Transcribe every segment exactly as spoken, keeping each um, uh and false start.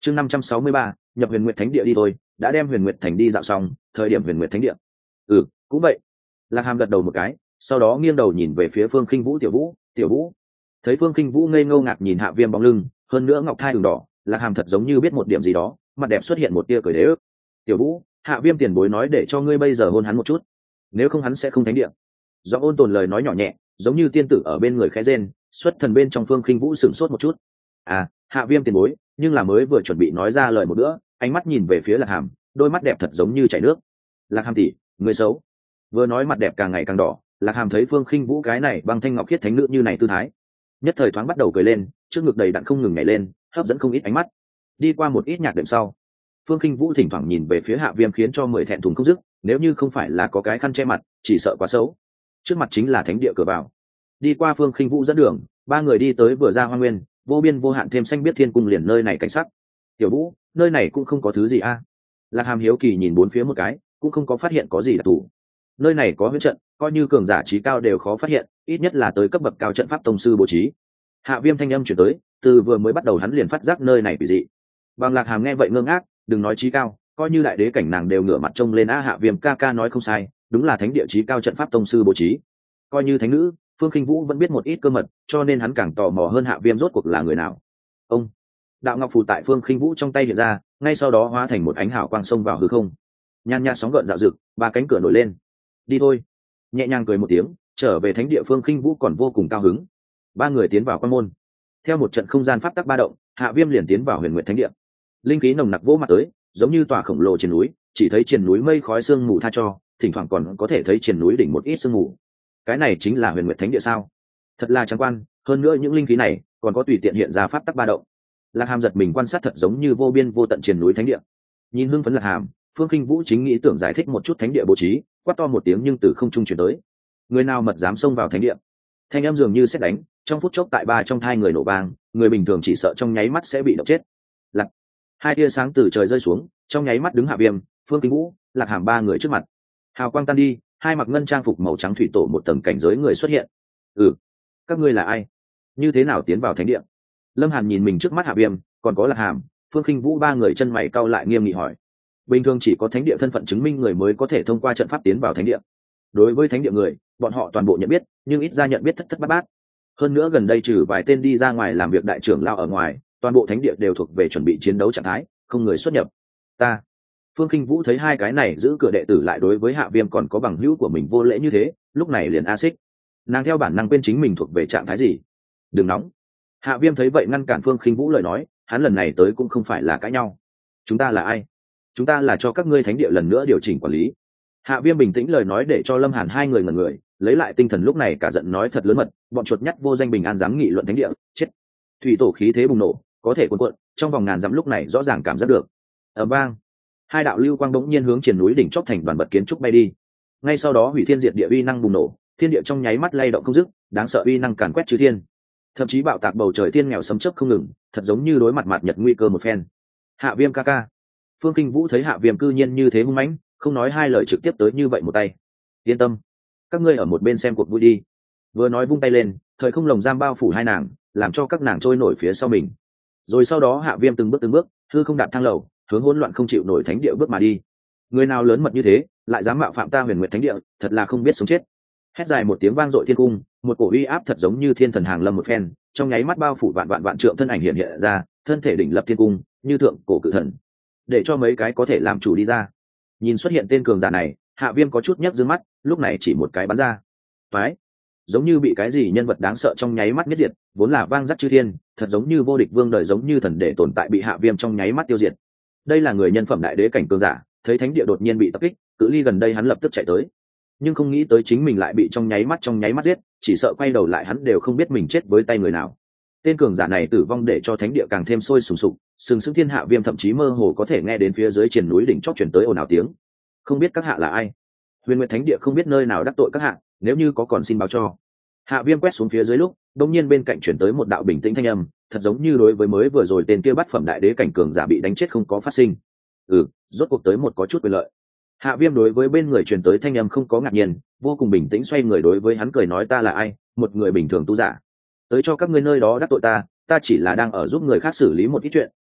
chương năm trăm sáu mươi ba, nhập Huyền Nguyệt Thánh Địa đi thôi, đã đem Huyền Nguyệt Thành đi dạo xong, thời điểm Huyền Nguyệt Thánh Địa. Ừ, cũng vậy. Lạc Hàm gật đầu một cái, sau đó nghiêng đầu nhìn về phía Phương Khinh Vũ. Tiểu Vũ, Tiểu Vũ. Thấy Phương Khinh Vũ ngây ngô ngạc nhìn Hạ Viêm bóng lưng, hơn nữa ngọc thai đường đỏ, Lạc Hàm thật giống như biết một điểm gì đó, mặt đẹp xuất hiện một tia cười đế ức. Tiểu Vũ, Hạ Viêm tiền bối nói để cho ngươi bây giờ hôn hắn một chút, nếu không hắn sẽ không thánh địa. Do ôn tồn lời nói nhỏ nhẹ, giống như tiên tử ở bên người khẽ rên, xuất thần bên trong Phương Khinh Vũ sửng sốt một chút. À, Hạ Viêm tiền bối, nhưng là mới vừa chuẩn bị nói ra lời một bữa, ánh mắt nhìn về phía Lạc Hàm, đôi mắt đẹp thật giống như chảy nước. Lạc Hàm tỷ, người xấu. Vừa nói mặt đẹp càng ngày càng đỏ, Lạc Hàm thấy Phương Khinh Vũ cái này băng thanh ngọc khiết thánh nữ như này tư thái, nhất thời thoáng bắt đầu cười lên, trước ngực đầy đặn không ngừng nhảy lên, hấp dẫn không ít ánh mắt. Đi qua một ít nhạc đệm sau, Phương Khinh Vũ thỉnh thoảng nhìn về phía Hạ Viêm khiến cho mười thẹn thùng không dứt, nếu như không phải là có cái khăn che mặt, chỉ sợ quá xấu. Trước mặt chính là thánh địa cửa vào. Đi qua Phương Khinh Vũ dẫn đường, ba người đi tới vừa ra Hoa Nguyên, vô biên vô hạn thêm xanh biết thiên cung liền nơi này cảnh sắc. Tiểu Vũ, nơi này cũng không có thứ gì a? Lạc Hàm hiếu kỳ nhìn bốn phía một cái, cũng không có phát hiện có gì đặc thù. Nơi này có huyễn trận, coi như cường giả trí cao đều khó phát hiện, ít nhất là tới cấp bậc cao trận pháp tông sư bố trí. Hạ Viêm thanh âm chuyển tới, từ vừa mới bắt đầu hắn liền phát giác nơi này quỷ dị. Bằng Lạc Hàm nghe vậy ngơ ngác, đừng nói trí cao, coi như đại đế cảnh nàng đều ngửa mặt trông lên. A Hạ Viêm ca ca nói không sai, đúng là thánh địa trí cao trận pháp tông sư bố trí. Coi như thánh nữ, Phương Khinh Vũ vẫn biết một ít cơ mật, cho nên hắn càng tò mò hơn Hạ Viêm rốt cuộc là người nào. Ông đạo ngọc phù tại Phương Khinh Vũ trong tay hiện ra, ngay sau đó hóa thành một ánh hào quang xông vào hư không. Nhan nhạt sóng gợn dạo dực, ba cánh cửa nổi lên. Đi thôi. Nhẹ nhàng cười một tiếng, trở về thánh địa. Phương Khinh Vũ còn vô cùng cao hứng. Ba người tiến vào quan môn. Theo một trận không gian pháp tắc ba động, Hạ Viêm liền tiến vào Huyền Nguyệt Thánh Địa. Linh khí nồng nặc vỗ mặt tới, giống như tòa khổng lồ trên núi, chỉ thấy trên núi mây khói sương mù tha cho, thỉnh thoảng còn có thể thấy trên núi đỉnh một ít sương mù. Cái này chính là Huyền Nguyệt Thánh Địa sao? Thật là trắng quan, hơn nữa những linh khí này còn có tùy tiện hiện ra pháp tắc ba động. Lạc Hàm giật mình quan sát, thật giống như vô biên vô tận trên núi thánh địa. Nhìn hưng phấn Lạc Hàm, Phương Khinh Vũ chính nghĩ tưởng giải thích một chút thánh địa bố trí, quát to một tiếng nhưng từ không trung truyền tới. Người nào mật dám xông vào thánh địa? Thanh âm dường như sét đánh, trong phút chốc tại ba trong thai người nổ vang, người bình thường chỉ sợ trong nháy mắt sẽ bị động chết. Lạc, hai tia sáng từ trời rơi xuống, trong nháy mắt đứng Hạ Viêm, Phương Khinh Vũ, Lạc Hàm ba người trước mặt. Hào quang tan đi, hai mặc ngân trang phục màu trắng thủy tổ một tầng cảnh giới người xuất hiện. Ừ, các ngươi là ai? Như thế nào tiến vào thánh địa? Lâm Hàn nhìn mình trước mắt Hạ Viêm, còn có Lạc Hàm, Phương Khinh Vũ ba người chân mày cau lại nghiêm nghị hỏi. Bình thường chỉ có thánh địa thân phận chứng minh người mới có thể thông qua trận pháp tiến vào thánh địa. Đối với thánh địa người, bọn họ toàn bộ nhận biết, nhưng ít ra nhận biết thất thất bát bát. Hơn nữa gần đây trừ vài tên đi ra ngoài làm việc đại trưởng lao ở ngoài, toàn bộ thánh địa đều thuộc về chuẩn bị chiến đấu trạng thái, không người xuất nhập. Ta, Phương Khinh Vũ thấy hai cái này giữ cửa đệ tử lại đối với Hạ Viêm còn có bằng hữu của mình vô lễ như thế, lúc này liền a xích. Nàng theo bản năng quên chính mình thuộc về trạng thái gì. Đừng nóng. Hạ Viêm thấy vậy ngăn cản Phương Khinh Vũ lời nói, hắn lần này tới cũng không phải là cãi nhau. Chúng ta là ai? Chúng ta là cho các ngươi thánh địa lần nữa điều chỉnh quản lý. Hạ Viêm bình tĩnh lời nói để cho Lâm Hàn hai người ngẩn người, lấy lại tinh thần lúc này cả giận nói thật lớn mật, bọn chuột nhắt vô danh bình an dám nghị luận thánh địa, chết. Thủy tổ khí thế bùng nổ, có thể cuồn cuộn, trong vòng ngàn dặm lúc này rõ ràng cảm giác được. Ầm vang, hai đạo lưu quang bỗng nhiên hướng triển núi đỉnh chót thành đoàn vật kiến trúc bay đi. Ngay sau đó hủy thiên diệt địa uy năng bùng nổ, thiên địa trong nháy mắt lay động không dứt, đáng sợ uy năng càn quét chư thiên. Thậm chí bạo tạc bầu trời thiên nghèo sấm chớp không ngừng, thật giống như đối mặt mặt nhật nguy cơ một phen. Hạ Viêm ca ca. Phương Khinh Vũ thấy Hạ Viêm cư nhiên như thế hung mãnh, không nói hai lời trực tiếp tới như vậy một tay. Yên tâm, các ngươi ở một bên xem cuộc vui đi. Vừa nói vung tay lên, thời không lồng giam bao phủ hai nàng, làm cho các nàng trôi nổi phía sau mình. Rồi sau đó Hạ Viêm từng bước từng bước, hư không đạp thang lầu, hướng hỗn loạn không chịu nổi thánh địa bước mà đi. Người nào lớn mật như thế, lại dám mạo phạm ta Huyền Nguyệt Thánh Địa, thật là không biết sống chết. Hét dài một tiếng vang dội thiên cung, một cổ uy áp thật giống như thiên thần hàng lâm một phen, trong nháy mắt bao phủ vạn vạn vạn trượng thân ảnh hiện hiện ra, thân thể đỉnh lập thiên cung, như thượng cổ cự thần. Để cho mấy cái có thể làm chủ đi ra. Nhìn xuất hiện tên cường giả này, Hạ Viêm có chút nhếch dương mắt, lúc này chỉ một cái bắn ra. Phái, giống như bị cái gì nhân vật đáng sợ trong nháy mắt miết diệt, vốn là vang dắt chư thiên, thật giống như vô địch vương đời giống như thần để tồn tại bị Hạ Viêm trong nháy mắt tiêu diệt. Đây là người nhân phẩm đại đế cảnh cường giả, thấy thánh địa đột nhiên bị tập kích, cự ly gần đây hắn lập tức chạy tới. Nhưng không nghĩ tới chính mình lại bị trong nháy mắt trong nháy mắt giết, chỉ sợ quay đầu lại hắn đều không biết mình chết với tay người nào. Tên cường giả này tử vong để cho thánh địa càng thêm sôi sùng sục, sừng sững thiên Hạ Viêm thậm chí mơ hồ có thể nghe đến phía dưới triển núi đỉnh chót truyền tới ồn ào tiếng. Không biết các hạ là ai? Huyền Nguyệt Thánh Địa không biết nơi nào đắc tội các hạ, nếu như có còn xin báo cho. Hạ Viêm quét xuống phía dưới lúc, đột nhiên bên cạnh truyền tới một đạo bình tĩnh thanh âm, thật giống như đối với mới vừa rồi tên kia bắt phẩm đại đế cảnh cường giả bị đánh chết không có phát sinh. Ừ, rốt cuộc tới một có chút quyền lợi. Hạ Viêm đối với bên người truyền tới thanh âm không có ngạc nhiên, vô cùng bình tĩnh xoay người đối với hắn cười nói ta là ai, một người bình thường tu giả. Tới cho các ngươi nơi đó đắc tội ta, ta chỉ là đang ở giúp người khác xử lý một ít chuyện,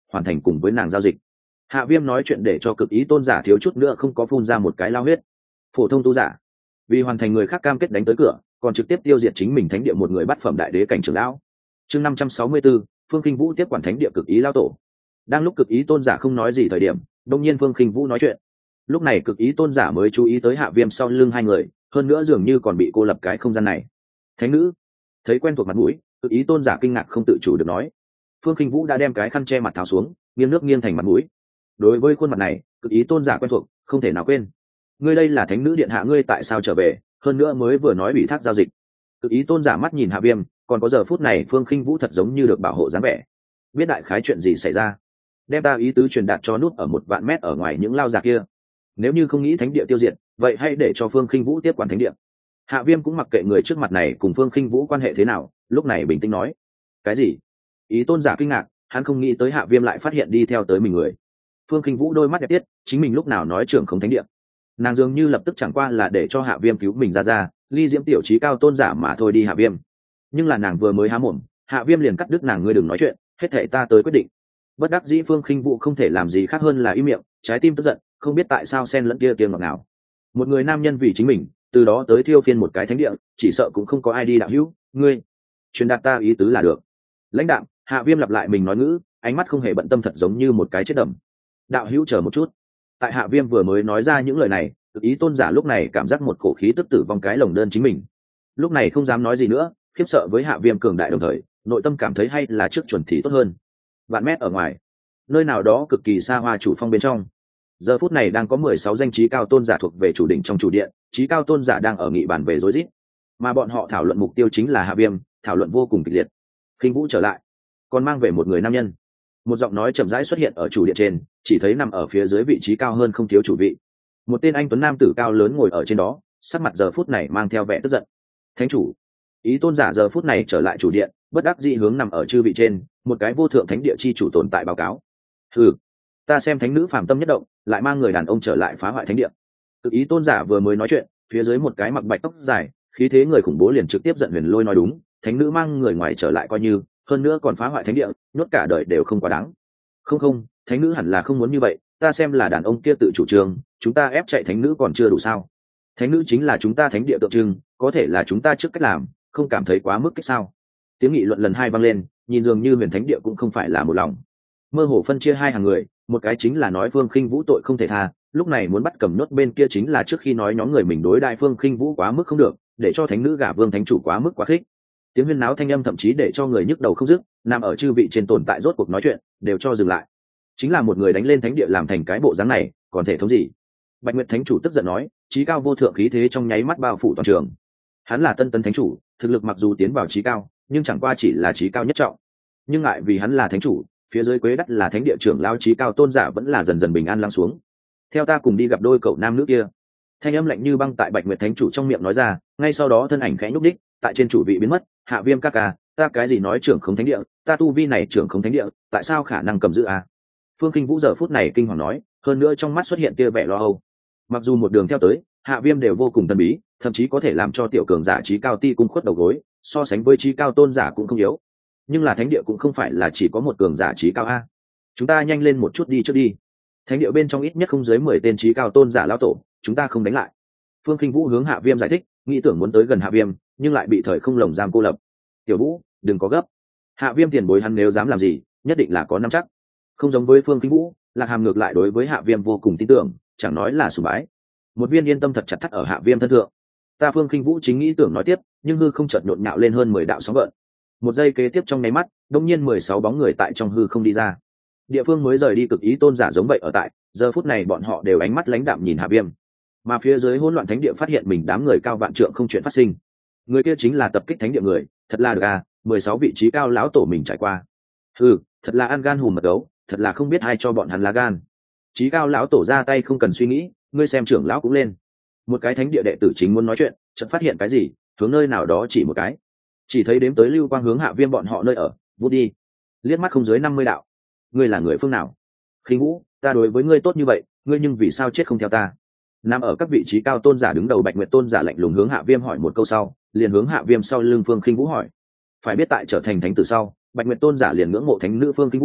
hoàn thành cùng với nàng giao dịch. Hạ Viêm nói chuyện để cho cực ý tôn giả thiếu chút nữa không có phun ra một cái lao huyết. Phổ thông tu giả vì hoàn thành người khác cam kết đánh tới cửa, còn trực tiếp tiêu diệt chính mình thánh địa một người bát phẩm đại đế cảnh trưởng lão. Chương năm trăm sáu mươi tư, Phương Khinh Vũ tiếp quản thánh địa cực ý lao tổ. Đang lúc cực ý tôn giả không nói gì thời điểm, đột nhiên Phương Khinh Vũ nói chuyện. Lúc này cực ý tôn giả mới chú ý tới Hạ Viêm sau lưng hai người, hơn nữa dường như còn bị cô lập cái không gian này. Thánh nữ. Thấy quen thuộc mặt mũi, cực ý tôn giả kinh ngạc không tự chủ được nói. Phương Khinh Vũ đã đem cái khăn che mặt tháo xuống, nghiêng nước nghiêng thành mặt mũi. Đối với khuôn mặt này, cực ý tôn giả quen thuộc, không thể nào quên. Ngươi đây là thánh nữ điện hạ, ngươi tại sao trở về, hơn nữa mới vừa nói ủy thác giao dịch. Cực ý tôn giả mắt nhìn Hạ Viêm, còn có giờ phút này Phương Khinh Vũ thật giống như được bảo hộ dáng vẻ. Biết đại khái chuyện gì xảy ra, đem ta ý tứ truyền đạt cho nút ở một vạn mét ở ngoài những lao già kia. Nếu như không nghĩ thánh địa tiêu diệt, vậy hãy để cho Phương Khinh Vũ tiếp quản thánh địa. Hạ Viêm cũng mặc kệ người trước mặt này cùng Phương Khinh Vũ quan hệ thế nào, lúc này bình tĩnh nói. Cái gì? Ý tôn giả kinh ngạc, hắn không nghĩ tới Hạ Viêm lại phát hiện đi theo tới mình người. Phương Khinh Vũ đôi mắt đẹp tiết, chính mình lúc nào nói trưởng không thánh địa. Nàng dường như lập tức chẳng qua là để cho Hạ Viêm cứu mình ra ra, ly diễm tiểu trí cao tôn giả mà thôi đi Hạ Viêm. Nhưng là nàng vừa mới há mồm, Hạ Viêm liền cắt đứt nàng, ngươi đừng nói chuyện, hết thảy ta tới quyết định. Bất đắc dĩ Phương Khinh Vũ không thể làm gì khác hơn là im miệng, trái tim tức giận, không biết tại sao xen lẫn kia tiếng ngọt ngào. Một người nam nhân vì chính mình, từ đó tới thiêu phiên một cái thánh địa, chỉ sợ cũng không có ai đi đạo hữu, ngươi truyền đạt ta ý tứ là được. Lãnh đạm, Hạ Viêm lặp lại mình nói ngữ, ánh mắt không hề bận tâm, thật giống như một cái chết đầm. Đạo hữu chờ một chút. Tại Hạ Viêm vừa mới nói ra những lời này, cực ý tôn giả lúc này cảm giác một cổ khí tức tử vong cái lồng đơn chính mình. Lúc này không dám nói gì nữa, khiếp sợ với Hạ Viêm cường đại, đồng thời nội tâm cảm thấy hay là trước chuẩn thì tốt hơn. Vạn mét ở ngoài, nơi nào đó cực kỳ xa hoa chủ phong bên trong, giờ phút này đang có mười sáu danh trí cao tôn giả thuộc về chủ đỉnh trong chủ điện, trí cao tôn giả đang ở nghị bàn về rối rít, mà bọn họ thảo luận mục tiêu chính là Hạ Viêm, thảo luận vô cùng kịch liệt. Khinh Vũ trở lại, còn mang về một người nam nhân. Một giọng nói chậm rãi xuất hiện ở chủ điện trên, chỉ thấy nằm ở phía dưới vị trí cao hơn không thiếu chủ vị, một tên anh tuấn nam tử cao lớn ngồi ở trên đó, sắc mặt giờ phút này mang theo vẻ tức giận. Thánh chủ. Ý tôn giả giờ phút này trở lại chủ điện, bất đắc dĩ hướng nằm ở chư vị trên, một cái vô thượng thánh địa chi chủ tồn tại báo cáo. Hừ, ta xem thánh nữ phàm tâm nhất động, lại mang người đàn ông trở lại phá hoại thánh địa. Tự ý tôn giả vừa mới nói chuyện, phía dưới một cái mặc bạch tóc dài, khí thế người khủng bố liền trực tiếp giận Huyền Lôi nói đúng, thánh nữ mang người ngoài trở lại coi như, hơn nữa còn phá hoại thánh địa, nhốt cả đời đều không quá đáng. Không không, thánh nữ hẳn là không muốn như vậy, ta xem là đàn ông kia tự chủ trương, chúng ta ép chạy thánh nữ còn chưa đủ sao? Thánh nữ chính là chúng ta thánh địa tượng trưng, có thể là chúng ta trước cách làm, không cảm thấy quá mức cách sao? Tiếng nghị luận lần hai vang lên, nhìn dường như huyền thánh địa cũng không phải là một lòng. Mơ hồ phân chia hai hàng người, một cái chính là nói Phương Khinh Vũ tội không thể tha, lúc này muốn bắt cầm nhốt, bên kia chính là trước khi nói nhóm người mình đối đại Phương Khinh Vũ quá mức không được, để cho thánh nữ gả vương thánh chủ quá mức quá khích. Tiếng huyên náo thanh âm thậm chí để cho người nhức đầu không dứt, nằm ở chư vị trên tồn tại rốt cuộc nói chuyện, đều cho dừng lại. Chính là một người đánh lên thánh địa làm thành cái bộ dáng này, còn thể thống gì? Bạch Nguyệt thánh chủ tức giận nói, chí cao vô thượng khí thế trong nháy mắt bao phủ toàn trường. Hắn là Tân Tấn thánh chủ, thực lực mặc dù tiến vào chí cao, nhưng chẳng qua chỉ là chí cao nhất trọng. Nhưng ngại vì hắn là thánh chủ, phía dưới Quế Đắt là thánh địa trưởng lao chí cao tôn giả vẫn là dần dần bình an lắng xuống. Theo ta cùng đi gặp đôi cậu nam nữ kia. Thanh âm lạnh như băng tại Bạch Nguyệt thánh chủ trong miệng nói ra, ngay sau đó thân ảnh khẽ nhúc đích, tại trên chủ vị biến mất. Hạ Viêm ca ca, ta cái gì nói trưởng không thánh địa, ta tu vi này trưởng không thánh địa, tại sao khả năng cầm giữ à? Phương Khinh Vũ giờ phút này kinh hoàng nói, hơn nữa trong mắt xuất hiện tia vẻ lo âu. Mặc dù một đường theo tới, Hạ Viêm đều vô cùng thần bí, thậm chí có thể làm cho tiểu cường giả chí cao ti cung khuất đầu gối, so sánh với chí cao tôn giả cũng không yếu. Nhưng là thánh địa cũng không phải là chỉ có một cường giả chí cao a. Chúng ta nhanh lên một chút đi trước đi. Thánh địa bên trong ít nhất không dưới mười tên chí cao tôn giả lão tổ, chúng ta không đánh lại. Phương Khinh Vũ hướng Hạ Viêm giải thích, nghĩ tưởng muốn tới gần Hạ Viêm, nhưng lại bị thời không lồng giam cô lập. Tiểu Vũ, đừng có gấp. Hạ Viêm tiền bối hắn nếu dám làm gì, nhất định là có nắm chắc. Không giống với Phương Khinh Vũ, Lạc Hàm ngược lại đối với Hạ Viêm vô cùng tin tưởng, chẳng nói là sùng bái. Một viên yên tâm thật chặt thắt ở Hạ Viêm thân thượng. Ta Phương Khinh Vũ chính nghĩ tưởng nói tiếp, nhưng hư không chợt nhộn nhạo lên hơn mười đạo sóng gợn. Một giây kế tiếp trong nháy mắt, đột nhiên mười sáu bóng người tại trong hư không đi ra. Địa phương mới rời đi cực ý tôn giả giống vậy ở tại, giờ phút này bọn họ đều ánh mắt lãnh đạm nhìn Hạ Viêm. Mà phía dưới hỗn loạn thánh địa phát hiện mình đám người cao vạn trượng không chuyện phát sinh. Người kia chính là tập kích thánh địa người, thật là được à, mười sáu vị trí cao lão tổ mình trải qua. Hừ, thật là ăn gan hùm mật gấu, thật là không biết ai cho bọn hắn lá gan. Chí cao lão tổ ra tay không cần suy nghĩ, ngươi xem trưởng lão cũng lên. Một cái thánh địa đệ tử chính muốn nói chuyện, chợt phát hiện cái gì, hướng nơi nào đó chỉ một cái, chỉ thấy đếm tới lưu quang hướng Hạ Viêm bọn họ nơi ở, vút đi. Liếc mắt không dưới năm mươi đạo. Ngươi là người phương nào? Khinh Vũ, ta đối với ngươi tốt như vậy, ngươi nhưng vì sao chết không theo ta? Nằm ở các vị trí cao tôn giả đứng đầu Bạch Nguyệt tôn giả lạnh lùng hướng Hạ Viêm hỏi một câu sau, liền hướng Hạ Viêm sau lưng Phương Khinh Vũ hỏi. Phải biết tại trở thành thánh tử sau, Bạch Nguyệt tôn giả liền ngưỡng mộ thánh nữ Phương Khinh Vũ,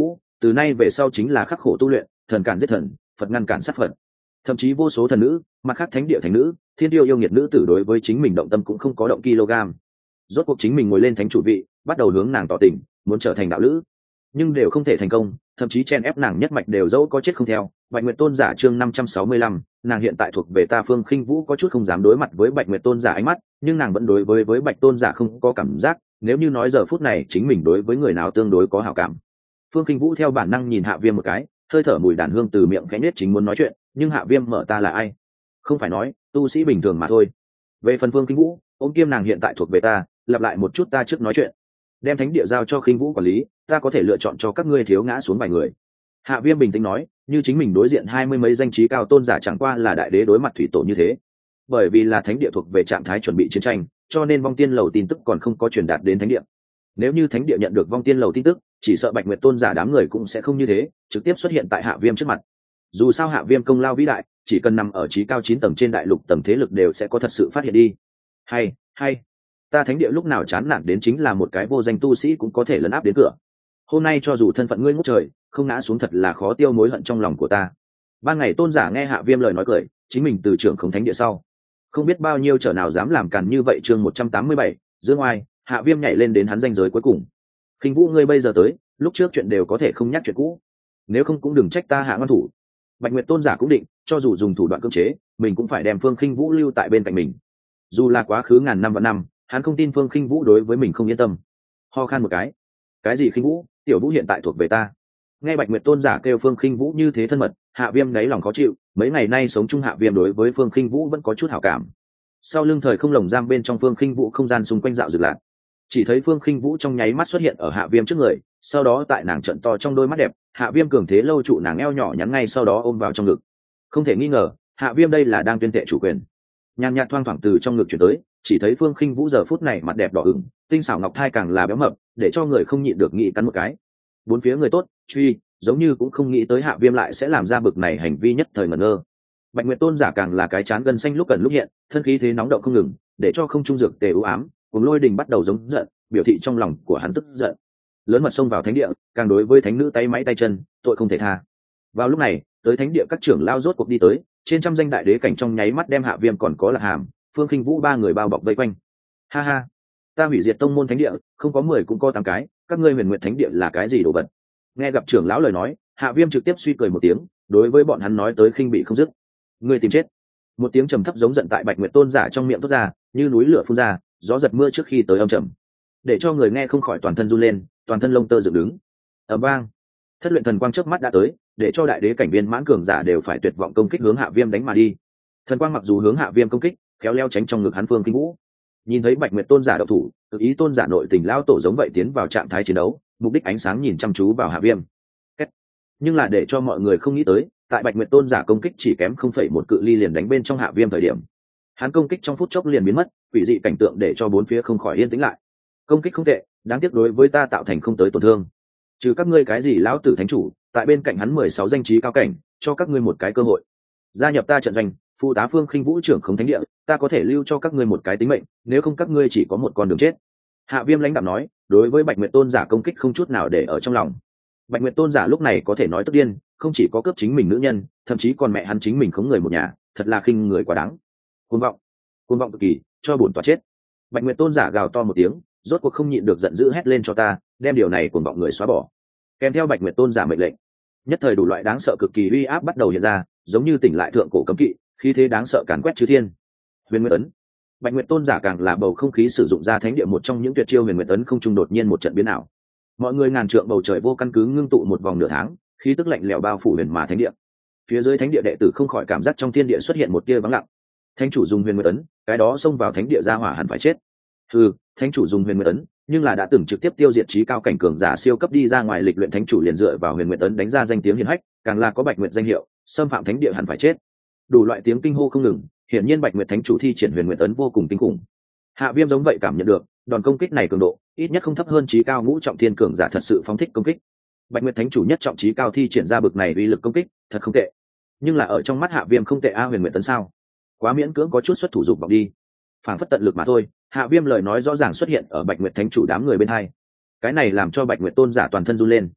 từ nay về sau chính là khắc khổ tu luyện, thần cản giết thần, phật ngăn cản sát phật. Thậm chí vô số thần nữ, mặt khác thánh địa thánh nữ, thiên tiêu yêu nghiệt nữ tử đối với chính mình động tâm cũng không có động kg. Rốt cuộc chính mình ngồi lên thánh chủ vị, bắt đầu hướng nàng tỏ tình, muốn trở thành đạo lữ, nhưng đều không thể thành công, thậm chí chen ép nàng nhất mạch đều dẫu có chết không theo. Bạch Nguyệt Tôn giả chương năm trăm sáu mươi lăm, nàng hiện tại thuộc về ta. Phương Khinh Vũ có chút không dám đối mặt với Bạch Nguyệt Tôn giả ánh mắt, nhưng nàng vẫn đối với với Bạch Tôn giả không có cảm giác, nếu như nói giờ phút này chính mình đối với người nào tương đối có hảo cảm. Phương Khinh Vũ theo bản năng nhìn Hạ Viêm một cái, hơi thở mùi đàn hương từ miệng khẽ nết, chính muốn nói chuyện, nhưng Hạ Viêm mở ta là ai? Không phải nói, tu sĩ bình thường mà thôi. Về phần Phương Khinh Vũ, ôm kiêm nàng hiện tại thuộc về ta, lặp lại một chút ta trước nói chuyện. Đem thánh địa giao cho Khinh Vũ quản lý, ta có thể lựa chọn cho các ngươi thiếu ngã xuống vài người. Hạ Viêm bình tĩnh nói, như chính mình đối diện hai mươi mấy danh trí cao tôn giả chẳng qua là đại đế đối mặt thủy tổ như thế. Bởi vì là thánh địa thuộc về trạng thái chuẩn bị chiến tranh, cho nên vong tiên lầu tin tức còn không có truyền đạt đến thánh địa. Nếu như thánh địa nhận được vong tiên lầu tin tức, chỉ sợ Bạch Nguyệt Tôn giả đám người cũng sẽ không như thế, trực tiếp xuất hiện tại Hạ Viêm trước mặt. Dù sao Hạ Viêm công lao vĩ đại, chỉ cần nằm ở trí cao chín tầng trên đại lục tầng thế lực đều sẽ có thật sự phát hiện đi. Hay, hay, ta thánh địa lúc nào chán nản đến chính là một cái vô danh tu sĩ cũng có thể lấn áp đến cửa. Hôm nay cho dù thân phận ngươi ngút trời, không ngã xuống thật là khó tiêu mối hận trong lòng của ta. Ban ngày tôn giả nghe Hạ Viêm lời nói cười, chính mình từ trưởng không thánh địa sau, không biết bao nhiêu trở nào dám làm càn như vậy. Chương một trăm tám mươi bảy, Dương Oai. Hạ Viêm nhảy lên đến hắn ranh giới cuối cùng. Khinh Vũ ngươi bây giờ tới, lúc trước chuyện đều có thể không nhắc chuyện cũ, nếu không cũng đừng trách ta hạ ngăn thủ. Bạch Nguyệt tôn giả cũng định, cho dù dùng thủ đoạn cưỡng chế, mình cũng phải đem Phương Khinh Vũ lưu tại bên cạnh mình. Dù là quá khứ ngàn năm vạn năm, hắn không tin Phương Khinh Vũ đối với mình không yên tâm. Ho khan một cái. Cái gì Khinh Vũ? Tiểu Vũ hiện tại thuộc về ta. Nghe Bạch Nguyệt tôn giả kêu Phương Khinh Vũ như thế thân mật, Hạ Viêm đáy lòng khó chịu, mấy ngày nay sống chung Hạ Viêm đối với Phương Khinh Vũ vẫn có chút hảo cảm. Sau lưng thời không lồng giam bên trong Phương Khinh Vũ không gian xung quanh dạo rực lạc, chỉ thấy Phương Khinh Vũ trong nháy mắt xuất hiện ở Hạ Viêm trước người, sau đó tại nàng trợn to trong đôi mắt đẹp, Hạ Viêm cường thế lâu trụ nàng eo nhỏ nhắn, ngay sau đó ôm vào trong ngực. Không thể nghi ngờ, Hạ Viêm đây là đang tuyên thệ chủ quyền. Nhàn nhạt thoang thoảng từ trong ngực chuyển tới, chỉ thấy Phương Khinh Vũ giờ phút này mặt đẹp đỏ ửng, tinh xảo ngọc thai càng là béo mập, để cho người không nhịn được nghĩ cắn một cái. Bốn phía người tốt, truy, giống như cũng không nghĩ tới Hạ Viêm lại sẽ làm ra bực này hành vi, nhất thời ngẩn ngơ. Bạch Nguyệt tôn giả càng là cái chán gân xanh lúc cần lúc hiện, thân khí thế nóng động không ngừng, để cho không trung dược tề u ám, cùng Lôi Đình bắt đầu giống giận, biểu thị trong lòng của hắn tức giận. Lớn mật xông vào thánh địa, càng đối với thánh nữ tay máy tay chân, tội không thể tha. Vào lúc này, tới thánh địa các trưởng lao rốt cuộc đi tới, trên trăm danh đại đế cảnh trong nháy mắt đem Hạ Viêm còn có Lạc Hàm, Phương Khinh Vũ ba người bao bọc vây quanh. Ha ha, ta hủy diệt tông môn thánh địa, không có mười cũng có tám cái, các ngươi Huyền Nguyệt thánh địa là cái gì đồ vật? Nghe gặp trưởng lão lời nói, Hạ Viêm trực tiếp suy cười một tiếng, đối với bọn hắn nói tới khinh bị không dứt. Ngươi tìm chết. Một tiếng trầm thấp giống giận tại Bạch Nguyệt tôn giả trong miệng thoát ra, như núi lửa phun ra, gió giật mưa trước khi tới âm trầm, để cho người nghe không khỏi toàn thân run lên, toàn thân lông tơ dựng đứng. Ầm vang, thất luyện thần quang chớp mắt đã tới, để cho đại đế cảnh viên mãn cường giả đều phải tuyệt vọng công kích hướng Hạ Viêm đánh mà đi. Thần quang mặc dù hướng Hạ Viêm công kích, khéo léo tránh trong ngực hắn Phương Khinh Vũ. Nhìn thấy Bạch Nguyệt tôn giả động thủ, tự ý tôn giả nội tình lao tổ giống vậy tiến vào trạng thái chiến đấu, mục đích ánh sáng nhìn chăm chú vào Hạ Viêm. Kết. Nhưng là để cho mọi người không nghĩ tới, tại Bạch Nguyệt tôn giả công kích chỉ kém không phẩy một cự ly liền đánh bên trong Hạ Viêm thời điểm, hắn công kích trong phút chốc liền biến mất, quỷ dị cảnh tượng để cho bốn phía không khỏi yên tĩnh lại. Công kích không tệ, đáng tiếc đối với ta tạo thành không tới tổn thương. Trừ các ngươi cái gì lão tử thánh chủ, tại bên cạnh hắn mười sáu danh trí cao cảnh, cho các ngươi một cái cơ hội, gia nhập ta trận doanh, phụ tá Phương Khinh Vũ trưởng không thánh địa, ta có thể lưu cho các ngươi một cái tính mệnh, nếu không các ngươi chỉ có một con đường chết. Hạ Viêm lãnh đạm nói, đối với Bạch Nguyệt tôn giả công kích không chút nào để ở trong lòng. Bạch Nguyệt tôn giả lúc này có thể nói tức điên, không chỉ có cướp chính mình nữ nhân, thậm chí còn mẹ hắn chính mình khống người một nhà, thật là khinh người quá đáng. Cuồng vọng, cuồng vọng cực kỳ, cho bổn tọa chết. Bạch Nguyệt tôn giả gào to một tiếng, rốt cuộc không nhịn được giận dữ hét lên cho ta, đem điều này cuồng vọng người xóa bỏ. Kèm theo Bạch Nguyệt tôn giả mệnh lệnh, nhất thời đủ loại đáng sợ cực kỳ uy áp bắt đầu hiện ra, giống như tỉnh lại thượng cổ cấm kỵ, khí thế đáng sợ càn quét chư thiên. Huyền Nguyệt ấn. Bạch Nguyệt tôn giả càng là bầu không khí sử dụng ra thánh địa một trong những tuyệt chiêu Huyền Nguyệt ấn, không trung đột nhiên một trận biến ảo. Mọi người ngàn trượng bầu trời vô căn cứ ngưng tụ một vòng nửa tháng, khí tức lạnh lẽo bao phủ huyền mà thánh địa. Phía dưới thánh địa đệ tử không khỏi cảm giác trong thiên địa xuất hiện một tia vắng lặng. Thánh chủ dùng Huyền Nguyệt ấn, cái đó xông vào thánh địa ra hỏa hẳn phải chết. Ừ, thánh chủ dùng Huyền Nguyệt ấn, nhưng là đã từng trực tiếp tiêu diệt trí cao cảnh cường giả siêu cấp đi ra ngoài lịch luyện, thánh chủ liền dựa vào Huyền Nguyệt ấn đánh ra danh tiếng hiển hách, càng là có Bạch Nguyệt danh hiệu, xâm phạm thánh địa hẳn phải chết. Đủ loại tiếng kinh hô không ngừng, hiển nhiên Bạch Nguyệt thánh chủ thi triển Huyền Nguyệt ấn vô cùng kinh khủng. Hạ Viêm giống vậy cảm nhận được, đòn công kích này cường độ, ít nhất không thấp hơn trí cao ngũ trọng thiên cường giả thật sự phóng thích công kích. Bạch Nguyệt thánh chủ nhất trọng trí cao thi triển ra bực này uy lực công kích, thật không tệ. Nhưng là ở trong mắt Hạ Viêm không tệ a, Huyền Nguyệt ấn sao? Quá miễn cưỡng, có chút xuất thủ dục vọng đi. Phản phất tận lực mà thôi. Hạ Viêm lời nói rõ ràng xuất hiện ở Bạch Nguyệt thánh chủ đám người bên hai. Cái này làm cho Bạch Nguyệt tôn giả toàn thân run lên.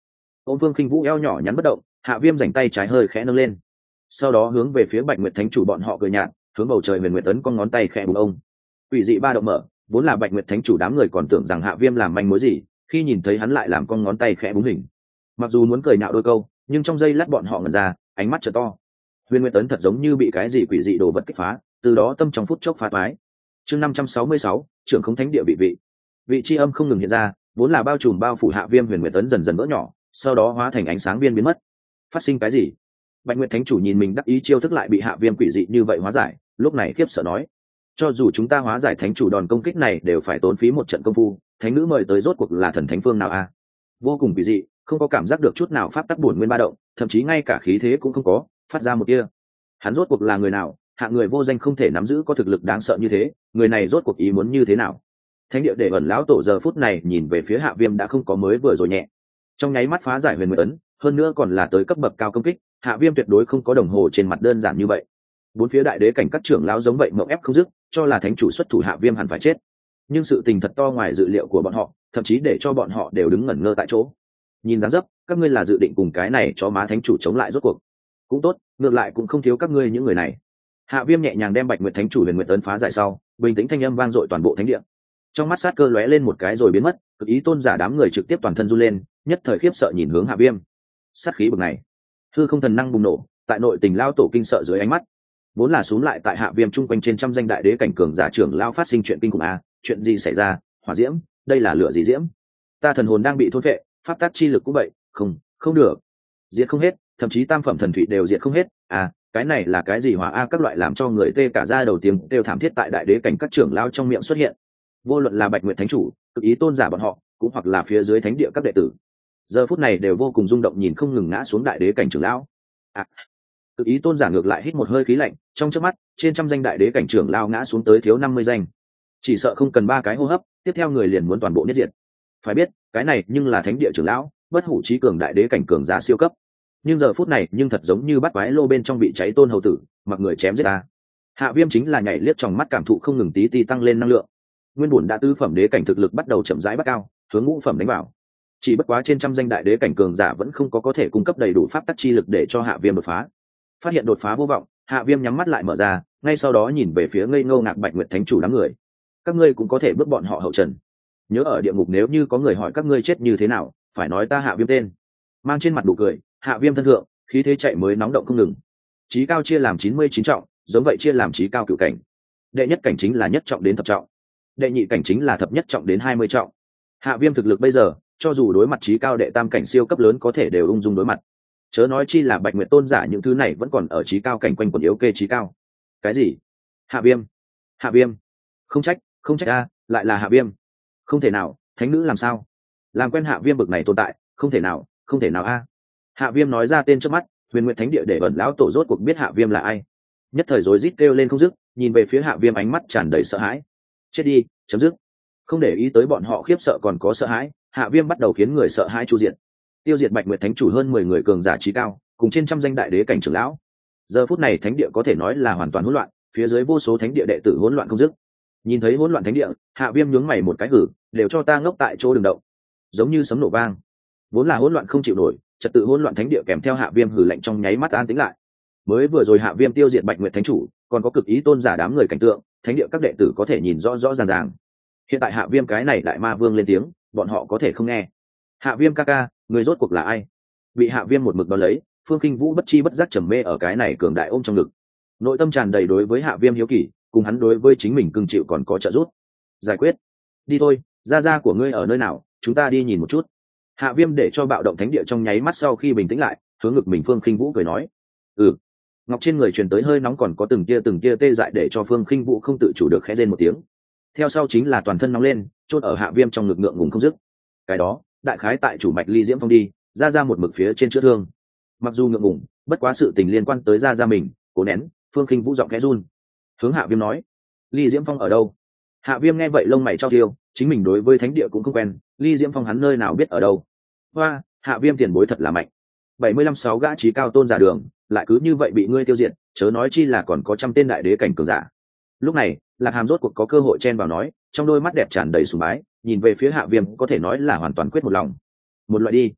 ôm Phương Khinh Vũ eo nhỏ nhắn bất động, Hạ Viêm rảnh tay trái hơi khẽ nâng lên, sau đó hướng về phía Bạch Nguyệt Thánh chủ bọn họ cười nhạt, hướng bầu trời Huyền Nguyệt tấn con ngón tay khẽ búng ông. Quỷ dị ba động mở, vốn là Bạch Nguyệt Thánh chủ đám người còn tưởng rằng Hạ Viêm làm manh mối gì, khi nhìn thấy hắn lại làm con ngón tay khẽ búng hình. Mặc dù muốn cười nhạo đôi câu, nhưng trong giây lát bọn họ ngẩn ra, ánh mắt trợ to. Huyền Nguyệt tấn thật giống như bị cái gì quỷ dị đồ vật kích phá, từ đó tâm trong phút chốc phá toái. Chương năm trăm sáu mươi sáu, trưởng không thánh địa vị vị. Vị chi âm không ngừng hiện ra, vốn là bao trùm bao phủ Hạ Viêm Huyền Nguyệt tấn dần dần vỡ nhỏ, sau đó hóa thành ánh sáng viên biến mất. Phát sinh cái gì? Bạch Nguyệt Thánh chủ nhìn mình đắc ý chiêu thức lại bị Hạ Viêm quỷ dị như vậy hóa giải, lúc này khiếp sợ nói: cho dù chúng ta hóa giải thánh chủ đòn công kích này đều phải tốn phí một trận công phu, thánh nữ mời tới rốt cuộc là thần thánh phương nào a? Vô cùng quỷ dị, không có cảm giác được chút nào pháp tắc bổn nguyên ba động, thậm chí ngay cả khí thế cũng không có, phát ra một kia. Hắn rốt cuộc là người nào? Hạng người vô danh không thể nắm giữ có thực lực đáng sợ như thế, người này rốt cuộc ý muốn như thế nào? Thánh địa để ẩn lão tổ giờ phút này nhìn về phía Hạ Viêm đã không có mới vừa rồi nhẹ, trong nháy mắt phá giải Huyền Nguyệt ấn, hơn nữa còn là tới cấp bậc cao công kích, Hạ Viêm tuyệt đối không có đồng hồ trên mặt đơn giản như vậy. Bốn phía đại đế cảnh các trưởng lão giống vậy mộng ép không dứt, cho là thánh chủ xuất thủ Hạ Viêm hẳn phải chết. Nhưng sự tình thật to ngoài dự liệu của bọn họ, thậm chí để cho bọn họ đều đứng ngẩn ngơ tại chỗ. Nhìn dáng dấp, các ngươi là dự định cùng cái này cho má thánh chủ chống lại rốt cuộc. Cũng tốt, ngược lại cũng không thiếu các ngươi những người này. Hạ Viêm nhẹ nhàng đem Bạch Nguyệt Thánh chủ Huyền Nguyệt ấn phá giải sau, bình tĩnh thanh âm vang dội toàn bộ thánh địa. Trong mắt sát cơ lóe lên một cái rồi biến mất, cực ý tôn giả đám người trực tiếp toàn thân run lên, nhất thời khiếp sợ nhìn hướng Hạ Viêm. Sát khí bực này, hư không thần năng bùng nổ, tại nội tình lao tổ kinh sợ dưới ánh mắt. Vốn là xuống lại tại Hạ Viêm chung quanh trên trăm danh đại đế cảnh cường giả trưởng lao phát sinh chuyện kinh khủng a, chuyện gì xảy ra? Hỏa diễm, đây là lửa gì diễm? Ta thần hồn đang bị thôn phệ, pháp tắc chi lực cũng vậy, không, không được. Diệt không hết, thậm chí tam phẩm thần thủy đều diệt không hết. À, cái này là cái gì hỏa a? Các loại làm cho người tê cả da đầu tiếng đều thảm thiết tại đại đế cảnh các trưởng lao trong miệng xuất hiện. Vô luận là Bạch Nguyệt Thánh chủ, cực ý tôn giả bọn họ, cũng hoặc là phía dưới thánh địa các đệ tử, giờ phút này đều vô cùng rung động nhìn không ngừng ngã xuống đại đế cảnh trưởng lão. À, cực ý tôn giả ngược lại hít một hơi khí lạnh, trong chớp mắt trên trăm danh đại đế cảnh trưởng lao ngã xuống tới thiếu năm mươi danh, chỉ sợ không cần ba cái hô hấp tiếp theo người liền muốn toàn bộ niết diệt. Phải biết cái này nhưng là thánh địa trưởng lão, bất hủ chí cường đại đế cảnh cường giả siêu cấp, nhưng giờ phút này nhưng thật giống như bắt quái lô bên trong bị cháy tôn hầu tử, mặc người chém giết ta. Hạ Viêm chính là nhảy liếc trong mắt cảm thụ không ngừng tí ti tăng lên năng lượng, nguyên bổn đã tứ phẩm đế cảnh thực lực bắt đầu chậm rãi bắt cao, hướng ngũ phẩm đánh vào. Chỉ bất quá trên trăm danh đại đế cảnh cường giả vẫn không có có thể cung cấp đầy đủ pháp tắc chi lực để cho Hạ Viêm đột phá. Phát hiện đột phá vô vọng, Hạ Viêm nhắm mắt lại mở ra, ngay sau đó nhìn về phía ngây ngô ngạc Bạch Nguyệt Thánh chủ đám người. Các ngươi cũng có thể bước bọn họ hậu trần. Nhớ ở địa ngục nếu như có người hỏi các ngươi chết như thế nào, phải nói ta Hạ Viêm tên. Mang trên mặt nụ cười, Hạ Viêm thân thượng, khí thế chạy mới nóng động không ngừng. Chí cao chia làm chín mươi chín trọng, giống vậy chia làm chí cao cửu cảnh. Đệ nhất cảnh chính là nhất trọng đến thập trọng, đệ nhị cảnh chính là thập nhất trọng đến hai mươi trọng. Hạ Viêm thực lực bây giờ, cho dù đối mặt chí cao đệ tam cảnh siêu cấp lớn có thể đều ung dung đối mặt. Chớ nói chi là Bạch Nguyệt tôn giả những thứ này vẫn còn ở chí cao cảnh quanh quẩn yếu kê chí cao. Cái gì? Hạ Viêm? Hạ Viêm? Không trách, không trách a, lại là Hạ Viêm. Không thể nào, thánh nữ làm sao? Làm quen Hạ Viêm bực này tồn tại, không thể nào, không thể nào a. Hạ Viêm nói ra tên trước mắt, Huyền Nguyệt Thánh địa để ẩn lão tổ rốt cuộc biết Hạ Viêm là ai. Nhất thời rối rít kêu lên không dứt, nhìn về phía Hạ Viêm ánh mắt tràn đầy sợ hãi. Chết đi, chấm dứt. Không để ý tới bọn họ khiếp sợ còn có sợ hãi, Hạ Viêm bắt đầu khiến người sợ hãi chu diệt. Tiêu diệt Bạch Nguyệt Thánh chủ hơn mười người cường giả chí cao, cùng trên trăm danh đại đế cảnh trưởng lão. Giờ phút này thánh địa có thể nói là hoàn toàn hỗn loạn, phía dưới vô số thánh địa đệ tử hỗn loạn không dứt. Nhìn thấy hỗn loạn thánh địa, Hạ Viêm nhướng mày một cái hử, đều cho ta ngốc tại chỗ đừng động. Giống như sấm nổ vang. Vốn là hỗn loạn không chịu nổi, trật tự hỗn loạn thánh địa kèm theo Hạ Viêm hử lạnh trong nháy mắt an tĩnh lại. Mới vừa rồi Hạ Viêm tiêu diệt Bạch Nguyệt Thánh chủ, còn có cực ý tôn giả đám người cảnh tượng, thánh địa các đệ tử có thể nhìn rõ rõ ràng ràng. Hiện tại Hạ Viêm cái này đại ma vương lên tiếng, bọn họ có thể không nghe. Hạ Viêm ca ca, người rốt cuộc là ai? Bị Hạ Viêm một mực đón lấy, Phương Kinh Vũ bất chi bất giác trầm mê ở cái này cường đại ôm trong ngực, nội tâm tràn đầy đối với Hạ Viêm hiếu kỳ, cùng hắn đối với chính mình cưng chịu còn có trợ giúp. Giải quyết. Đi thôi, gia gia của ngươi ở nơi nào, chúng ta đi nhìn một chút. Hạ Viêm để cho bạo động thánh địa trong nháy mắt sau khi bình tĩnh lại, hướng ngực mình Phương Kinh Vũ cười nói, ừ. Ngọc trên người truyền tới hơi nóng còn có từng tia từng tia tê dại để cho Phương Kinh Vũ không tự chủ được khẽ rên một tiếng. Theo sau chính là toàn thân nóng lên, chôn ở Hạ Viêm trong ngực ngượng ngùng không dứt. Cái đó, đại khái tại chủ mạch ly diễm phong đi, ra ra một mực phía trên chữa thương. Mặc dù ngượng ngùng, bất quá sự tình liên quan tới ra ra mình, cố nén, Phương Kinh Vũ giọng khẽ run. Hướng Hạ Viêm nói, ly diễm phong ở đâu? Hạ Viêm nghe vậy lông mày trao thiêu, chính mình đối với thánh địa cũng không quen, ly diễm phong hắn nơi nào biết ở đâu. Hoa, Hạ Viêm tiền bối thật là mạnh. bảy mươi lăm sáu gã chí cao tôn giả đường, lại cứ như vậy bị ngươi tiêu diệt, chớ nói chi là còn có trăm tên đại đế cảnh cường giả. Lúc này, Lạc Hàm rốt cuộc có cơ hội chen vào nói, trong đôi mắt đẹp tràn đầy sùng bái, nhìn về phía Hạ Viêm có thể nói là hoàn toàn quyết một lòng. Một loại đi.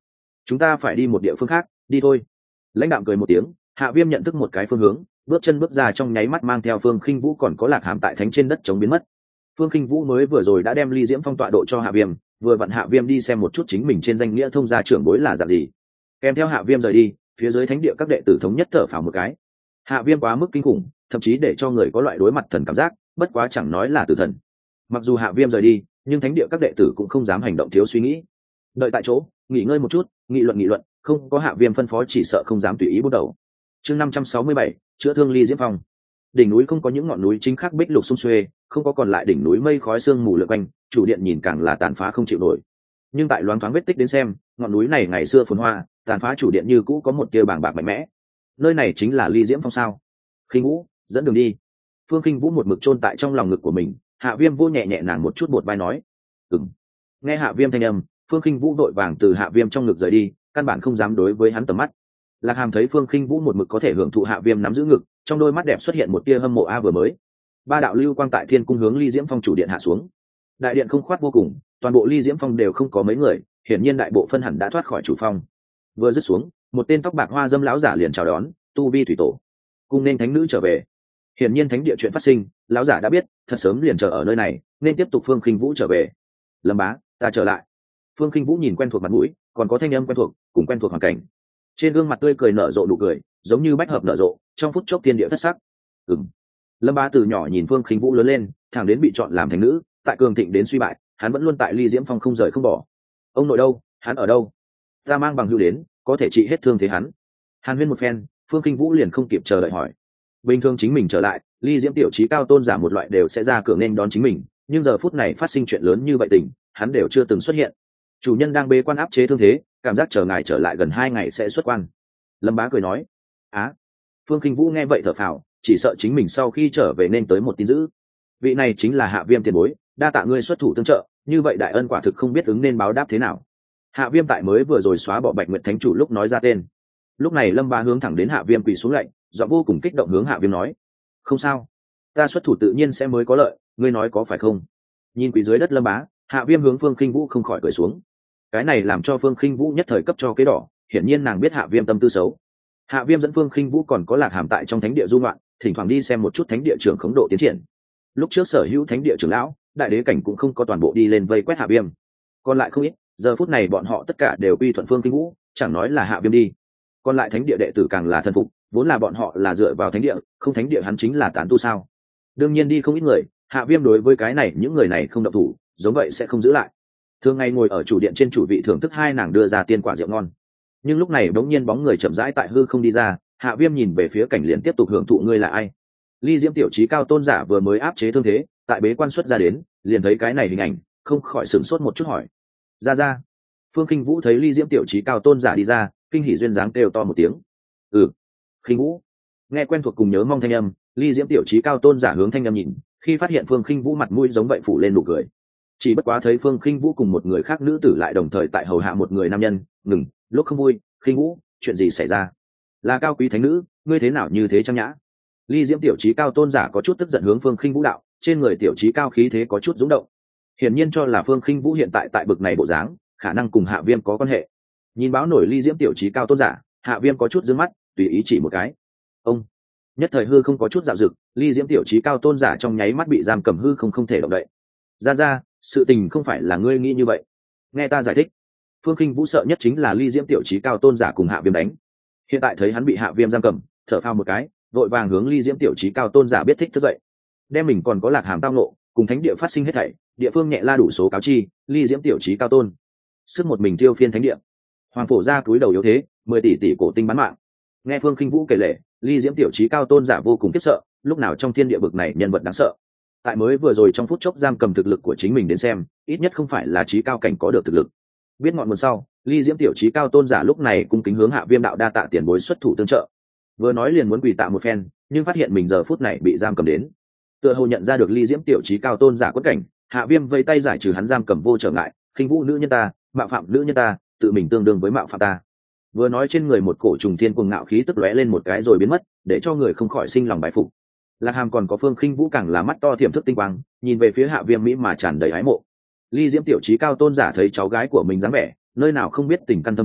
chúng ta phải đi một địa phương khác, đi thôi. Lãnh đạm cười một tiếng, Hạ Viêm nhận thức một cái phương hướng, bước chân bước ra trong nháy mắt mang theo Phương Khinh Vũ còn có Lạc Hàm tại thánh trên đất chống biến mất. Phương Khinh Vũ mới vừa rồi đã đem ly diễm phong tọa độ cho Hạ Viêm, vừa vặn Hạ Viêm đi xem một chút chính mình trên danh nghĩa thông gia trưởng bối là dạng gì. Kèm theo Hạ Viêm rời đi, phía dưới thánh địa các đệ tử thống nhất thở phào một cái. Hạ Viêm quá mức kinh khủng, thậm chí để cho người có loại đối mặt thần cảm giác, bất quá chẳng nói là tử thần. Mặc dù Hạ Viêm rời đi, nhưng thánh địa các đệ tử cũng không dám hành động thiếu suy nghĩ. Đợi tại chỗ, nghỉ ngơi một chút, nghị luận nghị luận, không có Hạ Viêm phân phó chỉ sợ không dám tùy ý bắt đầu. Chương năm trăm sáu mươi bảy, chữa thương ly diễm phong. Đỉnh núi không có những ngọn núi chính khác bích lục xung xuê, không có còn lại đỉnh núi mây khói sương mù lượn quanh, chủ điện nhìn càng là tàn phá không chịu nổi. Nhưng tại loáng thoáng vết tích đến xem, ngọn núi này ngày xưa phồn hoa, tàn phá chủ điện như cũ có một tia bàng bạc mạnh mẽ. Nơi này chính là ly diễm phong sao? Khinh Vũ, dẫn đường đi. Phương Khinh Vũ một mực chôn tại trong lòng ngực của mình, Hạ Viêm vô nhẹ nhẹ nàng một chút bột vai nói. Ừm. Nghe Hạ Viêm thanh âm, Phương Khinh Vũ đội vàng từ Hạ Viêm trong ngực rời đi, căn bản không dám đối với hắn tầm mắt. Lạc Hàm thấy Phương Khinh Vũ một mực có thể hưởng thụ Hạ Viêm nắm giữ ngực, trong đôi mắt đẹp xuất hiện một tia hâm mộ a vừa mới. Ba đạo lưu quang tại thiên cung hướng ly diễm phong chủ điện hạ xuống. Đại điện không khoát vô cùng, toàn bộ ly diễm phong đều không có mấy người, hiển nhiên đại bộ phân hẳn đã thoát khỏi chủ phong. Vừa dứt xuống, một tên tóc bạc hoa dâm lão giả liền chào đón, tu vi thủy tổ, cung nên thánh nữ trở về. Hiển nhiên thánh địa chuyện phát sinh, lão giả đã biết, thật sớm liền chờ ở nơi này, nên tiếp tục Phương Khinh Vũ trở về. Lâm bá, ta trở lại. Phương Khinh Vũ nhìn quen thuộc mặt mũi, còn có thanh âm quen thuộc, cùng quen thuộc hoàn cảnh. Trên gương mặt tươi cười nở rộ nụ cười, giống như bách hợp nở rộ, trong phút chốc thiên địa thất sắc. Ừm. Lâm bá từ nhỏ nhìn Phương Khinh Vũ lớn lên, thẳng đến bị chọn làm thánh nữ, tại cường thịnh đến suy bại, hắn vẫn luôn tại ly diễm phong không rời không bỏ. Ông nội đâu, hắn ở đâu? Ta mang bằng hữu đến, có thể trị hết thương thế hắn. Hàn huyên một phen, Phương Khinh Vũ liền không kịp chờ đợi hỏi. Bình thường chính mình trở lại, ly diễm tiểu trí cao tôn giả một loại đều sẽ ra cửa nên đón chính mình, nhưng giờ phút này phát sinh chuyện lớn như vậy tình, hắn đều chưa từng xuất hiện. Chủ nhân đang bế quan áp chế thương thế, cảm giác chờ ngài trở lại gần hai ngày sẽ xuất quan. Lâm bá cười nói. Á. Phương Khinh Vũ nghe vậy thở phào, chỉ sợ chính mình sau khi trở về nên tới một tin dữ. Vị này chính là Hạ Viêm tiền bối, đa tạ ngươi xuất thủ tương trợ, như vậy đại ân quả thực không biết ứng nên báo đáp thế nào. Hạ Viêm tại mới vừa rồi xóa bỏ Bạch Nguyệt Thánh chủ lúc nói ra tên. Lúc này Lâm bá hướng thẳng đến Hạ Viêm quỳ xuống lạy, giọng vô cùng kích động hướng Hạ Viêm nói. Không sao, ta xuất thủ tự nhiên sẽ mới có lợi, ngươi nói có phải không? Nhìn quỳ dưới đất Lâm bá, Hạ Viêm hướng Phương Khinh Vũ không khỏi cười xuống. Cái này làm cho Phương Khinh Vũ nhất thời cấp cho cái đỏ, hiển nhiên nàng biết Hạ Viêm tâm tư xấu. Hạ Viêm dẫn Phương Khinh Vũ còn có Lạc Hàm tại trong thánh địa du ngoạn, thỉnh thoảng đi xem một chút thánh địa trưởng khống độ tiến triển. Lúc trước sở hữu thánh địa trưởng lão, đại đế cảnh cũng không có toàn bộ đi lên vây quét Hạ Viêm, còn lại không ít, giờ phút này bọn họ tất cả đều quy thuận Phương Khinh Vũ, chẳng nói là Hạ Viêm đi, còn lại thánh địa đệ tử càng là thần phục, vốn là bọn họ là dựa vào thánh địa, không thánh địa hắn chính là tán tu sao? Đương nhiên đi không ít người, Hạ Viêm đối với cái này những người này không động thủ, giống vậy sẽ không giữ lại. Thường ngày ngồi ở chủ điện trên chủ vị thưởng thức hai nàng đưa ra tiên quả rượu ngon, nhưng lúc này bỗng nhiên bóng người chậm rãi tại hư không đi ra. Hạ Viêm nhìn về phía cảnh liền tiếp tục hưởng thụ. Ngươi là ai? Ly diễm tiểu trí cao tôn giả vừa mới áp chế thương thế, tại bế quan xuất ra đến, liền thấy cái này hình ảnh, không khỏi sửng sốt một chút hỏi. Ra ra. Phương Khinh Vũ thấy Ly diễm tiểu trí cao tôn giả đi ra, kinh hỉ duyên dáng kêu to một tiếng. Ừ. Khinh Vũ. Nghe quen thuộc cùng nhớ mong thanh âm, Ly diễm tiểu trí cao tôn giả hướng thanh âm nhìn, khi phát hiện Phương Khinh Vũ mặt mũi giống vậy phủ lên nụ cười. Chỉ bất quá thấy Phương Khinh Vũ cùng một người khác nữ tử lại đồng thời tại hầu hạ một người nam nhân, ngừng, lúc không vui. Khinh Vũ, chuyện gì xảy ra? Là cao quý thánh nữ, ngươi thế nào như thế trang nhã? Ly diễm tiểu trí cao tôn giả có chút tức giận hướng Phương Khinh Vũ đạo, trên người tiểu trí cao khí thế có chút rung động, hiển nhiên cho là Phương Khinh Vũ hiện tại tại bực này bộ dáng, khả năng cùng Hạ Viêm có quan hệ. Nhìn báo nổi Ly diễm tiểu trí cao tôn giả, Hạ Viêm có chút dương mắt, tùy ý chỉ một cái. Ông. Nhất thời hư không có chút dạo dực, Ly diễm tiểu trí cao tôn giả trong nháy mắt bị giam cầm hư không không thể động đậy. Ra ra, sự tình không phải là ngươi nghĩ như vậy, nghe ta giải thích. Phương Khinh Vũ sợ nhất chính là Ly diễm tiểu trí cao tôn giả cùng Hạ Viêm đánh, hiện tại thấy hắn bị Hạ Viêm giam cầm, thở phào một cái, vội vàng hướng Ly diễm tiểu trí cao tôn giả biết thích thức dậy, đem mình còn có Lạc Hàm tao nộ cùng thánh địa phát sinh hết thảy, địa phương nhẹ la đủ số cáo chi. Ly diễm tiểu trí cao tôn sức một mình tiêu phiên thánh địa, hoàng phổ ra cúi đầu yếu thế, mười tỷ tỷ cổ tinh bán mạng. Nghe Phương Khinh Vũ kể lể, Ly diễm tiểu trí cao tôn giả vô cùng khiếp sợ, lúc nào trong thiên địa bực này nhân vật đáng sợ, tại mới vừa rồi trong phút chốc giam cầm thực lực của chính mình đến xem, ít nhất không phải là trí cao cảnh có được thực lực. Biết ngọn nguồn sau, Ly diễm tiểu trí cao tôn giả lúc này cung kính hướng Hạ Viêm đạo đa tạ tiền bối xuất thủ tương trợ. Vừa nói liền muốn quỳ tạ một phen, nhưng phát hiện mình giờ phút này bị giam cầm đến, tựa hồ nhận ra được Ly diễm tiểu trí cao tôn giả quất cảnh, Hạ Viêm vây tay giải trừ hắn giam cầm vô trở ngại. Khinh Vũ nữ nhân ta, mạo phạm nữ nhân ta, tự mình tương đương với mạo phạm ta. Vừa nói trên người một cổ trùng thiên cuồng ngạo khí tức lóe lên một cái rồi biến mất, để cho người không khỏi sinh lòng bái phục. Lạc Hàm còn có Phương Khinh Vũ càng là mắt to thiểm thức tinh quang, nhìn về phía Hạ Viêm mỹ mà tràn đầy ái mộ. Ly diễm tiểu trí cao tôn giả thấy cháu gái của mình dáng vẻ, nơi nào không biết tình căn thâm trùng,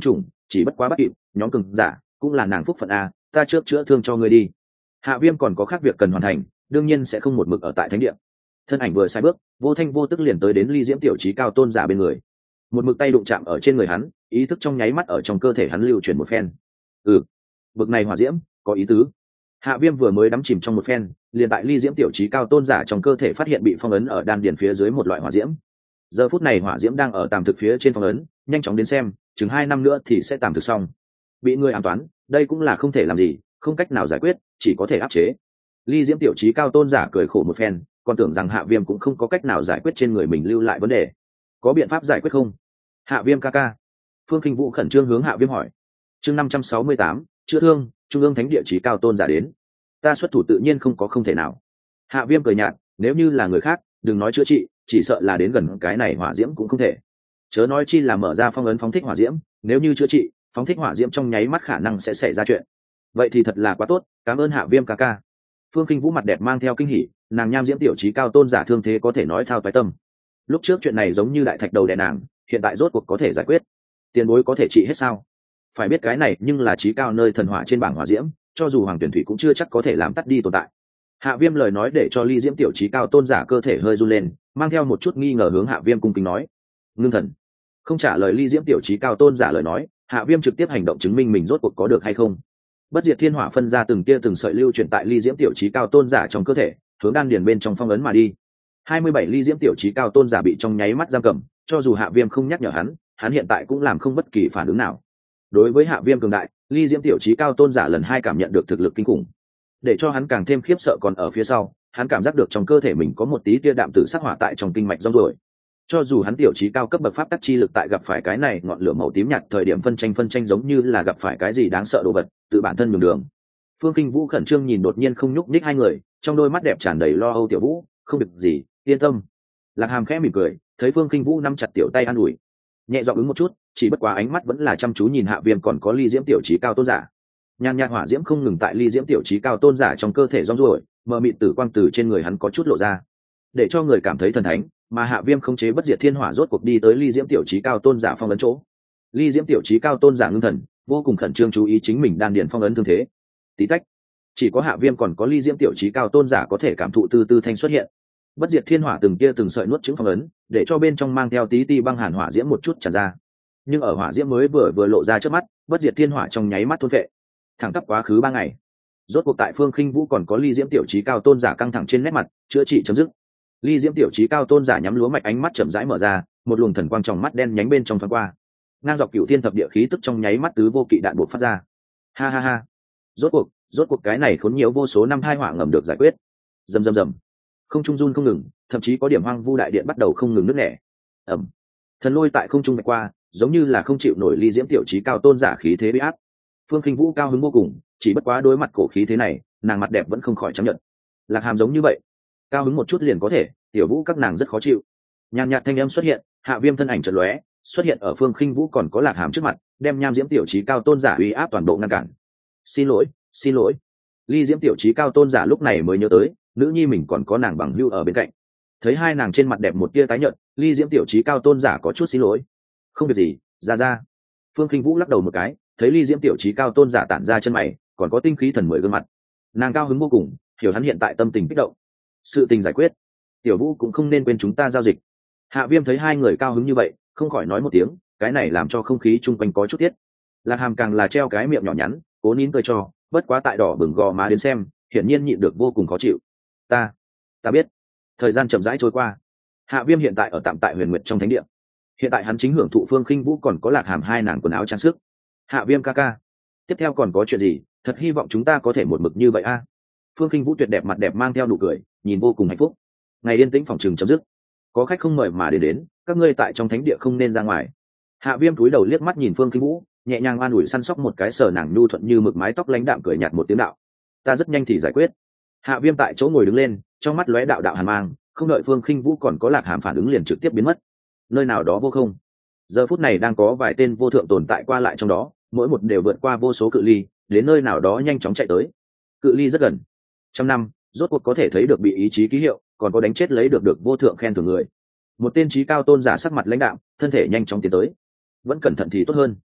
chỉ bất quá bắt kịp nhóm cường giả cũng là nàng phúc phận a, ta trước chữa thương cho ngươi đi. Hạ Viêm còn có khác việc cần hoàn thành, đương nhiên sẽ không một mực ở tại thánh địa. Thân ảnh vừa sai bước, vô thanh vô tức liền tới đến ly diễm tiểu trí cao tôn giả bên người, một mực tay đụng chạm ở trên người hắn, ý thức trong nháy mắt ở trong cơ thể hắn lưu chuyển một phen. Ừ, bực này hỏa diễm có ý tứ. Hạ Viêm vừa mới đắm chìm trong một phen, liền tại ly diễm tiểu trí cao tôn giả trong cơ thể phát hiện bị phong ấn ở đan điền phía dưới một loại hỏa diễm. Giờ phút này hỏa diễm đang ở tạm thực phía trên phong ấn, nhanh chóng đến xem, chừng hai năm nữa thì sẽ tạm thực xong. Bị người ám toán, đây cũng là không thể làm gì, không cách nào giải quyết, chỉ có thể áp chế. Ly diễm tiểu trí cao tôn giả cười khổ một phen, còn tưởng rằng Hạ Viêm cũng không có cách nào giải quyết trên người mình lưu lại vấn đề. Có biện pháp giải quyết không? Hạ Viêm ca ca. Phương Khinh Vũ khẩn trương hướng Hạ Viêm hỏi. Chương năm trăm sáu mươi tám, chữa thương, trung ương thánh địa trí cao tôn giả đến. Ta xuất thủ tự nhiên không có không thể nào. Hạ Viêm cười nhạt, nếu như là người khác, đừng nói chữa trị, chỉ sợ là đến gần cái này hỏa diễm cũng không thể. Chớ nói chi là mở ra phong ấn phóng thích hỏa diễm, nếu như chữa trị, phóng thích hỏa diễm trong nháy mắt khả năng sẽ xảy ra chuyện. Vậy thì thật là quá tốt, cảm ơn Hạ Viêm ca ca. Phương Khinh Vũ mặt đẹp mang theo kinh hỉ, nàng nham diễm tiểu trí cao tôn giả thương thế có thể nói thao toái tâm. Lúc trước chuyện này giống như đại thạch đầu đè nàng, hiện tại rốt cuộc có thể giải quyết. Tiền bối có thể trị hết sao? Phải biết cái này nhưng là trí cao nơi thần hỏa trên bảng hỏa diễm, cho dù hoàng tuyển thủy cũng chưa chắc có thể làm tắt đi tồn tại. Hạ Viêm lời nói để cho ly diễm tiểu trí cao tôn giả cơ thể hơi run lên, mang theo một chút nghi ngờ hướng Hạ Viêm cung kính nói. Ngưng thần. Không trả lời ly diễm tiểu trí cao tôn giả lời nói, Hạ Viêm trực tiếp hành động chứng minh mình rốt cuộc có được hay không. Bất diệt thiên hỏa phân ra từng tia từng sợi lưu chuyển tại ly diễm tiểu trí cao tôn giả trong cơ thể, hướng đan điền bên trong phong ấn mà đi. hai mươi bảy ly diễm tiểu trí cao tôn giả bị trong nháy mắt giam cầm, cho dù Hạ Viêm không nhắc nhở hắn, hắn hiện tại cũng làm không bất kỳ phản ứng nào. Đối với Hạ Viêm cường đại, ly diễm tiểu trí cao tôn giả lần hai cảm nhận được thực lực kinh khủng. Để cho hắn càng thêm khiếp sợ còn ở phía sau, hắn cảm giác được trong cơ thể mình có một tí tia đạm tử sắc hỏa tại trong kinh mạch rong ruổi. Cho dù hắn tiểu trí cao cấp bậc pháp tắc chi lực tại gặp phải cái này ngọn lửa màu tím nhạt thời điểm phân tranh phân tranh giống như là gặp phải cái gì đáng sợ đồ vật, tự bản thân nhường đường. Phương Kinh Vũ khẩn trương nhìn đột nhiên không nhúc nhích hai người, trong đôi mắt đẹp tràn đầy lo âu. Tiểu Vũ, không việc gì, yên tâm. Lạc Hàm khẽ mỉm cười, thấy Phương Kinh Vũ nắm chặt tiểu tay an ủi, nhẹ giọng ứng một chút, chỉ bất quá ánh mắt vẫn là chăm chú nhìn Hạ Viêm còn có ly diễm tiểu trí cao tôn giả. Nhàn nhạt hỏa diễm không ngừng tại ly diễm tiểu trí cao tôn giả trong cơ thể rong ruổi, mờ mịt tử quang từ trên người hắn có chút lộ ra, để cho người cảm thấy thần thánh. Mà Hạ Viêm không chế bất diệt thiên hỏa rốt cuộc đi tới ly diễm tiểu trí cao tôn giả phong ấn chỗ. Ly diễm tiểu trí cao tôn giả ngưng thần, vô cùng khẩn trương chú ý chính mình đan điền phong ấn thương thế. Tí tách, chỉ có Hạ Viêm còn có ly diễm tiểu trí cao tôn giả có thể cảm thụ từ từ thanh xuất hiện. Bất diệt thiên hỏa từng kia từng sợi nuốt trứng phong ấn, để cho bên trong mang theo tí ti băng hàn hỏa diễm một chút tràn ra. Nhưng ở hỏa diễm mới vừa vừa lộ ra trước mắt, bất diệt thiên hỏa trong nháy mắt thôn phệ. Thẳng tắp quá khứ ba ngày, rốt cuộc tại Phương Khinh Vũ còn có ly diễm tiểu trí cao tôn giả căng thẳng trên nét mặt, chữa trị chấm dứt. Ly diễm tiểu trí cao tôn giả nhắm lúa mạch ánh mắt chậm rãi mở ra, một luồng thần quang trong mắt đen nhánh bên trong thoáng qua, ngang dọc cửu thiên thập địa khí tức trong nháy mắt tứ vô kỵ đạn bộc phát ra. Ha ha ha, rốt cuộc rốt cuộc cái này khốn nhiều vô số năm thai họa ngầm được giải quyết. Rầm rầm rầm, không trung run không ngừng, thậm chí có điểm hoang vu đại điện bắt đầu không ngừng nứt nẻ. Ầm, thần lôi tại không trung vạch qua, giống như là không chịu nổi ly diễm tiểu trí cao tôn giả khí thế bị áp. Phương Khinh Vũ cao hứng vô cùng, chỉ bất quá đối mặt cổ khí thế này, nàng mặt đẹp vẫn không khỏi chấp nhận. Lạc Hàm giống như vậy, cao hứng một chút liền có thể, tiểu Vũ các nàng rất khó chịu. Nhàn nhạt thanh âm xuất hiện, Hạ Viêm thân ảnh chợt lóe, xuất hiện ở Phương Khinh Vũ còn có Lạc Hàm trước mặt, đem nham diễm tiểu trí cao tôn giả uy áp toàn bộ ngăn cản. Xin lỗi, xin lỗi. Ly diễm tiểu trí cao tôn giả lúc này mới nhớ tới, nữ nhi mình còn có nàng bằng hữu ở bên cạnh. Thấy hai nàng trên mặt đẹp một tia tái nhợt, Ly diễm tiểu trí cao tôn giả có chút xin lỗi. Không việc gì, ra ra. Phương Khinh Vũ lắc đầu một cái, thấy Ly diễm tiểu trí cao tôn giả tản ra chân mày, còn có tinh khí thần mười gương mặt, nàng cao hứng vô cùng, hiểu hắn hiện tại tâm tình kích động. Sự tình giải quyết, tiểu Vũ cũng không nên quên chúng ta giao dịch. Hạ Viêm thấy hai người cao hứng như vậy, không khỏi nói một tiếng, cái này làm cho không khí chung quanh có chút tiết. Lạc Hàm càng là treo cái miệng nhỏ nhắn, cố nín cười cho, bất quá tại đỏ bừng gò má đến xem, hiển nhiên nhịn được vô cùng khó chịu. Ta, ta biết. Thời gian chậm rãi trôi qua, Hạ Viêm hiện tại ở tạm tại Huyền Nguyệt trong thánh địa. Hiện tại hắn chính hưởng thụ Phương Khinh Vũ còn có Lạc Hàm hai nàng quần áo trang sức. Hạ Viêm ca ca, tiếp theo còn có chuyện gì? Thật hy vọng chúng ta có thể một mực như vậy a. Phương Khinh Vũ tuyệt đẹp mặt đẹp mang theo nụ cười, nhìn vô cùng hạnh phúc. Ngày yên tĩnh phòng trường chấm dứt, có khách không mời mà đến đến, các ngươi tại trong thánh địa không nên ra ngoài. Hạ Viêm cúi đầu liếc mắt nhìn Phương Khinh Vũ, nhẹ nhàng an ủi săn sóc một cái, sờ nàng nhu thuận như mực mái tóc lãnh đạm, cười nhạt một tiếng đạo, ta rất nhanh thì giải quyết. Hạ Viêm tại chỗ ngồi đứng lên, trong mắt lóe đạo đạo hàn mang, không đợi Phương Khinh Vũ còn có Lạc Hàm phản ứng liền trực tiếp biến mất. Nơi nào đó vô không, giờ phút này đang có vài tên vô thượng tồn tại qua lại trong đó, mỗi một đều vượt qua vô số cự ly, đến nơi nào đó nhanh chóng chạy tới. Cự ly rất gần, trăm năm, rốt cuộc có thể thấy được bị ý chí ký hiệu, còn có đánh chết lấy được được vô thượng khen thưởng người. Một tên trí cao tôn giả sắc mặt lãnh đạm, thân thể nhanh chóng tiến tới, vẫn cẩn thận thì tốt hơn.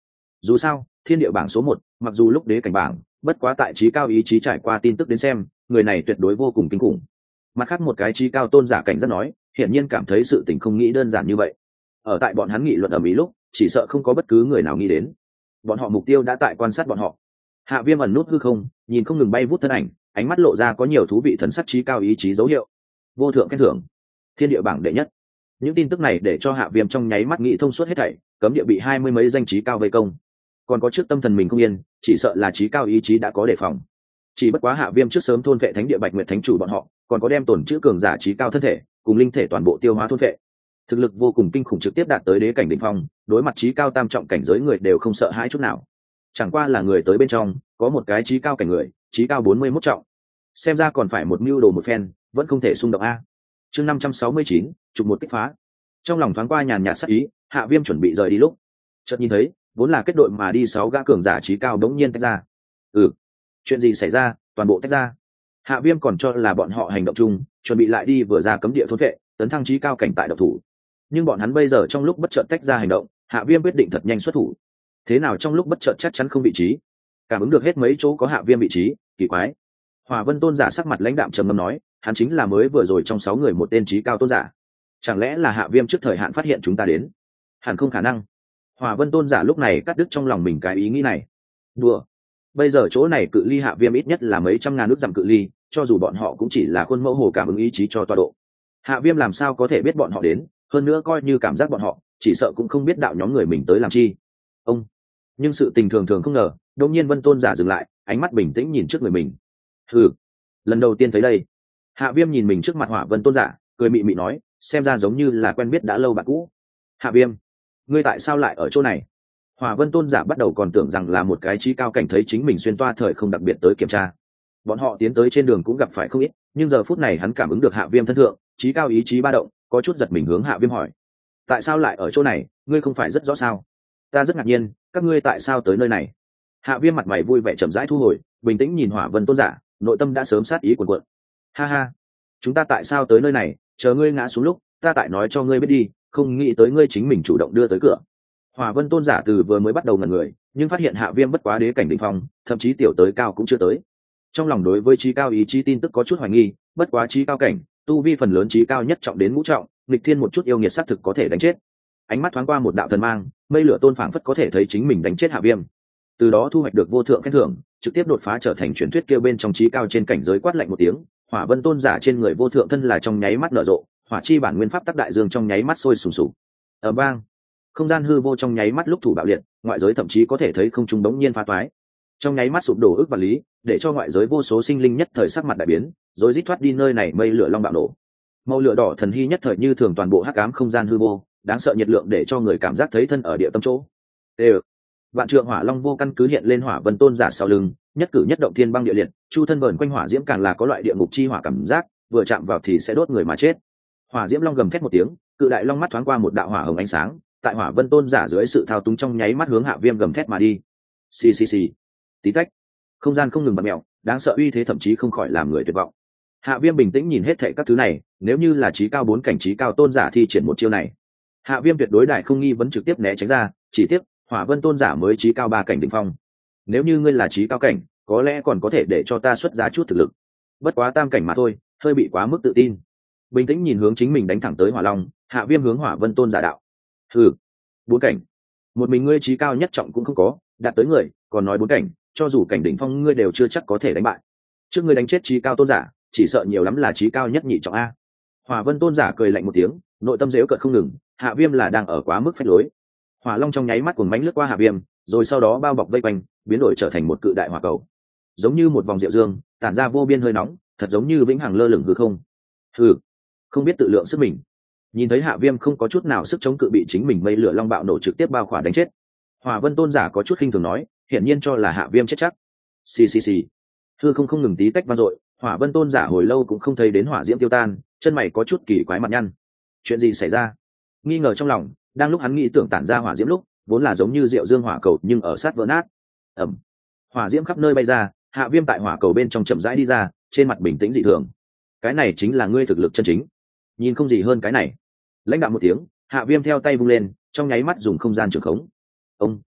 Dù sao thiên địa bảng số một mặc dù lúc đế cảnh bảng, bất quá tại trí cao ý chí trải qua tin tức đến xem, người này tuyệt đối vô cùng kinh khủng. Mặt khác một cái trí cao tôn giả cảnh giác nói, hiển nhiên cảm thấy sự tình không nghĩ đơn giản như vậy. Ở tại bọn hắn nghị luận ở mỹ lúc, chỉ sợ không có bất cứ người nào nghĩ đến, bọn họ mục tiêu đã tại quan sát bọn họ. Hạ Viêm ẩn nút hư không, nhìn không ngừng bay vút thân ảnh, ánh mắt lộ ra có nhiều thú vị thần sắc trí cao ý chí dấu hiệu. Vô thượng khen thưởng, thiên địa bảng đệ nhất. Những tin tức này để cho Hạ Viêm trong nháy mắt nghĩ thông suốt hết thảy, cấm địa bị hai mươi mấy danh trí cao vây công, còn có trước tâm thần mình không yên, chỉ sợ là trí cao ý chí đã có đề phòng. Chỉ bất quá Hạ Viêm trước sớm thôn vệ thánh địa Bạch Nguyệt thánh chủ bọn họ, còn có đem tổn chữ cường giả trí cao thân thể cùng linh thể toàn bộ tiêu hóa thôn vệ, thực lực vô cùng kinh khủng, trực tiếp đạt tới đế cảnh đỉnh phong, đối mặt trí cao tam trọng cảnh giới người đều không sợ hãi chút nào. Chẳng qua là người tới bên trong có một cái trí cao cảnh người, trí cao bốn mươi mốt trọng, xem ra còn phải một mưu đồ một phen, vẫn không thể xung động a. Chương năm trăm sáu mươi chín, chụp một kích phá. Trong lòng thoáng qua nhàn nhạt sắc ý, Hạ Viêm chuẩn bị rời đi lúc, chợt nhìn thấy vốn là kết đội mà đi sáu gã cường giả trí cao đống nhiên tách ra. Ừ, chuyện gì xảy ra? Toàn bộ tách ra. Hạ Viêm còn cho là bọn họ hành động chung, chuẩn bị lại đi vừa ra cấm địa thôn vệ, tấn thăng trí cao cảnh tại độc thủ. Nhưng bọn hắn bây giờ trong lúc bất chợt tách ra hành động, Hạ Viêm quyết định thật nhanh xuất thủ. Thế nào trong lúc bất chợt chắc chắn không vị trí, cảm ứng được hết mấy chỗ có Hạ Viêm vị trí, kỳ quái. Hỏa Vân tôn giả sắc mặt lãnh đạm trầm ngâm nói, hắn chính là mới vừa rồi trong sáu người một tên trí cao tôn giả. Chẳng lẽ là Hạ Viêm trước thời hạn phát hiện chúng ta đến? Hẳn không khả năng. Hỏa Vân tôn giả lúc này cắt đứt trong lòng mình cái ý nghĩ này. Đùa, bây giờ chỗ này cự ly Hạ Viêm ít nhất là mấy trăm ngàn nước dặm cự ly, cho dù bọn họ cũng chỉ là khuôn mẫu hồ cảm ứng ý chí cho tọa độ. Hạ Viêm làm sao có thể biết bọn họ đến, hơn nữa coi như cảm giác bọn họ, chỉ sợ cũng không biết đạo nhóm người mình tới làm chi. Ông, nhưng sự tình thường thường không ngờ, đột nhiên Vân tôn giả dừng lại, ánh mắt bình tĩnh nhìn trước người mình. Hừ, lần đầu tiên thấy đây. Hạ Viêm nhìn mình trước mặt Hỏa Vân tôn giả, cười mị mị nói, xem ra giống như là quen biết đã lâu bạn cũ. Hạ Viêm, ngươi tại sao lại ở chỗ này? Hỏa Vân tôn giả bắt đầu còn tưởng rằng là một cái trí cao cảnh thấy chính mình xuyên toa thời không đặc biệt tới kiểm tra. Bọn họ tiến tới trên đường cũng gặp phải không ít, nhưng giờ phút này hắn cảm ứng được Hạ Viêm thân thượng, trí cao ý chí ba động, có chút giật mình hướng Hạ Viêm hỏi, tại sao lại ở chỗ này? Ngươi không phải rất rõ sao? Ta rất ngạc nhiên, các ngươi tại sao tới nơi này? Hạ Viêm mặt mày vui vẻ chậm rãi thu hồi, bình tĩnh nhìn Hỏa Vân tôn giả, nội tâm đã sớm sát ý cuồn cuộn. Ha ha, chúng ta tại sao tới nơi này? Chờ ngươi ngã xuống lúc, ta tại nói cho ngươi biết đi, không nghĩ tới ngươi chính mình chủ động đưa tới cửa. Hỏa Vân tôn giả từ vừa mới bắt đầu ngẩn người, nhưng phát hiện Hạ Viêm bất quá đế cảnh đỉnh phong, thậm chí tiểu tới cao cũng chưa tới. Trong lòng đối với trí cao ý chí tin tức có chút hoài nghi, bất quá trí cao cảnh, tu vi phần lớn trí cao nhất trọng đến ngũ trọng, nghịch thiên một chút yêu nghiệt sát thực có thể đánh chết. Ánh mắt thoáng qua một đạo thần mang, mây lửa tôn phảng phất có thể thấy chính mình đánh chết Hạ Viêm. Từ đó thu hoạch được vô thượng khen thưởng, trực tiếp đột phá trở thành truyền thuyết kêu bên trong trí cao trên cảnh giới, quát lạnh một tiếng, Hỏa Vân tôn giả trên người vô thượng thân là trong nháy mắt nở rộ, hỏa chi bản nguyên pháp tắc đại dương trong nháy mắt sôi sùng sục. Ở bang, không gian hư vô trong nháy mắt lúc thủ bạo liệt, ngoại giới thậm chí có thể thấy không trung đống nhiên phá toái. Trong nháy mắt sụp đổ ước vật lý, để cho ngoại giới vô số sinh linh nhất thời sắc mặt đại biến, rồi rít thoát đi nơi này mây lửa long bạo nổ. Màu lửa đỏ thần hy nhất thời như thường toàn bộ hắc ám không gian hư vô, đáng sợ nhiệt lượng để cho người cảm giác thấy thân ở địa tâm chỗ. Đều, vạn trượng hỏa long vô căn cứ hiện lên Hỏa Vân tôn giả sau lưng, nhất cử nhất động thiên băng địa liệt, chu thân vờn quanh hỏa diễm càng là có loại địa ngục chi hỏa cảm giác, vừa chạm vào thì sẽ đốt người mà chết. Hỏa diễm long gầm thét một tiếng, cự đại long mắt thoáng qua một đạo hỏa hồng ánh sáng, tại Hỏa Vân tôn giả dưới sự thao túng trong nháy mắt hướng Hạ Viêm gầm thét mà đi. Xì xì xì, tí tách, không gian không ngừng bật mèo, đáng sợ uy thế thậm chí không khỏi làm người tuyệt vọng. Hạ Viêm bình tĩnh nhìn hết thảy các thứ này, nếu như là trí cao bốn cảnh trí cao tôn giả thi triển một chiêu này, Hạ Viêm tuyệt đối đại không nghi vấn trực tiếp né tránh ra, chỉ tiếc Hỏa Vân tôn giả mới trí cao ba cảnh đỉnh phong. Nếu như ngươi là trí cao cảnh, có lẽ còn có thể để cho ta xuất ra chút thực lực. Bất quá tam cảnh mà thôi, hơi bị quá mức tự tin. Bình tĩnh nhìn hướng chính mình đánh thẳng tới Hỏa Long, Hạ Viêm hướng Hỏa Vân tôn giả đạo. Hừ, bốn cảnh, một mình ngươi trí cao nhất trọng cũng không có, đạt tới người, còn nói bốn cảnh, cho dù cảnh đỉnh phong ngươi đều chưa chắc có thể đánh bại. Trước ngươi đánh chết trí cao tôn giả, chỉ sợ nhiều lắm là trí cao nhất nhị trọng a. Hỏa Vân tôn giả cười lạnh một tiếng, nội tâm dễu cợt không ngừng, Hạ Viêm là đang ở quá mức phách lối. Hỏa Long trong nháy mắt cuồng mãnh lướt qua Hạ Viêm, rồi sau đó bao bọc vây quanh, biến đổi trở thành một cự đại hỏa cầu, giống như một vòng diệu dương, tản ra vô biên hơi nóng, thật giống như vĩnh hằng lơ lửng hư không. Hừ, không biết tự lượng sức mình. Nhìn thấy Hạ Viêm không có chút nào sức chống cự, bị chính mình mây lửa long bạo nổ trực tiếp bao khỏa đánh chết, Hỏa Vân tôn giả có chút khinh thường nói, hiển nhiên cho là Hạ Viêm chết chắc. Xì xì xì, hư không không ngừng tí tách vang dội, Hỏa Vân tôn giả hồi lâu cũng không thấy đến hỏa diễm tiêu tan, chân mày có chút kỳ quái mặt nhăn. Chuyện gì xảy ra? Nghi ngờ trong lòng, đang lúc hắn nghĩ tưởng tản ra hỏa diễm lúc, vốn là giống như rượu dương hỏa cầu nhưng ở sát vỡ nát. Ầm, hỏa diễm khắp nơi bay ra, Hạ Viêm tại hỏa cầu bên trong chậm rãi đi ra, trên mặt bình tĩnh dị thường. Cái này chính là ngươi thực lực chân chính. Nhìn không gì hơn cái này. Lãnh đạo một tiếng, Hạ Viêm theo tay vung lên, trong nháy mắt dùng không gian trường khống. Ông,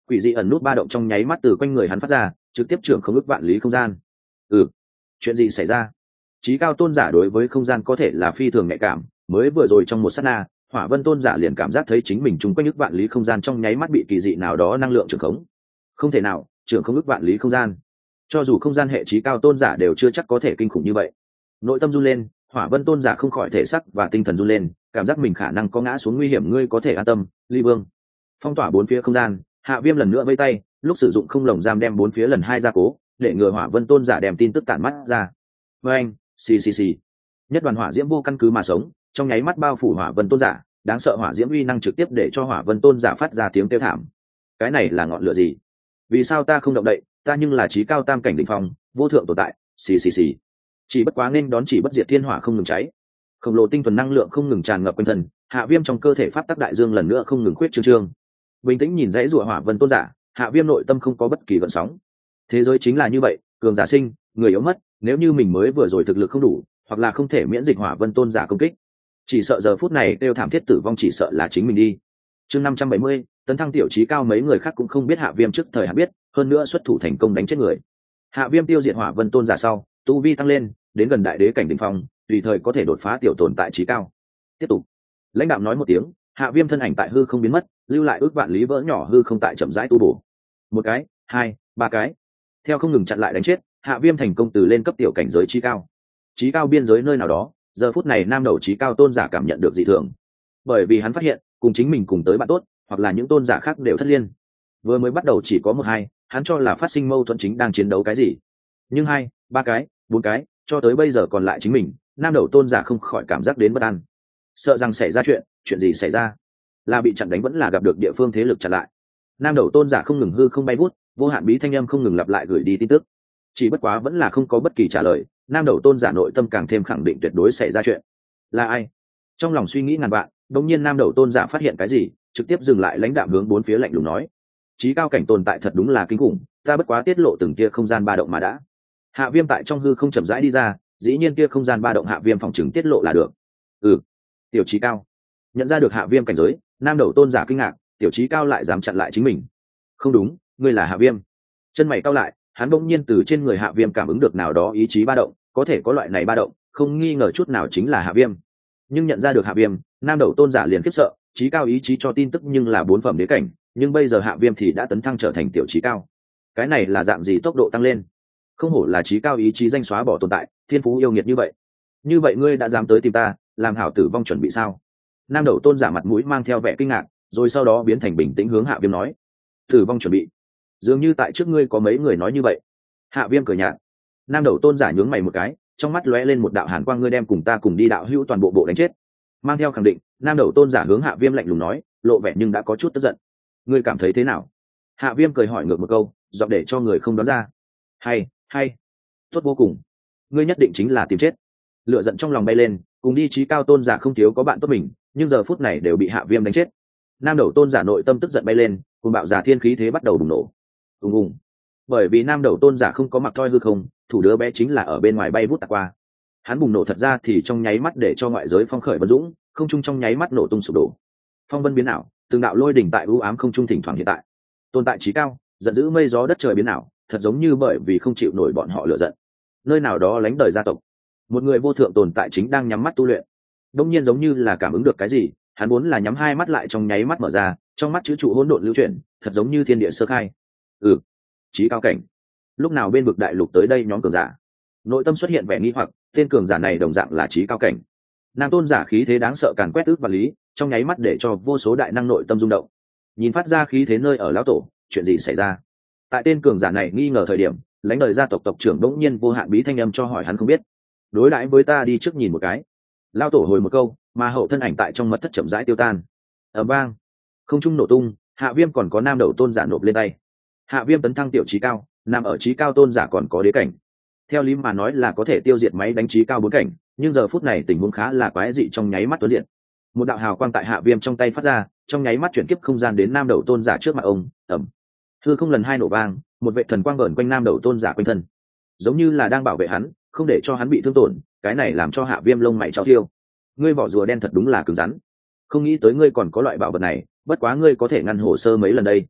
quỷ dị ẩn nút ba động trong nháy mắt từ quanh người hắn phát ra, trực tiếp trưởng không ước vạn lý không gian. Ừ, chuyện gì xảy ra? Chí cao tôn giả đối với không gian có thể là phi thường nhạy cảm, mới vừa rồi trong một sát na, Hỏa Vân tôn giả liền cảm giác thấy chính mình chung quanh ước vạn lý không gian trong nháy mắt bị kỳ dị nào đó năng lượng trưởng khống. Không thể nào, trưởng không ước vạn lý không gian. Cho dù không gian hệ chí cao tôn giả đều chưa chắc có thể kinh khủng như vậy. Nội tâm run lên, Hỏa Vân tôn giả không khỏi thể xác và tinh thần run lên, cảm giác mình khả năng có ngã xuống nguy hiểm. Ngươi có thể an tâm, Ly Vương. Phong tỏa bốn phía không gian, Hạ Viêm lần nữa vẫy tay, lúc sử dụng không lồng giam đem bốn phía lần hai gia cố, để ngừa Hỏa Vân tôn giả đem tin tức tản mắt ra. Với anh, xì xì xì. Nhất đoàn hỏa diễm vô căn cứ mà sống, trong nháy mắt bao phủ Hỏa Vân tôn giả, đáng sợ hỏa diễm uy năng trực tiếp để cho Hỏa Vân tôn giả phát ra tiếng kêu thảm. Cái này là ngọn lửa gì? Vì sao ta không động đậy? Ta nhưng là chí cao tam cảnh đỉnh phong, vô thượng tồn tại. Xì xì xì. Chỉ bất quá nên đón chỉ bất diệt thiên hỏa không ngừng cháy, khổng lồ tinh thuần năng lượng không ngừng tràn ngập quanh thân. Hạ Viêm trong cơ thể pháp tắc đại dương lần nữa không ngừng khuyết trương trương. Bình tĩnh nhìn dãy rùa Hỏa Vân tôn giả, Hạ Viêm nội tâm không có bất kỳ gợn sóng. Thế giới chính là như vậy, cường giả sinh, người yếu mất. Nếu như mình mới vừa rồi thực lực không đủ, hoặc là không thể miễn dịch Hỏa Vân tôn giả công kích, chỉ sợ giờ phút này kêu thảm thiết tử vong chỉ sợ là chính mình đi. Chương năm trăm bảy mươi, tấn thăng tiểu chí cao, mấy người khác cũng không biết Hạ Viêm trước thời hạn biết, hơn nữa xuất thủ thành công đánh chết người. Hạ Viêm tiêu diệt Hỏa Vân tôn giả sau, tu vi tăng lên, đến gần đại đế cảnh đỉnh phong, tùy thời có thể đột phá tiểu tồn tại chí cao. Tiếp tục. Lãnh đạo nói một tiếng, Hạ Viêm thân ảnh tại hư không biến mất, lưu lại ước vạn lý vỡ nhỏ hư không tại chậm rãi tu bổ. Một cái, hai, ba cái. Theo không ngừng chặn lại đánh chết, Hạ Viêm thành công từ lên cấp tiểu cảnh giới chí cao. Chí cao biên giới nơi nào đó, giờ phút này nam đầu chí cao tôn giả cảm nhận được dị thường, bởi vì hắn phát hiện cùng chính mình cùng tới bạn tốt hoặc là những tôn giả khác đều thất liên. Vừa mới bắt đầu chỉ có một hai, hắn cho là phát sinh mâu thuẫn chính đang chiến đấu cái gì, nhưng hai, ba cái, bốn cái, cho tới bây giờ còn lại chính mình. Nam đầu tôn giả không khỏi cảm giác đến bất an, sợ rằng xảy ra chuyện. Chuyện gì xảy ra? Là bị chặn đánh vẫn là gặp được địa phương thế lực chặn lại? Nam đầu tôn giả không ngừng hư không bay vút, vô hạn bí thanh âm không ngừng lặp lại gửi đi tin tức, chỉ bất quá vẫn là không có bất kỳ trả lời. Nam đầu tôn giả nội tâm càng thêm khẳng định tuyệt đối xảy ra chuyện. Là ai? Trong lòng suy nghĩ ngàn vạn, đột nhiên nam đầu tôn giả phát hiện cái gì, trực tiếp dừng lại, lãnh đạm hướng bốn phía lạnh lùng nói: chí cao cảnh tồn tại thật đúng là kinh khủng, ta bất quá tiết lộ từng tia không gian ba động mà đã. Hạ Viêm tại trong hư không chậm rãi đi ra, dĩ nhiên tia không gian ba động Hạ Viêm phòng chứng tiết lộ là được. Ừ, tiểu chí cao. Nhận ra được Hạ Viêm cảnh giới, nam đầu tôn giả kinh ngạc, tiểu chí cao lại dám chặn lại chính mình. Không đúng, ngươi là Hạ Viêm. Chân mày cau lại, hắn bỗng nhiên từ trên người Hạ Viêm cảm ứng được nào đó ý chí ba động, có thể có loại này ba động, không nghi ngờ chút nào chính là Hạ Viêm. Nhưng nhận ra được Hạ Viêm, nam đầu tôn giả liền khiếp sợ, chí cao ý chí cho tin tức nhưng là bốn phẩm đế cảnh, nhưng bây giờ Hạ Viêm thì đã tấn thăng trở thành tiểu chí cao. Cái này là dạng gì tốc độ tăng lên? Không hổ là chí cao ý chí danh xóa bỏ tồn tại, thiên phú yêu nghiệt như vậy. Như vậy ngươi đã dám tới tìm ta, làm hảo tử vong chuẩn bị sao? Nam đầu tôn giả mặt mũi mang theo vẻ kinh ngạc, rồi sau đó biến thành bình tĩnh hướng Hạ Viêm nói: tử vong chuẩn bị? Dường như tại trước ngươi có mấy người nói như vậy. Hạ Viêm cười nhạt. Nam đầu tôn giả nhướng mày một cái, trong mắt lóe lên một đạo hàn quang: ngươi đem cùng ta cùng đi đạo hữu toàn bộ bộ đánh chết. Mang theo khẳng định, nam đầu tôn giả hướng Hạ Viêm lạnh lùng nói, lộ vẻ nhưng đã có chút tức giận. Ngươi cảm thấy thế nào? Hạ Viêm cười hỏi ngược một câu, giọng để cho người không đoán ra. Hay, hay, tốt vô cùng. Ngươi nhất định chính là tìm chết. Lửa giận trong lòng bay lên, cùng đi chí cao tôn giả không thiếu có bạn tốt mình, nhưng giờ phút này đều bị Hạ Viêm đánh chết. Nam đầu tôn giả nội tâm tức giận bay lên, cùng bạo giả thiên khí thế bắt đầu bùng nổ. Ùng ùng. Bởi vì nam đầu tôn giả không có mặc thoi hư không, thủ đứa bé chính là ở bên ngoài bay vút tạt qua. Hắn bùng nổ thật ra thì trong nháy mắt để cho ngoại giới phong khởi vân dũng, không trung trong nháy mắt nổ tung sụp đổ. Phong vân biến ảo, từng đạo lôi đỉnh tại u ám không trung thỉnh thoảng hiện tại. Tồn tại chí cao, giận dữ mây gió đất trời biến ảo, thật giống như bởi vì không chịu nổi bọn họ lửa giận. Nơi nào đó lánh đời gia tộc, một người vô thượng tồn tại chính đang nhắm mắt tu luyện. Đông nhiên giống như là cảm ứng được cái gì, hắn muốn là nhắm hai mắt lại trong nháy mắt mở ra, trong mắt chữ trụ hỗn độn lưu chuyển, thật giống như thiên địa sơ khai. Ừ, chí cao cảnh. Lúc nào bên vực đại lục tới đây nhóm cường giả? Nội tâm xuất hiện vẻ nghi hoặc, tên cường giả này đồng dạng là chí cao cảnh. Nam tôn giả khí thế đáng sợ càn quét ước và lý, trong nháy mắt để cho vô số đại năng nội tâm rung động. Nhìn phát ra khí thế nơi ở lão tổ, chuyện gì xảy ra? Tại tên cường giả này nghi ngờ thời điểm, lãnh đời gia tộc tộc trưởng bỗng nhiên vô hạn bí thanh âm cho hỏi hắn không biết. Đối đãi với ta đi trước nhìn một cái. Lão tổ hồi một câu, mà hậu thân ảnh tại trong mật thất chậm rãi tiêu tan. Ầm vang, không trung nổ tung, Hạ Viêm còn có nam đầu tôn giả nộp lên tay. Hạ Viêm tấn thăng tiểu chí cao, nằm ở chí cao tôn giả còn có đế cảnh. Theo lý mà nói là có thể tiêu diệt máy đánh chí cao bốn cảnh, nhưng giờ phút này tình huống khá là quái dị, trong nháy mắt tuấn diện. Một đạo hào quang tại Hạ Viêm trong tay phát ra, trong nháy mắt chuyển kiếp không gian đến nam đầu tôn giả trước mặt ông. Ầm, hư không lần hai nổ vang, một vệ thần quang vờn quanh nam đầu tôn giả quanh thân, giống như là đang bảo vệ hắn, không để cho hắn bị thương tổn. Cái này làm cho Hạ Viêm lông mày chau thiêu. Ngươi vỏ rùa đen thật đúng là cứng rắn, không nghĩ tới ngươi còn có loại bảo vật này, bất quá ngươi có thể ngăn hồ sơ mấy lần đây.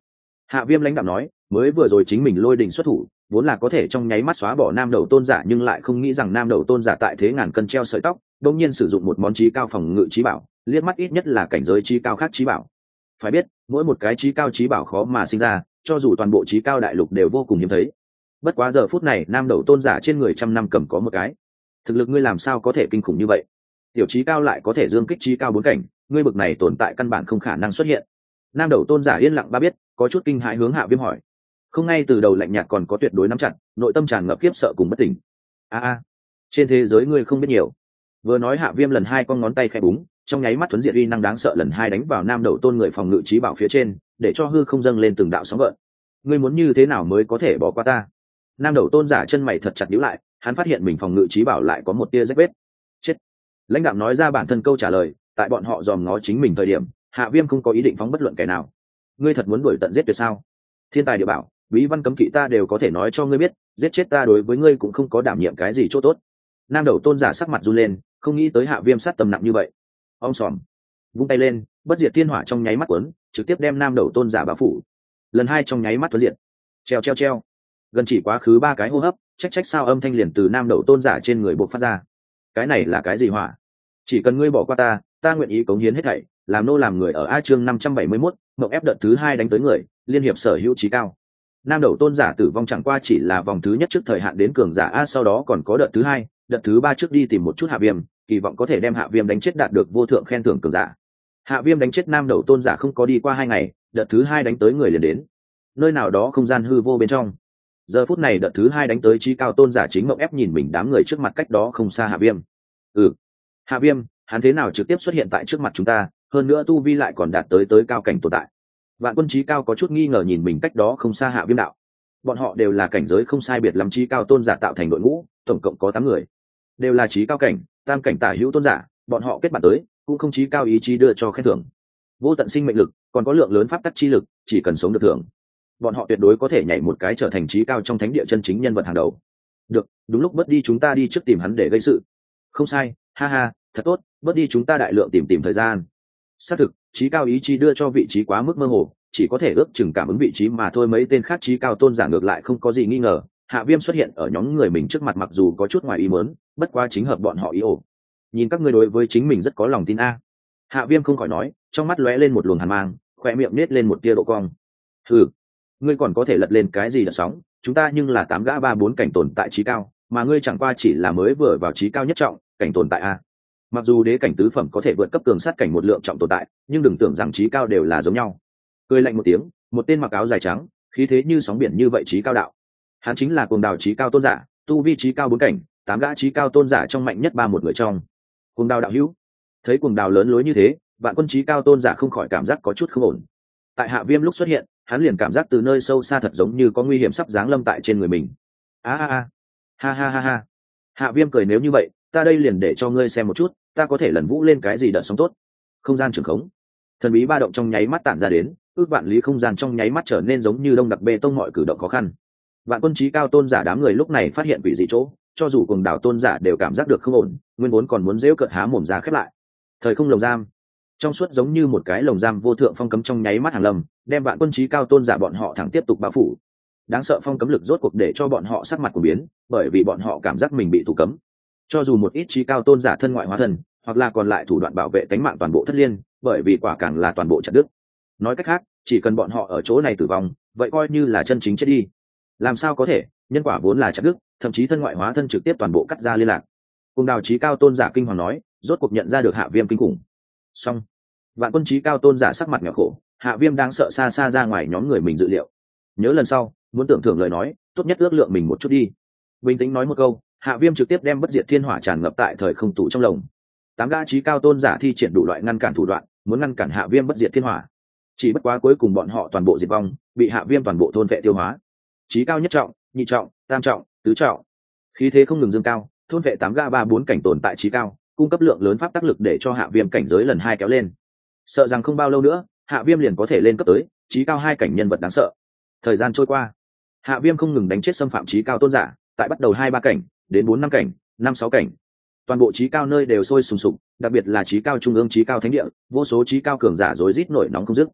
Hạ Viêm lãnh đạm nói, mới vừa rồi chính mình lôi đình xuất thủ vốn là có thể trong nháy mắt xóa bỏ nam đầu tôn giả, nhưng lại không nghĩ rằng nam đầu tôn giả tại thế ngàn cân treo sợi tóc đột nhiên sử dụng một món trí cao phòng ngự trí bảo, liếc mắt ít nhất là cảnh giới trí cao khác trí bảo. Phải biết mỗi một cái trí cao trí bảo khó mà sinh ra, cho dù toàn bộ trí cao đại lục đều vô cùng hiếm thấy. Bất quá giờ phút này nam đầu tôn giả trên người trăm năm cầm có một cái, thực lực ngươi làm sao có thể kinh khủng như vậy? Tiểu trí cao lại có thể dương kích trí cao bốn cảnh, ngươi bực này tồn tại căn bản không khả năng xuất hiện. Nam đầu tôn giả yên lặng ba biết, có chút kinh hãi hướng Hạ Viêm hỏi. Không, ngay từ đầu lạnh nhạt còn có tuyệt đối nắm chặt, nội tâm tràn ngập kiếp sợ cùng bất tỉnh. A a, trên thế giới ngươi không biết nhiều. Vừa nói Hạ Viêm lần hai con ngón tay khẽ búng, trong nháy mắt thuấn diệt uy năng đáng sợ lần hai đánh vào nam đầu tôn người phòng ngự trí bảo phía trên, để cho hư không dâng lên từng đạo sóng gợn. Ngươi muốn như thế nào mới có thể bỏ qua ta? Nam đầu tôn giả chân mày thật chặt nhíu lại, hắn phát hiện mình phòng ngự trí bảo lại có một tia rách vết. Chết. Lãnh đạo nói ra bản thân câu trả lời, tại bọn họ dòm ngó chính mình thời điểm, Hạ Viêm không có ý định phóng bất luận kẻ nào. Ngươi thật muốn đuổi tận giết tuyệt sao? Thiên tài địa bảo, bí văn cấm kỵ ta đều có thể nói cho ngươi biết, giết chết ta đối với ngươi cũng không có đảm nhiệm cái gì chỗ tốt. Nam đầu tôn giả sắc mặt run lên, không nghĩ tới Hạ Viêm sát tầm nặng như vậy. Ông sòm, vung tay lên, bất diệt thiên hỏa trong nháy mắt cuốn, trực tiếp đem nam đầu tôn giả bao phủ. Lần hai trong nháy mắt tuấn diệt. Treo treo treo. Gần chỉ quá khứ ba cái hô hấp, trách trách sao âm thanh liền từ nam đầu tôn giả trên người bộc phát ra. Cái này là cái gì hỏa? Chỉ cần ngươi bỏ qua ta, ta nguyện ý cống hiến hết thảy, làm nô làm người ở A chương năm trăm bảy mươi mốt, mộng ép đợt thứ hai đánh tới người, liên hiệp sở hữu trí cao. Nam đầu tôn giả tử vong chẳng qua chỉ là vòng thứ nhất trước thời hạn đến cường giả A, sau đó còn có đợt thứ hai, đợt thứ ba trước đi tìm một chút Hạ Viêm, kỳ vọng có thể đem Hạ Viêm đánh chết đạt được vô thượng khen thưởng cường giả. Hạ Viêm đánh chết nam đầu tôn giả không có đi qua hai ngày, đợt thứ hai đánh tới người liền đến. Nơi nào đó không gian hư vô bên trong. Giờ phút này đợt thứ hai đánh tới trí cao tôn giả chính mộng ép nhìn mình đám người trước mặt cách đó không xa Hạ Viêm. Ừ, Hạ Viêm, hắn thế nào trực tiếp xuất hiện tại trước mặt chúng ta, hơn nữa tu vi lại còn đạt tới tới cao cảnh tồn tại. Vạn quân trí cao có chút nghi ngờ nhìn mình cách đó không xa Hạ Viêm đạo. Bọn họ đều là cảnh giới không sai biệt lắm trí cao tôn giả tạo thành đội ngũ, tổng cộng có tám người, đều là trí cao cảnh, tam cảnh tả hữu tôn giả, bọn họ kết bạn tới, cũng không trí cao ý chí đưa cho khen thưởng. Vô tận sinh mệnh lực, còn có lượng lớn pháp tắc chi lực, chỉ cần sống được thưởng. Bọn họ tuyệt đối có thể nhảy một cái trở thành trí cao trong thánh địa chân chính nhân vật hàng đầu. Được, đúng lúc bớt đi chúng ta đi trước tìm hắn để gây sự. Không sai, ha ha, thật tốt, bớt đi chúng ta đại lượng tìm tìm thời gian. Xác thực, trí cao ý chí đưa cho vị trí quá mức mơ hồ, chỉ có thể ước chừng cảm ứng vị trí mà thôi. Mấy tên khác trí cao tôn giả ngược lại không có gì nghi ngờ. Hạ Viêm xuất hiện ở nhóm người mình trước mặt mặc dù có chút ngoài ý muốn, bất quá chính hợp bọn họ ý ổ. Nhìn các ngươi đối với chính mình rất có lòng tin a. Hạ Viêm không khỏi nói, trong mắt lóe lên một luồng hàn mang, khóe miệng nết lên một tia độ cong. Hừ, ngươi còn có thể lật lên cái gì đợt sóng, chúng ta nhưng là tám gã ba bốn cảnh tồn tại trí cao, mà ngươi chẳng qua chỉ là mới vừa vào trí cao nhất trọng cảnh tồn tại a. Mặc dù đế cảnh tứ phẩm có thể vượt cấp cường sát cảnh một lượng trọng tồn tại, nhưng đừng tưởng rằng trí cao đều là giống nhau. Cười lạnh một tiếng, một tên mặc áo dài trắng, khí thế như sóng biển như vậy trí cao đạo. Hắn chính là Cuồng Đào trí cao tôn giả, tu vi trí cao bốn cảnh, tám gã trí cao tôn giả trong mạnh nhất ba một người trong. Cuồng Đào đạo hữu. Thấy Cuồng Đào lớn lối như thế, Vạn quân trí cao tôn giả không khỏi cảm giác có chút không ổn. Tại Hạ Viêm lúc xuất hiện, hắn liền cảm giác từ nơi sâu xa thật giống như có nguy hiểm sắp giáng lâm tại trên người mình. A a a, ha ha ha ha. Hạ Viêm cười, nếu như vậy, ta đây liền để cho ngươi xem một chút, ta có thể lần vũ lên cái gì đợt sóng tốt. Không gian trường khống, thần bí ba động trong nháy mắt tản ra đến, ước vạn lý không gian trong nháy mắt trở nên giống như đông đặc bê tông, mọi cử động khó khăn. Vạn quân trí cao tôn giả đám người lúc này phát hiện quỷ dị chỗ, cho dù Cuồng Đào tôn giả đều cảm giác được không ổn, nguyên vốn còn muốn giễu cợt há mồm ra khép lại. Thời không lồng giam, trong suốt giống như một cái lồng giam vô thượng phong cấm trong nháy mắt hàng lâm, đem Vạn quân trí cao tôn giả bọn họ thẳng tiếp tục bao phủ. Đáng sợ phong cấm lực rốt cuộc để cho bọn họ sắc mặt của biến, bởi vì bọn họ cảm giác mình bị thủ cấm. Cho dù một ít trí cao tôn giả thân ngoại hóa thân, hoặc là còn lại thủ đoạn bảo vệ tính mạng toàn bộ thất liên, bởi vì quả càng là toàn bộ chặt đứt. Nói cách khác, chỉ cần bọn họ ở chỗ này tử vong, vậy coi như là chân chính chết đi. Làm sao có thể, nhân quả vốn là chặt đứt, thậm chí thân ngoại hóa thân trực tiếp toàn bộ cắt ra liên lạc. Cùng Đào trí cao tôn giả kinh hoàng nói, rốt cuộc nhận ra được Hạ Viêm kinh khủng. Xong, Vạn quân trí cao tôn giả sắc mặt nghèo khổ, Hạ Viêm đang sợ xa xa ra ngoài nhóm người mình dự liệu. Nhớ lần sau muốn tưởng thưởng lời nói, tốt nhất ước lượng mình một chút đi. Bình tĩnh nói một câu, Hạ Viêm trực tiếp đem bất diệt thiên hỏa tràn ngập tại thời không tủ trong lồng. Tám gã trí cao tôn giả thi triển đủ loại ngăn cản thủ đoạn, muốn ngăn cản Hạ Viêm bất diệt thiên hỏa. Chỉ bất quá cuối cùng bọn họ toàn bộ diệt vong, bị Hạ Viêm toàn bộ thôn vệ tiêu hóa. Trí cao nhất trọng, nhị trọng, tam trọng, tứ trọng, khí thế không ngừng dâng cao, thôn vệ tám gã ba bốn cảnh tồn tại trí cao, cung cấp lượng lớn pháp tác lực để cho Hạ Viêm cảnh giới lần hai kéo lên. Sợ rằng không bao lâu nữa, Hạ Viêm liền có thể lên cấp tới trí cao hai cảnh nhân vật đáng sợ. Thời gian trôi qua, Hạ Viêm không ngừng đánh chết xâm phạm trí cao tôn giả, tại bắt đầu hai ba cảnh, đến bốn năm cảnh, năm sáu cảnh. Toàn bộ trí cao nơi đều sôi sùng sục, đặc biệt là trí cao trung ương trí cao thánh địa, vô số trí cao cường giả rối rít nổi nóng không dứt.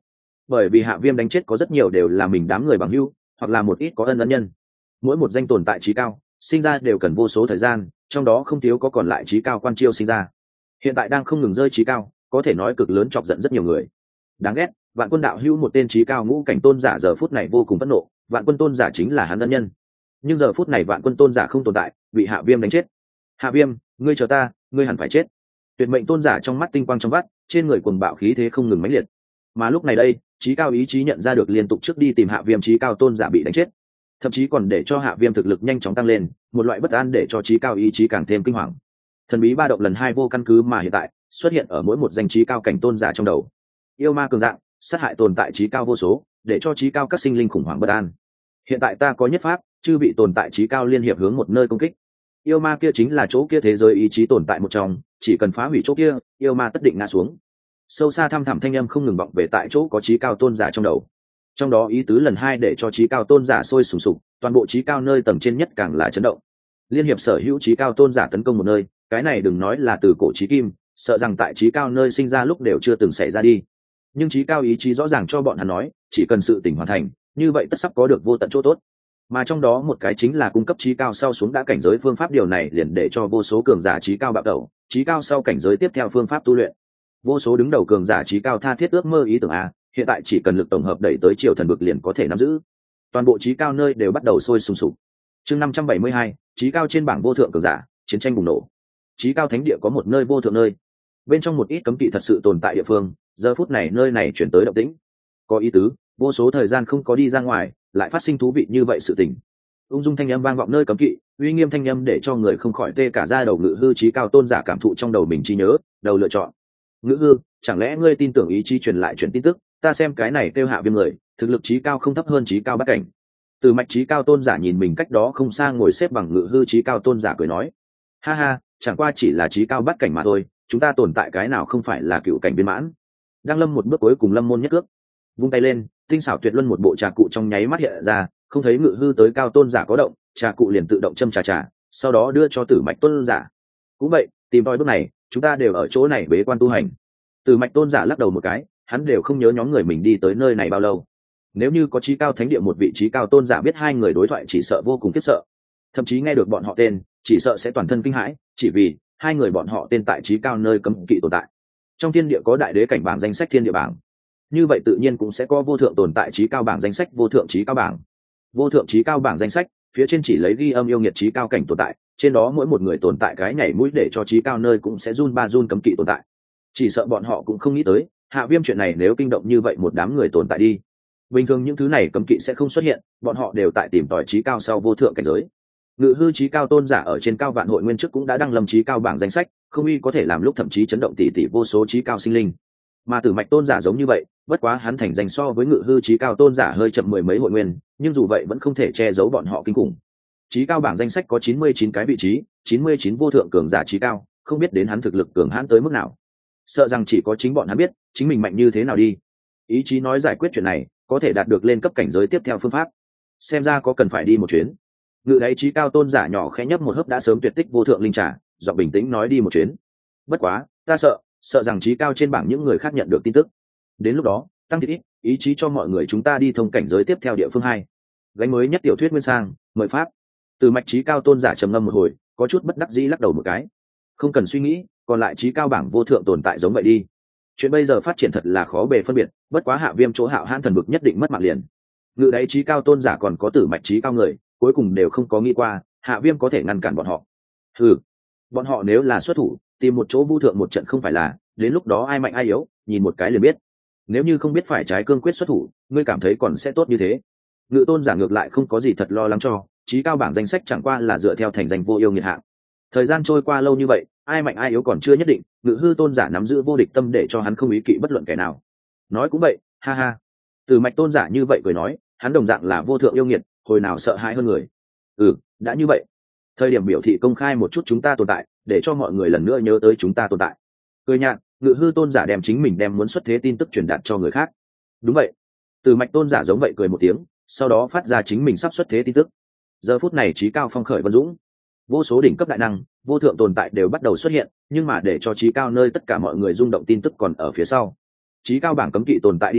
bởi vì hạ viêm đánh chết có rất nhiều đều là mình đám người bằng hữu hoặc là một ít có ân ân nhân. Mỗi một danh tồn tại trí cao sinh ra đều cần vô số thời gian, trong đó không thiếu có còn lại trí cao quan chiêu sinh ra. Hiện tại đang không ngừng rơi trí cao, có thể nói cực lớn chọc giận rất nhiều người. Đáng ghét, Vạn Quân đạo hữu một tên trí cao ngũ cảnh tôn giả giờ phút này vô cùng phẫn nộ, Vạn Quân tôn giả chính là hắn ân nhân. Nhưng giờ phút này Vạn Quân tôn giả không tồn tại, bị Hạ Viêm đánh chết. Hạ Viêm, ngươi chờ ta, ngươi hẳn phải chết. Tuyệt mệnh tôn giả trong mắt tinh quang trong vắt, trên người cuồng bạo khí thế không ngừng mãnh liệt. Mà lúc này đây, trí cao ý chí nhận ra được liên tục trước đi tìm Hạ Viêm trí cao tôn giả bị đánh chết, thậm chí còn để cho Hạ Viêm thực lực nhanh chóng tăng lên, một loại bất an để cho trí cao ý chí càng thêm kinh hoàng. Thần bí ba động lần hai vô căn cứ mà hiện tại xuất hiện ở mỗi một danh trí cao cảnh tôn giả trong đầu. Yêu ma cường dạng, sát hại tồn tại trí cao vô số, để cho trí cao các sinh linh khủng hoảng bất an. Hiện tại ta có nhất pháp, chư bị tồn tại trí cao liên hiệp hướng một nơi công kích. Yêu ma kia chính là chỗ kia thế giới ý chí tồn tại một trong, chỉ cần phá hủy chỗ kia, yêu ma tất định ngã xuống. Sâu xa thăm thẳm thanh âm không ngừng vọng về tại chỗ có trí cao tôn giả trong đầu. Trong đó ý tứ lần hai để cho trí cao tôn giả sôi sùng sục, toàn bộ trí cao nơi tầng trên nhất càng là chấn động. Liên hiệp sở hữu trí cao tôn giả tấn công một nơi, cái này đừng nói là từ cổ trí kim, sợ rằng tại trí cao nơi sinh ra lúc đều chưa từng xảy ra đi. Nhưng trí cao ý chí rõ ràng cho bọn hắn nói, chỉ cần sự tỉnh hoàn thành, như vậy tất sắp có được vô tận chỗ tốt. Mà trong đó một cái chính là cung cấp trí cao sau xuống đã cảnh giới phương pháp, điều này liền để cho vô số cường giả trí cao bạo đầu, trí cao sau cảnh giới tiếp theo phương pháp tu luyện. Vô số đứng đầu cường giả trí cao tha thiết ước mơ ý tưởng a, hiện tại chỉ cần lực tổng hợp đẩy tới triều thần bực liền có thể nắm giữ. Toàn bộ trí cao nơi đều bắt đầu sôi sùng sục. Chương năm trăm bảy mươi hai, trí cao trên bảng vô thượng cường giả, chiến tranh bùng nổ. Trí cao thánh địa có một nơi vô thượng nơi, bên trong một ít cấm kỵ thật sự tồn tại địa phương, giờ phút này nơi này chuyển tới động tĩnh. Có ý tứ, vô số thời gian không có đi ra ngoài, lại phát sinh thú vị như vậy sự tình. Ung dung thanh âm vang vọng nơi cấm kỵ, uy nghiêm thanh âm để cho người không khỏi tê cả da đầu. Ngự hư trí cao tôn giả cảm thụ trong đầu mình trí nhớ, đầu lựa chọn. Ngự hư, chẳng lẽ ngươi tin tưởng ý chí truyền lại truyền tin tức? Ta xem cái này kêu Hạ Viêm người, thực lực trí cao không thấp hơn trí cao bát cảnh. Từ mạch trí cao tôn giả nhìn mình cách đó không xa ngồi xếp bằng ngự hư trí cao tôn giả cười nói, ha ha, chẳng qua chỉ là trí cao bát cảnh mà thôi, chúng ta tồn tại cái nào không phải là cựu cảnh viên mãn. Đang lâm một bước cuối cùng lâm môn nhất cước, vung tay lên, tinh xảo tuyệt luân một bộ trà cụ trong nháy mắt hiện ra, không thấy ngự hư tới cao tôn giả có động, trà cụ liền tự động châm trà trà, sau đó đưa cho tử mạch tôn giả. Cũng vậy, tìm tòi bước này, chúng ta đều ở chỗ này bế quan tu hành. Tử mạch tôn giả lắc đầu một cái, hắn đều không nhớ nhóm người mình đi tới nơi này bao lâu. Nếu như có trí cao thánh địa một vị trí cao tôn giả biết hai người đối thoại, chỉ sợ vô cùng khiếp sợ, thậm chí nghe được bọn họ tên, chỉ sợ sẽ toàn thân kinh hãi, chỉ vì hai người bọn họ tên tại trí cao nơi cấm kỵ tồn tại. Trong thiên địa có đại đế cảnh bảng danh sách thiên địa bảng, như vậy tự nhiên cũng sẽ có vô thượng tồn tại trí cao bảng danh sách vô thượng trí cao bảng. Vô thượng trí cao bảng danh sách phía trên chỉ lấy ghi âm yêu nghiệt trí cao cảnh tồn tại, trên đó mỗi một người tồn tại cái nhảy mũi để cho trí cao nơi cũng sẽ run ba run cấm kỵ tồn tại. Chỉ sợ bọn họ cũng không nghĩ tới Hạ Viêm chuyện này nếu kinh động như vậy một đám người tồn tại đi. Bình thường những thứ này cấm kỵ sẽ không xuất hiện, bọn họ đều tại tìm tòi trí cao sau vô thượng cảnh giới. Ngự hư trí cao tôn giả ở trên cao vạn hội nguyên trước cũng đã đăng lâm trí cao bảng danh sách, không uy có thể làm lúc thậm chí chấn động tỷ tỷ vô số trí cao sinh linh. Mà tử mạch tôn giả giống như vậy, bất quá hắn thành danh so với ngự hư trí cao tôn giả hơi chậm mười mấy hội nguyên, nhưng dù vậy vẫn không thể che giấu bọn họ kinh khủng. Trí cao bảng danh sách có chín mươi chín cái vị trí, chín mươi chín vô thượng cường giả trí cao, không biết đến hắn thực lực cường hãn tới mức nào. Sợ rằng chỉ có chính bọn hắn biết, chính mình mạnh như thế nào đi. Ý chí nói giải quyết chuyện này, có thể đạt được lên cấp cảnh giới tiếp theo phương pháp. Xem ra có cần phải đi một chuyến. Ngự đáy trí cao tôn giả nhỏ khẽ nhấp một hớp đã sớm tuyệt tích vô thượng linh trà, giọng bình tĩnh nói đi một chuyến. Bất quá, ta sợ, sợ rằng trí cao trên bảng những người khác nhận được tin tức. Đến lúc đó, tăng thiết ít, ý chí cho mọi người chúng ta đi thông cảnh giới tiếp theo địa phương hai. Gánh mới nhất tiểu thuyết nguyên sang, mời pháp. Từ mạch trí cao tôn giả trầm ngâm một hồi, có chút bất đắc dĩ lắc đầu một cái. Không cần suy nghĩ, còn lại trí cao bảng vô thượng tồn tại giống vậy đi. Chuyện bây giờ phát triển thật là khó bề phân biệt, bất quá Hạ Viêm chỗ Hạo Hãn thần vực nhất định mất mạng liền. Ngự đáy trí cao tôn giả còn có tử mạch trí cao người, cuối cùng đều không có nghĩ qua Hạ Viêm có thể ngăn cản bọn họ. Ừ, bọn họ nếu là xuất thủ, tìm một chỗ vu thượng một trận không phải là, đến lúc đó ai mạnh ai yếu, nhìn một cái liền biết. Nếu như không biết phải trái cương quyết xuất thủ, ngươi cảm thấy còn sẽ tốt như thế. Ngự tôn giả ngược lại không có gì thật lo lắng cho, trí cao bảng danh sách chẳng qua là dựa theo thành danh vô yêu nghiệt hạng. Thời gian trôi qua lâu như vậy, ai mạnh ai yếu còn chưa nhất định, ngự hư tôn giả nắm giữ vô địch tâm để cho hắn không ý kỵ bất luận kẻ nào. Nói cũng vậy, ha ha. Từ mạch tôn giả như vậy cười nói, hắn đồng dạng là vô thượng yêu nghiệt, hồi nào sợ hãi hơn người. Ừ, đã như vậy, thời điểm biểu thị công khai một chút chúng ta tồn tại, để cho mọi người lần nữa nhớ tới chúng ta tồn tại. Cười nhạt, ngự hư tôn giả đem chính mình đem muốn xuất thế tin tức truyền đạt cho người khác. Đúng vậy. Từ mạch tôn giả giống vậy cười một tiếng, sau đó phát ra chính mình sắp xuất thế tin tức. Giờ phút này trí cao phong khởi vân dũng, vô số đỉnh cấp đại năng, vô thượng tồn tại đều bắt đầu xuất hiện, nhưng mà để cho trí cao nơi tất cả mọi người rung động tin tức còn ở phía sau. Trí cao bảng cấm kỵ tồn tại đi ra,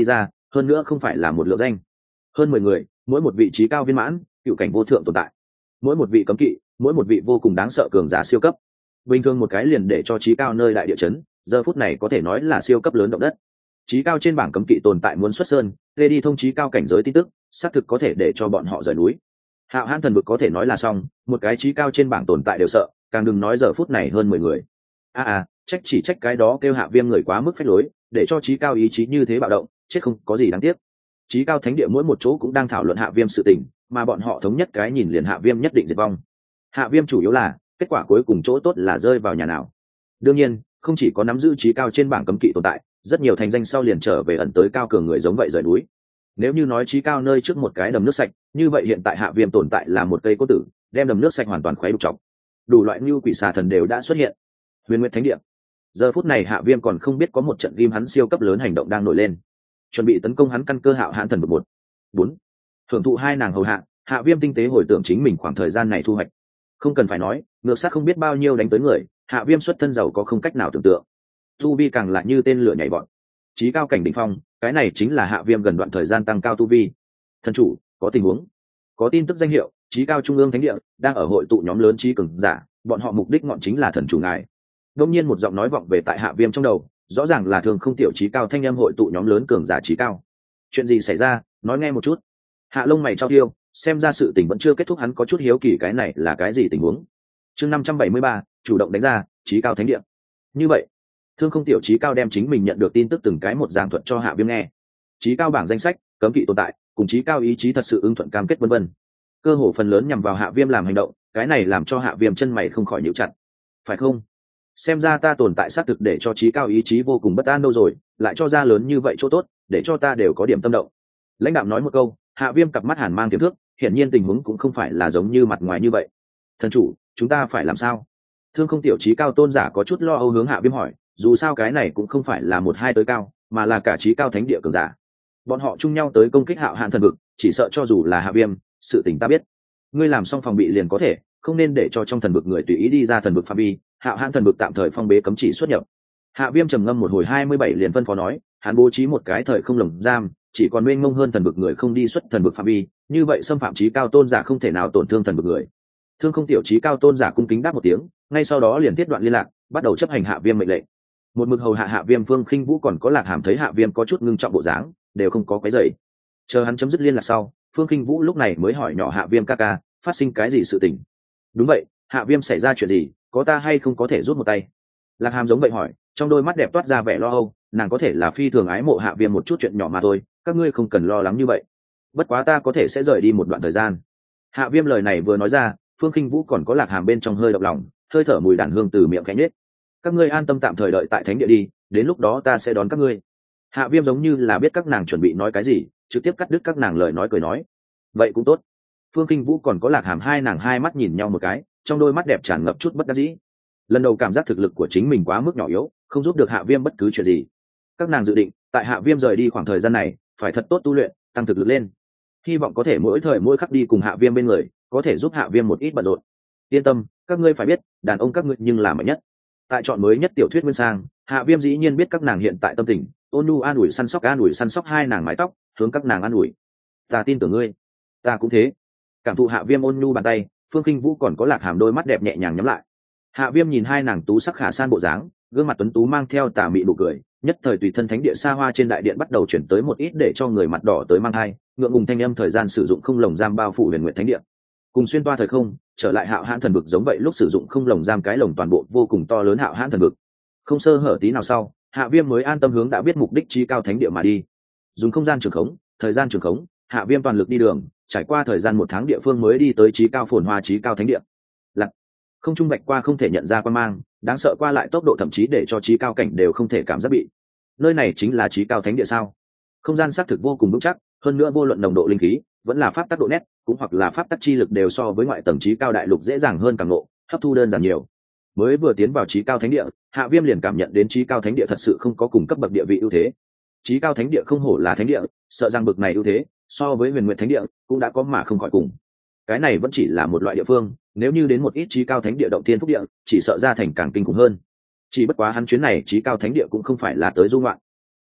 hơn nữa không phải là một lượng danh. Hơn mười người, mỗi một vị trí cao viên mãn, cựu cảnh vô thượng tồn tại, mỗi một vị cấm kỵ, mỗi một vị vô cùng đáng sợ cường giả siêu cấp. Bình thường một cái liền để cho trí cao nơi đại địa chấn, giờ phút này có thể nói là siêu cấp lớn động đất. Trí cao trên bảng cấm kỵ tồn tại muốn xuất sơn, tê đi thông trí cao cảnh giới tin tức, xác thực có thể để cho bọn họ rời núi. Hạo Hãn thần vực có thể nói là xong, một cái trí cao trên bảng tồn tại đều sợ, càng đừng nói giờ phút này hơn mười người. A à, à trách chỉ trách cái đó kêu Hạ Viêm người quá mức phách lối, để cho trí cao ý chí như thế bạo động, chết không có gì đáng tiếc. Trí cao thánh địa mỗi một chỗ cũng đang thảo luận Hạ Viêm sự tình, mà bọn họ thống nhất cái nhìn liền Hạ Viêm nhất định diệt vong. Hạ Viêm chủ yếu là kết quả cuối cùng chỗ tốt là rơi vào nhà nào. Đương nhiên, không chỉ có nắm giữ trí cao trên bảng cấm kỵ tồn tại, rất nhiều thành danh sau liền trở về ẩn tới cao cường người giống vậy rời núi. Nếu như nói trí cao nơi trước một cái đầm nước sạch, như vậy hiện tại Hạ Viêm tồn tại là một cây cốt tử, đem đầm nước sạch hoàn toàn khuấy đục trọc. Đủ loại như quỷ xà thần đều đã xuất hiện. Huyền Nguyệt Thánh Địa. Giờ phút này Hạ Viêm còn không biết có một trận ghim hắn siêu cấp lớn hành động đang nổi lên, chuẩn bị tấn công hắn căn cơ Hạo Hãn thần vực một. Bốn. Thưởng thụ hai nàng hầu hạ, Hạ Viêm tinh tế hồi tưởng chính mình khoảng thời gian này thu hoạch. Không cần phải nói, ngược sát không biết bao nhiêu đánh tới người, Hạ Viêm xuất thân giàu có không cách nào tưởng tượng. Tu vi càng lại như tên lửa nhảy vọt. Chí cao cảnh đỉnh phong, cái này chính là Hạ Viêm gần đoạn thời gian tăng cao tu vi. Thần chủ, có tình huống. Có tin tức danh hiệu, Chí cao trung ương thánh địa đang ở hội tụ nhóm lớn trí cường giả, bọn họ mục đích ngọn chính là thần chủ ngài. Đột nhiên một giọng nói vọng về tại Hạ Viêm trong đầu, rõ ràng là thường không tiểu chí cao thanh âm hội tụ nhóm lớn cường giả chí cao. Chuyện gì xảy ra, nói nghe một chút. Hạ lông mày trao tiêu, xem ra sự tình vẫn chưa kết thúc, hắn có chút hiếu kỳ cái này là cái gì tình huống. Chương năm trăm bảy mươi ba, chủ động đánh ra, chí cao thánh địa. Như vậy, thương không tiểu chí cao đem chính mình nhận được tin tức từng cái một giảng thuật cho Hạ Viêm nghe. Chí cao bảng danh sách, cấm kỵ tồn tại, cùng chí cao ý chí thật sự ứng thuận cam kết vân vân. Cơ hồ phần lớn nhằm vào Hạ Viêm làm hành động, cái này làm cho Hạ Viêm chân mày không khỏi nhíu chặt. Phải không? Xem ra ta tồn tại xác thực để cho chí cao ý chí vô cùng bất an đâu rồi, lại cho ra lớn như vậy chỗ tốt, để cho ta đều có điểm tâm động. Lãnh đạo nói một câu, Hạ Viêm cặp mắt hàn mang tiềm thước, hiển nhiên tình huống cũng không phải là giống như mặt ngoài như vậy. Thần chủ, chúng ta phải làm sao? Thương không tiểu chí cao tôn giả có chút lo âu hướng Hạ Viêm hỏi, dù sao cái này cũng không phải là một hai tới cao, mà là cả chí cao thánh địa cường giả. Bọn họ chung nhau tới công kích Hạo Hãn thần vực, chỉ sợ cho dù là Hạ Viêm, sự tình ta biết. Ngươi làm xong phòng bị liền có thể, không nên để cho trong thần vực người tùy ý đi ra thần vực phạm vi. Hạo Hãn thần vực tạm thời phong bế cấm chỉ xuất nhập. Hạ Viêm trầm ngâm một hồi hai mươi bảy liền phân phó nói, hắn bố trí một cái thời không lồng giam, chỉ còn mênh mông hơn thần vực người không đi xuất thần vực phạm vi, như vậy xâm phạm chí cao tôn giả không thể nào tổn thương thần vực người. Thương không tiểu chí cao tôn giả cung kính đáp một tiếng, ngay sau đó liền thiết đoạn liên lạc, bắt đầu chấp hành Hạ Viêm mệnh lệnh. Một mực hầu hạ Hạ Viêm Phương Khinh Vũ còn có Lạc Hàm thấy Hạ Viêm có chút ngưng trọng bộ dáng, đều không có quấy rầy. Chờ hắn chấm dứt liên lạc sau, Phương Khinh Vũ lúc này mới hỏi nhỏ Hạ Viêm ca ca, phát sinh cái gì sự tình? Đúng vậy, Hạ Viêm xảy ra chuyện gì, có ta hay không có thể rút một tay? Lạc Hàm giống vậy hỏi, trong đôi mắt đẹp toát ra vẻ lo âu, nàng có thể là phi thường ái mộ Hạ Viêm một chút chuyện nhỏ mà thôi, các ngươi không cần lo lắng như vậy. Bất quá ta có thể sẽ rời đi một đoạn thời gian. Hạ Viêm lời này vừa nói ra, Phương Khinh Vũ còn có Lạc Hàm bên trong hơi động lòng, hơi thở mùi đàn hương từ miệng khẽ nhếch. Các ngươi an tâm tạm thời đợi tại thánh địa đi, đến lúc đó ta sẽ đón các ngươi. Hạ Viêm giống như là biết các nàng chuẩn bị nói cái gì, trực tiếp cắt đứt các nàng lời nói cười nói, vậy cũng tốt. Phương Khinh Vũ còn có Lạc Hàm hai nàng hai mắt nhìn nhau một cái, trong đôi mắt đẹp tràn ngập chút bất đắc dĩ. Lần đầu cảm giác thực lực của chính mình quá mức nhỏ yếu, không giúp được Hạ Viêm bất cứ chuyện gì. Các nàng dự định, tại Hạ Viêm rời đi khoảng thời gian này, phải thật tốt tu luyện, tăng thực lực lên. Hy vọng có thể mỗi thời mỗi khắc đi cùng Hạ Viêm bên người, có thể giúp Hạ Viêm một ít bận rộn. Yên tâm, các ngươi phải biết, đàn ông các ngươi nhưng là mạnh nhất. Tại chọn mới nhất tiểu thuyết nguyên sang, Hạ Viêm dĩ nhiên biết các nàng hiện tại tâm tình, ôn nhu an ủi săn sóc an ủi săn sóc hai nàng mái tóc, hướng các nàng an ủi. Ta tin tưởng ngươi, ta cũng thế. Cảm thụ Hạ Viêm ôn nhu bàn tay, Phương Khinh Vũ còn có Lạc Hàm đôi mắt đẹp nhẹ nhàng nhắm lại. Hạ Viêm nhìn hai nàng tú sắc khả san bộ dáng, gương mặt tuấn tú mang theo tà mị nụ cười, nhất thời tùy thân thánh địa xa hoa trên đại điện bắt đầu chuyển tới một ít để cho người mặt đỏ tới mang hai, ngượng ngùng thanh âm thời gian sử dụng không lồng giam bao phủ Huyền Nguyệt Thánh Địa. Cùng xuyên toa thời không, trở lại Hạo Hãn thần vực giống vậy lúc sử dụng không lồng giam cái lồng toàn bộ vô cùng to lớn Hạo Hãn thần vực. Không sơ hở tí nào sau, Hạ Viêm mới an tâm hướng đã biết mục đích chí cao thánh địa mà đi. Dùng không gian trường khống, thời gian trường khống, Hạ Viêm toàn lực đi đường, trải qua thời gian một tháng địa phương mới đi tới chí cao phồn hoa chí cao thánh địa. Lặc, không trung bạch qua không thể nhận ra quan mang, đáng sợ qua lại tốc độ thậm chí để cho chí cao cảnh đều không thể cảm giác bị. Nơi này chính là chí cao thánh địa sao? Không gian xác thực vô cùng vững chắc, hơn nữa vô luận nồng độ linh khí, vẫn là pháp tắc độ nét, cũng hoặc là pháp tắc chi lực đều so với ngoại tầng chí cao đại lục dễ dàng hơn càng ngộ, hấp thu đơn giản nhiều. Mới vừa tiến vào chí cao thánh địa, Hạ Viêm liền cảm nhận đến chí cao thánh địa thật sự không có cùng cấp bậc địa vị ưu thế. Chí cao thánh địa không hổ là thánh địa, sợ rằng bậc này ưu thế so với Huyền Nguyệt thánh địa cũng đã có mà không khỏi cùng. Cái này vẫn chỉ là một loại địa phương, nếu như đến một ít chí cao thánh địa động thiên phúc địa, chỉ sợ ra thành càng kinh khủng hơn. Chỉ bất quá hắn chuyến này chí cao thánh địa cũng không phải là tới du ngoạn.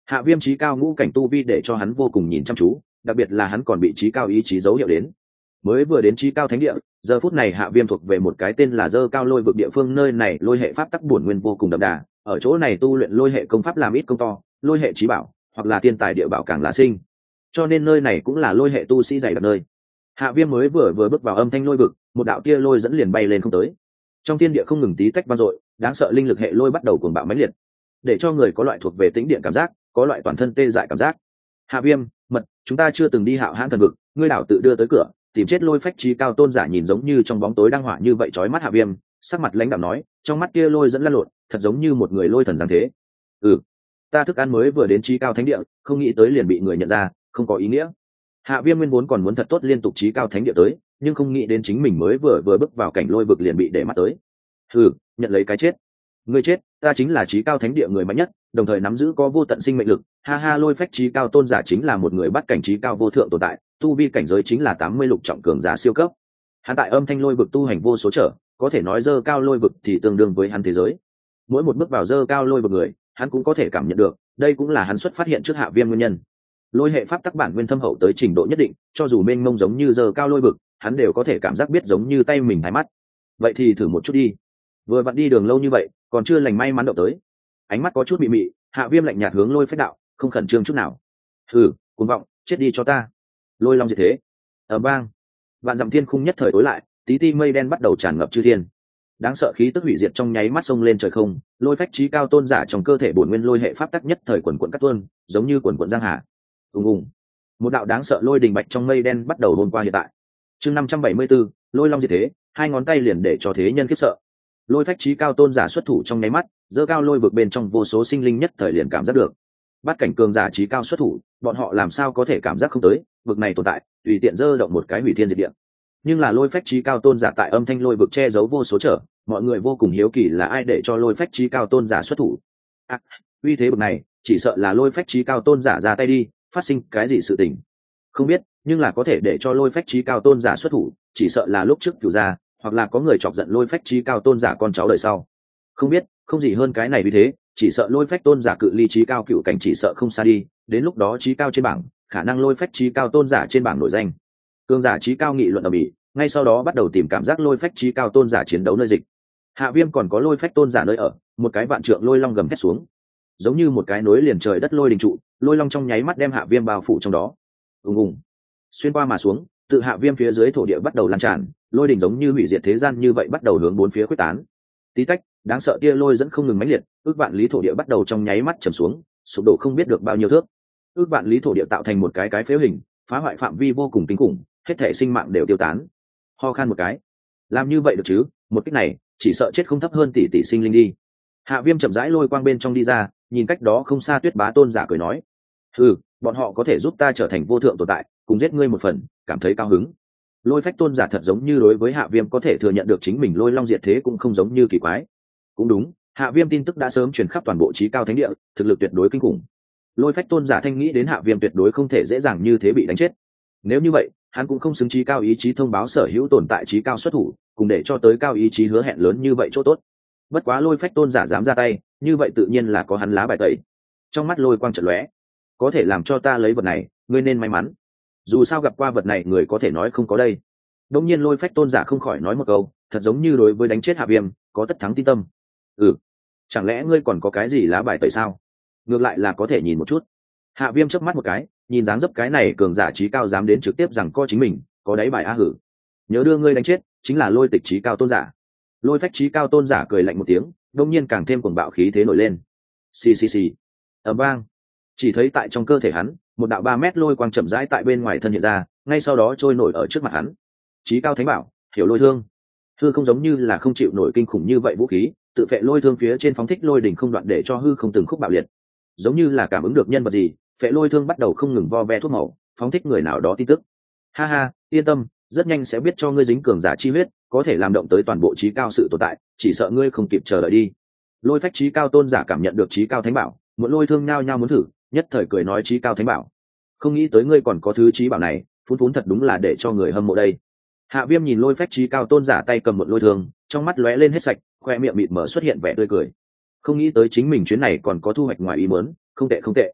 Hạ Viêm trí cao ngũ cảnh tu vi để cho hắn vô cùng nhìn chăm chú, đặc biệt là hắn còn bị trí cao ý chí dấu hiệu đến. Mới vừa đến trí cao thánh địa, giờ phút này Hạ Viêm thuộc về một cái tên là Dơ Cao Lôi vực địa phương, nơi này lôi hệ pháp tắc bổn nguyên vô cùng đậm đà, ở chỗ này tu luyện lôi hệ công pháp làm ít công to, lôi hệ trí bảo hoặc là thiên tài địa bảo càng là sinh, cho nên nơi này cũng là lôi hệ tu sĩ dày đặc nơi. Hạ Viêm mới vừa vừa bước vào âm thanh lôi vực, một đạo tia lôi dẫn liền bay lên không tới, trong thiên địa không ngừng tí tách vang dội, đáng sợ linh lực hệ lôi bắt đầu cuồng bạo mãnh liệt, để cho người có loại thuộc về tĩnh điện cảm giác, có loại toàn thân tê dại cảm giác. Hạ Viêm, mật, chúng ta chưa từng đi Hạo Hãn thần vực, ngươi đảo tự đưa tới cửa, tìm chết lôi phách trí cao tôn giả nhìn giống như trong bóng tối đang hỏa như vậy chói mắt. Hạ Viêm sắc mặt lãnh đạm nói, trong mắt kia lôi dẫn lăn lộn, thật giống như một người lôi thần giáng thế. Ừ, ta thức ăn mới vừa đến trí cao thánh địa, không nghĩ tới liền bị người nhận ra, không có ý nghĩa. Hạ Viêm nguyên vốn còn muốn thật tốt liên tục trí cao thánh địa tới, nhưng không nghĩ đến chính mình mới vừa vừa bước vào cảnh lôi vực liền bị để mắt tới. Ừ, nhận lấy cái chết. Ngươi chết, ta chính là trí cao thánh địa người mạnh nhất, đồng thời nắm giữ có vô tận sinh mệnh lực. Ha ha, lôi phách trí cao tôn giả chính là một người bắt cảnh trí cao vô thượng tồn tại, tu vi cảnh giới chính là tám mươi lục trọng cường giả siêu cấp. Hắn tại âm thanh lôi vực tu hành vô số trở, có thể nói Dơ Cao Lôi vực thì tương đương với hắn thế giới. Mỗi một bước vào Dơ Cao Lôi vực người, hắn cũng có thể cảm nhận được, đây cũng là hắn xuất phát hiện trước Hạ Viêm nguyên nhân. Lôi hệ pháp tắc bản nguyên thâm hậu tới trình độ nhất định, cho dù mênh mông giống như Dơ Cao Lôi vực, hắn đều có thể cảm giác biết giống như tay mình hai mắt. Vậy thì thử một chút đi. Vừa vặn đi đường lâu như vậy, còn chưa lành may mắn động tới. Ánh mắt có chút mị mị, Hạ Viêm lạnh nhạt hướng Lôi phách đạo, không khẩn trương chút nào. Hừ, cuồng vọng, chết đi cho ta. Lôi long diệt thế. Ở bang, vạn dặm thiên khung nhất thời tối lại, tí ti mây đen bắt đầu tràn ngập chư thiên. Đáng sợ khí tức hủy diệt trong nháy mắt xông lên trời không, lôi phách trí cao tôn giả trong cơ thể bổn nguyên lôi hệ pháp tắc nhất thời quần quần cắt tuôn, giống như quần quần giang hà. Ùng ùng, một đạo đáng sợ lôi đình bạch trong mây đen bắt đầu hôn qua hiện tại. Chương năm trăm bảy mươi 574, lôi long diệt thế, hai ngón tay liền để cho thế nhân khiếp sợ. Lôi phách trí cao tôn giả xuất thủ trong nháy mắt, Dơ Cao Lôi vực bên trong vô số sinh linh nhất thời liền cảm giác được. Bắt cảnh cường giả trí cao xuất thủ, bọn họ làm sao có thể cảm giác không tới, vực này tồn tại, tùy tiện dơ động một cái hủy thiên diệt địa. Nhưng là lôi phách trí cao tôn giả tại âm thanh lôi vực che giấu vô số trở, mọi người vô cùng hiếu kỳ là ai để cho lôi phách trí cao tôn giả xuất thủ. À, uy thế bực này, chỉ sợ là lôi phách trí cao tôn giả ra tay đi, phát sinh cái gì sự tình không biết, nhưng là có thể để cho lôi phách trí cao tôn giả xuất thủ, chỉ sợ là lúc trước cửu gia, hoặc là có người chọc giận lôi phách trí cao tôn giả con cháu đời sau. Không biết, không gì hơn cái này vì thế, chỉ sợ lôi phách tôn giả cự ly trí cao cựu cảnh chỉ sợ không xa đi, đến lúc đó trí cao trên bảng, khả năng lôi phách trí cao tôn giả trên bảng nổi danh. Cường giả trí cao nghị luận ở mỹ, ngay sau đó bắt đầu tìm cảm giác lôi phách trí cao tôn giả chiến đấu nơi dịch. Hạ Viêm còn có lôi phách tôn giả nơi ở, một cái vạn trượng lôi long gầm thét xuống, giống như một cái nối liền trời đất lôi đình trụ, lôi long trong nháy mắt đem Hạ Viêm bao phủ trong đó. Ùng ùng, xuyên qua mà xuống, tự Hạ Viêm phía dưới thổ địa bắt đầu lan tràn, lôi đình giống như hủy diệt thế gian như vậy bắt đầu hướng bốn phía khuếch tán. Tí tách, đáng sợ tia lôi dẫn không ngừng mãnh liệt, ước vạn lý thổ địa bắt đầu trong nháy mắt trầm xuống, sụp đổ không biết được bao nhiêu thước. Ước vạn lý thổ địa tạo thành một cái cái phếu hình, phá hoại phạm vi vô cùng kinh khủng, hết thể sinh mạng đều tiêu tán. Ho khan một cái, làm như vậy được chứ? Một cách này, chỉ sợ chết không thấp hơn tỷ tỷ sinh linh đi. Hạ Viêm chậm rãi lôi quang bên trong đi ra, nhìn cách đó không xa Tuyết Bá tôn giả cười nói: "Ừ, bọn họ có thể giúp ta trở thành vô thượng tồn tại, cùng giết ngươi một phần, cảm thấy cao hứng." Lôi phách tôn giả thật giống như đối với Hạ Viêm có thể thừa nhận được chính mình lôi long diệt thế cũng không giống như kỳ quái. Cũng đúng, Hạ Viêm tin tức đã sớm truyền khắp toàn bộ trí cao thánh địa, thực lực tuyệt đối kinh khủng. Lôi phách tôn giả thanh nghĩ đến Hạ Viêm tuyệt đối không thể dễ dàng như thế bị đánh chết. Nếu như vậy, hắn cũng không xứng trí cao ý chí thông báo sở hữu tồn tại trí cao xuất thủ, cùng để cho tới cao ý chí hứa hẹn lớn như vậy chỗ tốt. Bất quá lôi phách tôn giả dám ra tay, như vậy tự nhiên là có hắn lá bài tẩy. Trong mắt lôi quang chợt lóe, có thể làm cho ta lấy vật này, ngươi nên may mắn. Dù sao gặp qua vật này người có thể nói không có đây. Đống nhiên lôi phách tôn giả không khỏi nói một câu, thật giống như đối với đánh chết Hạ Viêm, có tất thắng tin tâm. Ừ, chẳng lẽ ngươi còn có cái gì lá bài tẩy sao? Ngược lại là có thể nhìn một chút. Hạ Viêm chớp mắt một cái, nhìn dáng dấp cái này cường giả trí cao dám đến trực tiếp rằng co chính mình, có đáy bài a hử. Nhớ đưa ngươi đánh chết, chính là lôi tịch trí cao tôn giả. Lôi phách trí cao tôn giả cười lạnh một tiếng, đột nhiên càng thêm cuồng bạo khí thế nổi lên. Xì xì xì. Ầm vang. Chỉ thấy tại trong cơ thể hắn, một đạo ba mét lôi quang chậm rãi tại bên ngoài thân hiện ra, ngay sau đó trôi nổi ở trước mặt hắn. Trí cao thánh bảo, hiểu lôi thương. Hư không giống như là không chịu nổi kinh khủng như vậy vũ khí, tự phệ lôi thương phía trên phóng thích lôi đỉnh không đoạn để cho hư không từng khúc bạo liệt. Giống như là cảm ứng được nhân vật gì, phệ lôi thương bắt đầu không ngừng vo ve thuốc màu, phóng thích người nào đó tin tức. Ha ha, yên tâm, rất nhanh sẽ biết cho ngươi dính cường giả chi huyết, có thể làm động tới toàn bộ trí cao sự tồn tại, chỉ sợ ngươi không kịp chờ đợi đi. Lôi phách trí cao tôn giả cảm nhận được trí cao thánh bảo, một lôi thương nhao nhao muốn thử, nhất thời cười nói trí cao thánh bảo, không nghĩ tới ngươi còn có thứ trí bảo này, phun phún thật đúng là để cho người hâm mộ đây. Hạ Viêm nhìn lôi phách trí cao tôn giả tay cầm một lôi thương, trong mắt lóe lên hết sạch, khoe miệng mịt mở xuất hiện vẻ tươi cười. Không nghĩ tới chính mình chuyến này còn có thu hoạch ngoài ý muốn, không tệ không tệ.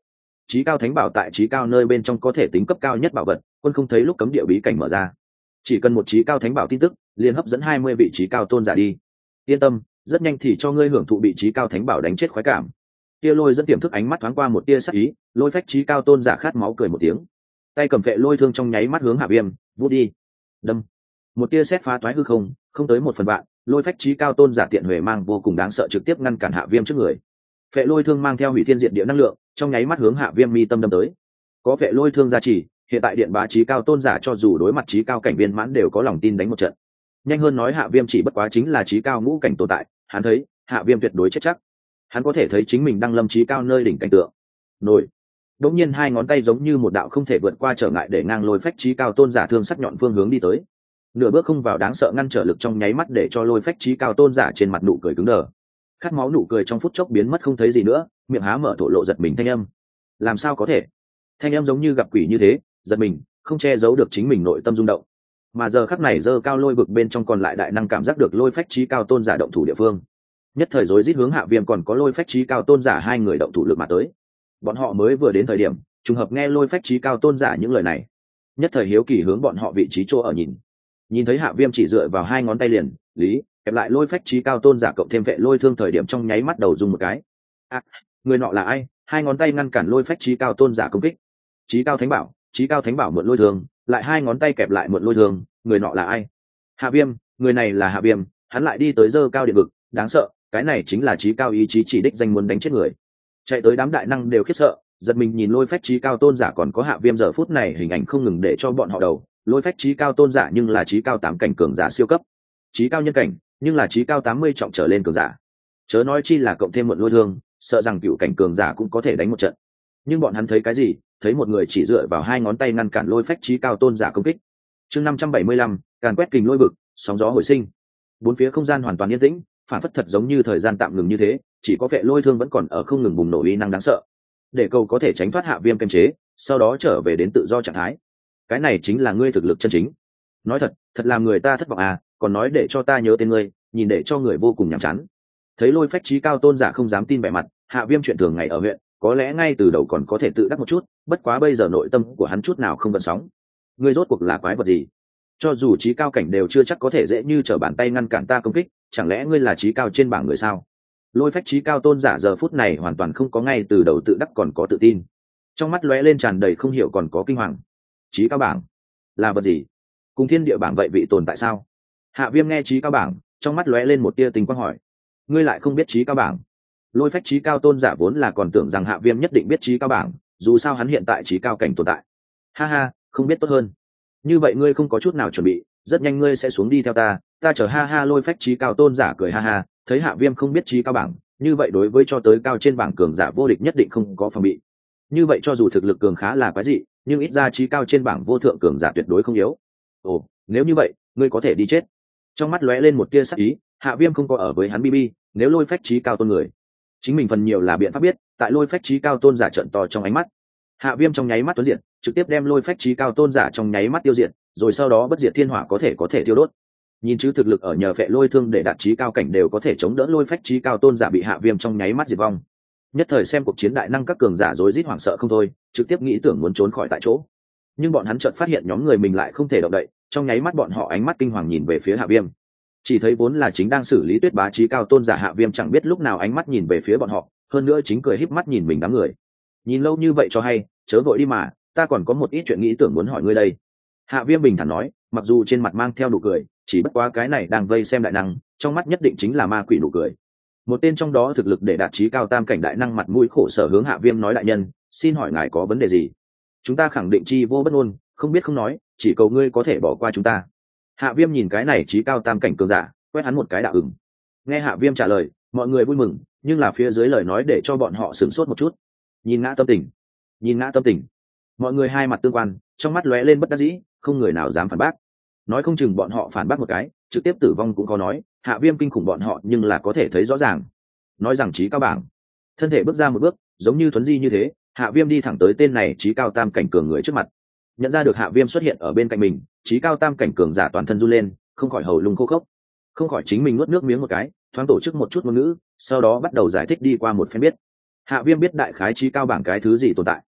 trí cao thánh bảo tại trí cao nơi bên trong có thể tính cấp cao nhất bảo vật, quân không thấy lúc cấm địa bí cảnh mở ra, chỉ cần một trí cao thánh bảo tin tức liền hấp dẫn hai mươi vị trí cao tôn giả đi. Yên tâm, rất nhanh thì cho ngươi hưởng thụ bị trí cao thánh bảo đánh chết khoái cảm. Tia lôi dẫn tiềm thức ánh mắt thoáng qua một tia sắc ý, lôi phách trí cao tôn giả khát máu cười một tiếng, tay cầm vệ lôi thương trong nháy mắt hướng Hạ Viêm vút đi. Đâm, một tia sét phá toái hư không, không tới một phần vạn, lôi phách trí cao tôn giả tiện huệ mang vô cùng đáng sợ trực tiếp ngăn cản Hạ Viêm trước người. Vệ lôi thương mang theo hủy thiên diệt địa năng lượng, trong nháy mắt hướng Hạ Viêm mi tâm đâm tới. Có vệ lôi thương gia trì, hiện tại điện bá trí cao tôn giả cho dù đối mặt trí cao cảnh viên mãn đều có lòng tin đánh một trận. Nhanh hơn nói Hạ Viêm chỉ bất quá chính là trí cao ngũ cảnh tồn tại, hắn thấy Hạ Viêm tuyệt đối chết chắc. Hắn có thể thấy chính mình đang lâm trí cao nơi đỉnh cảnh tượng. Nổi. Đột nhiên hai ngón tay giống như một đạo không thể vượt qua trở ngại để ngang lôi phách trí cao tôn giả thương sắc nhọn phương hướng đi tới. Nửa bước không vào đáng sợ ngăn trở lực trong nháy mắt để cho lôi phách trí cao tôn giả trên mặt nụ cười cứng đờ. Khát máu nụ cười trong phút chốc biến mất không thấy gì nữa, miệng há mở thổ lộ giật mình thanh âm. Làm sao có thể? Thanh âm giống như gặp quỷ như thế, giật mình, không che giấu được chính mình nội tâm rung động. Mà giờ khắc này giơ cao lôi vực bên trong còn lại đại năng cảm giác được lôi phách trí cao tôn giả động thủ địa phương. Nhất thời rối rít hướng Hạ Viêm còn có lôi phách trí cao tôn giả hai người động thủ lực mà tới. Bọn họ mới vừa đến thời điểm, trùng hợp nghe lôi phách trí cao tôn giả những lời này. Nhất thời hiếu kỳ hướng bọn họ vị trí chỗ ở nhìn. Nhìn thấy Hạ Viêm chỉ dựa vào hai ngón tay liền, lý, kẹp lại lôi phách trí cao tôn giả cộng thêm vệ lôi thương thời điểm trong nháy mắt đầu dùng một cái. À, người nọ là ai? Hai ngón tay ngăn cản lôi phách trí cao tôn giả công kích. Trí cao thánh bảo, trí cao thánh bảo mượn lôi thương, lại hai ngón tay kẹp lại mượn lôi thương, người nọ là ai? Hạ Viêm, người này là Hạ Viêm, hắn lại đi tới giơ cao điện vực, đáng sợ, cái này chính là trí cao ý chí chỉ đích danh muốn đánh chết người. Chạy tới đám đại năng đều khiếp sợ, giật mình nhìn lôi phách trí cao tôn giả còn có Hạ Viêm giờ phút này hình ảnh không ngừng để cho bọn họ đầu. Lôi phách trí cao tôn giả nhưng là trí cao tám cảnh cường giả siêu cấp, trí cao nhân cảnh nhưng là trí cao tám mươi trọng trở lên cường giả, chớ nói chi là cộng thêm một lôi thương, sợ rằng cựu cảnh cường giả cũng có thể đánh một trận. Nhưng bọn hắn thấy cái gì? Thấy một người chỉ dựa vào hai ngón tay ngăn cản lôi phách trí cao tôn giả công kích. Chương năm trăm bảy mươi lăm, càn quét kình lôi vực, sóng gió hồi sinh. Bốn phía không gian hoàn toàn yên tĩnh, phản phất thật giống như thời gian tạm ngừng như thế, chỉ có vệ lôi thương vẫn còn ở không ngừng bùng nổ uy năng đáng sợ, để cầu có thể tránh thoát Hạ Viêm kiềm chế, sau đó trở về đến tự do trạng thái. Cái này chính là ngươi thực lực chân chính. Nói thật, thật làm người ta thất vọng à, còn nói để cho ta nhớ tên ngươi, nhìn để cho người vô cùng nhàm chán. Thấy lôi phách trí cao tôn giả không dám tin vẻ mặt, Hạ Viêm chuyện thường ngày ở huyện, có lẽ ngay từ đầu còn có thể tự đắc một chút, bất quá bây giờ nội tâm của hắn chút nào không gợn sóng. Ngươi rốt cuộc là quái vật gì? Cho dù trí cao cảnh đều chưa chắc có thể dễ như trở bàn tay ngăn cản ta công kích, chẳng lẽ ngươi là trí cao trên bảng người sao? Lôi phách trí cao tôn giả giờ phút này hoàn toàn không có ngay từ đầu tự đắc còn có tự tin, trong mắt lóe lên tràn đầy không hiểu còn có kinh hoàng. Trí cao bảng là vật gì? Cùng thiên địa bảng vậy vị tồn tại sao? Hạ Viêm nghe trí cao bảng, trong mắt lóe lên một tia tình quang hỏi. Ngươi lại không biết trí cao bảng? Lôi phách trí cao tôn giả vốn là còn tưởng rằng Hạ Viêm nhất định biết trí cao bảng, dù sao hắn hiện tại trí cao cảnh tồn tại. Ha ha, không biết tốt hơn. Như vậy ngươi không có chút nào chuẩn bị, rất nhanh ngươi sẽ xuống đi theo ta, ta chờ ha ha. Lôi phách trí cao tôn giả cười ha ha, thấy Hạ Viêm không biết trí cao bảng, như vậy đối với cho tới cao trên bảng cường giả vô địch nhất định không có phòng bị. Như vậy cho dù thực lực cường khá là quái dị, nhưng ít ra trí cao trên bảng vô thượng cường giả tuyệt đối không yếu. Ồ, nếu như vậy, ngươi có thể đi chết. Trong mắt lóe lên một tia sắc ý, Hạ Viêm không có ở với hắn bi bi, nếu lôi phách trí cao tôn người, chính mình phần nhiều là biện pháp biết, tại lôi phách trí cao tôn giả trợn to trong ánh mắt. Hạ Viêm trong nháy mắt tuấn diện, trực tiếp đem lôi phách trí cao tôn giả trong nháy mắt tiêu diệt, rồi sau đó bất diệt thiên hỏa có thể có thể tiêu đốt. Nhìn chứ thực lực ở nhờ phệ lôi thương để đạt trí cao cảnh đều có thể chống đỡ lôi phách trí cao tôn giả bị Hạ Viêm trong nháy mắt diệt vong. Nhất thời xem cuộc chiến đại năng các cường giả rối rít hoảng sợ không thôi, trực tiếp nghĩ tưởng muốn trốn khỏi tại chỗ. Nhưng bọn hắn chợt phát hiện nhóm người mình lại không thể động đậy, trong nháy mắt bọn họ ánh mắt kinh hoàng nhìn về phía Hạ Viêm. Chỉ thấy vốn là chính đang xử lý tuyết bá trí cao tôn giả Hạ Viêm chẳng biết lúc nào ánh mắt nhìn về phía bọn họ, hơn nữa chính cười híp mắt nhìn mình đám người. Nhìn lâu như vậy cho hay, chớ vội đi mà, ta còn có một ít chuyện nghĩ tưởng muốn hỏi ngươi đây. Hạ Viêm bình thản nói, mặc dù trên mặt mang theo nụ cười, chỉ bất quá cái này đang vây xem đại năng, trong mắt nhất định chính là ma quỷ nụ cười. Một tên trong đó thực lực để đạt trí cao tam cảnh đại năng mặt mũi khổ sở hướng Hạ Viêm nói, đại nhân, xin hỏi ngài có vấn đề gì? Chúng ta khẳng định chi vô bất ngôn, không biết không nói, chỉ cầu ngươi có thể bỏ qua chúng ta. Hạ Viêm nhìn cái này trí cao tam cảnh cường giả, quét hắn một cái đạo ửng. Nghe Hạ Viêm trả lời, mọi người vui mừng, nhưng là phía dưới lời nói để cho bọn họ sửng sốt một chút. Nhìn ngã tâm tình, nhìn ngã tâm tình. Mọi người hai mặt tương quan, trong mắt lóe lên bất đắc dĩ, không người nào dám phản bác. Nói không chừng bọn họ phản bác một cái, trực tiếp tử vong cũng có nói. Hạ Viêm kinh khủng bọn họ nhưng là có thể thấy rõ ràng. Nói rằng trí cao bảng, thân thể bước ra một bước, giống như thuấn di như thế, Hạ Viêm đi thẳng tới tên này trí cao tam cảnh cường người trước mặt. Nhận ra được Hạ Viêm xuất hiện ở bên cạnh mình, trí cao tam cảnh cường giả toàn thân run lên, không khỏi hầu lung khô khốc, không khỏi chính mình nuốt nước miếng một cái, thoáng tổ chức một chút ngôn ngữ, sau đó bắt đầu giải thích đi qua một phen biết. Hạ Viêm biết đại khái trí cao bảng cái thứ gì tồn tại.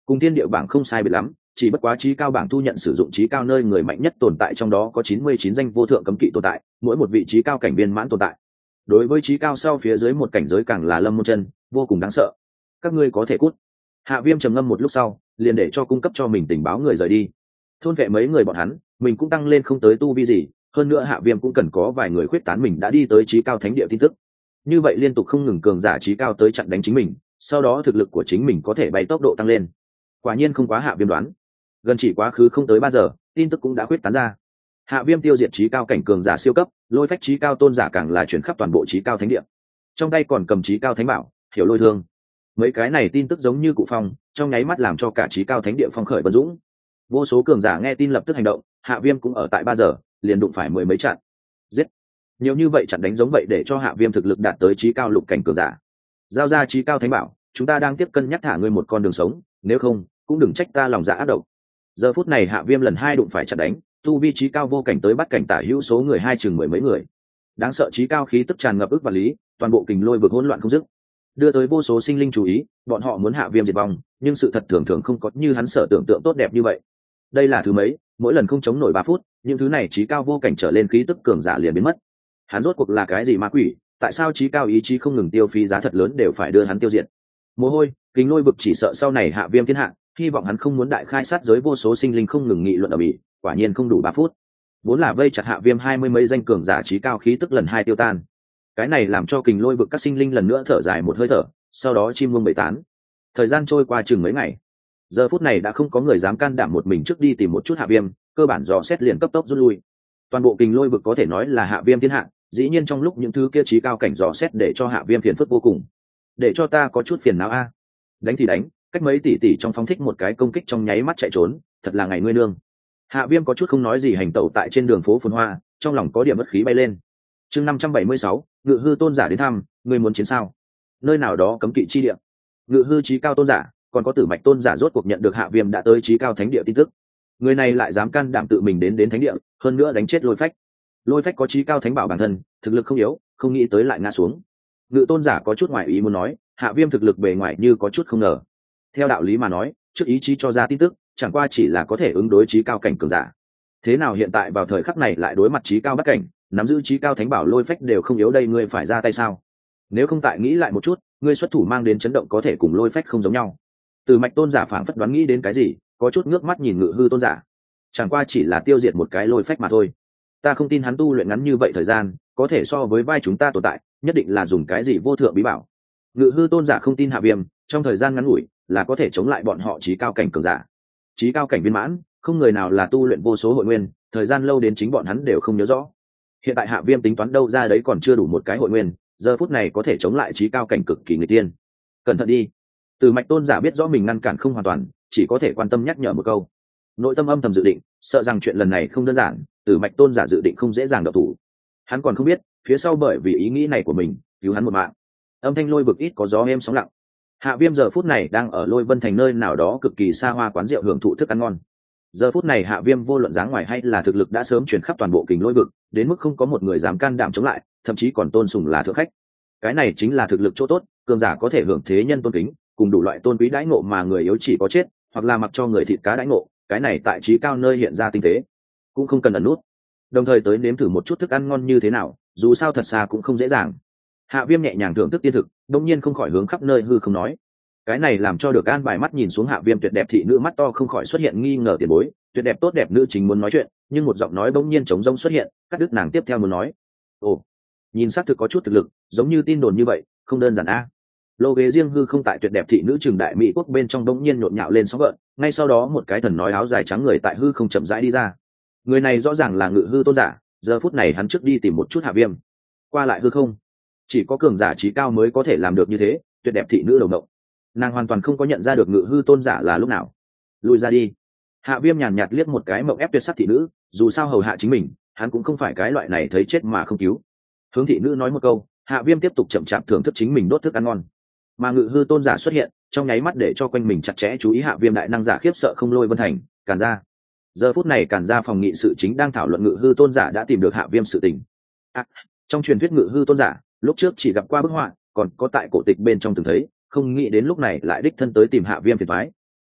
cùng thiên địa bảng không sai biệt lắm, chỉ bất quá trí cao bảng thu nhận sử dụng trí cao nơi người mạnh nhất tồn tại, trong đó có chín mươi chín danh vô thượng cấm kỵ tồn tại, mỗi một vị trí cao cảnh viên mãn tồn tại. Đối với trí cao sau phía dưới một cảnh giới càng là lâm môn chân, vô cùng đáng sợ. Các ngươi có thể cút. Hạ Viêm trầm ngâm một lúc sau, liền để cho cung cấp cho mình tình báo người rời đi. Thôn vệ mấy người bọn hắn, mình cũng tăng lên không tới tu vi gì, hơn nữa Hạ Viêm cũng cần có vài người khuyết tán mình đã đi tới trí cao thánh địa tin tức. Như vậy liên tục không ngừng cường giả trí cao tới chặn đánh chính mình, sau đó thực lực của chính mình có thể bay tốc độ tăng lên. Quả nhiên không quá Hạ Viêm đoán, gần chỉ quá khứ không tới ba giờ, tin tức cũng đã khuyết tán ra. Hạ Viêm tiêu diệt trí cao cảnh cường giả siêu cấp, lôi phách trí cao tôn giả càng là chuyển khắp toàn bộ trí cao thánh địa, trong tay còn cầm trí cao thánh bảo, hiểu lôi thương. Mấy cái này tin tức giống như cụ phong, trong nháy mắt làm cho cả trí cao thánh địa phong khởi bần dũng. Vô số cường giả nghe tin lập tức hành động, Hạ Viêm cũng ở tại ba giờ liền đụng phải mười mấy trận, giết nhiều như vậy chặn đánh giống vậy để cho Hạ Viêm thực lực đạt tới trí cao lục cảnh cường giả. Giao ra trí cao thánh bảo, chúng ta đang tiếp cân nhắc thả ngươi một con đường sống, nếu không cũng đừng trách ta lòng dạ ác độc. Giờ phút này Hạ Viêm lần hai đụng phải chặn đánh, tu vi trí cao vô cảnh tới bắt cảnh tả hữu số người hai chừng mười mấy người, đáng sợ trí cao khí tức tràn ngập ức và lý, toàn bộ kình lôi vực hỗn loạn không dứt, đưa tới vô số sinh linh chú ý. Bọn họ muốn Hạ Viêm diệt vong, nhưng sự thật thường thường không có như hắn sở tưởng tượng tốt đẹp như vậy. Đây là thứ mấy, mỗi lần không chống nổi ba phút, những thứ này trí cao vô cảnh trở lên khí tức cường giả liền biến mất. Hắn rốt cuộc là cái gì ma quỷ, tại sao trí cao ý chí không ngừng tiêu phí giá thật lớn đều phải đưa hắn tiêu diệt? Mồ hôi, kình lôi vực chỉ sợ sau này Hạ Viêm thiên hạ, hy vọng hắn không muốn đại khai sát giới, vô số sinh linh không ngừng nghị luận ở bỉ. Quả nhiên không đủ ba phút, vốn là vây chặt Hạ Viêm hai mươi mấy danh cường giả trí cao khí tức lần hai tiêu tan. Cái này làm cho kình lôi vực các sinh linh lần nữa thở dài một hơi thở, sau đó chim muông bầy tán. Thời gian trôi qua chừng mấy ngày, giờ phút này đã không có người dám can đảm một mình trước đi tìm một chút Hạ Viêm, cơ bản dò xét liền cấp tốc rút lui. Toàn bộ kình lôi vực có thể nói là Hạ Viêm thiên hạ, dĩ nhiên trong lúc những thứ kia trí cao cảnh dò xét để cho Hạ Viêm phiền phức vô cùng. Để cho ta có chút phiền não a. Đánh thì đánh, cách mấy tỷ tỷ trong phóng thích một cái công kích trong nháy mắt chạy trốn, thật là ngày ngươi nương. Hạ Viêm có chút không nói gì hành tẩu tại trên đường phố phồn hoa, trong lòng có điểm bất khí bay lên. Chương năm trăm bảy mươi sáu, Ngự Hư tôn giả đến thăm, ngươi muốn chiến sao? Nơi nào đó cấm kỵ chi địa. Ngự Hư chí cao tôn giả, còn có Tử Mạch tôn giả rốt cuộc nhận được Hạ Viêm đã tới chí cao thánh địa tin tức. Người này lại dám can đảm tự mình đến đến thánh địa, hơn nữa đánh chết Lôi Phách. Lôi Phách có chí cao thánh bảo bản thân, thực lực không yếu, không nghĩ tới lại ngã xuống. Ngự tôn giả có chút ngoài ý muốn nói, Hạ Viêm thực lực bề ngoài như có chút không ngờ. Theo đạo lý mà nói, trước ý chí cho ra tin tức, chẳng qua chỉ là có thể ứng đối chí cao cảnh cường giả. Thế nào hiện tại vào thời khắc này lại đối mặt chí cao bất cảnh, nắm giữ chí cao thánh bảo Lôi Phách đều không yếu, đây ngươi phải ra tay sao? Nếu không tại nghĩ lại một chút, ngươi xuất thủ mang đến chấn động có thể cùng Lôi Phách không giống nhau. Từ Mạch tôn giả phảng phất đoán nghĩ đến cái gì, có chút ngước mắt nhìn Ngự Hư tôn giả. Chẳng qua chỉ là tiêu diệt một cái Lôi Phách mà thôi. Ta không tin hắn tu luyện ngắn như vậy thời gian, có thể so với vai chúng ta tồn tại, nhất định là dùng cái gì vô thượng bí bảo. Ngự Hư tôn giả không tin Hạ Viêm, trong thời gian ngắn ngủi là có thể chống lại bọn họ chí cao cảnh cường giả. Chí cao cảnh viên mãn, không người nào là tu luyện vô số hội nguyên, thời gian lâu đến chính bọn hắn đều không nhớ rõ. Hiện tại Hạ Viêm tính toán đâu ra đấy còn chưa đủ một cái hội nguyên, giờ phút này có thể chống lại chí cao cảnh cực kỳ người tiên. Cẩn thận đi. Từ Mạch tôn giả biết rõ mình ngăn cản không hoàn toàn, chỉ có thể quan tâm nhắc nhở một câu. Nội tâm âm thầm dự định, sợ rằng chuyện lần này không đơn giản, Từ Mạch tôn giả dự định không dễ dàng động thủ. Hắn còn không biết, phía sau bởi vì ý nghĩ này của mình, cứu hắn một mạng. Âm thanh lôi vực ít có gió êm sóng lặng. Hạ Viêm giờ phút này đang ở Lôi Vân thành nơi nào đó cực kỳ xa hoa quán rượu hưởng thụ thức ăn ngon. Giờ phút này Hạ Viêm vô luận dáng ngoài hay là thực lực đã sớm truyền khắp toàn bộ kình lôi vực, đến mức không có một người dám can đảm chống lại, thậm chí còn tôn sùng là thượng khách. Cái này chính là thực lực chỗ tốt, cường giả có thể hưởng thế nhân tôn kính, cùng đủ loại tôn quý đãi ngộ mà người yếu chỉ có chết, hoặc là mặc cho người thịt cá đãi ngộ, cái này tại trí cao nơi hiện ra tinh tế, cũng không cần ẩn nút. Đồng thời tới nếm thử một chút thức ăn ngon như thế nào, dù sao thật xa cũng không dễ dàng. Hạ Viêm nhẹ nhàng thưởng thức tiên thực, đống nhiên không khỏi hướng khắp nơi hư không nói. Cái này làm cho được An bài mắt nhìn xuống Hạ Viêm tuyệt đẹp thị nữ mắt to không khỏi xuất hiện nghi ngờ tiền bối, tuyệt đẹp tốt đẹp nữ chính muốn nói chuyện, nhưng một giọng nói bỗng nhiên trống rỗng xuất hiện, cắt đứt nàng tiếp theo muốn nói. Ồ, nhìn xác thực có chút thực lực, giống như tin đồn như vậy, không đơn giản a. Lô ghế riêng hư không tại tuyệt đẹp thị nữ trường đại mỹ quốc bên trong bỗng nhiên nhộn nhạo lên sóng gợn, ngay sau đó một cái thần nói áo dài trắng người tại hư không chậm rãi đi ra. Người này rõ ràng là Ngự Hư tôn giả, giờ phút này hắn trước đi tìm một chút Hạ Viêm. Qua lại hư không, chỉ có cường giả trí cao mới có thể làm được như thế, tuyệt đẹp thị nữ đầu động. Nàng hoàn toàn không có nhận ra được Ngự Hư tôn giả là lúc nào. Lùi ra đi. Hạ Viêm nhàn nhạt liếc một cái mộng ép tuyệt sắc thị nữ, dù sao hầu hạ chính mình, hắn cũng không phải cái loại này thấy chết mà không cứu. Hướng thị nữ nói một câu, Hạ Viêm tiếp tục chậm chạp thưởng thức chính mình đốt thức ăn ngon. Mà Ngự Hư tôn giả xuất hiện, trong nháy mắt để cho quanh mình chặt chẽ chú ý Hạ Viêm đại năng giả khiếp sợ không Lôi Vân thành, Càn Gia. Giờ phút này Càn Gia phòng nghị sự chính đang thảo luận Ngự Hư tôn giả đã tìm được Hạ Viêm sự tình. À, trong truyền thuyết Ngự Hư tôn giả, lúc trước chỉ gặp qua bức họa, còn có tại cổ tịch bên trong từng thấy, không nghĩ đến lúc này lại đích thân tới tìm Hạ Viêm phiền toái.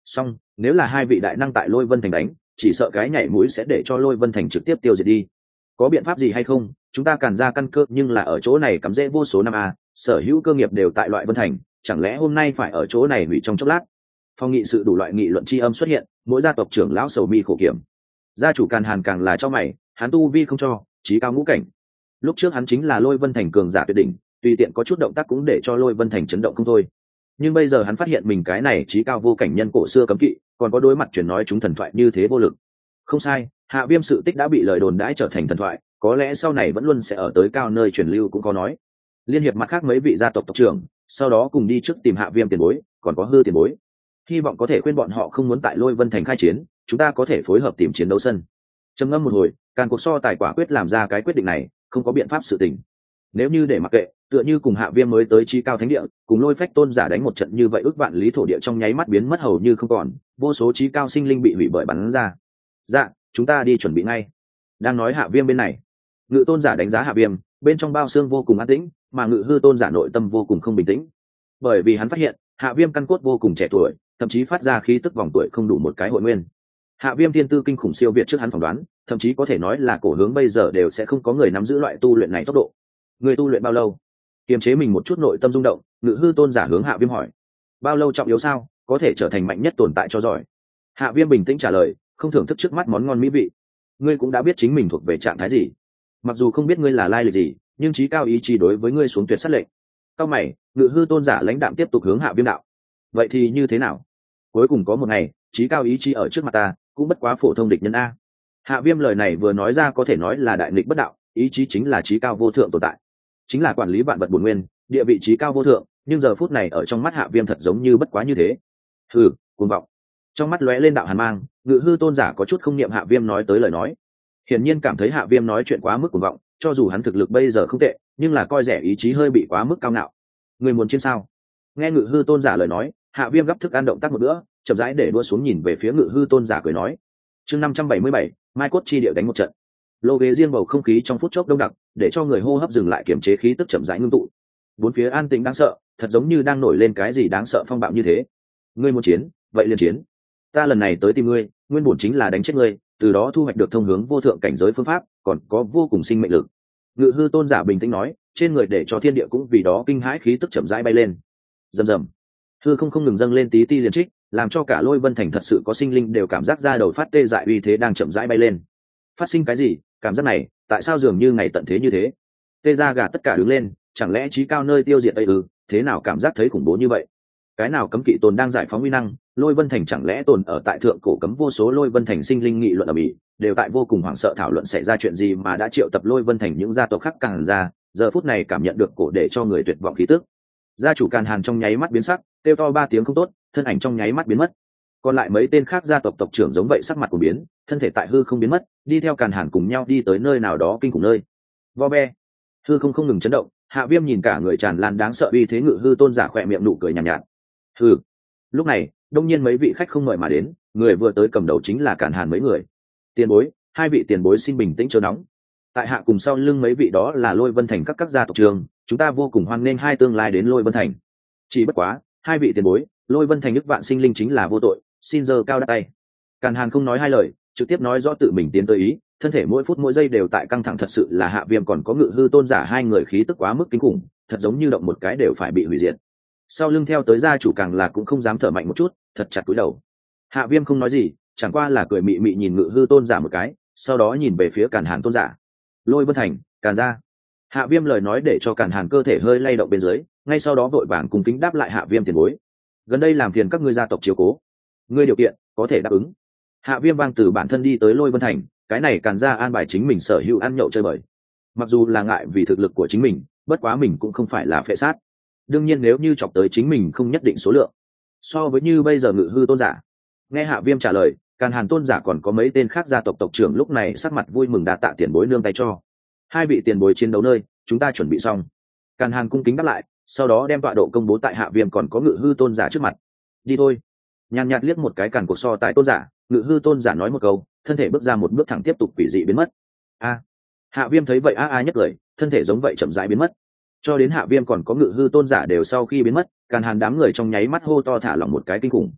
Song nếu là hai vị đại năng tại Lôi Vân Thành đánh, chỉ sợ cái nhảy mũi sẽ để cho Lôi Vân Thành trực tiếp tiêu diệt đi. Có biện pháp gì hay không? Chúng ta Càn ra căn cơ nhưng là ở chỗ này cắm rễ vô số năm a, sở hữu cơ nghiệp đều tại loại Vân Thành, chẳng lẽ hôm nay phải ở chỗ này hủy trong chốc lát? Phong nghị sự đủ loại nghị luận tri âm xuất hiện, mỗi gia tộc trưởng lão sầu mi khổ kiểm. Gia chủ Càn Hàn càng là cho mày, hắn tu vi không cho, chí cao ngũ cảnh. Lúc trước hắn chính là Lôi Vân Thành cường giả tuyệt đỉnh, tùy tiện có chút động tác cũng để cho Lôi Vân Thành chấn động không thôi. Nhưng bây giờ hắn phát hiện mình cái này chí cao vô cảnh nhân cổ xưa cấm kỵ, còn có đối mặt chuyển nói chúng thần thoại như thế vô lực. Không sai, Hạ Viêm sự tích đã bị lời đồn đãi trở thành thần thoại, có lẽ sau này vẫn luôn sẽ ở tới cao nơi truyền lưu cũng có nói. Liên hiệp mặt khác mấy vị gia tộc tộc trưởng, sau đó cùng đi trước tìm Hạ Viêm tiền bối, còn có Hư tiền bối. Hy vọng có thể khuyên bọn họ không muốn tại Lôi Vân Thành khai chiến, chúng ta có thể phối hợp tìm chiến đấu sân. Trầm ngâm một hồi, Càn cuộc so tài quả quyết làm ra cái quyết định này, không có biện pháp sự tình. Nếu như để mặc kệ, tựa như cùng Hạ Viêm mới tới chi cao thánh địa, cùng Lôi Phách tôn giả đánh một trận như vậy, ước vạn lý thổ địa trong nháy mắt biến mất hầu như không còn, vô số chí cao sinh linh bị hủy bởi bắn ra. Dạ, chúng ta đi chuẩn bị ngay. Đang nói Hạ Viêm bên này, Ngự tôn giả đánh giá Hạ Viêm, bên trong bao xương vô cùng an tĩnh, mà Ngự hư tôn giả nội tâm vô cùng không bình tĩnh, bởi vì hắn phát hiện Hạ Viêm căn cốt vô cùng trẻ tuổi, thậm chí phát ra khí tức vòng tuổi không đủ một cái hội nguyên. Hạ Viêm thiên tư kinh khủng siêu việt trước hắn phỏng đoán, thậm chí có thể nói là cổ hướng bây giờ đều sẽ không có người nắm giữ loại tu luyện này tốc độ. Người tu luyện bao lâu? Kiềm chế mình một chút nội tâm rung động, Ngự hư tôn giả hướng Hạ Viêm hỏi. Bao lâu trọng yếu sao, có thể trở thành mạnh nhất tồn tại cho giỏi. Hạ Viêm bình tĩnh trả lời, không thưởng thức trước mắt món ngon mỹ vị. Ngươi cũng đã biết chính mình thuộc về trạng thái gì. Mặc dù không biết ngươi là lai lịch gì, nhưng chí cao ý chí đối với ngươi xuống tuyệt sát lệnh. Cao mày, Ngự hư tôn giả lãnh đạm tiếp tục hướng Hạ Viêm đạo. Vậy thì như thế nào? Cuối cùng có một ngày, chí cao ý chí ở trước mặt ta, cũng bất quá phổ thông địch nhân a. Hạ Viêm lời này vừa nói ra có thể nói là đại nghịch bất đạo, ý chí chính là chí cao vô thượng tồn tại, chính là quản lý vạn vật bổn nguyên, địa vị chí cao vô thượng, nhưng giờ phút này ở trong mắt Hạ Viêm thật giống như bất quá như thế. Hừ, cuồng vọng. Trong mắt lóe lên đạo hàn mang, Ngự hư tôn giả có chút không niệm Hạ Viêm nói tới lời nói. Hiển nhiên cảm thấy Hạ Viêm nói chuyện quá mức cuồng vọng, cho dù hắn thực lực bây giờ không tệ, nhưng là coi rẻ ý chí hơi bị quá mức cao ngạo. Người muốn chiến sao? Nghe Ngự hư tôn giả lời nói, Hạ Viêm gấp thức ăn động tác một bữa, chậm rãi để đua xuống nhìn về phía Ngự hư tôn giả cười nói. Chương năm trăm bảy mươi bảy, Mai cốt chi địa đánh một trận. Lô ghế riêng bầu không khí trong phút chốc đông đặc, để cho người hô hấp dừng lại, kiềm chế khí tức chậm rãi ngưng tụ. Bốn phía an tĩnh đáng sợ, thật giống như đang nổi lên cái gì đáng sợ phong bạo như thế. Ngươi muốn chiến, vậy liền chiến. Ta lần này tới tìm ngươi, nguyên bổn chính là đánh chết ngươi, từ đó thu hoạch được thông hướng vô thượng cảnh giới phương pháp, còn có vô cùng sinh mệnh lực. Ngự hư tôn giả bình tĩnh nói, trên người để cho thiên địa cũng vì đó kinh hãi khí tức chậm rãi bay lên. Rầm rầm. Hư không không ngừng dâng lên tí ti liền trích, làm cho cả Lôi Vân Thành thật sự có sinh linh đều cảm giác ra đầu phát tê dại, uy thế đang chậm rãi bay lên. Phát sinh cái gì? Cảm giác này, tại sao dường như ngày tận thế như thế? Tê da gà tất cả đứng lên, chẳng lẽ chí cao nơi tiêu diệt đây ư? Thế nào cảm giác thấy khủng bố như vậy? Cái nào cấm kỵ tồn đang giải phóng uy năng? Lôi Vân Thành chẳng lẽ tồn ở tại thượng cổ cấm, vô số Lôi Vân Thành sinh linh nghị luận ở mỹ, đều tại vô cùng hoảng sợ thảo luận xảy ra chuyện gì mà đã triệu tập Lôi Vân Thành những gia tộc khác càng ra, giờ phút này cảm nhận được cổ để cho người tuyệt vọng khí tức. Gia chủ Càn Hàn trong nháy mắt biến sắc, kêu to ba tiếng không tốt, thân ảnh trong nháy mắt biến mất. Còn lại mấy tên khác gia tộc tộc trưởng giống vậy, sắc mặt của biến, thân thể tại hư không biến mất, đi theo Càn Hàn cùng nhau đi tới nơi nào đó kinh khủng nơi. Vo ve, hư không không ngừng chấn động. Hạ Viêm nhìn cả người tràn lan đáng sợ uy thế, Ngự hư tôn giả khỏe miệng nụ cười nhàn nhạt, nhạt. Hừ. Lúc này, đông nhiên mấy vị khách không mời mà đến, người vừa tới cầm đầu chính là Càn Hàn mấy người. Tiền bối, hai vị tiền bối xin bình tĩnh chớ nóng. Tại hạ cùng sau lưng mấy vị đó là Lôi Vân Thành các các gia tộc trường, chúng ta vô cùng hoan nghênh hai tương lai đến Lôi Vân Thành. Chỉ bất quá, hai vị tiền bối, Lôi Vân Thành nước vạn sinh linh chính là vô tội, xin giơ cao đặt tay. Càn Hàn không nói hai lời, trực tiếp nói rõ tự mình tiến tới ý, thân thể mỗi phút mỗi giây đều tại căng thẳng, thật sự là Hạ Viêm còn có Ngự hư tôn giả hai người khí tức quá mức kinh khủng, thật giống như động một cái đều phải bị hủy diệt. Sau lưng theo tới gia chủ càng là cũng không dám thở mạnh một chút, thật chặt cúi đầu. Hạ Viêm không nói gì, chẳng qua là cười mị mị nhìn Ngự hư tôn giả một cái, sau đó nhìn về phía Càn Hàn tôn giả. Lôi Vân Thành, Càn gia. Hạ Viêm lời nói để cho Càn Hàn cơ thể hơi lay động bên dưới, ngay sau đó vội vàng cung kính đáp lại Hạ Viêm tiền bối. Gần đây làm phiền các ngươi gia tộc chiếu cố, ngươi điều kiện có thể đáp ứng. Hạ Viêm vang từ bản thân đi tới Lôi Vân Thành, cái này Càn gia an bài chính mình sở hữu ăn nhậu chơi bời. Mặc dù là ngại vì thực lực của chính mình, bất quá mình cũng không phải là phệ sát. Đương nhiên nếu như chọc tới chính mình không nhất định số lượng. So với như bây giờ Ngự hư tôn giả. Nghe Hạ Viêm trả lời, Càn Hàn tôn giả còn có mấy tên khác gia tộc tộc trưởng lúc này sắc mặt vui mừng, đa tạ tiền bối nương tay cho. Hai vị tiền bối chiến đấu nơi, chúng ta chuẩn bị xong. Càn Hàn cung kính đáp lại, sau đó đem tọa độ công bố tại Hạ Viêm còn có Ngự hư tôn giả trước mặt. Đi thôi. Nhàn nhạt liếc một cái Càn cuộc so tại tôn giả, Ngự hư tôn giả nói một câu, thân thể bước ra một bước thẳng tiếp tục quỷ dị biến mất. A. Hạ Viêm thấy vậy a a nhất lời, thân thể giống vậy chậm rãi biến mất. Cho đến Hạ Viêm còn có Ngự hư tôn giả đều sau khi biến mất, Càn Hàn đám người trong nháy mắt hô to thả lỏng một cái kinh khủng.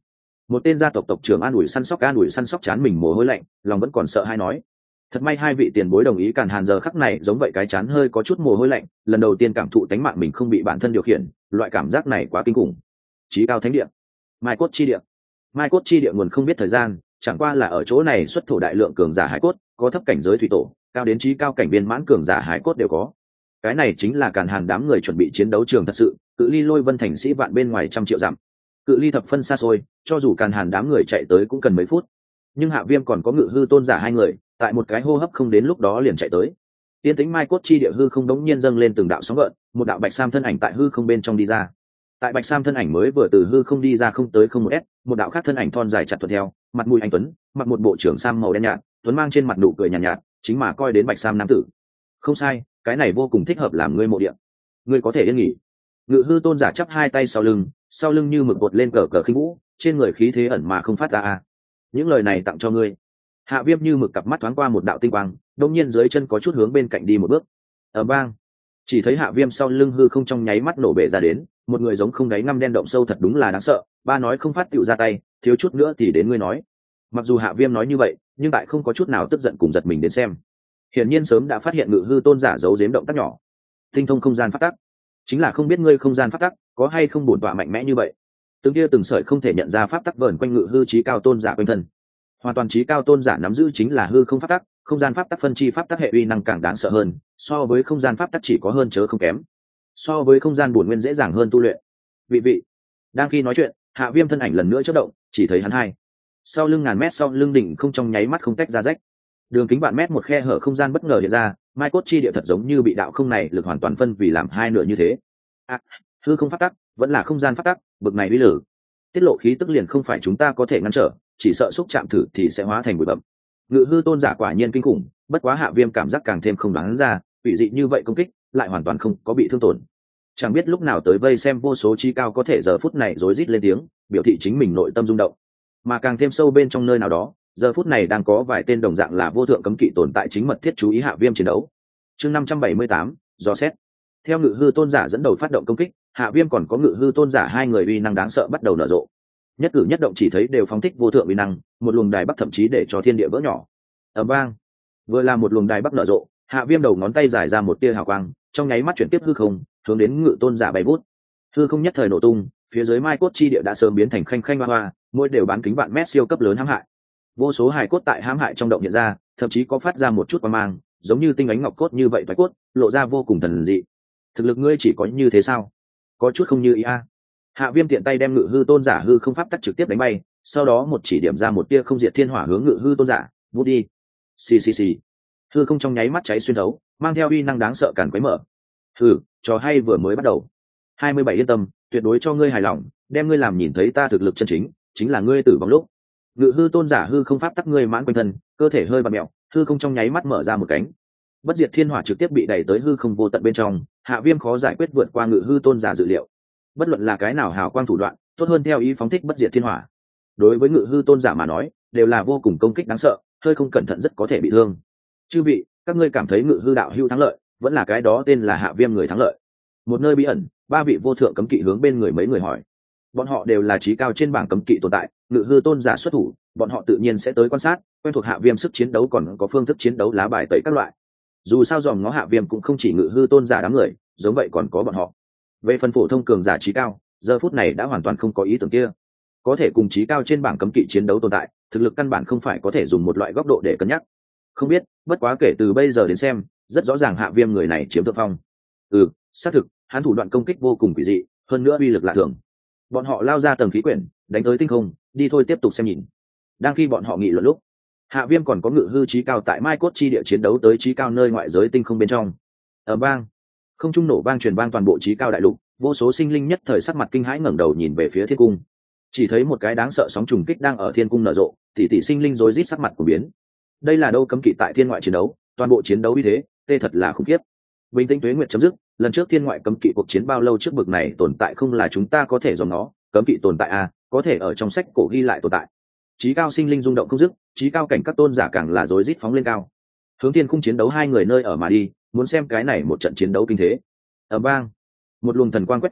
Một tên gia tộc tộc trưởng an ủi săn sóc an ủi săn sóc chán mình mồ hôi lạnh, lòng vẫn còn sợ hay nói. Thật may hai vị tiền bối đồng ý. Càn Hàn giờ khắc này giống vậy cái chán hơi có chút mồ hôi lạnh, lần đầu tiên cảm thụ tánh mạng mình không bị bản thân điều khiển, loại cảm giác này quá kinh khủng. Chí cao thánh địa, mai cốt chi địa. Mai cốt chi địa nguồn không biết thời gian, chẳng qua là ở chỗ này xuất thổ đại lượng cường giả hải cốt, có thấp cảnh giới thủy tổ, cao đến chí cao cảnh viên mãn cường giả hải cốt đều có. Cái này chính là Càn Hàn đám người chuẩn bị chiến đấu trường thật sự, cự ly Lôi Vân thành sĩ vạn bên ngoài trăm triệu dặm, cự ly thập phân xa xôi, cho dù Càn Hàn đám người chạy tới cũng cần mấy phút. Nhưng Hạ Viêm còn có Ngự Hư tôn giả hai người, tại một cái hô hấp không đến lúc đó liền chạy tới. Tiên tính mai cốt chi địa hư không đống nhiên dâng lên từng đạo sóng gợn, một đạo bạch sam thân ảnh tại hư không bên trong đi ra. Tại bạch sam thân ảnh mới vừa từ hư không đi ra không tới không một s, một đạo khác thân ảnh thon dài chặt thuận theo, mặt mũi anh tuấn, mặc một bộ trưởng sam màu đen nhạt, tuấn mang trên mặt nụ cười nhàn nhạt, nhạt, chính mà coi đến bạch sam nam tử. Không sai, cái này vô cùng thích hợp làm ngươi mộ địa. Ngươi có thể yên nghỉ. Ngự Hư tôn giả chắp hai tay sau lưng, sau lưng như mực bột lên cờ cờ khinh vũ, trên người khí thế ẩn mà không phát ra. Những lời này tặng cho ngươi. Hạ Viêm như mực cặp mắt thoáng qua một đạo tinh quang, đột nhiên dưới chân có chút hướng bên cạnh đi một bước. Ở bang, chỉ thấy Hạ Viêm sau lưng hư không trong nháy mắt nổ bể ra đến, một người giống không đáy ngăm đen động sâu thật đúng là đáng sợ. Ba nói không phát tựu ra tay, thiếu chút nữa thì đến ngươi nói. Mặc dù Hạ Viêm nói như vậy, nhưng tại không có chút nào tức giận cùng giật mình đến xem. Hiển nhiên sớm đã phát hiện Ngự Hư tôn giả giấu giếm động tác nhỏ. Tinh thông không gian phát tắc, chính là không biết ngươi không gian phát tắc có hay không bổn tọa mạnh mẽ như vậy. Từng kia từng sợi không thể nhận ra pháp tắc vờn quanh Ngự Hư chí cao tôn giả quanh thân. Hoàn toàn chí cao tôn giả nắm giữ chính là hư không pháp tắc, không gian pháp tắc phân chi pháp tắc hệ uy năng càng đáng sợ hơn, so với không gian pháp tắc chỉ có hơn chớ không kém. So với không gian bổn nguyên dễ dàng hơn tu luyện. Vị vị. Đang khi nói chuyện, Hạ Viêm thân ảnh lần nữa chớp động, chỉ thấy hắn hai. Sau lưng ngàn mét sau lưng đỉnh không trong nháy mắt không tách ra rách. Đường kính vạn mét một khe hở không gian bất ngờ hiện ra, mai cốt chi địa thật giống như bị đạo không này lực hoàn toàn phân vì làm hai nửa như thế. À, hư không pháp tắc, vẫn là không gian pháp tắc, bực này uy lực. Tiết lộ khí tức liền không phải chúng ta có thể ngăn trở, chỉ sợ xúc chạm thử thì sẽ hóa thành bụi bặm. Ngự Hư tôn giả quả nhiên kinh khủng, bất quá Hạ Viêm cảm giác càng thêm không đoán ra, bị dị như vậy công kích, lại hoàn toàn không có bị thương tổn. Chẳng biết lúc nào tới vây xem vô số chi cao có thể giờ phút này rối rít lên tiếng, biểu thị chính mình nội tâm rung động. Mà càng thêm sâu bên trong nơi nào đó, giờ phút này đang có vài tên đồng dạng là vô thượng cấm kỵ tồn tại chính mật thiết chú ý Hạ Viêm chiến đấu. Chương năm trăm bảy mươi tám, do xét. Theo Ngự Hư tôn giả dẫn đầu phát động công kích, Hạ Viêm còn có Ngự Hư tôn giả hai người uy năng đáng sợ bắt đầu nở rộ. Nhất cử nhất động chỉ thấy đều phóng thích vô thượng uy năng, một luồng đài bắc thậm chí để cho thiên địa vỡ nhỏ. Ầm vang, vừa là một luồng đài bắc nở rộ, Hạ Viêm đầu ngón tay giải ra một tia hào quang, trong nháy mắt chuyển tiếp hư không, hướng đến Ngự tôn giả bay vút. Hư không nhất thời nổ tung, phía dưới mai cốt chi địa đã sớm biến thành khanh khanh hoa hoa, mỗi đều bán kính vạn mét siêu cấp lớn hãm hại. Vô số hài cốt tại hãm hại trong động hiện ra, thậm chí có phát ra một chút quang mang, giống như tinh ánh ngọc cốt như vậy toái cốt, lộ ra vô cùng thần dị. Thực lực ngươi chỉ có như thế sao? Có chút không như ý a. Hạ Viêm tiện tay đem Ngự Hư tôn giả hư không pháp tắc trực tiếp đánh bay, sau đó một chỉ điểm ra một tia không diệt thiên hỏa hướng Ngự Hư tôn giả, vút đi. Xì xì xì. Hư không trong nháy mắt cháy xuyên thấu, mang theo uy năng đáng sợ càn quấy mở. Hừ, trò hay vừa mới bắt đầu. hai mươi bảy yên tâm, tuyệt đối cho ngươi hài lòng, đem ngươi làm nhìn thấy ta thực lực chân chính, chính là ngươi tử vong lúc. Ngự Hư tôn giả hư không pháp tắc ngươi mãn quanh thân, cơ thể hơi bặm mèo, hư không trong nháy mắt mở ra một cánh. Bất diệt thiên hỏa trực tiếp bị đẩy tới hư không vô tận bên trong, Hạ Viêm khó giải quyết vượt qua Ngự Hư tôn giả dự liệu. Bất luận là cái nào hào quang thủ đoạn, tốt hơn theo ý phóng thích bất diệt thiên hỏa. Đối với Ngự Hư tôn giả mà nói, đều là vô cùng công kích đáng sợ, hơi không cẩn thận rất có thể bị thương. Chư vị, các ngươi cảm thấy Ngự Hư đạo hữu thắng lợi, vẫn là cái đó tên là Hạ Viêm người thắng lợi? Một nơi bí ẩn, ba vị vô thượng cấm kỵ hướng bên người mấy người hỏi. Bọn họ đều là trí cao trên bảng cấm kỵ tồn tại, Ngự Hư tôn giả xuất thủ, bọn họ tự nhiên sẽ tới quan sát, quen thuộc Hạ Viêm sức chiến đấu còn có phương thức chiến đấu lá bài tẩy các loại. Dù sao dòm ngó Hạ Viêm cũng không chỉ Ngự Hư tôn giả đám người, giống vậy còn có bọn họ. Về phần phổ thông cường giả trí cao, giờ phút này đã hoàn toàn không có ý tưởng kia. Có thể cùng trí cao trên bảng cấm kỵ chiến đấu tồn tại, thực lực căn bản không phải có thể dùng một loại góc độ để cân nhắc. Không biết, bất quá kể từ bây giờ đến xem, rất rõ ràng Hạ Viêm người này chiếm thượng phong. Ừ, xác thực, hắn thủ đoạn công kích vô cùng quỷ dị, hơn nữa uy lực lạ thường. Bọn họ lao ra tầng khí quyển, đánh tới tinh không, đi thôi tiếp tục xem nhìn. Đang khi bọn họ nghị luận lúc, Hạ Viêm còn có Ngự Hư chí cao tại Mai Cốt chi địa chiến đấu tới chí cao nơi ngoại giới tinh không bên trong. Ở bang, không trung nổ vang truyền vang toàn bộ chí cao đại lục, vô số sinh linh nhất thời sắc mặt kinh hãi ngẩng đầu nhìn về phía thiên cung. Chỉ thấy một cái đáng sợ sóng trùng kích đang ở thiên cung nở rộ, tỷ tỷ sinh linh rối rít sắc mặt của biến. Đây là đâu cấm kỵ tại thiên ngoại chiến đấu, toàn bộ chiến đấu như thế, tê thật là khủng khiếp. Bình tĩnh tuế nguyệt chấm dứt, lần trước thiên ngoại cấm kỵ cuộc chiến bao lâu trước bực này tồn tại không là chúng ta có thể dòm nó, cấm kỵ tồn tại à, có thể ở trong sách cổ ghi lại tồn tại. Chí cao sinh linh rung động không dứt, chí cao cảnh các tôn giả càng là rối rít phóng lên cao. Hướng thiên cung chiến đấu hai người nơi ở mà đi, muốn xem cái này một trận chiến đấu kinh thế. Ở bang, một luồng thần quang quét qua,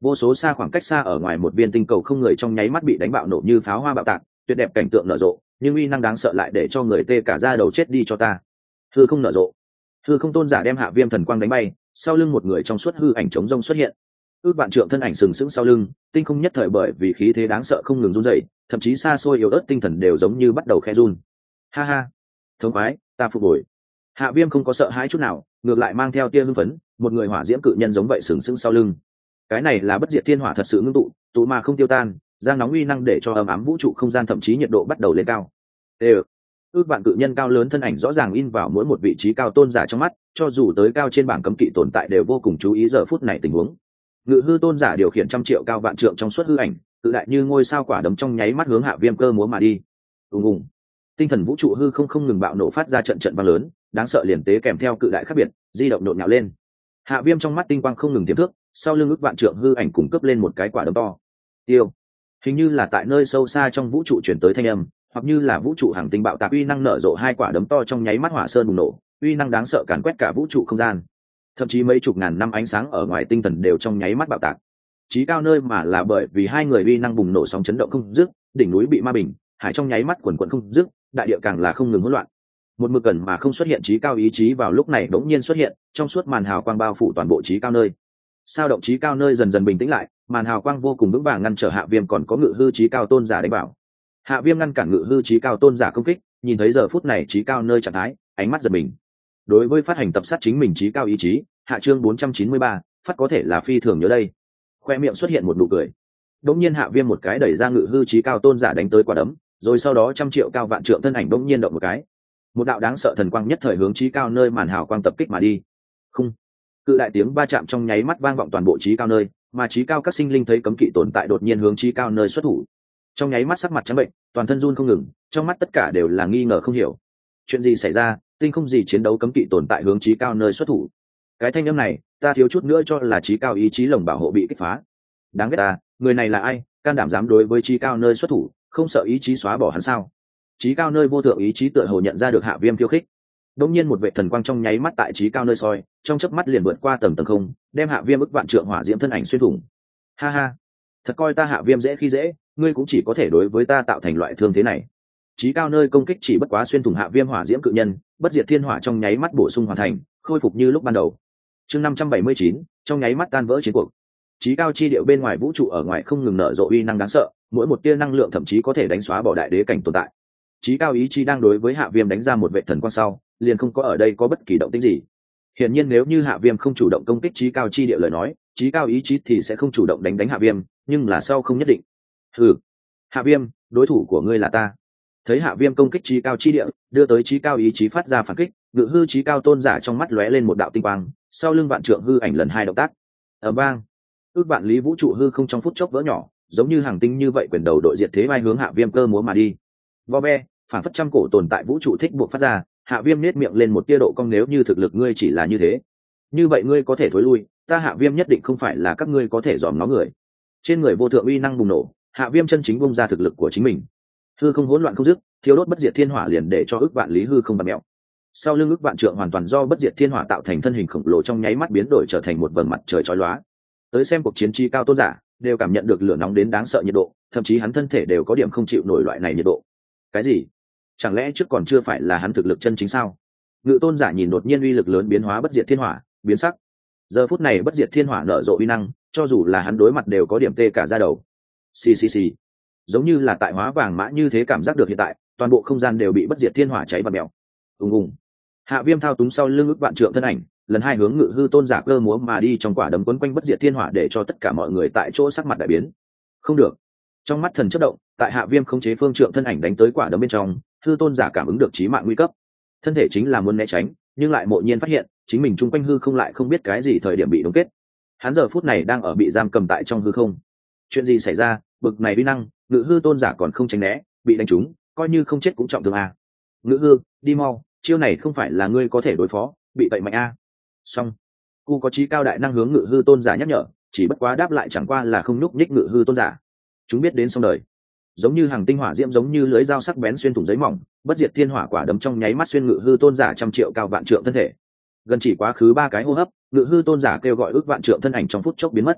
vô số xa khoảng cách xa ở ngoài một viên tinh cầu không người trong nháy mắt bị đánh bạo nổ như pháo hoa bạo tạc, tuyệt đẹp cảnh tượng nở rộ, nhưng uy năng đáng sợ lại để cho người tê cả da đầu. Chết đi cho ta. Hư không nở rộ. Hư không tôn giả đem Hạ Viêm thần quang đánh bay, sau lưng một người trong suốt hư ảnh chống rông xuất hiện. Ước vạn trượng thân ảnh sừng sững sau lưng, tinh không nhất thời bởi vì khí thế đáng sợ không ngừng run rẩy, thậm chí xa xôi yếu ớt tinh thần đều giống như bắt đầu khe run. Ha ha, thống khoái, ta phục hồi. Hạ Viêm không có sợ hãi chút nào, ngược lại mang theo tia hưng phấn, một người hỏa diễm cự nhân giống vậy sừng sững sau lưng. Cái này là bất diệt thiên hỏa thật sự ngưng tụ, tụ mà không tiêu tan, giang nóng uy năng để cho ấm ám vũ trụ không gian thậm chí nhiệt độ bắt đầu lên cao. Ê, ước vạn cự nhân cao lớn thân ảnh rõ ràng in vào mỗi một vị trí cao tôn giả trong mắt, cho dù tới cao trên bảng cấm kỵ tồn tại đều vô cùng chú ý giờ phút này tình huống. Ngự hư tôn giả điều khiển trăm triệu cao vạn trượng trong suốt hư ảnh, tự đại như ngôi sao quả đấm trong nháy mắt hướng Hạ Viêm cơ múa mà đi. Ùng ùng, tinh thần vũ trụ hư không không ngừng bạo nổ phát ra trận trận vang lớn, đáng sợ liền tế kèm theo cự đại khác biệt, di động nhộn nhạo lên. Hạ Viêm trong mắt tinh quang không ngừng tiềm thước, sau lưng ức vạn trượng hư ảnh cùng cấp lên một cái quả đấm to. Tiêu, hình như là tại nơi sâu xa trong vũ trụ chuyển tới thanh âm, hoặc như là vũ trụ hàng tinh bạo tạc uy năng nở rộ hai quả đấm to trong nháy mắt hỏa sơn bùng nổ, uy năng đáng sợ càn quét cả vũ trụ không gian. Thậm chí mấy chục ngàn năm ánh sáng ở ngoài tinh thần đều trong nháy mắt bạo tạc. Chí cao nơi mà là bởi vì hai người uy năng bùng nổ sóng chấn động không dứt, đỉnh núi bị ma bình, hải trong nháy mắt quần quần không dứt, đại địa càng là không ngừng hỗn loạn. Một mực gần mà không xuất hiện chí cao ý chí vào lúc này đống nhiên xuất hiện, trong suốt màn hào quang bao phủ toàn bộ chí cao nơi. Sao động chí cao nơi dần dần bình tĩnh lại, màn hào quang vô cùng vững vàng ngăn trở Hạ Viêm còn có ngự hư chí cao tôn giả đánh bảo. Hạ Viêm ngăn cản ngự hư chí cao tôn giả công kích, nhìn thấy giờ phút này chí cao nơi trạng thái, ánh mắt giật mình. Đối với phát hành tập sát chính mình chí cao ý chí, hạ chương bốn trăm chín mươi ba, phát có thể là phi thường nhớ đây. Khoe miệng xuất hiện một nụ cười. Đống nhiên Hạ Viêm một cái đẩy ra ngự hư chí cao tôn giả đánh tới quả đấm, rồi sau đó trăm triệu cao vạn trượng thân ảnh đống nhiên động một cái. Một đạo đáng sợ thần quang nhất thời hướng chí cao nơi màn hào quang tập kích mà đi. Không, cự đại tiếng va chạm trong nháy mắt vang vọng toàn bộ chí cao nơi, mà chí cao các sinh linh thấy cấm kỵ tồn tại đột nhiên hướng chí cao nơi xuất thủ. Trong nháy mắt sắc mặt trắng bệnh, toàn thân run không ngừng, trong mắt tất cả đều là nghi ngờ không hiểu. Chuyện gì xảy ra, tinh không gì chiến đấu cấm kỵ tồn tại hướng chí cao nơi xuất thủ. Cái thanh âm này, ta thiếu chút nữa cho là chí cao ý chí lồng bảo hộ bị kích phá. Đáng ghét ta, người này là ai, can đảm dám đối với chí cao nơi xuất thủ, không sợ ý chí xóa bỏ hắn sao? Chí cao nơi vô thượng ý chí tựa hồ nhận ra được Hạ Viêm khiêu khích. Đống nhiên một vệ thần quang trong nháy mắt tại chí cao nơi soi, trong chớp mắt liền vượt qua tầng tầng không, đem Hạ Viêm ức vạn trượng hỏa diễm thân ảnh xuyên thủng. Ha ha, thật coi ta Hạ Viêm dễ khi dễ, ngươi cũng chỉ có thể đối với ta tạo thành loại thương thế này. Chí cao nơi công kích chỉ bất quá xuyên thủng Hạ Viêm hỏa diễm cự nhân, bất diệt thiên hỏa trong nháy mắt bổ sung hoàn thành, khôi phục như lúc ban đầu. Chương năm trăm bảy mươi chín, trong nháy mắt tan vỡ chiến cuộc. Chí cao chi điệu bên ngoài vũ trụ ở ngoài không ngừng nở rộ uy năng đáng sợ, mỗi một tia năng lượng thậm chí có thể đánh xóa bỏ đại đế cảnh tồn tại. Chí cao ý chí đang đối với Hạ Viêm đánh ra một vệ thần quang sau, liền không có ở đây có bất kỳ động tĩnh gì. Hiển nhiên nếu như Hạ Viêm không chủ động công kích chí cao chi địa lời nói, chí cao ý chí thì sẽ không chủ động đánh đánh Hạ Viêm, nhưng là sau không nhất định. Hừ, Hạ Viêm, đối thủ của ngươi là ta. Thấy Hạ Viêm công kích chí cao chi địa, đưa tới chí cao ý chí phát ra phản kích, ngự hư chí cao tôn giả trong mắt lóe lên một đạo tinh quang, sau lưng vạn trượng hư ảnh lần hai động tác. Ầm vang, ước vạn lý vũ trụ hư không trong phút chốc vỡ nhỏ, giống như hàng tinh như vậy quyền đầu đội diệt thế vai hướng Hạ Viêm cơ múa mà đi. Vo be, phản phất trăm cổ tồn tại vũ trụ thích buộc phát ra, Hạ Viêm nét miệng lên một tia độ cong, nếu như thực lực ngươi chỉ là như thế, như vậy ngươi có thể thối lui, ta Hạ Viêm nhất định không phải là các ngươi có thể dòm nó người. Trên người vô thượng uy năng bùng nổ, Hạ Viêm chân chính bung ra thực lực của chính mình. Hư không hỗn loạn không dứt, thiếu đốt bất diệt thiên hỏa liền để cho ước vạn lý hư không bạt mèo. Sau lưng ước vạn trượng hoàn toàn do bất diệt thiên hỏa tạo thành thân hình khổng lồ trong nháy mắt biến đổi trở thành một vầng mặt trời chói lóa. Tới xem cuộc chiến chi cao tôn giả, đều cảm nhận được lửa nóng đến đáng sợ nhiệt độ, thậm chí hắn thân thể đều có điểm không chịu nổi loại này nhiệt độ. Cái gì? Chẳng lẽ trước còn chưa phải là hắn thực lực chân chính sao? Ngự tôn giả nhìn đột nhiên uy lực lớn biến hóa bất diệt thiên hỏa, biến sắc. Giờ phút này bất diệt thiên hỏa nở rộ uy năng, cho dù là hắn đối mặt đều có điểm tê cả da đầu. Xì xì xì, giống như là tại hóa vàng mã như thế, cảm giác được hiện tại toàn bộ không gian đều bị bất diệt thiên hỏa cháy bạt mèo. Ùng ùng, Hạ Viêm thao túng sau lưng ức vạn trượng thân ảnh, lần hai hướng ngự hư tôn giả cơ múa mà đi, trong quả đấm quấn quanh bất diệt thiên hỏa để cho tất cả mọi người tại chỗ sắc mặt đại biến. Không được, trong mắt thần chớp động, tại Hạ Viêm khống chế phương trượng thân ảnh đánh tới quả đấm bên trong, hư tôn giả cảm ứng được chí mạng nguy cấp, thân thể chính là muốn né tránh, nhưng lại mộ nhiên phát hiện chính mình chung quanh hư không lại không biết cái gì thời điểm bị đóng kết. Hắn giờ phút này đang ở bị giam cầm tại trong hư không. Chuyện gì xảy ra? Bực này uy năng, ngự hư tôn giả còn không tránh né, bị đánh trúng, coi như không chết cũng trọng thương à. Ngự hư, đi mau, chiêu này không phải là ngươi có thể đối phó, bị vậy mạnh à. Xong, cu có chí cao đại năng hướng ngự hư tôn giả nhắc nhở, chỉ bất quá đáp lại chẳng qua là không nhúc nhích ngự hư tôn giả. Chúng biết đến xong đời, giống như hàng tinh hỏa diễm, giống như lưới dao sắc bén xuyên thủng giấy mỏng, bất diệt thiên hỏa quả đấm trong nháy mắt xuyên ngự hư tôn giả trăm triệu cao vạn trượng thân thể. Gần chỉ quá khứ ba cái hô hấp, ngự hư tôn giả kêu gọi ước vạn trượng thân ảnh trong phút chốc biến mất.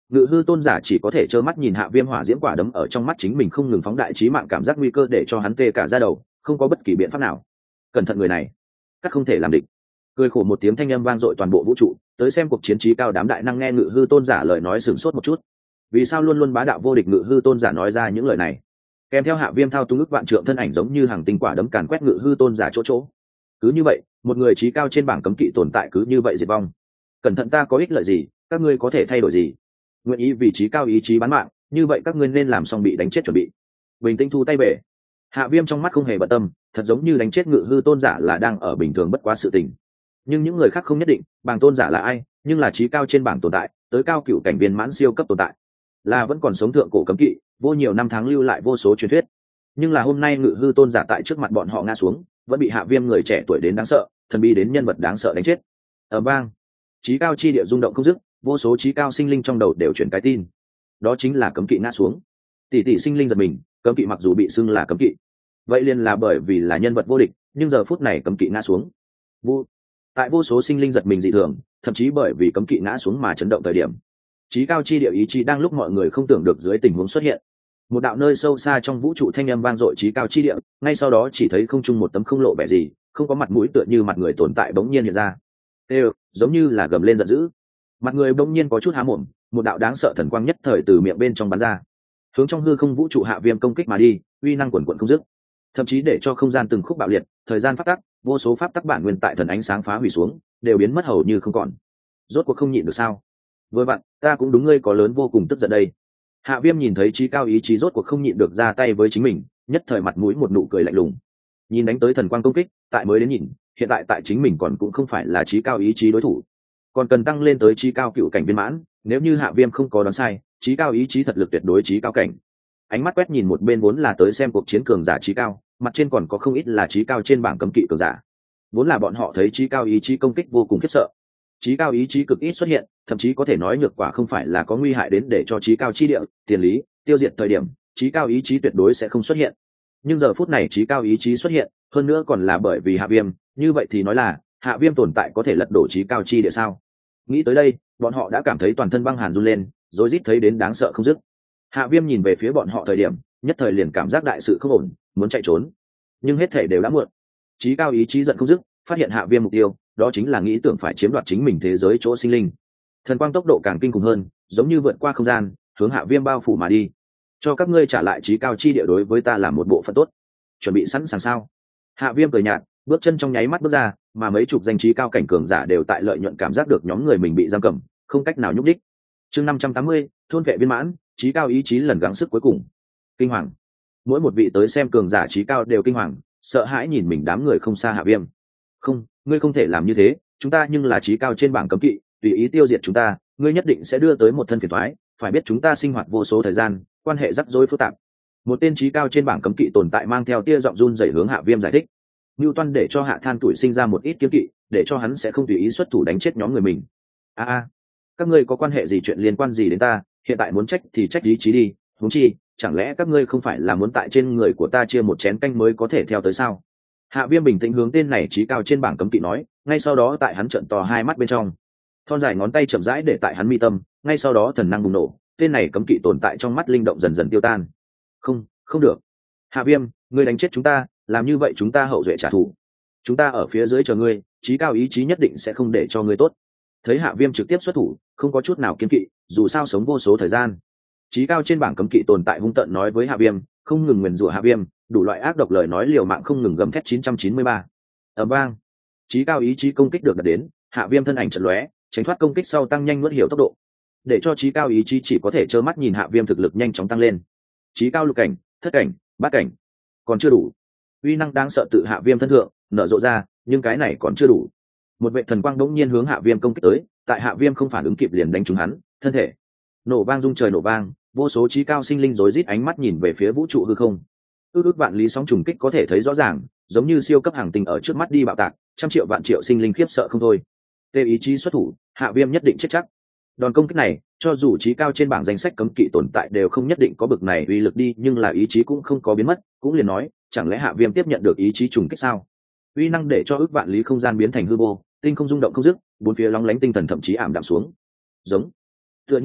Ngự hư tôn giả chỉ có thể trơ mắt nhìn hạ viêm hỏa diễm quả đấm ở trong mắt chính mình không ngừng phóng đại trí mạng cảm giác nguy cơ để cho hắn tê cả ra đầu, không có bất kỳ biện pháp nào. Cẩn thận người này, các không thể làm địch. Cười khổ một tiếng thanh âm vang dội toàn bộ vũ trụ, tới xem cuộc chiến trí cao đám đại năng nghe ngự hư tôn giả lời nói sửng sốt một chút. Vì sao luôn luôn bá đạo vô địch ngự hư tôn giả nói ra những lời này? Kèm theo hạ viêm thao túng ức vạn trượng thân ảnh giống như hàng tinh quả đấm càn quét ngự hư tôn giả chỗ chỗ. Cứ như vậy, một người trí cao trên bảng cấm kỵ tồn tại cứ như vậy diệt vong. Cẩn thận ta có ích lợi gì, các ngươi có thể thay đổi gì? Nguyện ý vì trí cao ý chí bán mạng, như vậy các ngươi nên làm xong bị đánh chết chuẩn bị. Bình tĩnh thu tay về. Hạ viêm trong mắt không hề bận tâm, thật giống như đánh chết ngự hư tôn giả là đang ở bình thường bất quá sự tình. Nhưng những người khác không nhất định, bảng tôn giả là ai, nhưng là trí cao trên bảng tồn tại, tới cao cựu cảnh viên mãn siêu cấp tồn tại, là vẫn còn sống thượng cổ cấm kỵ, vô nhiều năm tháng lưu lại vô số truyền thuyết. Nhưng là hôm nay ngự hư tôn giả tại trước mặt bọn họ ngã xuống, vẫn bị hạ viêm người trẻ tuổi đến đáng sợ, thần bí đến nhân vật đáng sợ đánh chết. Ở bang, trí cao chi địa rung động không dứt, vô số trí cao sinh linh trong đầu đều chuyển cái tin, đó chính là cấm kỵ ngã xuống. Tỷ tỷ sinh linh giật mình, cấm kỵ mặc dù bị xưng là cấm kỵ, vậy liền là bởi vì là nhân vật vô địch, nhưng giờ phút này cấm kỵ ngã xuống. Vô, tại vô số sinh linh giật mình dị thường, thậm chí bởi vì cấm kỵ ngã xuống mà chấn động thời điểm, trí cao chi địa ý chí đang lúc mọi người không tưởng được dưới tình huống xuất hiện. Một đạo nơi sâu xa trong vũ trụ thanh âm vang dội trí cao chi địa, ngay sau đó chỉ thấy không trung một tấm không lộ vẻ gì, không có mặt mũi tựa như mặt người tồn tại bỗng nhiên hiện ra. Ê, giống như là gầm lên giận dữ. Mặt người bỗng nhiên có chút há mồm, một đạo đáng sợ thần quang nhất thời từ miệng bên trong bắn ra, hướng trong hư không vũ trụ hạ viêm công kích mà đi, uy năng quần quần không dứt, thậm chí để cho không gian từng khúc bạo liệt, thời gian pháp tắc, vô số pháp tắc bản nguyên tại thần ánh sáng phá hủy xuống, đều biến mất hầu như không còn. Rốt cuộc không nhịn được sao? Với bạn, ta cũng đúng, ngươi có lớn vô cùng tức giận đây. Hạ viêm nhìn thấy trí cao ý chí rốt cuộc không nhịn được ra tay với chính mình, nhất thời mặt mũi một nụ cười lạnh lùng. Nhìn đánh tới thần quang công kích, tại mới đến nhìn, hiện tại tại chính mình còn cũng không phải là trí cao ý chí đối thủ, còn cần tăng lên tới trí cao cựu cảnh viên mãn. Nếu như hạ viêm không có đoán sai, trí cao ý chí thật lực tuyệt đối trí cao cảnh. Ánh mắt quét nhìn một bên vốn là tới xem cuộc chiến cường giả trí cao, mặt trên còn có không ít là trí cao trên bảng cấm kỵ cường giả. Vốn là bọn họ thấy trí cao ý chí công kích vô cùng khiếp sợ. Trí cao ý chí cực ít xuất hiện, thậm chí có thể nói nhược quả không phải là có nguy hại đến để cho trí cao chi địa, tiền lý, tiêu diệt thời điểm, trí cao ý chí tuyệt đối sẽ không xuất hiện. Nhưng giờ phút này trí cao ý chí xuất hiện, hơn nữa còn là bởi vì hạ viêm, như vậy thì nói là hạ viêm tồn tại có thể lật đổ trí cao chi địa sao? Nghĩ tới đây, bọn họ đã cảm thấy toàn thân băng hàn run lên, rối rít thấy đến đáng sợ không dứt. Hạ viêm nhìn về phía bọn họ thời điểm, nhất thời liền cảm giác đại sự không ổn, muốn chạy trốn, nhưng hết thể đều đã muộn. Trí cao ý chí giận không dứt, phát hiện hạ viêm mục tiêu, đó chính là nghĩ tưởng phải chiếm đoạt chính mình thế giới chỗ sinh linh. Thần quang tốc độ càng kinh khủng hơn, giống như vượt qua không gian, hướng hạ viêm bao phủ mà đi. Cho các ngươi trả lại trí cao chi địa đối với ta là một bộ phận tốt. Chuẩn bị sẵn sàng sao? Hạ viêm cười nhạt, bước chân trong nháy mắt bước ra, mà mấy chục danh trí cao cảnh cường giả đều tại lợi nhuận cảm giác được nhóm người mình bị giam cầm, không cách nào nhúc đích. Chương năm trăm tám mươi, thôn vệ viên mãn, trí cao ý chí lần gắng sức cuối cùng. Kinh hoàng. Mỗi một vị tới xem cường giả trí cao đều kinh hoàng, sợ hãi nhìn mình đám người không xa hạ viêm. Không, ngươi không thể làm như thế, chúng ta nhưng là trí cao trên bảng cấm kỵ, tùy ý tiêu diệt chúng ta, ngươi nhất định sẽ đưa tới một thân phiền toái, phải biết chúng ta sinh hoạt vô số thời gian, quan hệ rắc rối phức tạp. Một tên trí cao trên bảng cấm kỵ tồn tại mang theo tia giọng run rẩy hướng hạ viêm giải thích. Newton để cho hạ than tuổi sinh ra một ít kiêng kỵ, để cho hắn sẽ không tùy ý xuất thủ đánh chết nhóm người mình. A a, các ngươi có quan hệ gì, chuyện liên quan gì đến ta, hiện tại muốn trách thì trách ý chí đi, huống chi, chẳng lẽ các ngươi không phải là muốn tại trên người của ta chia một chén canh mới có thể theo tới sao? Hạ viêm bình tĩnh hướng tên này trí cao trên bảng cấm kỵ nói, ngay sau đó tại hắn trợn to hai mắt bên trong, thon dài ngón tay chậm rãi để tại hắn mi tâm, ngay sau đó thần năng bùng nổ, tên này cấm kỵ tồn tại trong mắt linh động dần dần tiêu tan. Không, không được. Hạ viêm, ngươi đánh chết chúng ta, làm như vậy chúng ta hậu duệ trả thù. Chúng ta ở phía dưới chờ ngươi, trí cao ý chí nhất định sẽ không để cho ngươi tốt. Thấy hạ viêm trực tiếp xuất thủ, không có chút nào kiên kỵ, dù sao sống vô số thời gian. Trí cao trên bảng cấm kỵ tồn tại hung tợn nói với hạ viêm, không ngừng nguyền rủa hạ viêm, đủ loại ác độc lời nói liều mạng không ngừng gầm thét chín trăm chín mươi ba. Ầm vang. Trí cao ý chí công kích được đạt đến, hạ viêm thân ảnh chợt lóe, tránh thoát công kích sau tăng nhanh nuốt hiểu tốc độ, để cho trí cao ý chí chỉ có thể trơ mắt nhìn hạ viêm thực lực nhanh chóng tăng lên. Trí cao lục cảnh, thất cảnh, bát cảnh, còn chưa đủ. Uy năng đáng sợ tự hạ viêm thân thượng nở rộ ra, nhưng cái này còn chưa đủ. Một vệ thần quang đống nhiên hướng hạ viêm công kích tới, tại hạ viêm không phản ứng kịp liền đánh trúng hắn, thân thể nổ vang, rung trời nổ vang, vô số trí cao sinh linh rối rít ánh mắt nhìn về phía vũ trụ hư không. Ước ước vạn lý sóng trùng kích có thể thấy rõ ràng, giống như siêu cấp hàng tinh ở trước mắt đi bạo tạc, trăm triệu vạn triệu sinh linh khiếp sợ không thôi. Tê ý chí xuất thủ, hạ viêm nhất định chết chắc. Đòn công kích này, cho dù trí cao trên bảng danh sách cấm kỵ tồn tại đều không nhất định có bực này uy lực đi, nhưng là ý chí cũng không có biến mất, cũng liền nói, chẳng lẽ hạ viêm tiếp nhận được ý chí trùng kích sao? Uy năng để cho ước vạn lý không gian biến thành hư vô, tinh không rung động không dứt, bốn phía lóng lánh tinh thần thậm chí ảm đạm xuống. Giống tựa như long,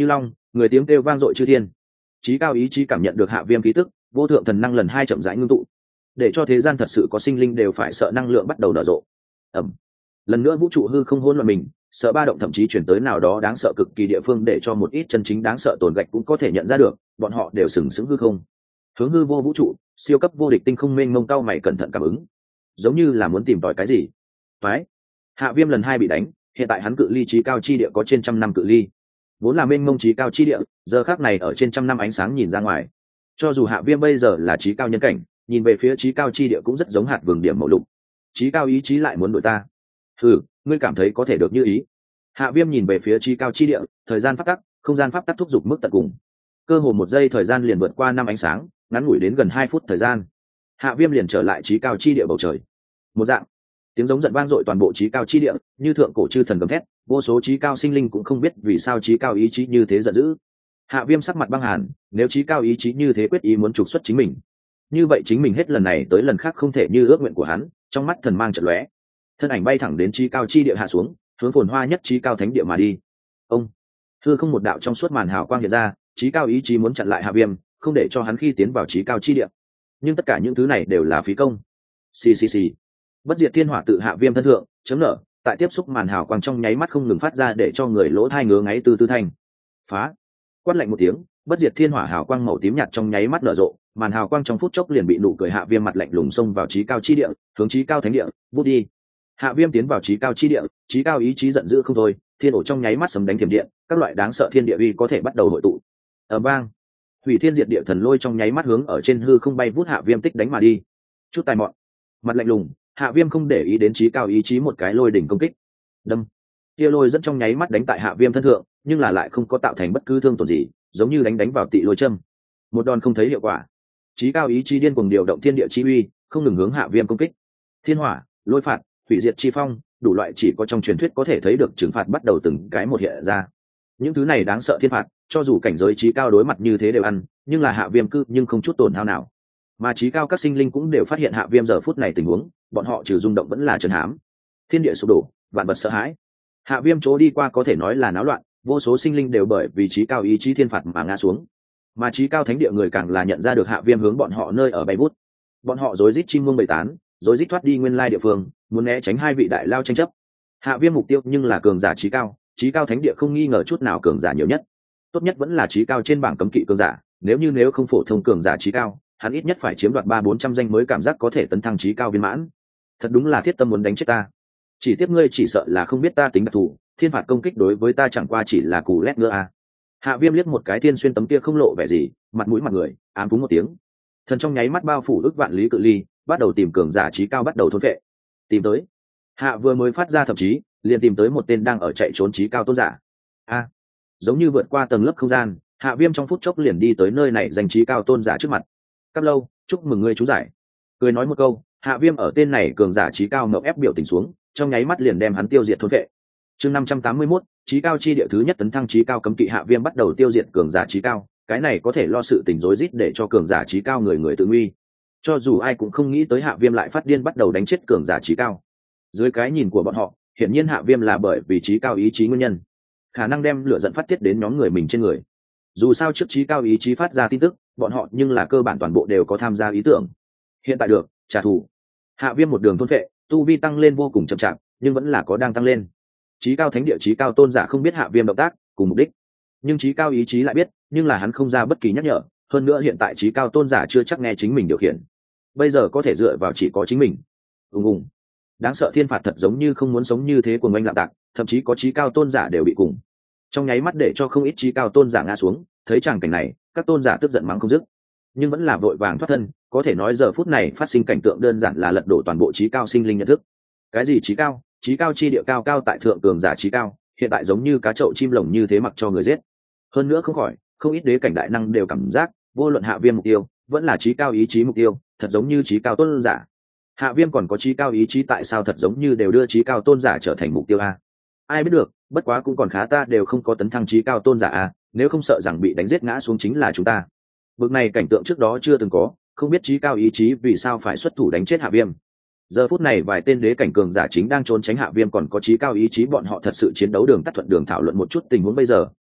người tiếng kêu vang dội chư thiên. Chí cao ý chí cảm nhận được hạ viêm khí tức, vô thượng thần năng lần hai chậm rãi ngưng tụ, để cho thế gian thật sự có sinh linh đều phải sợ năng lượng bắt đầu nở rộ. Ẩm. Lần nữa vũ trụ hư không hỗn loạn mình, sợ ba động thậm chí chuyển tới nào đó đáng sợ cực kỳ địa phương, để cho một ít chân chính đáng sợ tồn gạch cũng có thể nhận ra được, bọn họ đều sừng sững hư không. Hướng hư vô vũ trụ, siêu cấp vô địch tinh không mênh mông cao mày cẩn thận cảm ứng, giống như là muốn tìm tòi cái gì. Phái. Hạ viêm lần hai bị đánh, hiện tại hắn cự ly chí cao chi địa có trên trăm năm cự ly, vốn là mênh mông chí cao chi địa, giờ khác này ở trên trăm năm ánh sáng nhìn ra ngoài. Cho dù hạ viêm bây giờ là chí cao nhân cảnh, nhìn về phía chí cao chi địa cũng rất giống hạt vừng điểm màu lục. Chí cao ý chí lại muốn đuổi ta. Ừ, ngươi cảm thấy có thể được như ý. Hạ viêm nhìn về phía chí cao chi địa, thời gian pháp tắc, không gian pháp tắc thúc giục mức tận cùng. Cơ hồ một giây thời gian liền vượt qua năm ánh sáng, ngắn ngủi đến gần hai phút thời gian. Hạ viêm liền trở lại chí cao chi địa bầu trời. Một dạng tiếng giống giận vang dội toàn bộ chí cao chi địa, như thượng cổ chư thần gầm thét, vô số chí cao sinh linh cũng không biết vì sao chí cao ý chí như thế giận dữ. Hạ viêm sắc mặt băng hàn, nếu chí cao ý chí như thế quyết ý muốn trục xuất chính mình, như vậy chính mình hết lần này tới lần khác không thể như ước nguyện của hắn. Trong mắt thần mang trận lóe, thân ảnh bay thẳng đến chí cao chi địa hạ xuống, hướng phồn hoa nhất chí cao thánh địa mà đi. Ông thưa không một đạo trong suốt màn hào quang hiện ra, chí cao ý chí muốn chặn lại hạ viêm, không để cho hắn khi tiến vào chí cao chi địa, nhưng tất cả những thứ này đều là phí công. Xì xì xì, bất diệt thiên hỏa tự hạ viêm thân thượng chấm nở, tại tiếp xúc màn hào quang trong nháy mắt không ngừng phát ra để cho người lỗ thai ngứa ngáy từ tư thanh. Phá. Quát lạnh một tiếng, bất diệt thiên hỏa hào quang màu tím nhạt trong nháy mắt nở rộ, màn hào quang trong phút chốc liền bị nụ cười hạ viêm mặt lạnh lùng xông vào chí cao chi địa, hướng chí cao thánh địa vút đi. Hạ viêm tiến vào chí cao chi địa, chí cao ý chí giận dữ không thôi, thiên ổ trong nháy mắt sấm đánh thiểm điện, các loại đáng sợ thiên địa uy có thể bắt đầu hội tụ. Ở vang, hủy thiên diệt địa thần lôi trong nháy mắt hướng ở trên hư không bay vút hạ viêm tích đánh mà đi. Chút tài mọn, mặt lạnh lùng, hạ viêm không để ý đến chí cao ý chí một cái lôi đỉnh công kích. Đâm, kia lôi dẫn trong nháy mắt đánh tại hạ viêm thân thượng, nhưng là lại không có tạo thành bất cứ thương tổn gì, giống như đánh đánh vào tị lôi châm, một đòn không thấy hiệu quả. Chí cao ý chí điên cuồng điều động thiên địa chi uy, không ngừng hướng hạ viêm công kích. Thiên hỏa, lôi phạt, hủy diệt chi phong, đủ loại chỉ có trong truyền thuyết có thể thấy được trừng phạt bắt đầu từng cái một hiện ra. Những thứ này đáng sợ thiên phạt, cho dù cảnh giới chí cao đối mặt như thế đều ăn, nhưng là hạ viêm cư nhưng không chút tổn hao nào. Mà chí cao các sinh linh cũng đều phát hiện hạ viêm giờ phút này tình huống, bọn họ trừ rung động vẫn là trấn hám. Thiên địa sụp đổ, vạn vật sợ hãi. Hạ viêm chỗ đi qua có thể nói là náo loạn, vô số sinh linh đều bởi vì chí cao ý chí thiên phạt mà ngã xuống. Mà chí cao thánh địa người càng là nhận ra được hạ viêm hướng bọn họ nơi ở bay vút. Bọn họ rối rít chim muông bầy tán, rối rít thoát đi nguyên lai địa phương, muốn né tránh hai vị đại lao tranh chấp. Hạ viêm mục tiêu nhưng là cường giả chí cao, chí cao thánh địa không nghi ngờ chút nào cường giả nhiều nhất. Tốt nhất vẫn là chí cao trên bảng cấm kỵ cường giả, nếu như nếu không phổ thông cường giả chí cao, hắn ít nhất phải chiếm đoạt ba bốn trăm danh mới cảm giác có thể tấn thăng chí cao viên mãn. Thật đúng là thiết tâm muốn đánh chết ta. Chỉ tiếp ngươi chỉ sợ là không biết ta tính đặc thù, thiên phạt công kích đối với ta chẳng qua chỉ là cù lét nữa à. Hạ viêm liếc một cái thiên xuyên tấm kia không lộ vẻ gì, mặt mũi mặt người, ám phúng một tiếng. Thần trong nháy mắt bao phủ ức vạn lý cự ly, bắt đầu tìm cường giả chí cao bắt đầu thôn vệ. Tìm tới. Hạ vừa mới phát ra thậm chí, liền tìm tới một tên đang ở chạy trốn chí cao tôn giả. A, giống như vượt qua tầng lớp không gian, hạ viêm trong phút chốc liền đi tới nơi này, danh chí cao tôn giả trước mặt. Cáp lâu, chúc mừng ngươi chú giải. Cười nói một câu, hạ viêm ở tên này cường giả chí cao mậu ép biểu tình xuống, trong nháy mắt liền đem hắn tiêu diệt thôn vệ. Chương năm trăm tám mươi mốt, chí cao chi địa thứ nhất tấn thăng chí cao cấm kỵ. Hạ viêm bắt đầu tiêu diệt cường giả chí cao, cái này có thể lo sự tình rối rít để cho cường giả chí cao người người tự nguy. Cho dù ai cũng không nghĩ tới hạ viêm lại phát điên bắt đầu đánh chết cường giả chí cao. Dưới cái nhìn của bọn họ, hiển nhiên hạ viêm là bởi vì chí cao ý chí nguyên nhân, khả năng đem lửa giận phát tiết đến nhóm người mình trên người. Dù sao trước chí cao ý chí phát ra tin tức, bọn họ nhưng là cơ bản toàn bộ đều có tham gia ý tưởng. Hiện tại được trả thù. Hạ viêm một đường thôn phệ, tu vi tăng lên vô cùng chậm chạp, nhưng vẫn là có đang tăng lên. Chí cao thánh địa chí cao tôn giả không biết hạ viêm động tác cùng mục đích, nhưng chí cao ý chí lại biết, nhưng là hắn không ra bất kỳ nhắc nhở. Hơn nữa hiện tại chí cao tôn giả chưa chắc nghe chính mình điều khiển, bây giờ có thể dựa vào chỉ có chính mình. ùng ùng đáng sợ thiên phạt thật giống như không muốn sống như thế của oanh lạm tạc, thậm chí có chí cao tôn giả đều bị cùng, trong nháy mắt để cho không ít chí cao tôn giả ngã xuống. Thấy tràng cảnh này, các tôn giả tức giận mắng không dứt, nhưng vẫn là vội vàng thoát thân. Có thể nói giờ phút này phát sinh cảnh tượng đơn giản là lật đổ toàn bộ chí cao sinh linh nhận thức. Cái gì chí cao? Chí cao chi địa cao cao tại thượng cường giả chí cao, hiện tại giống như cá chậu chim lồng như thế mặc cho người giết. Hơn nữa không khỏi, không ít đế cảnh đại năng đều cảm giác, vô luận hạ viêm mục tiêu, vẫn là chí cao ý chí mục tiêu, thật giống như chí cao tôn giả. Hạ viêm còn có chí cao ý chí, tại sao thật giống như đều đưa chí cao tôn giả trở thành mục tiêu a? Ai biết được, bất quá cũng còn khá, ta đều không có tấn thăng chí cao tôn giả a, nếu không sợ rằng bị đánh giết ngã xuống chính là chúng ta. Bực này cảnh tượng trước đó chưa từng có, không biết chí cao ý chí vì sao phải xuất thủ đánh chết hạ viêm. Giờ phút này vài tên đế cảnh cường giả chính đang trốn tránh hạ viêm, còn có chí cao ý chí bọn họ thật sự chiến đấu đường tắt thuận đường thảo luận một chút tình huống bây giờ,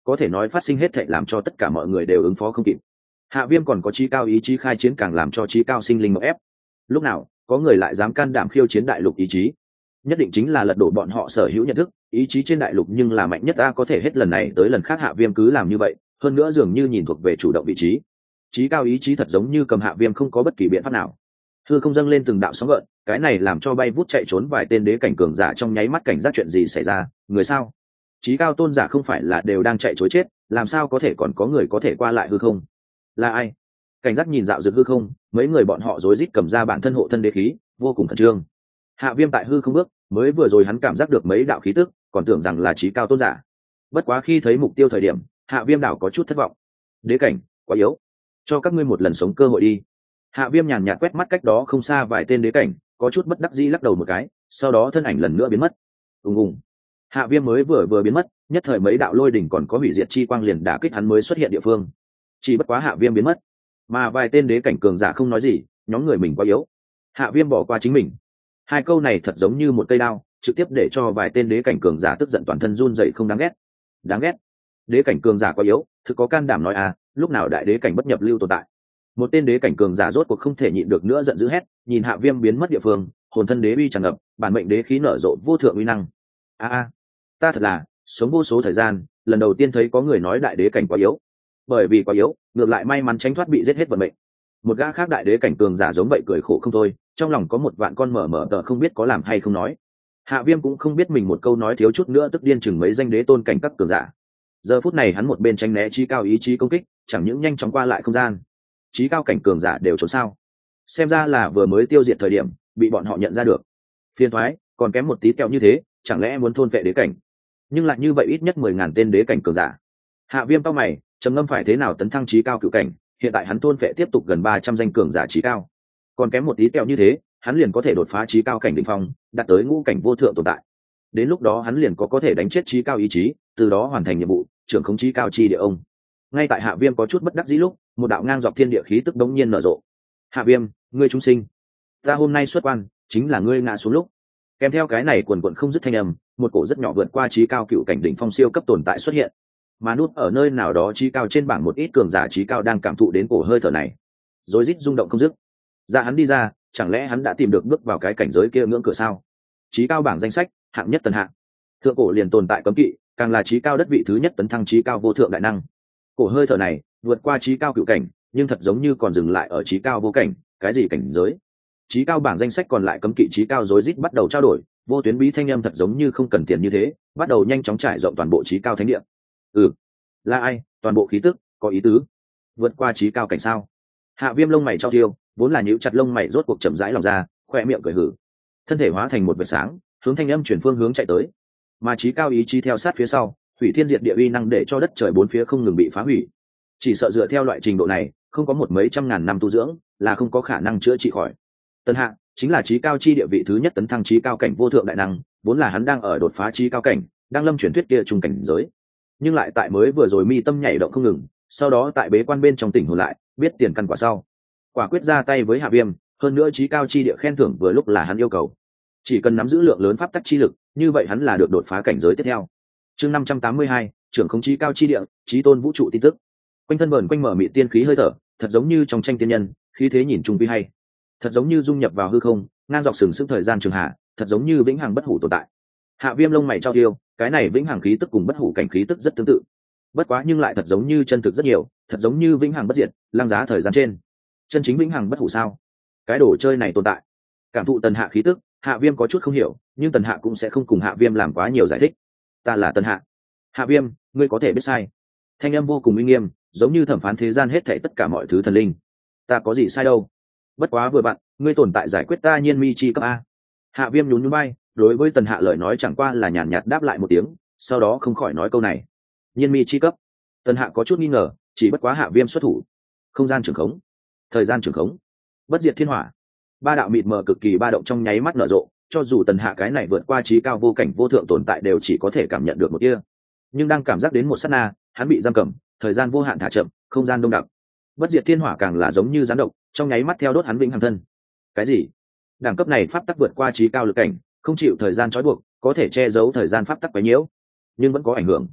có thể nói phát sinh hết thệ làm cho tất cả mọi người đều ứng phó không kịp. Hạ Viêm còn có trí cao ý chí khai chiến càng làm cho trí cao sinh linh mộng ép. Lúc nào có người lại dám can đảm khiêu chiến đại lục ý chí, nhất định chính là lật đổ bọn họ sở hữu nhận thức ý chí trên đại lục, nhưng là mạnh nhất ta có thể hết lần này tới lần khác Hạ Viêm cứ làm như vậy, hơn nữa dường như nhìn thuộc về chủ động vị trí. Trí cao ý chí thật giống như cầm Hạ Viêm không có bất kỳ biện pháp nào. Hư không dâng lên từng đạo sóng gợn, cái này làm cho bay vút chạy trốn vài tên đế cảnh cường giả trong nháy mắt cảnh giác chuyện gì xảy ra. Người sao? Trí cao tôn giả không phải là đều đang chạy trối chết, làm sao có thể còn có người có thể qua lại hư không? Là ai? Cảnh giác nhìn dạo dược hư không, mấy người bọn họ rối rít cầm ra bản thân hộ thân đế khí, vô cùng khẩn trương. Hạ Viêm tại hư không bước, mới vừa rồi hắn cảm giác được mấy đạo khí tức, còn tưởng rằng là trí cao tôn giả. Bất quá khi thấy mục tiêu thời điểm, Hạ Viêm đảo có chút thất vọng. Đế cảnh quá yếu, cho các ngươi một lần sống cơ hội đi. Hạ Viêm nhàn nhạt quét mắt cách đó không xa vài tên đế cảnh, có chút bất đắc dĩ lắc đầu một cái, sau đó thân ảnh lần nữa biến mất. Ùng ùng. Hạ Viêm mới vừa vừa biến mất, nhất thời mấy đạo lôi đỉnh còn có hủy diệt chi quang liền đả kích hắn mới xuất hiện địa phương. Chỉ bất quá Hạ Viêm biến mất, mà vài tên đế cảnh cường giả không nói gì, nhóm người mình quá yếu. Hạ Viêm bỏ qua chính mình. Hai câu này thật giống như một cây đao, trực tiếp để cho vài tên đế cảnh cường giả tức giận toàn thân run rẩy, không đáng ghét. Đáng ghét. Đế cảnh cường giả quá yếu, thực có can đảm nói à, lúc nào đại đế cảnh bất nhập lưu tồn tại. Một tên đế cảnh cường giả rốt cuộc không thể nhịn được nữa giận dữ hét, nhìn Hạ Viêm biến mất địa phương, hồn thân đế uy tràn ngập, bản mệnh đế khí nở rộ vô thượng uy năng. A a, ta thật là sống vô số thời gian, lần đầu tiên thấy có người nói đại đế cảnh quá yếu. Bởi vì quá yếu, ngược lại may mắn tránh thoát bị giết hết vận mệnh. Một gã khác đại đế cảnh cường giả giống vậy cười khổ không thôi, trong lòng có một vạn con mở mở tờ không biết có làm hay không nói. Hạ Viêm cũng không biết mình một câu nói thiếu chút nữa tức điên chừng mấy danh đế tôn cảnh các cường giả. Giờ phút này hắn một bên tránh né trí cao ý chí công kích, chẳng những nhanh chóng qua lại không gian, trí cao cảnh cường giả đều trốn sao. Xem ra là vừa mới tiêu diệt thời điểm bị bọn họ nhận ra được. Phiền thoái, còn kém một tí kẹo như thế, chẳng lẽ muốn thôn vệ đế cảnh? Nhưng lại như vậy ít nhất mười ngàn tên đế cảnh cường giả. Hạ Viêm cau mày, trầm ngâm phải thế nào tấn thăng trí cao cựu cảnh, hiện tại hắn thôn vệ tiếp tục gần ba trăm danh cường giả trí cao, còn kém một tí kẹo như thế, hắn liền có thể đột phá trí cao cảnh đỉnh phong, đạt tới ngũ cảnh vô thượng tồn tại. Đến lúc đó hắn liền có có thể đánh chết trí cao ý chí, từ đó hoàn thành nhiệm vụ trưởng khống trí cao chi địa ông. Ngay tại Hạ Viêm có chút bất đắc dĩ lúc, một đạo ngang dọc thiên địa khí tức đống nhiên nở rộ. Hạ Viêm, ngươi chúng sinh, ta hôm nay xuất quan chính là ngươi ngã xuống lúc. Kèm theo cái này quần quần không dứt thanh âm, một cổ rất nhỏ vượt qua trí cao cựu cảnh đỉnh phong siêu cấp tồn tại xuất hiện, mà nút ở nơi nào đó trí cao trên bảng một ít cường giả trí cao đang cảm thụ đến cổ hơi thở này, rối rít rung động không dứt. Ra hắn đi ra, chẳng lẽ hắn đã tìm được bước vào cái cảnh giới kia ngưỡng cửa sao? Trí cao bảng danh sách, hạng nhất tần hạ, thượng cổ liền tồn tại cấm kỵ, càng là trí cao đất vị thứ nhất tấn thăng trí cao vô thượng đại năng. Cổ hơi thở này vượt qua trí cao cựu cảnh, nhưng thật giống như còn dừng lại ở trí cao vô cảnh, cái gì cảnh giới? Trí cao bảng danh sách còn lại cấm kỵ trí cao rối rít bắt đầu trao đổi, vô tuyến bí thanh âm thật giống như không cần tiền như thế, bắt đầu nhanh chóng trải rộng toàn bộ trí cao thánh địa. Ừ, là ai? Toàn bộ khí tức có ý tứ, vượt qua trí cao cảnh sao? Hạ Viêm lông mày trao tiêu, vốn là nhíu chặt lông mày rốt cuộc chậm rãi lòng ra, khoe miệng cười hử, thân thể hóa thành một vệt sáng, hướng thanh âm chuyển phương hướng chạy tới. Mà trí cao ý chí theo sát phía sau, hủy thiên diệt địa uy năng để cho đất trời bốn phía không ngừng bị phá hủy. Chỉ sợ dựa theo loại trình độ này, không có một mấy trăm ngàn năm tu dưỡng là không có khả năng chữa trị khỏi. Tân Hạ chính là trí cao chi địa vị thứ nhất tấn thăng trí cao cảnh vô thượng đại năng, vốn là hắn đang ở đột phá trí cao cảnh, đang lâm truyền thuyết kia trung cảnh giới, nhưng lại tại mới vừa rồi mi tâm nhảy động không ngừng, sau đó tại bế quan bên trong tỉnh hồn lại, biết tiền căn quả sau, quả quyết ra tay với Hạ Viêm, hơn nữa trí cao chi địa khen thưởng vừa lúc là hắn yêu cầu, chỉ cần nắm giữ lượng lớn pháp tắc chi lực, như vậy hắn là được đột phá cảnh giới tiếp theo. Chương năm trăm tám mươi hai, trưởng không trí cao chi địa, trí tôn vũ trụ tin tức. Quanh thân vờn quanh mở mị tiên khí hơi thở, thật giống như trong tranh tiên nhân, khí thế nhìn trung quy hay, thật giống như dung nhập vào hư không, ngang dọc sừng sững thời gian trường hạ, thật giống như vĩnh hằng bất hủ tồn tại. Hạ Viêm lông mày trao tiêu, cái này vĩnh hằng khí tức cùng bất hủ cảnh khí tức rất tương tự, bất quá nhưng lại thật giống như chân thực rất nhiều, thật giống như vĩnh hằng bất diệt, lăng giá thời gian trên, chân chính vĩnh hằng bất hủ sao? Cái đồ chơi này tồn tại. Cảm thụ Tần Hạ khí tức, Hạ Viêm có chút không hiểu, nhưng Tần Hạ cũng sẽ không cùng Hạ Viêm làm quá nhiều giải thích. Ta là Tần Hạ. Hạ Viêm, ngươi có thể biết sai. Thanh âm vô cùng uy nghiêm, giống như thẩm phán thế gian hết thảy tất cả mọi thứ thần linh. Ta có gì sai đâu? Bất quá vừa bạn, ngươi tồn tại giải quyết ta nhiên mi chi cấp a. Hạ Viêm nhún nhún vai, đối với Tần Hạ lời nói chẳng qua là nhàn nhạt đáp lại một tiếng, sau đó không khỏi nói câu này. Nhiên mi chi cấp. Tần Hạ có chút nghi ngờ, chỉ bất quá Hạ Viêm xuất thủ. Không gian trường khống, thời gian trường khống, bất diệt thiên hỏa, ba đạo mịt mờ cực kỳ ba động trong nháy mắt nở rộ, cho dù Tần Hạ cái này vượt qua trí cao vô cảnh vô thượng tồn tại đều chỉ có thể cảm nhận được một kia, nhưng đang cảm giác đến một sát na, hắn bị giam cầm, thời gian vô hạn thả chậm, không gian đông đặc. Bất diệt thiên hỏa càng là giống như gián độc, trong nháy mắt theo đốt hắn vĩnh hằng thân. Cái gì? Đẳng cấp này pháp tắc vượt qua trí cao lực cảnh, không chịu thời gian trói buộc, có thể che giấu thời gian pháp tắc quấy nhiễu, nhưng vẫn có ảnh hưởng.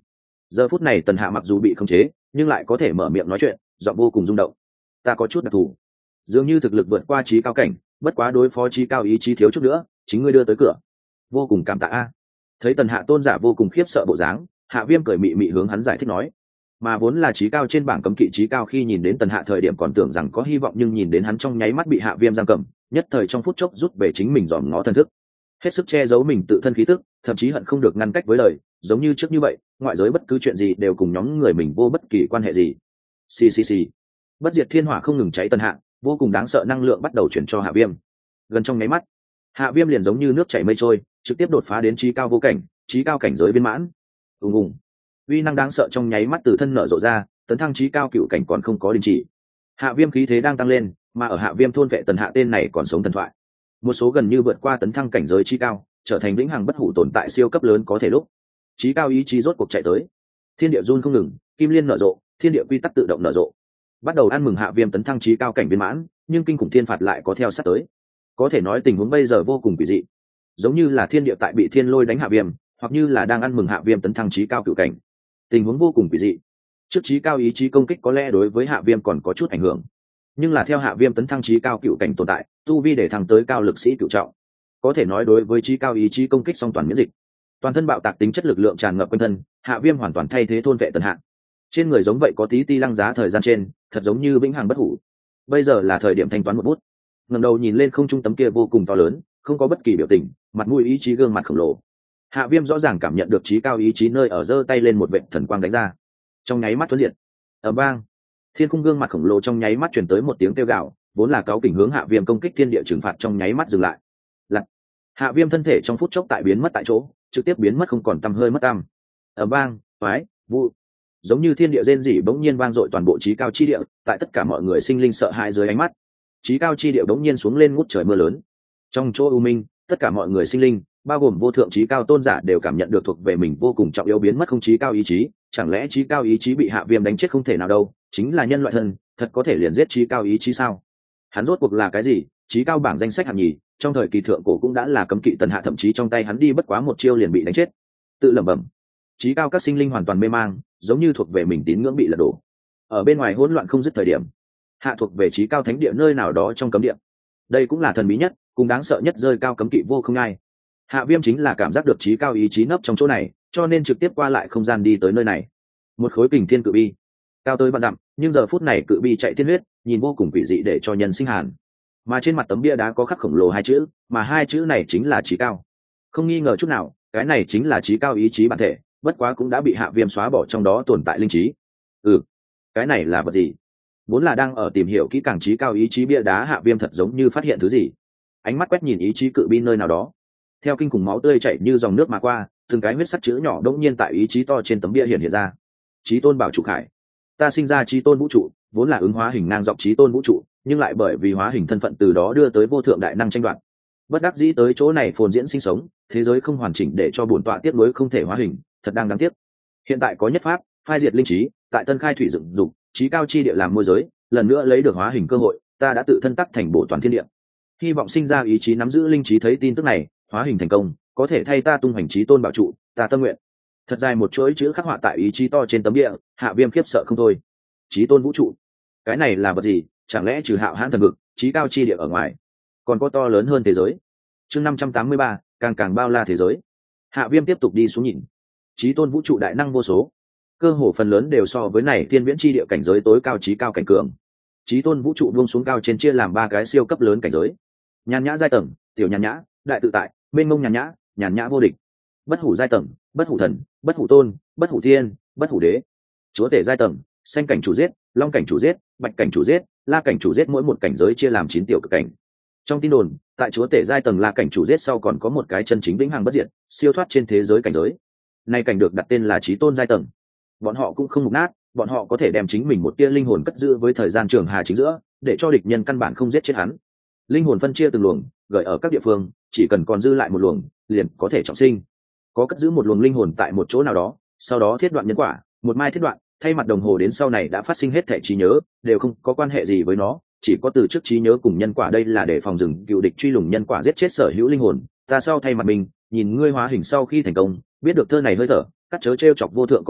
Giờ phút này tần hạ mặc dù bị khống chế nhưng lại có thể mở miệng nói chuyện, giọng vô cùng rung động. Ta có chút đặc thù, dường như thực lực vượt qua trí cao cảnh, bất quá đối phó trí cao ý chí thiếu chút nữa, chính ngươi đưa tới cửa, vô cùng cảm tạ a. Thấy tần hạ tôn giả vô cùng khiếp sợ bộ dáng, Hạ Viêm cười mị mị hướng hắn giải thích nói. Mà vốn là trí cao trên bảng cấm kỵ trí cao khi nhìn đến tần hạ thời điểm còn tưởng rằng có hy vọng, nhưng nhìn đến hắn trong nháy mắt bị Hạ Viêm giam cầm, nhất thời trong phút chốc rút về chính mình dòm ngó thân thức, hết sức che giấu mình tự thân khí tức, thậm chí hận không được ngăn cách với lời, giống như trước như vậy ngoại giới bất cứ chuyện gì đều cùng nhóm người mình vô bất kỳ quan hệ gì. Xì xì xì, bất diệt thiên hỏa không ngừng cháy tần hạ, vô cùng đáng sợ năng lượng bắt đầu chuyển cho Hạ Viêm. Gần trong nháy mắt, Hạ Viêm liền giống như nước chảy mây trôi, trực tiếp đột phá đến trí cao vô cảnh, trí cao cảnh giới viên mãn. ùng ùng, uy năng đáng sợ trong nháy mắt từ thân nở rộ ra, tấn thăng trí cao cựu cảnh còn không có đình chỉ. Hạ Viêm khí thế đang tăng lên, mà ở Hạ Viêm thôn vệ tần hạ tên này còn sống thần thoại, một số gần như vượt qua tấn thăng cảnh giới trí cao, trở thành vĩnh hằng bất hủ tồn tại siêu cấp lớn có thể lúc trí cao ý chí rốt cuộc chạy tới. Thiên địa run không ngừng, kim liên nở rộ, thiên địa quy tắc tự động nở rộ, bắt đầu ăn mừng Hạ Viêm tấn thăng trí cao cảnh viên mãn, nhưng kinh khủng thiên phạt lại có theo sát tới. Có thể nói tình huống bây giờ vô cùng kỳ dị, giống như là thiên địa tại bị thiên lôi đánh Hạ Viêm, hoặc như là đang ăn mừng Hạ Viêm tấn thăng trí cao cửu cảnh. Tình huống vô cùng kỳ dị. Trước trí cao ý chí công kích có lẽ đối với Hạ Viêm còn có chút ảnh hưởng, nhưng là theo Hạ Viêm tấn thăng trí cao cửu cảnh tồn tại, tu vi để thăng tới cao lực sĩ cửu trọng, có thể nói đối với trí cao ý chí công kích song toàn miễn dịch, toàn thân bạo tạc tính chất lực lượng tràn ngập quanh thân. Hạ Viêm hoàn toàn thay thế thôn vệ tần hạ, trên người giống vậy có tí ti lăng giá thời gian trên, thật giống như vĩnh hằng bất hủ. Bây giờ là thời điểm thanh toán một bút. Ngẩng đầu nhìn lên không trung tấm kia vô cùng to lớn, không có bất kỳ biểu tình, mặt mũi ý chí gương mặt khổng lồ. Hạ Viêm rõ ràng cảm nhận được trí cao ý chí nơi ở, giơ tay lên một vệt thần quang đánh ra, trong nháy mắt tuấn diệt. Ở bang, thiên khung gương mặt khổng lồ trong nháy mắt truyền tới một tiếng kêu gào, vốn là cáo kỉnh hướng Hạ Viêm công kích thiên địa trừng phạt trong nháy mắt dừng lại. Lật. Hạ Viêm thân thể trong phút chốc tại biến mất tại chỗ, trực tiếp biến mất không còn tăm hơi mất tăm. Ở bang, phái, vụ, giống như thiên địa rên rỉ bỗng nhiên vang dội toàn bộ trí cao chi địa, tại tất cả mọi người sinh linh sợ hãi dưới ánh mắt, trí cao chi địa bỗng nhiên xuống lên ngút trời mưa lớn. Trong chỗ u minh, tất cả mọi người sinh linh, bao gồm vô thượng trí cao tôn giả đều cảm nhận được thuộc về mình vô cùng trọng yếu biến mất không trí cao ý chí. Chẳng lẽ trí cao ý chí bị Hạ Viêm đánh chết không thể nào đâu, chính là nhân loại thân, thật có thể liền giết trí cao ý chí sao? Hắn rốt cuộc là cái gì? Trí cao bảng danh sách hạng nhì, trong thời kỳ thượng cổ cũng đã là cấm kỵ tần hạ, thậm chí trong tay hắn đi bất quá một chiêu liền bị đánh chết. Tự lẩm bẩm, trí cao các sinh linh hoàn toàn mê mang, giống như thuộc về mình tín ngưỡng bị lật đổ. Ở bên ngoài hỗn loạn không dứt thời điểm, hạ thuộc về trí cao thánh địa nơi nào đó trong cấm địa. Đây cũng là thần bí nhất, cũng đáng sợ nhất rơi cao cấm kỵ vô không ai. Hạ Viêm chính là cảm giác được trí cao ý chí nấp trong chỗ này, cho nên trực tiếp qua lại không gian đi tới nơi này. Một khối kình thiên cự bi, cao tới vạn dặm, nhưng giờ phút này cự bi chạy thiên huyết, nhìn vô cùng quỷ dị để cho nhân sinh hàn. Mà trên mặt tấm bia đá có khắc khổng lồ hai chữ, mà hai chữ này chính là trí cao. Không nghi ngờ chút nào, cái này chính là trí cao ý chí bản thể, bất quá cũng đã bị Hạ Viêm xóa bỏ trong đó tồn tại linh trí. Ừ, cái này là vật gì? Vốn là đang ở tìm hiểu kỹ càng trí cao ý chí bia đá, Hạ Viêm thật giống như phát hiện thứ gì. Ánh mắt quét nhìn ý chí cự bi nơi nào đó, theo kinh khủng máu tươi chảy như dòng nước mà qua, từng cái huyết sắc chữ nhỏ đống nhiên tại ý chí to trên tấm bia hiện hiện ra. Chí tôn bảo trụ khải, ta sinh ra chí tôn vũ trụ, vốn là ứng hóa hình ngang dọc chí tôn vũ trụ, nhưng lại bởi vì hóa hình thân phận từ đó đưa tới vô thượng đại năng tranh đoạt, bất đắc dĩ tới chỗ này phồn diễn sinh sống, thế giới không hoàn chỉnh để cho bổn tọa tiếc nuối không thể hóa hình, thật đang đáng tiếc. Hiện tại có nhất pháp phai diệt linh trí, tại tân khai thủy dựng dục chí cao chi địa làm môi giới, lần nữa lấy được hóa hình cơ hội, ta đã tự thân tắc thành bổ toàn thiên địa, hy vọng sinh ra ý chí nắm giữ linh trí thấy tin tức này, hóa hình thành công, có thể thay ta tung hành chí tôn bảo trụ, ta tâm nguyện. Thật dài một chuỗi chữ khắc họa tại ý chí to trên tấm địa, Hạ Viêm khiếp sợ không thôi. Chí tôn vũ trụ, cái này là vật gì? Chẳng lẽ trừ Hạo Hãn thần vực, chí cao chi địa ở ngoài, còn có to lớn hơn thế giới? Chương năm trăm tám mươi ba, càng càng bao la thế giới. Hạ Viêm tiếp tục đi xuống nhìn. Chí tôn vũ trụ đại năng vô số, cơ hồ phần lớn đều so với này thiên viễn chi địa cảnh giới tối cao chí cao cảnh cường. Chí tôn vũ trụ buông xuống cao trên chia làm ba cái siêu cấp lớn cảnh giới: nhàn nhã giai tầng, tiểu nhàn nhã, đại tự tại, mênh mông nhàn nhã, nhàn nhã vô địch. Bất hủ giai tầng, bất hủ thần, bất hủ tôn, bất hủ thiên, bất hủ đế. Chúa tể giai tầng, xanh cảnh chủ giết, long cảnh chủ giết, bạch cảnh chủ giết, la cảnh chủ giết, mỗi một cảnh giới chia làm chín tiểu cực cảnh. Trong tin đồn, tại chúa tể giai tầng la cảnh chủ giết sau còn có một cái chân chính vĩnh hằng bất diệt, siêu thoát trên thế giới cảnh giới. Nay cảnh được đặt tên là chí tôn giai tầng. Bọn họ cũng không mục nát, bọn họ có thể đem chính mình một tia linh hồn cất giữ với thời gian trường hà chính giữa, để cho địch nhân căn bản không giết chết hắn. Linh hồn phân chia từng luồng, gửi ở các địa phương, chỉ cần còn dư lại một luồng, liền có thể trọng sinh. Có cất giữ một luồng linh hồn tại một chỗ nào đó, sau đó thiết đoạn nhân quả, một mai thiết đoạn, thay mặt đồng hồ đến sau này đã phát sinh hết thể trí nhớ, đều không có quan hệ gì với nó, chỉ có từ trước trí nhớ cùng nhân quả, đây là để phòng rừng cựu địch truy lùng nhân quả giết chết sở hữu linh hồn. Ta sau thay mặt mình, nhìn ngươi hóa hình sau khi thành công, biết được thơ này hơi thở, cắt chớ trêu chọc vô thượng có thể,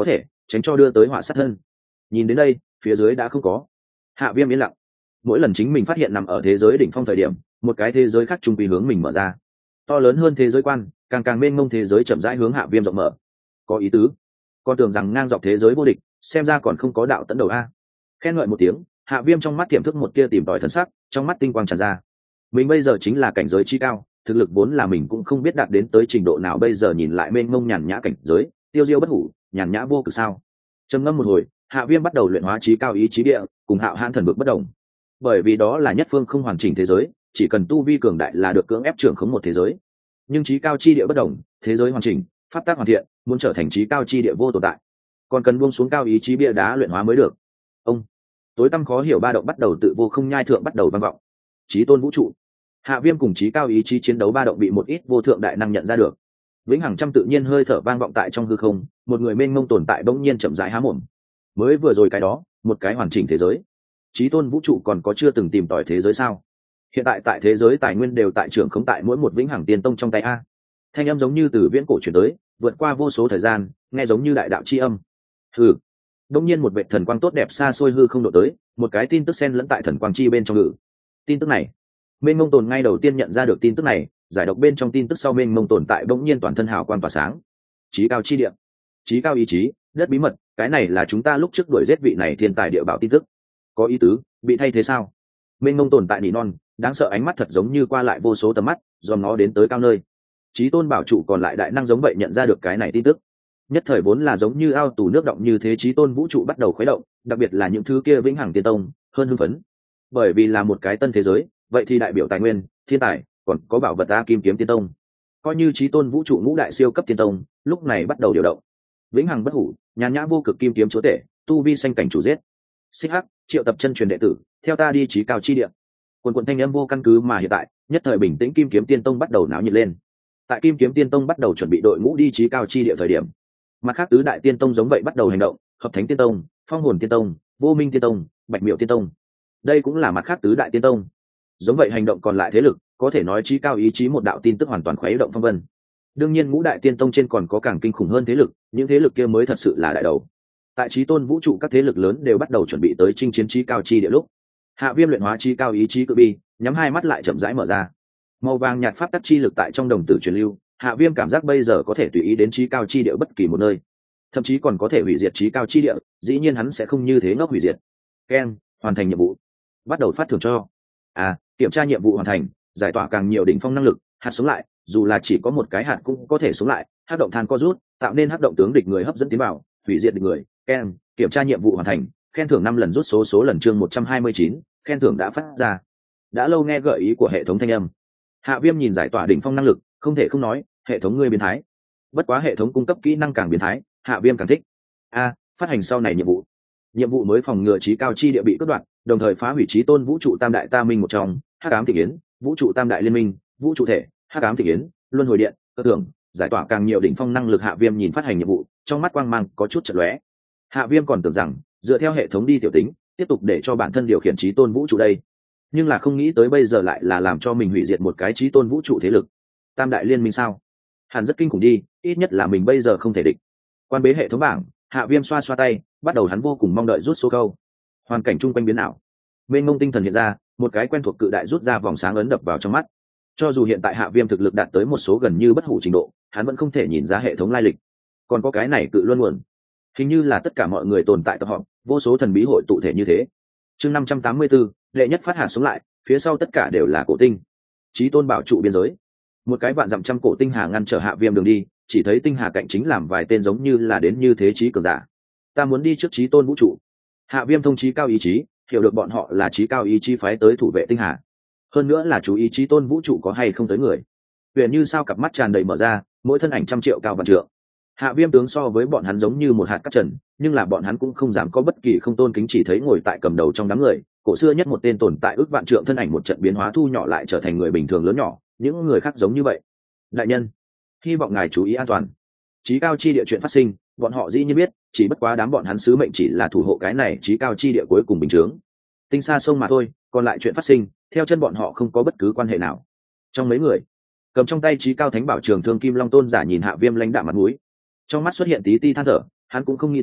tránh cho đưa tới họa sát thân. Nhìn đến đây, phía dưới đã không có. Hạ Viêm yên lặng. Mỗi lần chính mình phát hiện nằm ở thế giới đỉnh phong thời điểm, một cái thế giới khác trung quy hướng mình mở ra, to lớn hơn thế giới quan, càng càng mênh mông thế giới chậm rãi hướng Hạ Viêm rộng mở. Có ý tứ. Con tưởng rằng ngang dọc thế giới vô địch, xem ra còn không có đạo tận đầu a. Khen ngợi một tiếng, Hạ Viêm trong mắt tiềm thức một tia tìm tòi thần sắc, trong mắt tinh quang tràn ra. Mình bây giờ chính là cảnh giới chi cao, thực lực vốn là mình cũng không biết đạt đến tới trình độ nào, bây giờ nhìn lại mênh mông nhàn nhã cảnh giới, tiêu diêu bất hủ, nhàn nhã vô cực sao. Trầm ngâm một hồi, Hạ Viêm bắt đầu luyện hóa chí cao ý chí địa, cùng Hạo Hãn thần vực bất đồng. Bởi vì đó là nhất phương không hoàn chỉnh thế giới, chỉ cần tu vi cường đại là được cưỡng ép trưởng khống một thế giới. Nhưng chí cao chi địa bất đồng, thế giới hoàn chỉnh, pháp tác hoàn thiện, muốn trở thành chí cao chi địa vô tồn tại, còn cần buông xuống cao ý chí bia đá luyện hóa mới được. Ông tối tăm khó hiểu ba động bắt đầu tự vô không nhai thượng bắt đầu vang vọng. Chí tôn vũ trụ. Hạ Viêm cùng chí cao ý chí chiến đấu ba động bị một ít vô thượng đại năng nhận ra được. Vĩnh hằng trăm tự nhiên hơi thở vang vọng tại trong hư không, một người mênh mông tồn tại bỗng nhiên chậm rãi há mồm. Mới vừa rồi cái đó, một cái hoàn chỉnh thế giới. Chí tôn vũ trụ còn có chưa từng tìm tòi thế giới sao? Hiện tại tại thế giới tài nguyên đều tại trưởng khống tại mỗi một vĩnh hằng tiên tông trong tay a. Thanh âm giống như từ viễn cổ truyền tới, vượt qua vô số thời gian, nghe giống như đại đạo chi âm. Hừ. Đông nhiên một vệ thần quang tốt đẹp xa xôi hư không độ tới, một cái tin tức xen lẫn tại thần quang chi bên trong ngự. Tin tức này, Mênh Mông Tồn ngay đầu tiên nhận ra được tin tức này, giải độc bên trong tin tức sau Mênh Mông tồn tại bỗng nhiên toàn thân hào quang tỏa sáng. Chí cao chi địa, chí cao ý chí, đất bí mật, cái này là chúng ta lúc trước đuổi giết vị này thiên tài địa bảo tin tức. Có ý tứ, bị thay thế sao? Mênh Mông tồn tại nỉ non, đáng sợ ánh mắt thật giống như qua lại vô số tầm mắt, dòm nó đến tới cao nơi. Chí tôn bảo trụ còn lại đại năng giống vậy nhận ra được cái này tin tức. Nhất thời vốn là giống như ao tù nước động như thế, chí tôn vũ trụ bắt đầu khuấy động, đặc biệt là những thứ kia vĩnh hằng tiên tông hơn hưng phấn, bởi vì là một cái tân thế giới, vậy thì đại biểu tài nguyên, thiên tài, còn có bảo vật A Kim Kiếm Tiên Tông, coi như chí tôn vũ trụ ngũ đại siêu cấp tiên tông lúc này bắt đầu điều động. Vĩnh hằng bất hủ, nhàn nhã vô cực kim kiếm chúa tể, tu vi sanh cảnh chủ giết. Xích hắc, triệu tập chân truyền đệ tử, theo ta đi chí cao chi địa. Quần quần thanh âm vô căn cứ mà hiện tại, nhất thời bình tĩnh Kim Kiếm Tiên Tông bắt đầu náo nhiệt lên. Tại Kim Kiếm Tiên Tông bắt đầu chuẩn bị đội ngũ đi chí cao chi địa thời điểm, mặt khác tứ đại tiên tông giống vậy bắt đầu hành động, Hợp Thánh Tiên Tông, Phong Hồn Tiên Tông, Vô Minh Tiên Tông, Bạch Miệu Tiên Tông. Đây cũng là mặt khác tứ đại tiên tông. Giống vậy hành động còn lại thế lực, có thể nói chí cao ý chí một đạo tin tức hoàn toàn khuấy động phong vân. Đương nhiên ngũ đại tiên tông trên còn có càng kinh khủng hơn thế lực, những thế lực kia mới thật sự là đại đầu. Tại chí tôn vũ trụ các thế lực lớn đều bắt đầu chuẩn bị tới chinh chiến chí cao chi địa lúc, Hạ Viêm luyện hóa chí cao ý chí cự bi, nhắm hai mắt lại chậm rãi mở ra. Màu vàng nhạt pháp tắc chi lực tại trong đồng tử truyền lưu, Hạ Viêm cảm giác bây giờ có thể tùy ý đến chí cao chi địa bất kỳ một nơi, thậm chí còn có thể hủy diệt chí cao chi địa, dĩ nhiên hắn sẽ không như thế ngốc hủy diệt. Ken, hoàn thành nhiệm vụ. Bắt đầu phát thưởng cho. À, kiểm tra nhiệm vụ hoàn thành, giải tỏa càng nhiều đỉnh phong năng lực, hạt sống lại, dù là chỉ có một cái hạt cũng có thể sống lại, hắc động than co rút, tạo nên hắc động tướng địch người hấp dẫn tiến vào, hủy diệt địch người. Ken, kiểm tra nhiệm vụ hoàn thành, khen thưởng năm lần rút số số lần chương một trăm hai mươi chín, khen thưởng đã phát ra. Đã lâu nghe gợi ý của hệ thống thanh âm. Hạ Viêm nhìn giải tỏa đỉnh phong năng lực, không thể không nói, hệ thống ngươi biến thái. Bất quá hệ thống cung cấp kỹ năng càng biến thái, Hạ Viêm càng thích. A, phát hành sau này nhiệm vụ. Nhiệm vụ mới phòng ngừa chí cao chi địa bị cắt đoạn, đồng thời phá hủy chí tôn vũ trụ tam đại ta minh một trong, hắc ám thị yến, vũ trụ tam đại liên minh, vũ trụ thể, hắc ám thị yến, luân hồi điện, cơ tưởng, giải tỏa càng nhiều đỉnh phong năng lực. Hạ Viêm nhìn phát hành nhiệm vụ, trong mắt quang mang có chút chợt lóe. Hạ Viêm còn tưởng rằng dựa theo hệ thống đi tiểu tính, tiếp tục để cho bản thân điều khiển chí tôn vũ trụ đây, nhưng là không nghĩ tới bây giờ lại là làm cho mình hủy diệt một cái chí tôn vũ trụ thế lực. Tam đại liên minh sao? Hẳn rất kinh khủng đi, ít nhất là mình bây giờ không thể địch. Quan bế hệ thống bảng, Hạ Viêm xoa xoa tay, bắt đầu hắn vô cùng mong đợi rút số câu. Hoàn cảnh chung quanh biến ảo, mênh mông tinh thần hiện ra, một cái quen thuộc cự đại rút ra vòng sáng ấn đập vào trong mắt. Cho dù hiện tại Hạ Viêm thực lực đạt tới một số gần như bất hủ trình độ, hắn vẫn không thể nhìn ra hệ thống lai lịch. Còn có cái này cự luân nguồn, hình như là tất cả mọi người tồn tại tập họp, vô số thần bí hội tụ thể như thế. Chương năm trăm tám mươi tư, đệ nhất phát hạ xuống lại, phía sau tất cả đều là cổ tinh. Chí tôn bảo trụ biên giới, một cái vạn dặm trăm cổ tinh hà ngăn trở Hạ Viêm đường đi, chỉ thấy tinh hà cạnh chính làm vài tên giống như là đến như thế chí cường giả. Ta muốn đi trước chí tôn vũ trụ. Hạ Viêm thông chí cao ý chí, hiểu được bọn họ là chí cao ý chí phái tới thủ vệ tinh hà, hơn nữa là chú ý chí tôn vũ trụ có hay không tới người. Huyền như sao cặp mắt tràn đầy mở ra, mỗi thân ảnh trăm triệu cao vạn trượng. Hạ Viêm tướng so với bọn hắn giống như một hạt cát trần, nhưng là bọn hắn cũng không dám có bất kỳ không tôn kính, chỉ thấy ngồi tại cầm đầu trong đám người, cổ xưa nhất một tên tồn tại ước vạn trượng thân ảnh một trận biến hóa thu nhỏ lại trở thành người bình thường lớn nhỏ, những người khác giống như vậy. Đại nhân, hy vọng ngài chú ý an toàn. Chí cao chi địa chuyện phát sinh, bọn họ dĩ nhiên biết, chỉ bất quá đám bọn hắn sứ mệnh chỉ là thủ hộ cái này chí cao chi địa cuối cùng bình chướng. Tinh xa sông mà thôi, còn lại chuyện phát sinh, theo chân bọn họ không có bất cứ quan hệ nào. Trong mấy người, cầm trong tay chí cao thánh bảo trường thương Kim Long tôn giả nhìn Hạ Viêm lãnh đạm mặt mũi, trong mắt xuất hiện tí ti than thở, hắn cũng không nghĩ tới,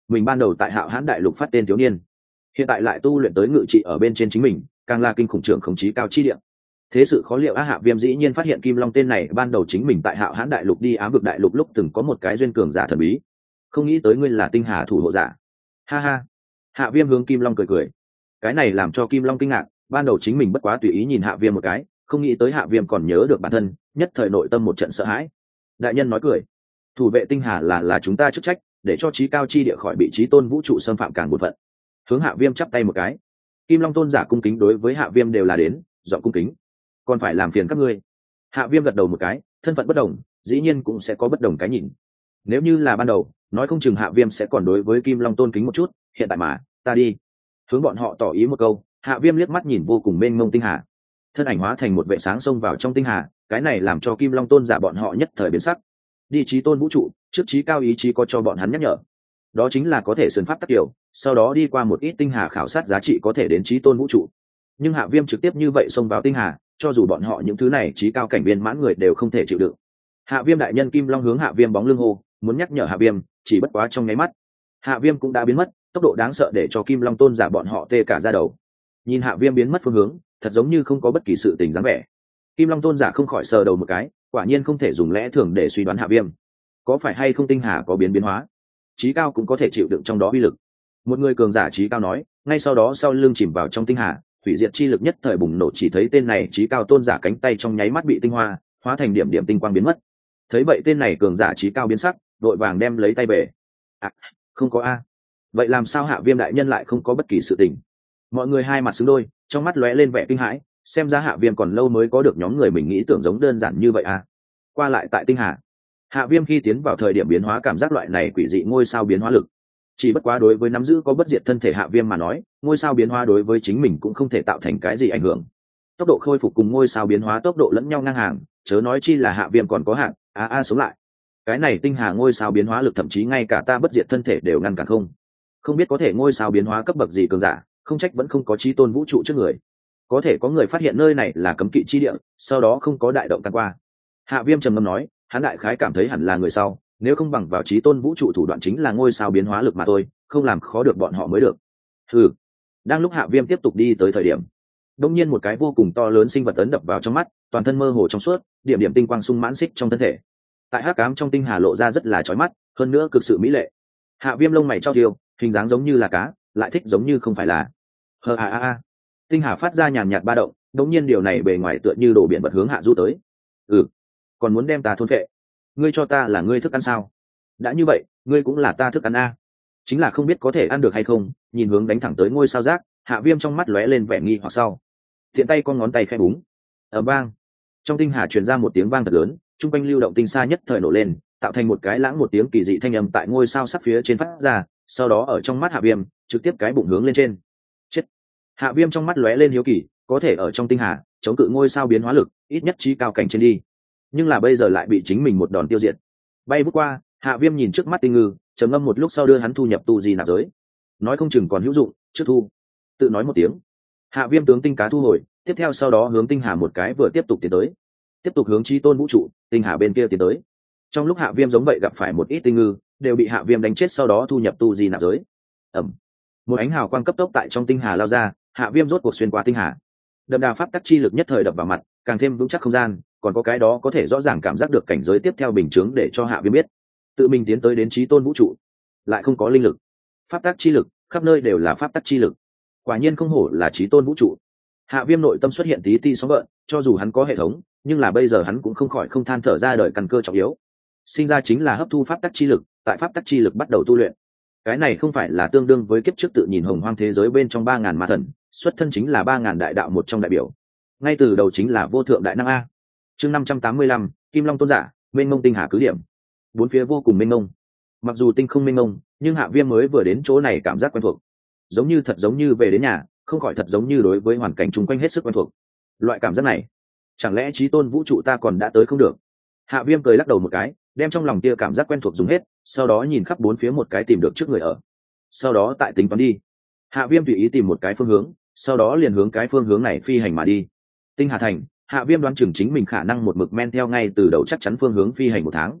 mình ban đầu tại Hạo Hãn đại lục phát tên thiếu niên hiện tại lại tu luyện tới ngự trị ở bên trên chính mình, càng là kinh khủng trưởng khống chí cao chi địa. Thế sự khó liệu á. Hạ Viêm dĩ nhiên phát hiện Kim Long tên này ban đầu chính mình tại Hạo Hãn đại lục đi ám vực đại lục lúc từng có một cái duyên cường giả thần bí, không nghĩ tới ngươi là tinh hà thủ hộ giả. Ha ha. Hạ Viêm hướng Kim Long cười cười, cái này làm cho Kim Long kinh ngạc. Ban đầu chính mình bất quá tùy ý nhìn Hạ Viêm một cái, không nghĩ tới Hạ Viêm còn nhớ được bản thân, nhất thời nội tâm một trận sợ hãi. Đại nhân nói cười, thủ vệ tinh hà là là chúng ta chức trách, để cho chí cao chi địa khỏi bị chí tôn vũ trụ xâm phạm càng một phận. Hướng Hạ Viêm chắp tay một cái. Kim Long tôn giả cung kính đối với Hạ Viêm đều là đến giọng cung kính, còn phải làm phiền các ngươi. Hạ Viêm gật đầu một cái, thân phận bất đồng dĩ nhiên cũng sẽ có bất đồng cái nhìn. Nếu như là ban đầu nói không chừng Hạ Viêm sẽ còn đối với Kim Long tôn kính một chút, hiện tại mà ta đi. Hướng bọn họ tỏ ý một câu, Hạ Viêm liếc mắt nhìn vô cùng mênh mông tinh hà, thân ảnh hóa thành một vệ sáng xông vào trong tinh hà. Cái này làm cho Kim Long tôn giả bọn họ nhất thời biến sắc. Đi chí tôn vũ trụ, trước chí cao ý chí có cho bọn hắn nhắc nhở, đó chính là có thể sơn pháp tác kiểu, sau đó đi qua một ít tinh hà khảo sát giá trị có thể đến chí tôn vũ trụ. Nhưng Hạ Viêm trực tiếp như vậy xông vào tinh hà, cho dù bọn họ những thứ này chí cao cảnh viên mãn người đều không thể chịu đựng. Hạ Viêm đại nhân. Kim Long hướng Hạ Viêm bóng lưng hô, muốn nhắc nhở Hạ Viêm, chỉ bất quá trong nháy mắt Hạ Viêm cũng đã biến mất, tốc độ đáng sợ để cho Kim Long tôn giả bọn họ tê cả da đầu. Nhìn Hạ Viêm biến mất phương hướng, thật giống như không có bất kỳ sự tình dáng vẻ. Kim Long tôn giả không khỏi sờ đầu một cái, quả nhiên không thể dùng lẽ thường để suy đoán Hạ Viêm có phải hay không tinh hà có biến biến hóa, chí cao cũng có thể chịu đựng trong đó uy lực. Một người cường giả chí cao nói, ngay sau đó sau lưng chìm vào trong tinh hà, hủy diệt chi lực nhất thời bùng nổ. Chỉ thấy tên này chí cao tôn giả cánh tay trong nháy mắt bị tinh hoa hóa thành điểm điểm tinh quang biến mất. Thấy vậy tên này cường giả chí cao biến sắc, vội vàng đem lấy tay về. À, không có a. Vậy làm sao Hạ Viêm đại nhân lại không có bất kỳ sự tình? Mọi người hai mặt xứng đôi, trong mắt lóe lên vẻ kinh hãi, xem ra Hạ Viêm còn lâu mới có được nhóm người mình nghĩ tưởng giống đơn giản như vậy a. Qua lại tại tinh hà, Hạ Viêm khi tiến vào thời điểm biến hóa cảm giác loại này quỷ dị ngôi sao biến hóa lực. Chỉ bất quá đối với nắm giữ có bất diệt thân thể Hạ Viêm mà nói, ngôi sao biến hóa đối với chính mình cũng không thể tạo thành cái gì ảnh hưởng. Tốc độ khôi phục cùng ngôi sao biến hóa tốc độ lẫn nhau ngang hàng, chớ nói chi là Hạ Viêm còn có hạn, a a sống lại. Cái này tinh hà ngôi sao biến hóa lực thậm chí ngay cả ta bất diệt thân thể đều ngăn cản không. Không biết có thể ngôi sao biến hóa cấp bậc gì cường giả, không trách vẫn không có chí tôn vũ trụ trước người. Có thể có người phát hiện nơi này là cấm kỵ chi địa, sau đó không có đại động can qua. Hạ Viêm trầm ngâm nói, hắn đại khái cảm thấy hẳn là người sau, nếu không bằng vào chí tôn vũ trụ thủ đoạn chính là ngôi sao biến hóa lực mà thôi, không làm khó được bọn họ mới được. Hừ. Đang lúc Hạ Viêm tiếp tục đi tới thời điểm, đột nhiên một cái vô cùng to lớn sinh vật ấn đập vào trong mắt, toàn thân mơ hồ trong suốt, điểm điểm tinh quang sung mãn xích trong thân thể. Tại hắc ám trong tinh hà lộ ra rất là chói mắt, hơn nữa cực sự mỹ lệ. Hạ Viêm lông mày chau thiêu, hình dáng giống như là cá, lại thích giống như không phải là. Hờ a a a. Tinh hà phát ra nhàn nhạt ba động, đột nhiên điều này bề ngoài tựa như đổ biển vật hướng hạ du tới. Ừ, còn muốn đem ta thôn phệ? Ngươi cho ta là ngươi thức ăn sao? Đã như vậy, ngươi cũng là ta thức ăn a. Chính là không biết có thể ăn được hay không. Nhìn hướng đánh thẳng tới ngôi sao rác, Hạ Viêm trong mắt lóe lên vẻ nghi hoặc sau, thiện tay con ngón tay khẽ búng, ở bang trong tinh hà truyền ra một tiếng vang thật lớn, trung quanh lưu động tinh xa nhất thời nổ lên, tạo thành một cái lãng một tiếng kỳ dị thanh âm tại ngôi sao sắp phía trên phát ra. Sau đó ở trong mắt Hạ Viêm trực tiếp cái bụng hướng lên trên. Chết. Hạ Viêm trong mắt lóe lên hiếu kỳ, có thể ở trong tinh hà chống cự ngôi sao biến hóa lực, ít nhất chí cao cảnh trên đi, nhưng là bây giờ lại bị chính mình một đòn tiêu diệt. Bay vút qua, Hạ Viêm nhìn trước mắt tinh ngư, trầm ngâm một lúc sau đưa hắn thu nhập tu di nạp giới, nói không chừng còn hữu dụng, trước thu. Tự nói một tiếng, Hạ Viêm tướng tinh cá thu hồi, tiếp theo sau đó hướng tinh hà một cái vừa tiếp tục tiến tới, tiếp tục hướng chí tôn vũ trụ tinh hà bên kia tiến tới. Trong lúc Hạ Viêm giống vậy gặp phải một ít tinh ngư, đều bị Hạ Viêm đánh chết, sau đó thu nhập tu di nạp giới. Ẩm. Một ánh hào quang cấp tốc tại trong tinh hà lao ra, Hạ Viêm rốt cuộc xuyên qua tinh hà. Đậm đà pháp tắc chi lực nhất thời đập vào mặt, càng thêm vững chắc không gian, còn có cái đó có thể rõ ràng cảm giác được cảnh giới tiếp theo bình chướng để cho Hạ Viêm biết, tự mình tiến tới đến chí tôn vũ trụ, lại không có linh lực, pháp tắc chi lực, khắp nơi đều là pháp tắc chi lực. Quả nhiên không hổ là chí tôn vũ trụ. Hạ Viêm nội tâm xuất hiện tí ti sóng gợn, cho dù hắn có hệ thống, nhưng là bây giờ hắn cũng không khỏi không than thở ra đời căn cơ trọng yếu. Sinh ra chính là hấp thu pháp tắc chi lực, tại pháp tắc chi lực bắt đầu tu luyện. Cái này không phải là tương đương với kiếp trước tự nhìn hồng hoang thế giới bên trong ba ngàn ma thần, xuất thân chính là ba ngàn đại đạo một trong đại biểu. Ngay từ đầu chính là vô thượng đại năng a. Chương năm trăm tám mươi lăm, Kim Long tôn giả, mênh mông tinh hà cứ điểm. Bốn phía vô cùng mênh mông. Mặc dù tinh không mênh mông, nhưng Hạ Viêm mới vừa đến chỗ này cảm giác quen thuộc, giống như thật giống như về đến nhà, không khỏi thật giống như đối với hoàn cảnh chung quanh hết sức quen thuộc. Loại cảm giác này, chẳng lẽ chí tôn vũ trụ ta còn đã tới không được? Hạ Viêm cười lắc đầu một cái, đem trong lòng kia cảm giác quen thuộc dùng hết, sau đó nhìn khắp bốn phía một cái tìm được trước người ở. Sau đó tại tính toán đi. Hạ Viêm tùy ý tìm một cái phương hướng, sau đó liền hướng cái phương hướng này phi hành mà đi. Tinh Hà thành, Hạ Viêm đoán chừng chính mình khả năng một mực men theo ngay từ đầu chắc chắn phương hướng phi hành một tháng.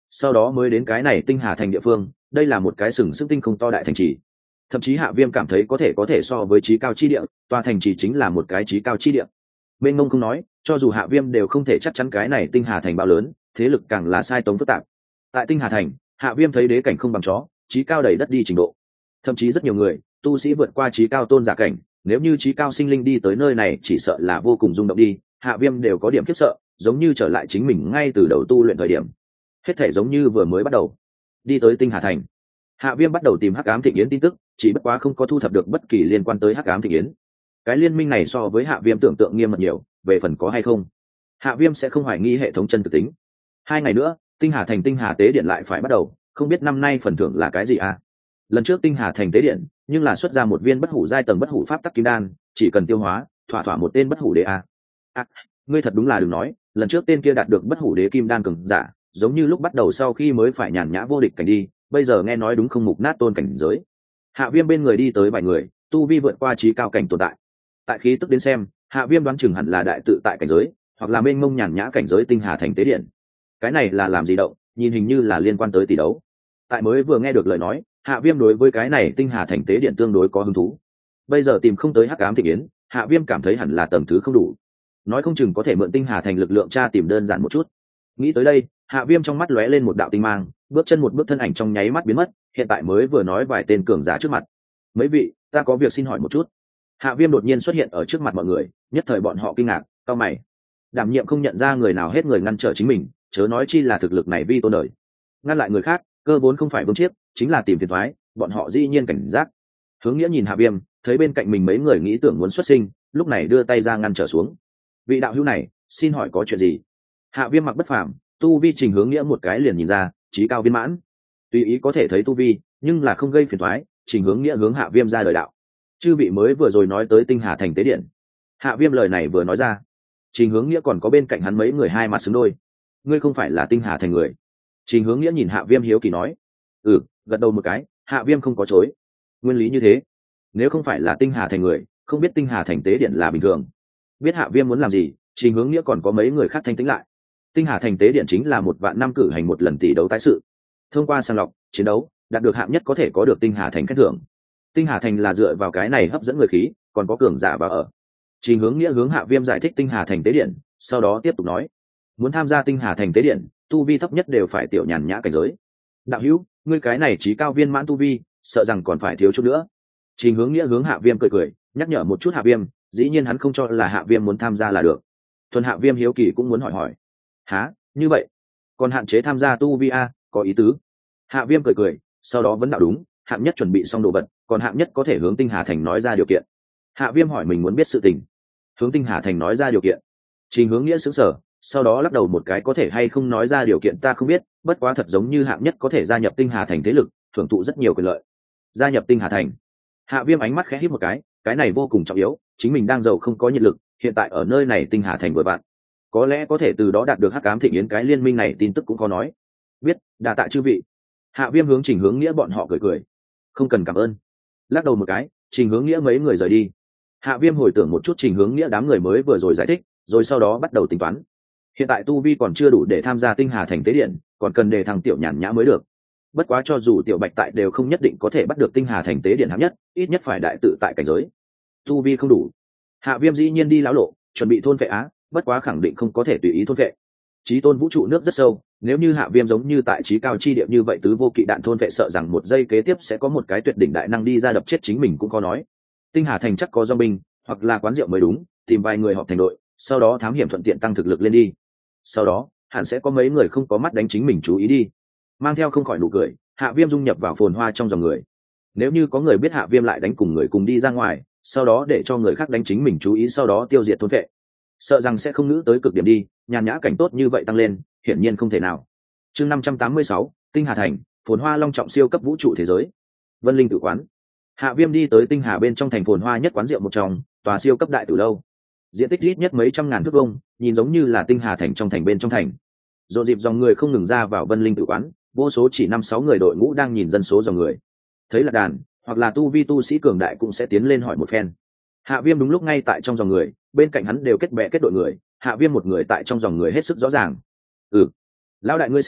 sau đó mới đến cái này tinh hà thành địa phương. Đây là một cái sừng sức tinh không to đại thành trì, thậm chí Hạ Viêm cảm thấy có thể có thể so với trí cao chi địa, tòa thành trì chính là một cái trí cao chi địa. Bên ngông không nói, cho dù Hạ Viêm đều không thể chắc chắn cái này tinh hà thành bao lớn, thế lực càng là sai tống phức tạp. Tại tinh hà thành, Hạ Viêm thấy đế cảnh không bằng chó, trí cao đầy đất đi trình độ, thậm chí rất nhiều người tu sĩ vượt qua trí cao tôn giả cảnh, nếu như trí cao sinh linh đi tới nơi này chỉ sợ là vô cùng rung động đi. Hạ Viêm đều có điểm khiếp sợ, giống như trở lại chính mình ngay từ đầu tu luyện thời điểm, hết thể giống như vừa mới bắt đầu. Đi tới tinh hà thành, Hạ Viêm bắt đầu tìm Hắc Ám Thịnh Yến tin tức, chỉ bất quá không có thu thập được bất kỳ liên quan tới Hắc Ám Thịnh Yến. Cái liên minh này so với Hạ Viêm tưởng tượng nghiêm mật nhiều, về phần có hay không, Hạ Viêm sẽ không hoài nghi hệ thống chân thực tính. Hai ngày nữa, tinh hà thành tinh hà tế điện lại phải bắt đầu, không biết năm nay phần thưởng là cái gì à? Lần trước tinh hà thành tế điện, nhưng là xuất ra một viên bất hủ giai tầng bất hủ pháp tắc kim đan, chỉ cần tiêu hóa, thỏa thỏa một tên bất hủ đế a. À, ngươi thật đúng là đừng nói, lần trước tên kia đạt được bất hủ đế kim đan cường giả, giống như lúc bắt đầu sau khi mới phải nhàn nhã vô địch cảnh đi, bây giờ nghe nói đúng không mục nát tôn cảnh giới. Hạ Viêm bên người đi tới vài người, tu vi vượt qua trí cao cảnh tồn tại. Tại khí tức đến xem, Hạ Viêm đoán chừng hẳn là đại tự tại cảnh giới, hoặc là mênh mông nhàn nhã cảnh giới tinh hà thành tế điện. Cái này là làm gì động, nhìn hình như là liên quan tới tỷ đấu. Tại mới vừa nghe được lời nói, Hạ Viêm đối với cái này tinh hà thành tế điện tương đối có hứng thú. Bây giờ tìm không tới Hắc Ám Thịnh Yến, Hạ Viêm cảm thấy hẳn là tầng thứ không đủ, nói không chừng có thể mượn tinh hà thành lực lượng tra tìm đơn giản một chút. Nghĩ tới đây, Hạ Viêm trong mắt lóe lên một đạo tinh mang, bước chân một bước thân ảnh trong nháy mắt biến mất, hiện tại mới vừa nói vài tên cường giả trước mặt. Mấy vị, ta có việc xin hỏi một chút. Hạ Viêm đột nhiên xuất hiện ở trước mặt mọi người, nhất thời bọn họ kinh ngạc, cau mày. Đảm nhiệm không nhận ra người nào hết người ngăn trở chính mình, chớ nói chi là thực lực này vi tôn đời. Ngăn lại người khác, cơ vốn không phải vương chiếc, chính là tìm phiền toái, bọn họ dĩ nhiên cảnh giác. Hướng Nghĩa nhìn Hạ Viêm, thấy bên cạnh mình mấy người nghĩ tưởng muốn xuất sinh, lúc này đưa tay ra ngăn trở xuống. Vị đạo hữu này, xin hỏi có chuyện gì? Hạ Viêm mặc bất phàm, tu vi Trình Hướng Nghĩa một cái liền nhìn ra, chí cao viên mãn. Tùy ý có thể thấy tu vi, nhưng là không gây phiền toái, Trình Hướng Nghĩa hướng Hạ Viêm ra lời đạo. Chư vị mới vừa rồi nói tới tinh hà thành tế điện. Hạ Viêm lời này vừa nói ra, Trình Hướng Nghĩa còn có bên cạnh hắn mấy người hai mặt xứng đôi. Ngươi không phải là tinh hà thành người? Trình Hướng Nghĩa nhìn Hạ Viêm hiếu kỳ nói. Ừ, gật đầu một cái. Hạ Viêm không có chối. Nguyên lý như thế, nếu không phải là tinh hà thành người, không biết tinh hà thành tế điện là bình thường. Biết Hạ Viêm muốn làm gì, Trình Hướng Nghĩa còn có mấy người khác thanh tĩnh lại. Tinh hà thành tế điện chính là một vạn năm cử hành một lần tỷ đấu tái sự, thông qua sàng lọc chiến đấu đạt được hạng nhất có thể có được tinh hà thành khen thưởng. Tinh hà thành là dựa vào cái này hấp dẫn người khí, còn có cường giả vào ở. Trình Hướng Nghĩa hướng Hạ Viêm giải thích tinh hà thành tế điện, sau đó tiếp tục nói, muốn tham gia tinh hà thành tế điện, tu vi thấp nhất đều phải tiểu nhàn nhã cảnh giới. Đạo hữu, ngươi cái này chí cao viên mãn tu vi, sợ rằng còn phải thiếu chút nữa. Trình Hướng Nghĩa hướng Hạ Viêm cười cười, nhắc nhở một chút Hạ Viêm, dĩ nhiên hắn không cho là Hạ Viêm muốn tham gia là được. Thuần Hạ Viêm hiếu kỳ cũng muốn hỏi hỏi. Hả, như vậy? Còn hạn chế tham gia tu vi a, có ý tứ. Hạ Viêm cười cười, sau đó vẫn đạo đúng, hạng nhất chuẩn bị xong đồ vật, còn hạng nhất có thể hướng tinh hà thành nói ra điều kiện. Hạ Viêm hỏi mình muốn biết sự tình, hướng tinh hà thành nói ra điều kiện. Trình Hướng Nghĩa sững sờ, sau đó lắc đầu một cái, có thể hay không nói ra điều kiện ta không biết, bất quá thật giống như hạng nhất có thể gia nhập tinh hà thành thế lực, thưởng thụ rất nhiều quyền lợi. Gia nhập tinh hà thành. Hạ Viêm ánh mắt khẽ híp một cái, cái này vô cùng trọng yếu, chính mình đang giàu không có nhiệt lực, hiện tại ở nơi này tinh hà thành vừa bạn, có lẽ có thể từ đó đạt được Hắc Ám Thịnh Yến cái liên minh này tin tức cũng có nói. Biết, đa tạ chư vị. Hạ Viêm hướng Trình Hướng Nghĩa bọn họ cười cười, không cần cảm ơn. Lắc đầu một cái, Trình Hướng Nghĩa mấy người rời đi. Hạ Viêm hồi tưởng một chút Trình Hướng Nghĩa đám người mới vừa rồi giải thích, rồi sau đó bắt đầu tính toán. Hiện tại tu vi còn chưa đủ để tham gia tinh hà thành tế điện, còn cần đề thằng tiểu nhàn nhã mới được. Bất quá cho dù tiểu bạch tại đều không nhất định có thể bắt được tinh hà thành tế điện hạng nhất, ít nhất phải đại tự tại cảnh giới. Tu vi không đủ, Hạ Viêm dĩ nhiên đi lão lộ, chuẩn bị thôn vệ á, bất quá khẳng định không có thể tùy ý thôn vệ. Chí tôn vũ trụ nước rất sâu, nếu như Hạ Viêm giống như tại chí cao chi địa như vậy tứ vô kỵ đạn thôn vệ, sợ rằng một giây kế tiếp sẽ có một cái tuyệt đỉnh đại năng đi ra đập chết chính mình cũng có nói. Tinh hà thành chắc có do binh, hoặc là quán rượu mới đúng, tìm vài người họp thành đội, sau đó thám hiểm thuận tiện tăng thực lực lên đi. Sau đó, hẳn sẽ có mấy người không có mắt đánh chính mình chú ý đi. Mang theo không khỏi nụ cười, Hạ Viêm dung nhập vào phồn hoa trong dòng người. Nếu như có người biết Hạ Viêm lại đánh cùng người cùng đi ra ngoài, sau đó để cho người khác đánh chính mình chú ý, sau đó tiêu diệt thôn vệ, sợ rằng sẽ không ngữ tới cực điểm đi, nhàn nhã cảnh tốt như vậy tăng lên, hiển nhiên không thể nào. Chương năm trăm tám mươi sáu, Tinh Hà Thành, phồn hoa long trọng siêu cấp vũ trụ thế giới. Vân Linh Tử quán. Hạ Viêm đi tới Tinh Hà bên trong thành phồn hoa nhất quán rượu một trong, tòa siêu cấp đại tử lâu. Diện tích ít nhất mấy trăm ngàn thước vuông, nhìn giống như là Tinh Hà thành trong thành bên trong thành. Rộn dịp dòng người không ngừng ra vào Vân Linh Tử quán, vô số chỉ năm sáu người đội ngũ đang nhìn dân số dòng người. Thấy là đàn, hoặc là tu vi tu sĩ cường đại cũng sẽ tiến lên hỏi một phen. Hạ Viêm đúng lúc ngay tại trong dòng người, bên cạnh hắn đều kết bè kết đội người, Hạ Viêm một người tại trong dòng người hết sức rõ ràng. Ừ, lão đại ngươi xem,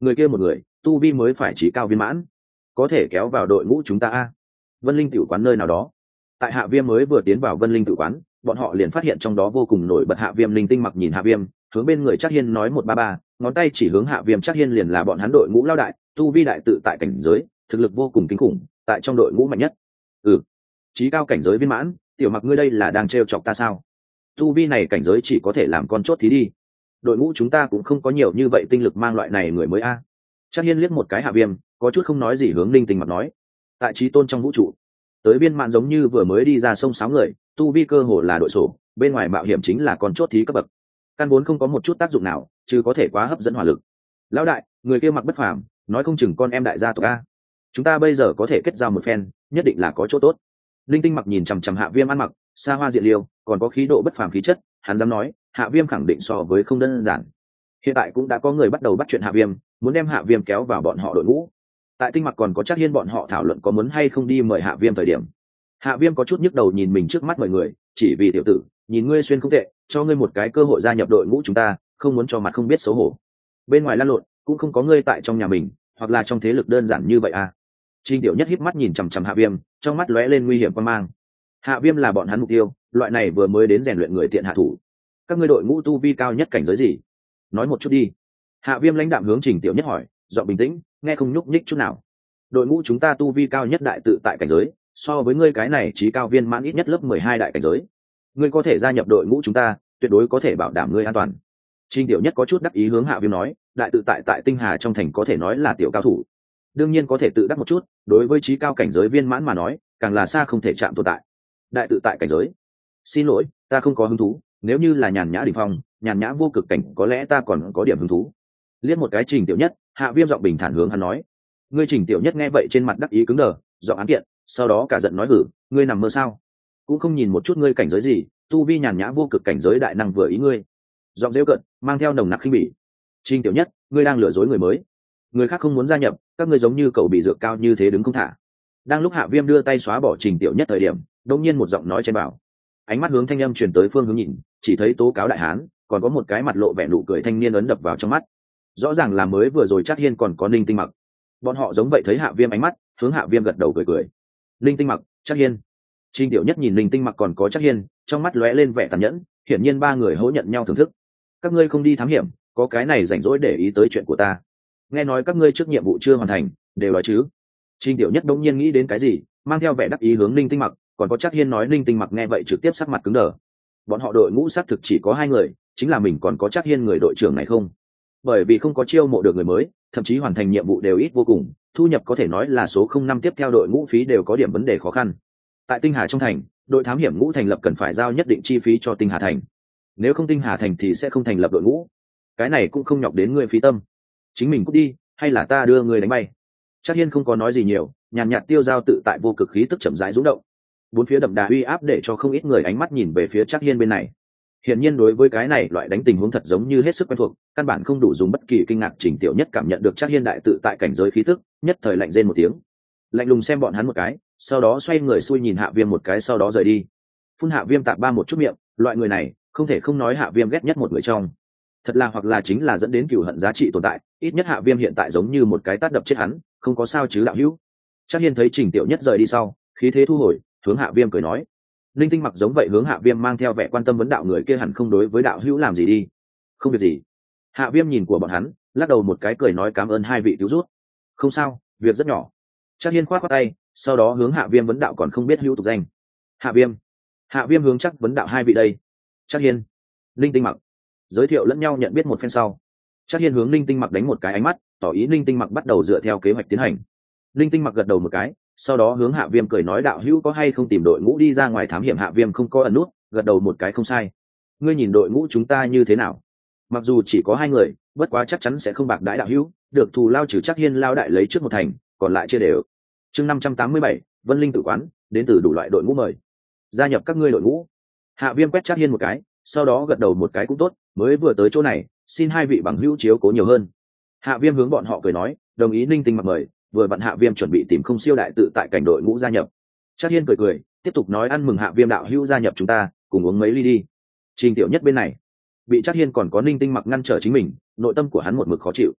người kia một người tu vi mới phải trí cao viên mãn, có thể kéo vào đội ngũ chúng ta a. Vân Linh Tử quán nơi nào đó, tại Hạ Viêm mới vừa tiến vào Vân Linh Tử quán, bọn họ liền phát hiện trong đó vô cùng nổi bật Hạ Viêm. Linh Tinh Mặc nhìn Hạ Viêm, hướng bên người Trác Hiên nói một ba ba, ngón tay chỉ hướng Hạ Viêm. Trác Hiên liền là bọn hắn đội ngũ lao đại, tu vi đại tự tại cảnh giới, thực lực vô cùng kinh khủng, tại trong đội ngũ mạnh nhất. Ừ, trí cao cảnh giới viên mãn, Tiểu Mặc ngươi đây là đang trêu chọc ta sao? Tu vi này cảnh giới chỉ có thể làm con chốt thí đi. Đội ngũ chúng ta cũng không có nhiều như vậy tinh lực mang loại này người mới a. Trác Hiên liếc một cái Hạ Viêm, có chút không nói gì hướng Linh Tinh Mặc nói, tại trí tôn trong vũ trụ, tới viên mãn giống như vừa mới đi ra sông sáu người, tu vi cơ hồ là đội sổ, bên ngoài mạo hiểm chính là con chốt thí cấp bậc, căn vốn không có một chút tác dụng nào, chứ có thể quá hấp dẫn hỏa lực. Lão đại, người kia mặc bất phàm, nói không chừng con em đại gia tộc a, chúng ta bây giờ có thể kết giao một phen, nhất định là có chỗ tốt. Linh Tinh Mặc nhìn chằm chằm Hạ Viêm ăn mặc xa hoa diện liêu, còn có khí độ bất phàm khí chất, hắn dám nói Hạ Viêm khẳng định so với không đơn giản. Hiện tại cũng đã có người bắt đầu bắt chuyện Hạ Viêm, muốn đem Hạ Viêm kéo vào bọn họ đội ngũ. Tại Tinh Mặc còn có Trác Hiên bọn họ thảo luận có muốn hay không đi mời Hạ Viêm thời điểm, Hạ Viêm có chút nhức đầu nhìn mình trước mắt mọi người, chỉ vì tiểu tử, nhìn ngươi xuyên không tệ, cho ngươi một cái cơ hội gia nhập đội ngũ chúng ta, không muốn cho mặt không biết xấu hổ. Bên ngoài lăn lộn, cũng không có ngươi tại trong nhà mình, hoặc là trong thế lực đơn giản như vậy à? Trình Tiểu Nhất híp mắt nhìn chằm chằm Hạ Viêm, trong mắt lóe lên nguy hiểm quan mang. Hạ Viêm là bọn hắn mục tiêu, loại này vừa mới đến rèn luyện người tiện hạ thủ. Các ngươi đội ngũ tu vi cao nhất cảnh giới gì? Nói một chút đi. Hạ Viêm lãnh đạm hướng Trình Tiểu Nhất hỏi, giọng bình tĩnh, nghe không nhúc nhích chút nào. Đội ngũ chúng ta tu vi cao nhất đại tự tại cảnh giới, so với ngươi cái này trí cao viên mãn ít nhất lớp mười hai đại cảnh giới. Ngươi có thể gia nhập đội ngũ chúng ta, tuyệt đối có thể bảo đảm ngươi an toàn. Trình Tiểu Nhất có chút đắc ý hướng Hạ Viêm nói, đại tự tại tại Tinh Hà trong thành có thể nói là tiểu cao thủ, đương nhiên có thể tự đắc một chút, đối với trí cao cảnh giới viên mãn mà nói, càng là xa không thể chạm tồn tại. Đại tự tại cảnh giới, xin lỗi, ta không có hứng thú, nếu như là nhàn nhã đỉnh phong, nhàn nhã vô cực cảnh có lẽ ta còn có điểm hứng thú. Liếc một cái Trình Tiểu Nhất, Hạ Viêm giọng bình thản hướng hắn nói. Ngươi Trình Tiểu Nhất nghe vậy trên mặt đắc ý cứng đờ, giọng án kiện, sau đó cả giận nói hử, ngươi nằm mơ sao? Cũng không nhìn một chút ngươi cảnh giới gì, tu vi nhàn nhã vô cực cảnh giới đại năng vừa ý ngươi. Giọng rêu cận, mang theo nồng nặc khinh bỉ. Trình Tiểu Nhất, ngươi đang lừa dối người mới. Người khác không muốn gia nhập, các ngươi giống như cậu bị dược cao như thế đứng không thả. Đang lúc Hạ Viêm đưa tay xóa bỏ Trình Tiểu Nhất thời điểm, đột nhiên một giọng nói chen vào. Ánh mắt hướng thanh âm truyền tới phương hướng nhìn, chỉ thấy tố cáo đại hán, còn có một cái mặt lộ vẻ nụ cười thanh niên ấn đập vào trong mắt. Rõ ràng là mới vừa rồi Trác Hiên còn có Ninh Tinh Mặc. Bọn họ giống vậy thấy Hạ Viêm ánh mắt, hướng Hạ Viêm gật đầu cười cười. Ninh Tinh Mặc, Trác Hiên. Trình Tiểu Nhất nhìn Ninh Tinh Mặc còn có Trác Hiên, trong mắt lóe lên vẻ tàn nhẫn, hiển nhiên ba người hỗ nhận nhau thưởng thức. Các ngươi không đi thám hiểm, có cái này rảnh rỗi để ý tới chuyện của ta. Nghe nói các ngươi trước nhiệm vụ chưa hoàn thành, đều nói chứ. Trình Tiểu Nhất đống nhiên nghĩ đến cái gì, mang theo vẻ đắc ý hướng Ninh Tinh Mặc, còn có Trác Hiên nói. Ninh Tinh Mặc nghe vậy trực tiếp sắc mặt cứng đờ. Bọn họ đội ngũ xác thực chỉ có hai người, chính là mình còn có Trác Hiên người đội trưởng này không? Bởi vì không có chiêu mộ được người mới, thậm chí hoàn thành nhiệm vụ đều ít vô cùng, thu nhập có thể nói là số không năm tiếp theo đội ngũ phí đều có điểm vấn đề khó khăn. Tại Tinh Hà trong thành, đội thám hiểm ngũ thành lập cần phải giao nhất định chi phí cho Tinh Hà thành, nếu không Tinh Hà thành thì sẽ không thành lập đội ngũ. Cái này cũng không nhọc đến ngươi phí tâm, chính mình cút đi, hay là ta đưa ngươi đánh bay? Trác Hiên không có nói gì nhiều, nhàn nhạt tiêu dao tự tại vô cực khí tức chậm rãi rung động, bốn phía đậm đà uy áp để cho không ít người ánh mắt nhìn về phía Trác Hiên bên này. Hiển nhiên đối với cái này loại đánh tình huống thật giống như hết sức quen thuộc, căn bản không đủ dùng bất kỳ kinh ngạc. Trình Tiểu Nhất cảm nhận được Trác Hiên đại tự tại cảnh giới khí tức, nhất thời lạnh rên một tiếng, lạnh lùng xem bọn hắn một cái, sau đó xoay người xuôi nhìn Hạ Viêm một cái, sau đó rời đi. Phun Hạ Viêm tạp ba một chút miệng, loại người này không thể không nói Hạ Viêm ghét nhất một người trong, thật là hoặc là chính là dẫn đến cừu hận giá trị tồn tại. Ít nhất Hạ Viêm hiện tại giống như một cái tát đập chết hắn, không có sao chứ đạo hữu. Trác Hiên thấy Trình Tiểu Nhất rời đi sau, khí thế thu hồi, hướng Hạ Viêm cười nói. Linh Tinh Mặc giống vậy hướng Hạ Viêm mang theo vẻ quan tâm vấn đạo, người kia hẳn không đối với đạo hữu làm gì đi. Không việc gì. Hạ Viêm nhìn của bọn hắn, lắc đầu một cái cười nói cảm ơn hai vị cứu rút. Không sao, việc rất nhỏ. Trác Hiên khoát khoát tay, sau đó hướng Hạ Viêm vấn đạo còn không biết hữu tục danh. Hạ Viêm. Hạ Viêm hướng Trác vấn đạo hai vị đây. Trác Hiên, Linh Tinh Mặc. Giới thiệu lẫn nhau nhận biết một phen sau, Trác Hiên hướng Linh Tinh Mặc đánh một cái ánh mắt, tỏ ý Linh Tinh Mặc bắt đầu dựa theo kế hoạch tiến hành. Linh Tinh Mặc gật đầu một cái, sau đó hướng Hạ Viêm cười nói đạo hữu có hay không tìm đội ngũ đi ra ngoài thám hiểm. Hạ Viêm không có ẩn nút, gật đầu một cái không sai. Ngươi nhìn đội ngũ chúng ta như thế nào? Mặc dù chỉ có hai người, bất quá chắc chắn sẽ không bạc đãi đạo hữu, được thù lao trừ Trác Hiên lao đại lấy trước một thành, còn lại chia đều. Chương năm trăm tám mươi bảy, Vân Linh Tử quán, đến từ đủ loại đội ngũ mời. Gia nhập các ngươi đội ngũ. Hạ Viêm quét Trác Hiên một cái, sau đó gật đầu một cái cũng tốt, mới vừa tới chỗ này, xin hai vị bằng hữu chiếu cố nhiều hơn. Hạ Viêm hướng bọn họ cười nói, đồng ý Linh Tinh Mặc mời, vừa vặn Hạ Viêm chuẩn bị tìm không siêu đại tự tại cảnh đội ngũ gia nhập. Trác Hiên cười cười, tiếp tục nói ăn mừng Hạ Viêm đạo hữu gia nhập chúng ta, cùng uống mấy ly đi. Trình Tiểu Nhất bên này, bị Trác Hiên còn có Linh Tinh Mặc ngăn trở chính mình, nội tâm của hắn một mực khó chịu.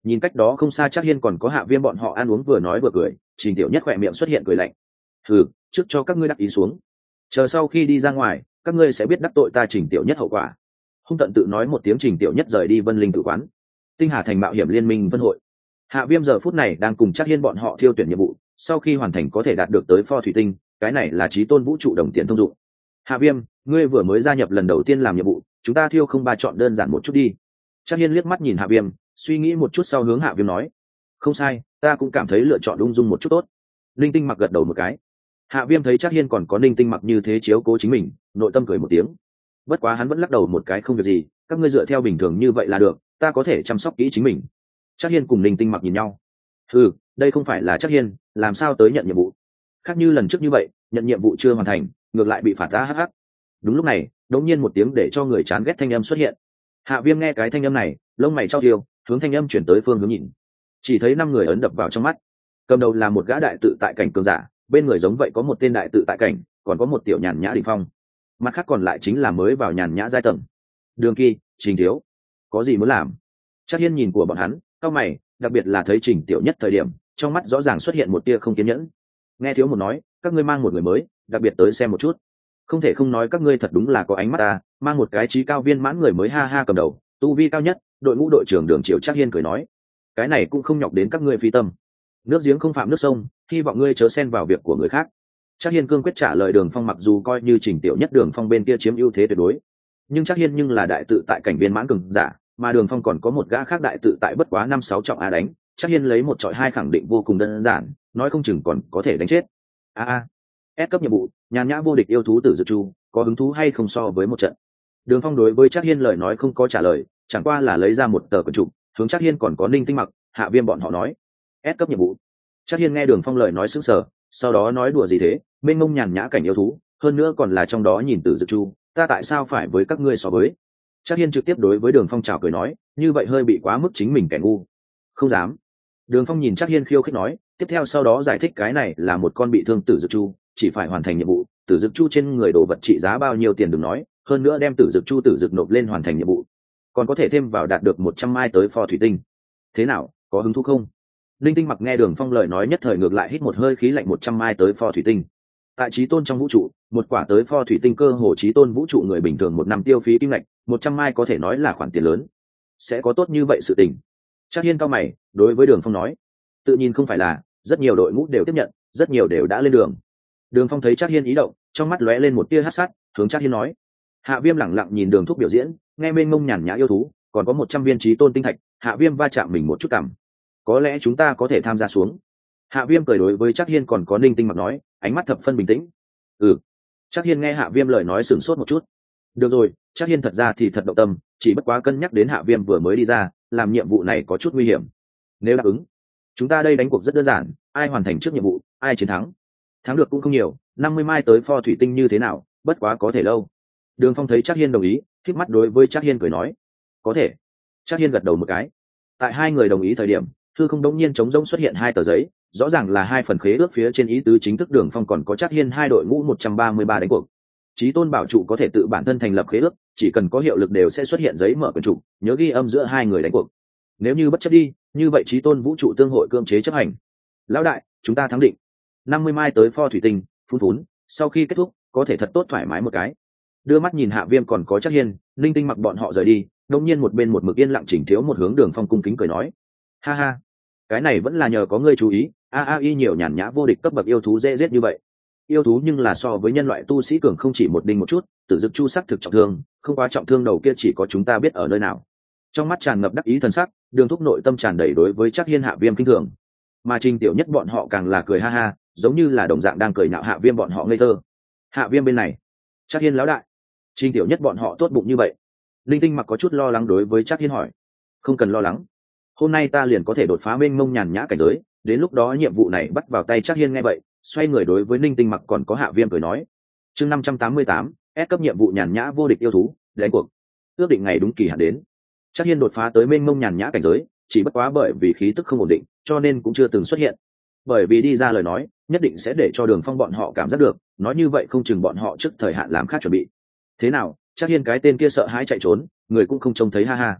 Nhìn cách đó không xa chắc hiên còn có Hạ Viêm bọn họ ăn uống vừa nói vừa cười, Trình Tiểu Nhất khỏe miệng xuất hiện cười lạnh. Thử, trước cho các ngươi đắc ý xuống, chờ sau khi đi ra ngoài các ngươi sẽ biết đắc tội ta Trình Tiểu Nhất hậu quả. Hung tận tự nói một tiếng, Trình Tiểu Nhất rời đi Vân Linh Tử quán. Tinh Hà thành mạo hiểm liên minh vân hội, Hạ Viêm giờ phút này đang cùng chắc hiên bọn họ thiêu tuyển nhiệm vụ, sau khi hoàn thành có thể đạt được tới pho thủy tinh, cái này là chí tôn vũ trụ đồng tiền thông dụng. Hạ Viêm, ngươi vừa mới gia nhập lần đầu tiên làm nhiệm vụ, chúng ta thiêu không ba chọn đơn giản một chút đi. Chắc hiên liếc mắt nhìn Hạ Viêm, suy nghĩ một chút sau hướng Hạ Viêm nói, không sai, ta cũng cảm thấy lựa chọn ung dung một chút tốt. Linh Tinh Mặc gật đầu một cái. Hạ Viêm thấy chắc hiên còn có Linh Tinh Mặc như thế chiếu cố chính mình, nội tâm cười một tiếng. Bất quá hắn vẫn lắc đầu một cái, không việc gì, các ngươi dựa theo bình thường như vậy là được, ta có thể chăm sóc kỹ chính mình. Chắc hiên cùng Linh Tinh Mặc nhìn nhau. Ừ, đây không phải là chắc hiên, làm sao tới nhận nhiệm vụ? Khác như lần trước như vậy, nhận nhiệm vụ chưa hoàn thành, ngược lại bị phạt ta hắc hắc. Đúng lúc này, đột nhiên một tiếng để cho người chán ghét thanh âm xuất hiện. Hạ Viêm nghe cái thanh âm này, lông mày trao thiêu, hướng thanh âm chuyển tới phương hướng nhìn. Chỉ thấy năm người ấn đập vào trong mắt. Cầm đầu là một gã đại tự tại cảnh cường giả, bên người giống vậy có một tên đại tự tại cảnh, còn có một tiểu nhàn nhã đỉnh phong. Mặt khác còn lại chính là mới vào nhàn nhã giai tầng. Đường Kỳ, Trình Thiếu, có gì muốn làm? Chắc hiên nhìn của bọn hắn, cau mày, đặc biệt là thấy Trình Tiểu Nhất thời điểm, trong mắt rõ ràng xuất hiện một tia không kiên nhẫn. Nghe thiếu một nói, các ngươi mang một người mới, đặc biệt tới xem một chút. Không thể không nói các ngươi thật đúng là có ánh mắt ta, mang một cái trí cao viên mãn người mới, ha ha. Cầm đầu, tu vi cao nhất, đội ngũ đội trưởng Đường Triệu Chắc hiên cười nói, cái này cũng không nhọc đến các ngươi phi tâm. Nước giếng không phạm nước sông, hy vọng ngươi chớ xen vào việc của người khác. Chắc hiên cương quyết trả lời Đường Phong, mặc dù coi như Trình Tiểu Nhất Đường Phong bên kia chiếm ưu thế tuyệt đối, nhưng Chắc hiên nhưng là đại tự tại cảnh viên mãn cường giả, mà Đường Phong còn có một gã khác đại tự tại bất quá năm sáu trọng a đánh, Chắc hiên lấy một trọi hai khẳng định vô cùng đơn giản, nói không chừng còn có thể đánh chết. A a, S cấp nhiệm vụ, nhàn nhã vô địch yêu thú Tử Dực Chu, có hứng thú hay không so với một trận? Đường Phong đối với Chắc hiên lời nói không có trả lời, chẳng qua là lấy ra một tờ quyển trục, hướng Chắc hiên còn có Ninh Tinh Mặc, Hạ Viêm bọn họ nói, S cấp nhiệm vụ. Chắc hiên nghe Đường Phong lời nói sững sờ, sau đó nói đùa gì thế, mênh mông nhàn nhã cảnh yêu thú, hơn nữa còn là trong đó nhìn Tử Dực Chu, ta tại sao phải với các ngươi so với? Chắc hiên trực tiếp đối với Đường Phong chào cười nói, như vậy hơi bị quá mức chính mình kẻ ngu. Không dám. Đường Phong nhìn Chắc hiên khiêu khích nói, tiếp theo sau đó giải thích cái này là một con bị thương Tử Dực Chu, chỉ phải hoàn thành nhiệm vụ, Tử Dực Chu trên người đồ vật trị giá bao nhiêu tiền đừng nói, hơn nữa đem Tử Dực Chu Tử Dực nộp lên hoàn thành nhiệm vụ, còn có thể thêm vào đạt được một trăm mai tới pho thủy tinh. Thế nào, có hứng thú không? Linh Tinh Mặc nghe Đường Phong lời nói nhất thời ngược lại hít một hơi khí lạnh, một trăm mai tới pho thủy tinh. Tại chí tôn trong vũ trụ, một quả tới pho thủy tinh cơ hồ chí tôn vũ trụ người bình thường một năm tiêu phí kim lạch, một trăm mai có thể nói là khoản tiền lớn. Sẽ có tốt như vậy sự tình? Chắc hiên cao mày, đối với Đường Phong nói, tự nhiên không phải là, rất nhiều đội ngũ đều tiếp nhận, rất nhiều đều đã lên đường. Đường Phong thấy Chắc hiên ý động, trong mắt lóe lên một tia hắc sát, hướng Chắc hiên nói. Hạ Viêm lẳng lặng nhìn Đường Thúc biểu diễn, nghe mênh mông nhàn nhã yêu thú, còn có một trăm viên chí tôn tinh thạch, Hạ Viêm va chạm mình một chút cảm. Có lẽ chúng ta có thể tham gia xuống. Hạ Viêm cười đối với Chắc hiên còn có Ninh Tinh Mặc nói, ánh mắt thập phân bình tĩnh. Ừ. Chắc hiên nghe Hạ Viêm lời nói sửng sốt một chút. Được rồi, Chắc hiên thật ra thì thật động tâm, chỉ bất quá cân nhắc đến Hạ Viêm vừa mới đi ra, làm nhiệm vụ này có chút nguy hiểm. Nếu đáp ứng, chúng ta đây đánh cuộc rất đơn giản, ai hoàn thành trước nhiệm vụ, ai chiến thắng. Thắng được cũng không nhiều, năm mươi mai tới pho thủy tinh như thế nào, bất quá có thể lâu. Đường Phong thấy Chắc hiên đồng ý, khép mắt đối với Chắc hiên cười nói, có thể. Chắc hiên gật đầu một cái. Tại hai người đồng ý thời điểm, thư không đống nhiên trống rỗng xuất hiện hai tờ giấy, rõ ràng là hai phần khế ước, phía trên ý tứ chính thức Đường Phong còn có Chắc hiên hai đội ngũ một trăm ba mươi ba đánh cuộc. Chí tôn bảo trụ có thể tự bản thân thành lập khế ước, chỉ cần có hiệu lực đều sẽ xuất hiện giấy mở quyển trục, nhớ ghi âm giữa hai người đánh cuộc. Nếu như bất chấp đi, như vậy chí tôn vũ trụ tương hội cưỡng chế chấp hành. Lão đại, chúng ta thắng định. năm mươi mai tới pho thủy tinh, phun phún, sau khi kết thúc, có thể thật tốt thoải mái một cái. Đưa mắt nhìn Hạ Viêm còn có Chắc hiên, Linh Tinh Mặc bọn họ rời đi, đột nhiên một bên một mực yên lặng Chỉnh Thiếu một hướng Đường Phong cung kính cười nói, ha ha, cái này vẫn là nhờ có ngươi chú ý, a a y nhiều nhàn nhã vô địch cấp bậc yêu thú dễ giết như vậy. Yêu thú nhưng là so với nhân loại tu sĩ cường không chỉ một đinh một chút, Tử Dực Chu sắc thực trọng thương, không quá trọng thương đầu kia chỉ có chúng ta biết ở nơi nào. Trong mắt tràn ngập đắc ý thần sắc, Đường Thúc nội tâm tràn đầy đối với Chắc hiên Hạ Viêm kinh thường, mà Trình Tiểu Nhất bọn họ càng là cười ha ha, giống như là đồng dạng đang cười nhạo Hạ Viêm bọn họ ngây thơ. Hạ Viêm bên này, Chắc hiên lão đại, Trình Tiểu Nhất bọn họ tốt bụng như vậy. Linh Tinh Mặc có chút lo lắng đối với Chắc hiên hỏi, không cần lo lắng, hôm nay ta liền có thể đột phá mênh mông nhàn nhã cảnh giới, đến lúc đó nhiệm vụ này bắt vào tay Chắc hiên nghe vậy, xoay người đối với Ninh Tinh Mặc còn có Hạ Viêm cười nói, chương năm trăm tám mươi tám, S cấp nhiệm vụ nhàn nhã vô địch yêu thú, đánh cuộc. Ước định ngày đúng kỳ hạn đến. Chắc hiên đột phá tới mênh mông nhàn nhã cảnh giới, chỉ bất quá bởi vì khí tức không ổn định, cho nên cũng chưa từng xuất hiện. Bởi vì đi ra lời nói, nhất định sẽ để cho Đường Phong bọn họ cảm giác được, nói như vậy không chừng bọn họ trước thời hạn làm khác chuẩn bị. Thế nào, Chắc hiên cái tên kia sợ hãi chạy trốn, người cũng không trông thấy, ha ha.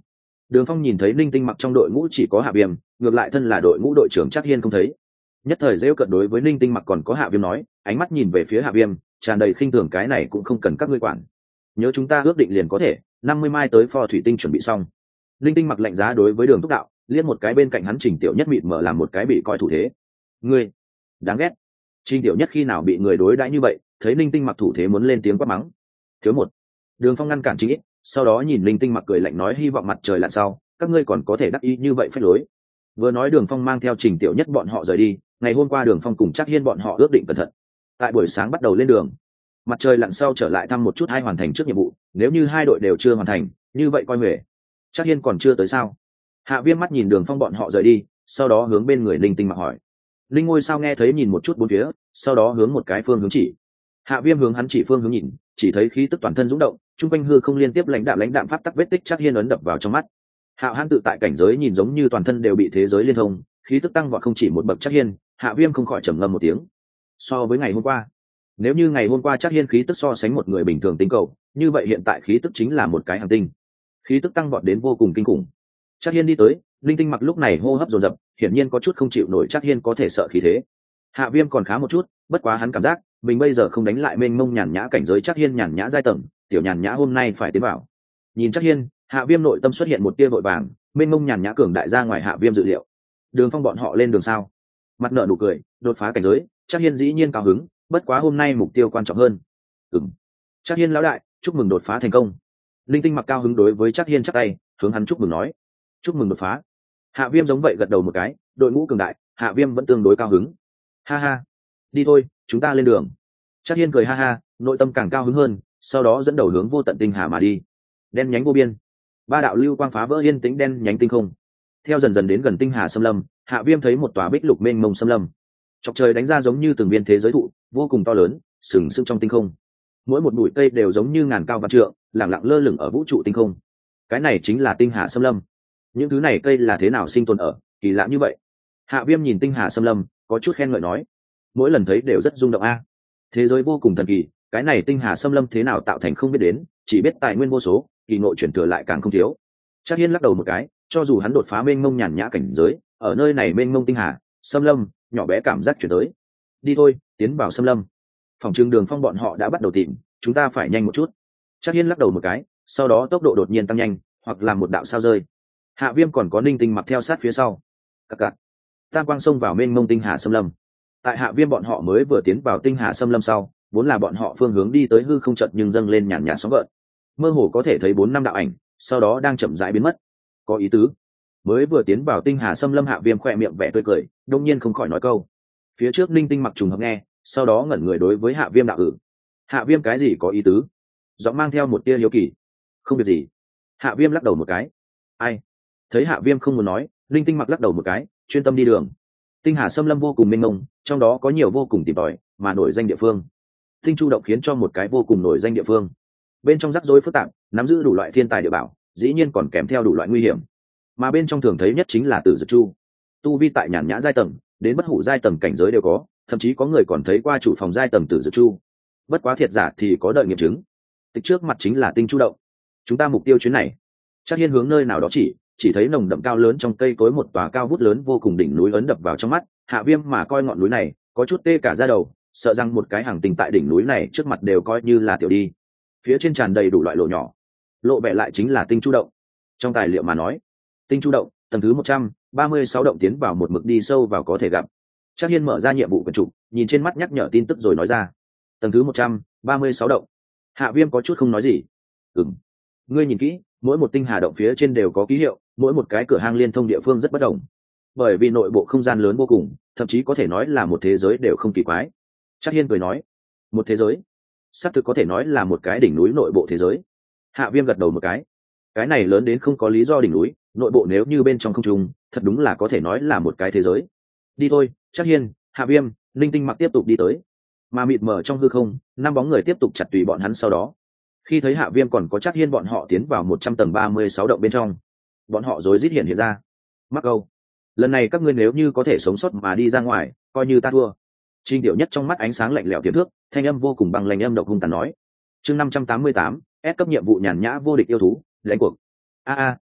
Đường Phong nhìn thấy Linh Tinh Mặc trong đội ngũ chỉ có Hạ Viêm, ngược lại thân là đội ngũ đội trưởng Trác Hiên không thấy. Nhất thời rêu cợt đối với Linh Tinh Mặc còn có Hạ Viêm nói, ánh mắt nhìn về phía Hạ Viêm, tràn đầy khinh thường, cái này cũng không cần các ngươi quản. Nhớ chúng ta ước định liền có thể, năm mươi mai tới pho thủy tinh chuẩn bị xong. Linh Tinh Mặc lạnh giá đối với Đường Thúc đạo, liếc một cái bên cạnh hắn Trình Tiểu Nhất mịt mở làm một cái bị coi thủ thế. Ngươi, đáng ghét. Trình Tiểu Nhất khi nào bị người đối đãi như vậy, thấy Linh Tinh Mặc thủ thế muốn lên tiếng quát mắng. Thiếu một. Đường Phong ngăn cản Trình Ít, sau đó nhìn Linh Tinh Mặc cười lạnh nói, hy vọng mặt trời lặn sau, các ngươi còn có thể đắc ý như vậy phách lối. Vừa nói Đường Phong mang theo Trình Tiểu Nhất bọn họ rời đi. Ngày hôm qua Đường Phong cùng Trác Hiên bọn họ ước định cẩn thận, tại buổi sáng bắt đầu lên đường. Mặt trời lặn sau trở lại thăm một chút hai hoàn thành trước nhiệm vụ, nếu như hai đội đều chưa hoàn thành, như vậy coi huề. Trác Hiên còn chưa tới sao? Hạ Viêm mắt nhìn Đường Phong bọn họ rời đi, sau đó hướng bên người Linh Tinh Mặc hỏi. Linh Ngôi sao nghe thấy nhìn một chút bốn phía, sau đó hướng một cái phương hướng chỉ. Hạ Viêm hướng hắn chỉ phương hướng nhìn, chỉ thấy khí tức toàn thân rung động, trung quanh hư không liên tiếp lãnh đạm lãnh đạm pháp tắc vết tích Trác Hiên ấn đập vào trong mắt. Hạo Hãn tự tại cảnh giới nhìn giống như toàn thân đều bị thế giới liên thông, khí tức tăng vọt không chỉ một bậc. Trác Hiên, Hạ Viêm không khỏi trầm ngâm một tiếng. So với ngày hôm qua, nếu như ngày hôm qua Trác Hiên khí tức so sánh một người bình thường tinh cầu, như vậy hiện tại khí tức chính là một cái hành tinh, khí tức tăng vọt đến vô cùng kinh khủng. Trác Hiên đi tới, Linh Tinh Mặc lúc này hô hấp dồn dập, hiển nhiên có chút không chịu nổi Trác Hiên có thể sợ khí thế. Hạ Viêm còn khá một chút, bất quá hắn cảm giác mình bây giờ không đánh lại mênh mông nhàn nhã cảnh giới Trác Hiên nhàn nhã giai tầng, tiểu nhàn nhã hôm nay phải tiến vào. Nhìn Trác Hiên, Hạ Viêm nội tâm xuất hiện một tia vội vàng, mênh mông nhàn nhã cường đại ra ngoài Hạ Viêm dự liệu. Đường Phong bọn họ lên đường sao? Mặt nợ nụ cười, đột phá cảnh giới, Trác Hiên dĩ nhiên cao hứng, bất quá hôm nay mục tiêu quan trọng hơn. Ừm. Trác Hiên lão đại, chúc mừng đột phá thành công. Linh Tinh Mặc cao hứng đối với Trác Hiên chắp tay, hướng hắn chúc mừng nói. Chúc mừng đột phá. Hạ Viêm giống vậy gật đầu một cái, đội ngũ cường đại, Hạ Viêm vẫn tương đối cao hứng. Ha ha, đi thôi, chúng ta lên đường. Trác Hiên cười ha ha, nội tâm càng cao hứng hơn, sau đó dẫn đầu hướng vô tận tinh hà mà đi. Đen nhánh vô biên, ba đạo lưu quang phá vỡ yên tĩnh đen nhánh tinh không. Theo dần dần đến gần tinh hà xâm lâm, Hạ Viêm thấy một tòa bích lục mênh mông xâm lâm. Chọc trời đánh ra giống như từng viên thế giới thụ, vô cùng to lớn, sừng sững trong tinh không. Mỗi một bụi cây đều giống như ngàn cao vạn trượng, lẳng lặng lơ lửng ở vũ trụ tinh không. Cái này chính là tinh hà xâm lâm. Những thứ này cây là thế nào sinh tồn ở, kỳ lạ như vậy. Hạ Viêm nhìn tinh hà xâm lâm, có chút khen ngợi nói, mỗi lần thấy đều rất rung động a. Thế giới vô cùng thần kỳ, cái này tinh hà xâm lâm thế nào tạo thành không biết đến, chỉ biết tài nguyên vô số, kỳ ngộ chuyển thừa lại càng không thiếu. Trác Hiên lắc đầu một cái, cho dù hắn đột phá mênh mông nhàn nhã cảnh giới, ở nơi này mênh mông tinh hà xâm lâm, nhỏ bé cảm giác chuyển tới. Đi thôi, tiến vào xâm lâm. Phòng trường Đường Phong bọn họ đã bắt đầu tìm, chúng ta phải nhanh một chút. Trác Hiên lắc đầu một cái, sau đó tốc độ đột nhiên tăng nhanh, hoặc là một đạo sao rơi. Hạ Viêm còn có Ninh Tinh Mặc theo sát phía sau. Cặc cặc. Tam quang xông vào mênh mông tinh hà xâm lâm. Tại Hạ Viêm bọn họ mới vừa tiến vào tinh hà xâm lâm sau, vốn là bọn họ phương hướng đi tới hư không chợt nhưng dâng lên nhàn nhạt sóng gợn. Mơ hồ có thể thấy bốn năm đạo ảnh, sau đó đang chậm rãi biến mất. Có ý tứ. Mới vừa tiến vào tinh hà xâm lâm, Hạ Viêm khỏe miệng vẻ tươi cười, đông nhiên không khỏi nói câu. Phía trước Ninh Tinh Mặc trùng hợp nghe, sau đó ngẩn người đối với Hạ Viêm đạo ử. Hạ Viêm cái gì có ý tứ? Giọng mang theo một tia hiếu kỳ. Không việc gì. Hạ Viêm lắc đầu một cái. Ai? Thấy Hạ Viêm không muốn nói, Ninh Tinh Mặc lắc đầu một cái, chuyên tâm đi đường. Tinh hà xâm lâm vô cùng mênh mông, trong đó có nhiều vô cùng tìm tòi mà nổi danh địa phương. Tinh Chu động khiến cho một cái vô cùng nổi danh địa phương. Bên trong rắc rối phức tạp, nắm giữ đủ loại thiên tài địa bảo, dĩ nhiên còn kèm theo đủ loại nguy hiểm. Mà bên trong thường thấy nhất chính là Tử Dực Chu. Tu vi tại nhàn nhã giai tầng, đến bất hủ giai tầng cảnh giới đều có, thậm chí có người còn thấy qua chủ phòng giai tầng Tử Dực Chu. Bất quá thiệt giả thì có đợi nghiệm chứng. Tích trước mặt chính là Tinh Chu động. Chúng ta mục tiêu chuyến này. Trác Hiên hướng nơi nào đó chỉ, chỉ thấy nồng đậm cao lớn trong cây cối một tòa cao vút lớn vô cùng đỉnh núi ấn đập vào trong mắt. Hạ Viêm mà coi ngọn núi này, có chút tê cả da đầu, sợ rằng một cái hàng tinh tại đỉnh núi này trước mặt đều coi như là tiểu đi. Phía trên tràn đầy đủ loại lỗ nhỏ, lộ bẹ lại chính là Tinh Chu động. Trong tài liệu mà nói, Tinh Chu động tầng thứ một trăm ba mươi sáu động tiến vào một mực đi sâu vào có thể gặp. Trác Hiên mở ra nhiệm vụ quyển trục, nhìn trên mắt nhắc nhở tin tức rồi nói ra, tầng thứ một trăm ba mươi sáu động. Hạ Viêm có chút không nói gì. Ừm, ngươi nhìn kỹ, mỗi một tinh hà động phía trên đều có ký hiệu, mỗi một cái cửa hang liên thông địa phương rất bất đồng. Bởi vì nội bộ không gian lớn vô cùng, thậm chí có thể nói là một thế giới đều không kỳ quái. Trác Hiên cười nói, một thế giới, xác thực có thể nói là một cái đỉnh núi nội bộ thế giới. Hạ Viêm gật đầu một cái, cái này lớn đến không có lý do đỉnh núi, nội bộ nếu như bên trong không trung, thật đúng là có thể nói là một cái thế giới. Đi thôi, Trác Hiên, Hạ Viêm, Linh Tinh Mặc tiếp tục đi tới. Mà mịt mờ trong hư không, năm bóng người tiếp tục chặt tùy bọn hắn sau đó. Khi thấy Hạ Viêm còn có Trác Hiên bọn họ tiến vào một trăm tầng ba mươi sáu động bên trong, bọn họ rối rít hiện hiện ra. Mắc câu, lần này các ngươi nếu như có thể sống sót mà đi ra ngoài, coi như ta thua. Trình Tiểu Nhất trong mắt ánh sáng lạnh lẽo tiềm thước, thanh âm vô cùng bằng lạnh âm độc hung tàn nói. Chương năm trăm tám mươi tám, S cấp nhiệm vụ nhàn nhã vô địch yêu thú, lãnh cuộc. A a,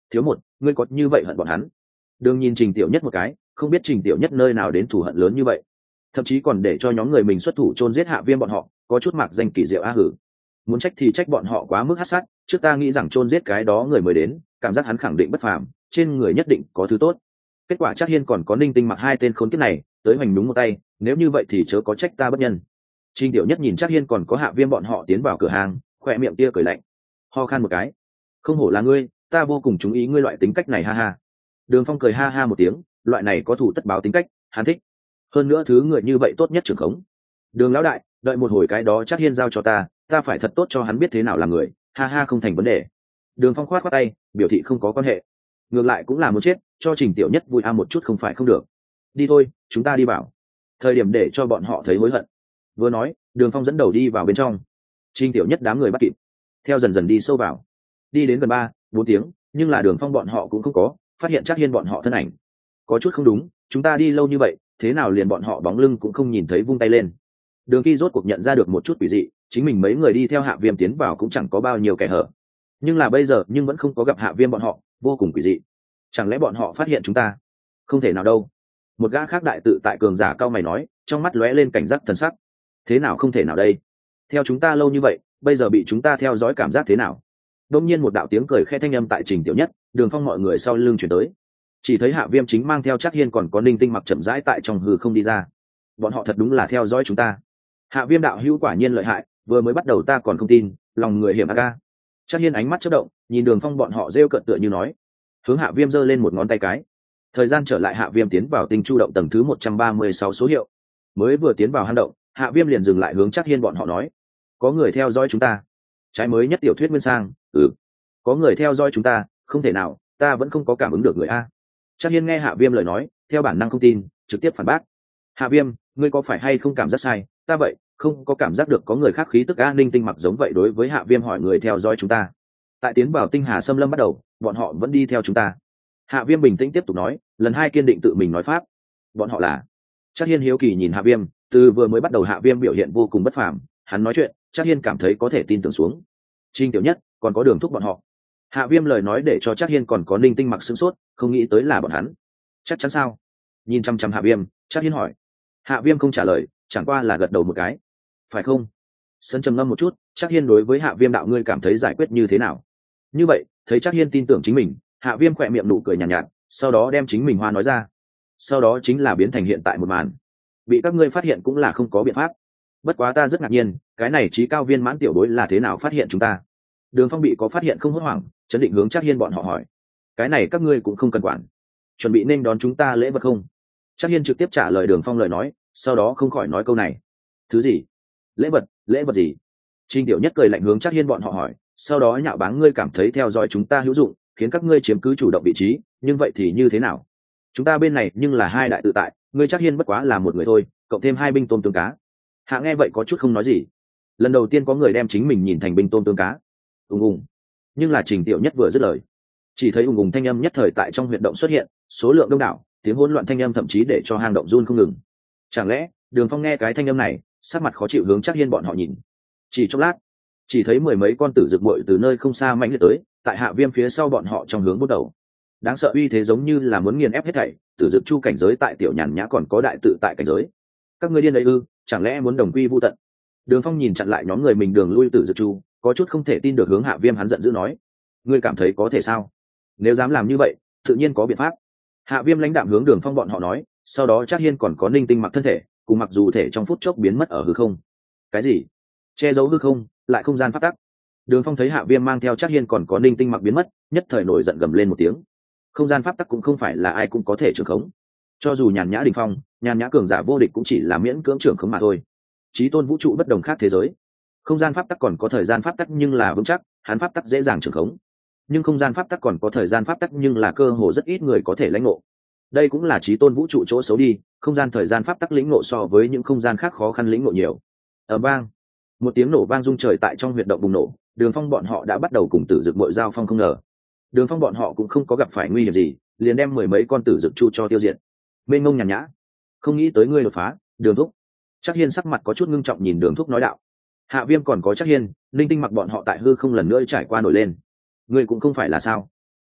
thiếu một ngươi có như vậy hận bọn hắn? Đường nhìn Trình Tiểu Nhất một cái, không biết Trình Tiểu Nhất nơi nào đến thù hận lớn như vậy, thậm chí còn để cho nhóm người mình xuất thủ chôn giết Hạ Viêm bọn họ, có chút mạc danh kỳ diệu a hử. Muốn trách thì trách bọn họ quá mức hắc sát, trước ta nghĩ rằng chôn giết cái đó người mới đến, cảm giác hắn khẳng định bất phàm, trên người nhất định có thứ tốt. Kết quả chắc Hiên còn có Ninh Tinh mặc hai tên khốn kiếp này, tới hoành đúng một tay, nếu như vậy thì chớ có trách ta bất nhân. Trình Tiểu Nhất nhìn chắc Hiên còn có Hạ Viêm bọn họ tiến vào cửa hàng, khỏe miệng tia cười lạnh, ho khan một cái. Không hổ là ngươi, ta vô cùng chú ý ngươi loại tính cách này ha ha. Đường Phong cười ha ha một tiếng, loại này có thủ tất báo tính cách, hắn thích. Hơn nữa thứ người như vậy tốt nhất trưởng khống. Đường lão đại, đợi một hồi cái đó chắc Hiên giao cho ta, ta phải thật tốt cho hắn biết thế nào là người, ha ha không thành vấn đề. Đường Phong khoát khoát tay, biểu thị không có quan hệ. Ngược lại cũng là muốn chết, cho Trình Tiểu Nhất vui a một chút không phải không được. Đi thôi, chúng ta đi vào. Thời điểm để cho bọn họ thấy hối hận. Vừa nói, Đường Phong dẫn đầu đi vào bên trong. Trình Tiểu Nhất đám người bắt kịp, theo dần dần đi sâu vào. Đi đến gần ba, bốn tiếng, nhưng là Đường Phong bọn họ cũng không có phát hiện chắc Hiên bọn họ thân ảnh. Có chút không đúng, chúng ta đi lâu như vậy, thế nào liền bọn họ bóng lưng cũng không nhìn thấy, vung tay lên. Đường Kỳ rốt cuộc nhận ra được một chút quỷ dị, chính mình mấy người đi theo Hạ Viêm tiến vào cũng chẳng có bao nhiêu kẻ hở, nhưng là bây giờ nhưng vẫn không có gặp Hạ Viêm bọn họ, vô cùng quỷ dị. Chẳng lẽ bọn họ phát hiện chúng ta? Không thể nào đâu. Một gã khác đại tự tại cường giả cao mày nói, trong mắt lóe lên cảnh giác thần sắc. Thế nào không thể nào đây? Theo chúng ta lâu như vậy, bây giờ bị chúng ta theo dõi cảm giác thế nào? Đông nhiên một đạo tiếng cười khẽ thanh âm tại Trình Tiểu Nhất, Đường Phong mọi người sau lưng chuyển tới. Chỉ thấy Hạ Viêm chính mang theo chắc Hiên còn có Ninh Tinh mặc chậm rãi tại trong hư không đi ra. Bọn họ thật đúng là theo dõi chúng ta. Hạ Viêm đạo hữu quả nhiên lợi hại, vừa mới bắt đầu ta còn không tin, lòng người hiểm ác ca. Chắc Hiên ánh mắt chớp động, nhìn Đường Phong bọn họ rêu cợt tựa như nói, hướng Hạ Viêm giơ lên một ngón tay cái. Thời gian trở lại, Hạ Viêm tiến vào tinh chu động tầng thứ một trăm ba mươi sáu số hiệu. Mới vừa tiến vào hang động, Hạ Viêm liền dừng lại hướng chắc Hiên bọn họ nói, có người theo dõi chúng ta. Trái mới nhất tiểu thuyết nguyên sang, ừ, có người theo dõi chúng ta, không thể nào, ta vẫn không có cảm ứng được người a. Chắc Hiên nghe Hạ Viêm lời nói, theo bản năng không tin, trực tiếp phản bác. Hạ Viêm, ngươi có phải hay không cảm giác sai? Ta vậy, không có cảm giác được có người khác khí tức an ninh tinh mặc giống vậy. Đối với Hạ Viêm hỏi người theo dõi chúng ta. Tại tiến vào tinh hà xâm lâm bắt đầu, bọn họ vẫn đi theo chúng ta. Hạ Viêm bình tĩnh tiếp tục nói, lần hai kiên định tự mình nói pháp. Bọn họ là? Chắc Hiên hiếu kỳ nhìn Hạ Viêm, từ vừa mới bắt đầu Hạ Viêm biểu hiện vô cùng bất phàm, hắn nói chuyện, Chắc Hiên cảm thấy có thể tin tưởng xuống. Trình Tiểu Nhất, còn có Đường Thúc bọn họ. Hạ Viêm lời nói để cho Chắc Hiên còn có Ninh Tinh mặc sửng sốt, không nghĩ tới là bọn hắn. Chắc chắn sao? Nhìn chăm chăm Hạ Viêm, Chắc Hiên hỏi. Hạ Viêm không trả lời, chẳng qua là gật đầu một cái. Phải không? Sân trầm ngâm một chút, Chắc Hiên đối với Hạ Viêm đạo, ngươi cảm thấy giải quyết như thế nào? Như vậy, thấy Chắc Hiên tin tưởng chính mình, Hạ Viêm khỏe miệng nụ cười nhàn nhạt, nhạt, sau đó đem chính mình hoa nói ra. Sau đó chính là biến thành hiện tại một màn. Bị các ngươi phát hiện cũng là không có biện pháp. Bất quá ta rất ngạc nhiên, cái này trí cao viên mãn tiểu bối là thế nào phát hiện chúng ta? Đường Phong bị có phát hiện không hốt hoảng, chấn định hướng Chắc Hiên bọn họ hỏi. Cái này các ngươi cũng không cần quản. Chuẩn bị nên đón chúng ta lễ vật không? Chắc Hiên trực tiếp trả lời Đường Phong lời nói, sau đó không khỏi nói câu này. Thứ gì? Lễ vật? Lễ vật gì? Trình Tiểu Nhất cười lạnh hướng Chắc Hiên bọn họ hỏi, sau đó nhạo báng, ngươi cảm thấy theo dõi chúng ta hữu dụng, khiến các ngươi chiếm cứ chủ động vị trí, nhưng vậy thì như thế nào? Chúng ta bên này nhưng là hai đại tự tại, ngươi Chắc Hiên bất quá là một người thôi, cộng thêm hai binh tôm tương cá. Hạ nghe vậy có chút không nói gì. Lần đầu tiên có người đem chính mình nhìn thành binh tôm tương cá. Ùng ùng. Nhưng là Trình Tiểu Nhất vừa dứt lời, chỉ thấy ùng ùng thanh âm nhất thời tại trong huyệt động xuất hiện, số lượng đông đảo, tiếng hỗn loạn thanh âm thậm chí để cho hang động run không ngừng. Chẳng lẽ Đường Phong nghe cái thanh âm này, sắc mặt khó chịu hướng Chắc Hiên bọn họ nhìn. Chỉ chốc lát, chỉ thấy mười mấy con tử dực bội từ nơi không xa mãnh liệt tới, tại Hạ Viêm phía sau bọn họ trong hướng bắt đầu. Đáng sợ uy thế giống như là muốn nghiền ép hết thảy, tử dực chu cảnh giới tại Tiểu Nhàn Nhã còn có đại tự tại cảnh giới. Các ngươi điên đấy ư? Chẳng lẽ muốn đồng quy vu tận? Đường Phong nhìn chặn lại nhóm người mình đường lui tử dực chu, có chút không thể tin được hướng Hạ Viêm, hắn giận dữ nói, ngươi cảm thấy có thể sao? Nếu dám làm như vậy, tự nhiên có biện pháp. Hạ Viêm lãnh đạm hướng Đường Phong bọn họ nói, sau đó Chắc Hiên còn có Ninh Tinh mặc thân thể, cùng mặc dù thể trong phút chốc biến mất ở hư không. Cái gì? Che giấu hư không, lại không gian pháp tắc. Đường Phong thấy Hạ Viêm mang theo Chắc Hiên còn có Ninh Tinh mặc biến mất, nhất thời nổi giận gầm lên một tiếng. Không gian pháp tắc cũng không phải là ai cũng có thể trưởng khống. Cho dù Nhàn Nhã đỉnh phong, Nhàn Nhã cường giả vô địch cũng chỉ là miễn cưỡng trưởng khống mà thôi. Chí tôn vũ trụ bất đồng khác thế giới. Không gian pháp tắc còn có thời gian pháp tắc nhưng là vững chắc, hắn pháp tắc dễ dàng trưởng khống. Nhưng không gian pháp tắc còn có thời gian pháp tắc nhưng là cơ hồ rất ít người có thể lãnh ngộ. Đây cũng là chí tôn vũ trụ chỗ xấu đi, không gian thời gian pháp tắc lĩnh ngộ so với những không gian khác khó khăn lĩnh ngộ nhiều. Ở vang, một tiếng nổ vang rung trời tại trong huyệt động bùng nổ, Đường Phong bọn họ đã bắt đầu cùng tử dực bội giao phong, không ngờ Đường Phong bọn họ cũng không có gặp phải nguy hiểm gì, liền đem mười mấy con tử dực chu cho tiêu diệt. Mênh mông Nhàn Nhã, không nghĩ tới ngươi đột phá, Đường Thúc. Chắc Hiên sắc mặt có chút ngưng trọng nhìn Đường Thúc nói đạo. Hạ Viêm còn có Chắc Hiên, Linh Tinh mặc bọn họ tại hư không lần nữa trải qua nổi lên. Ngươi cũng không phải là sao?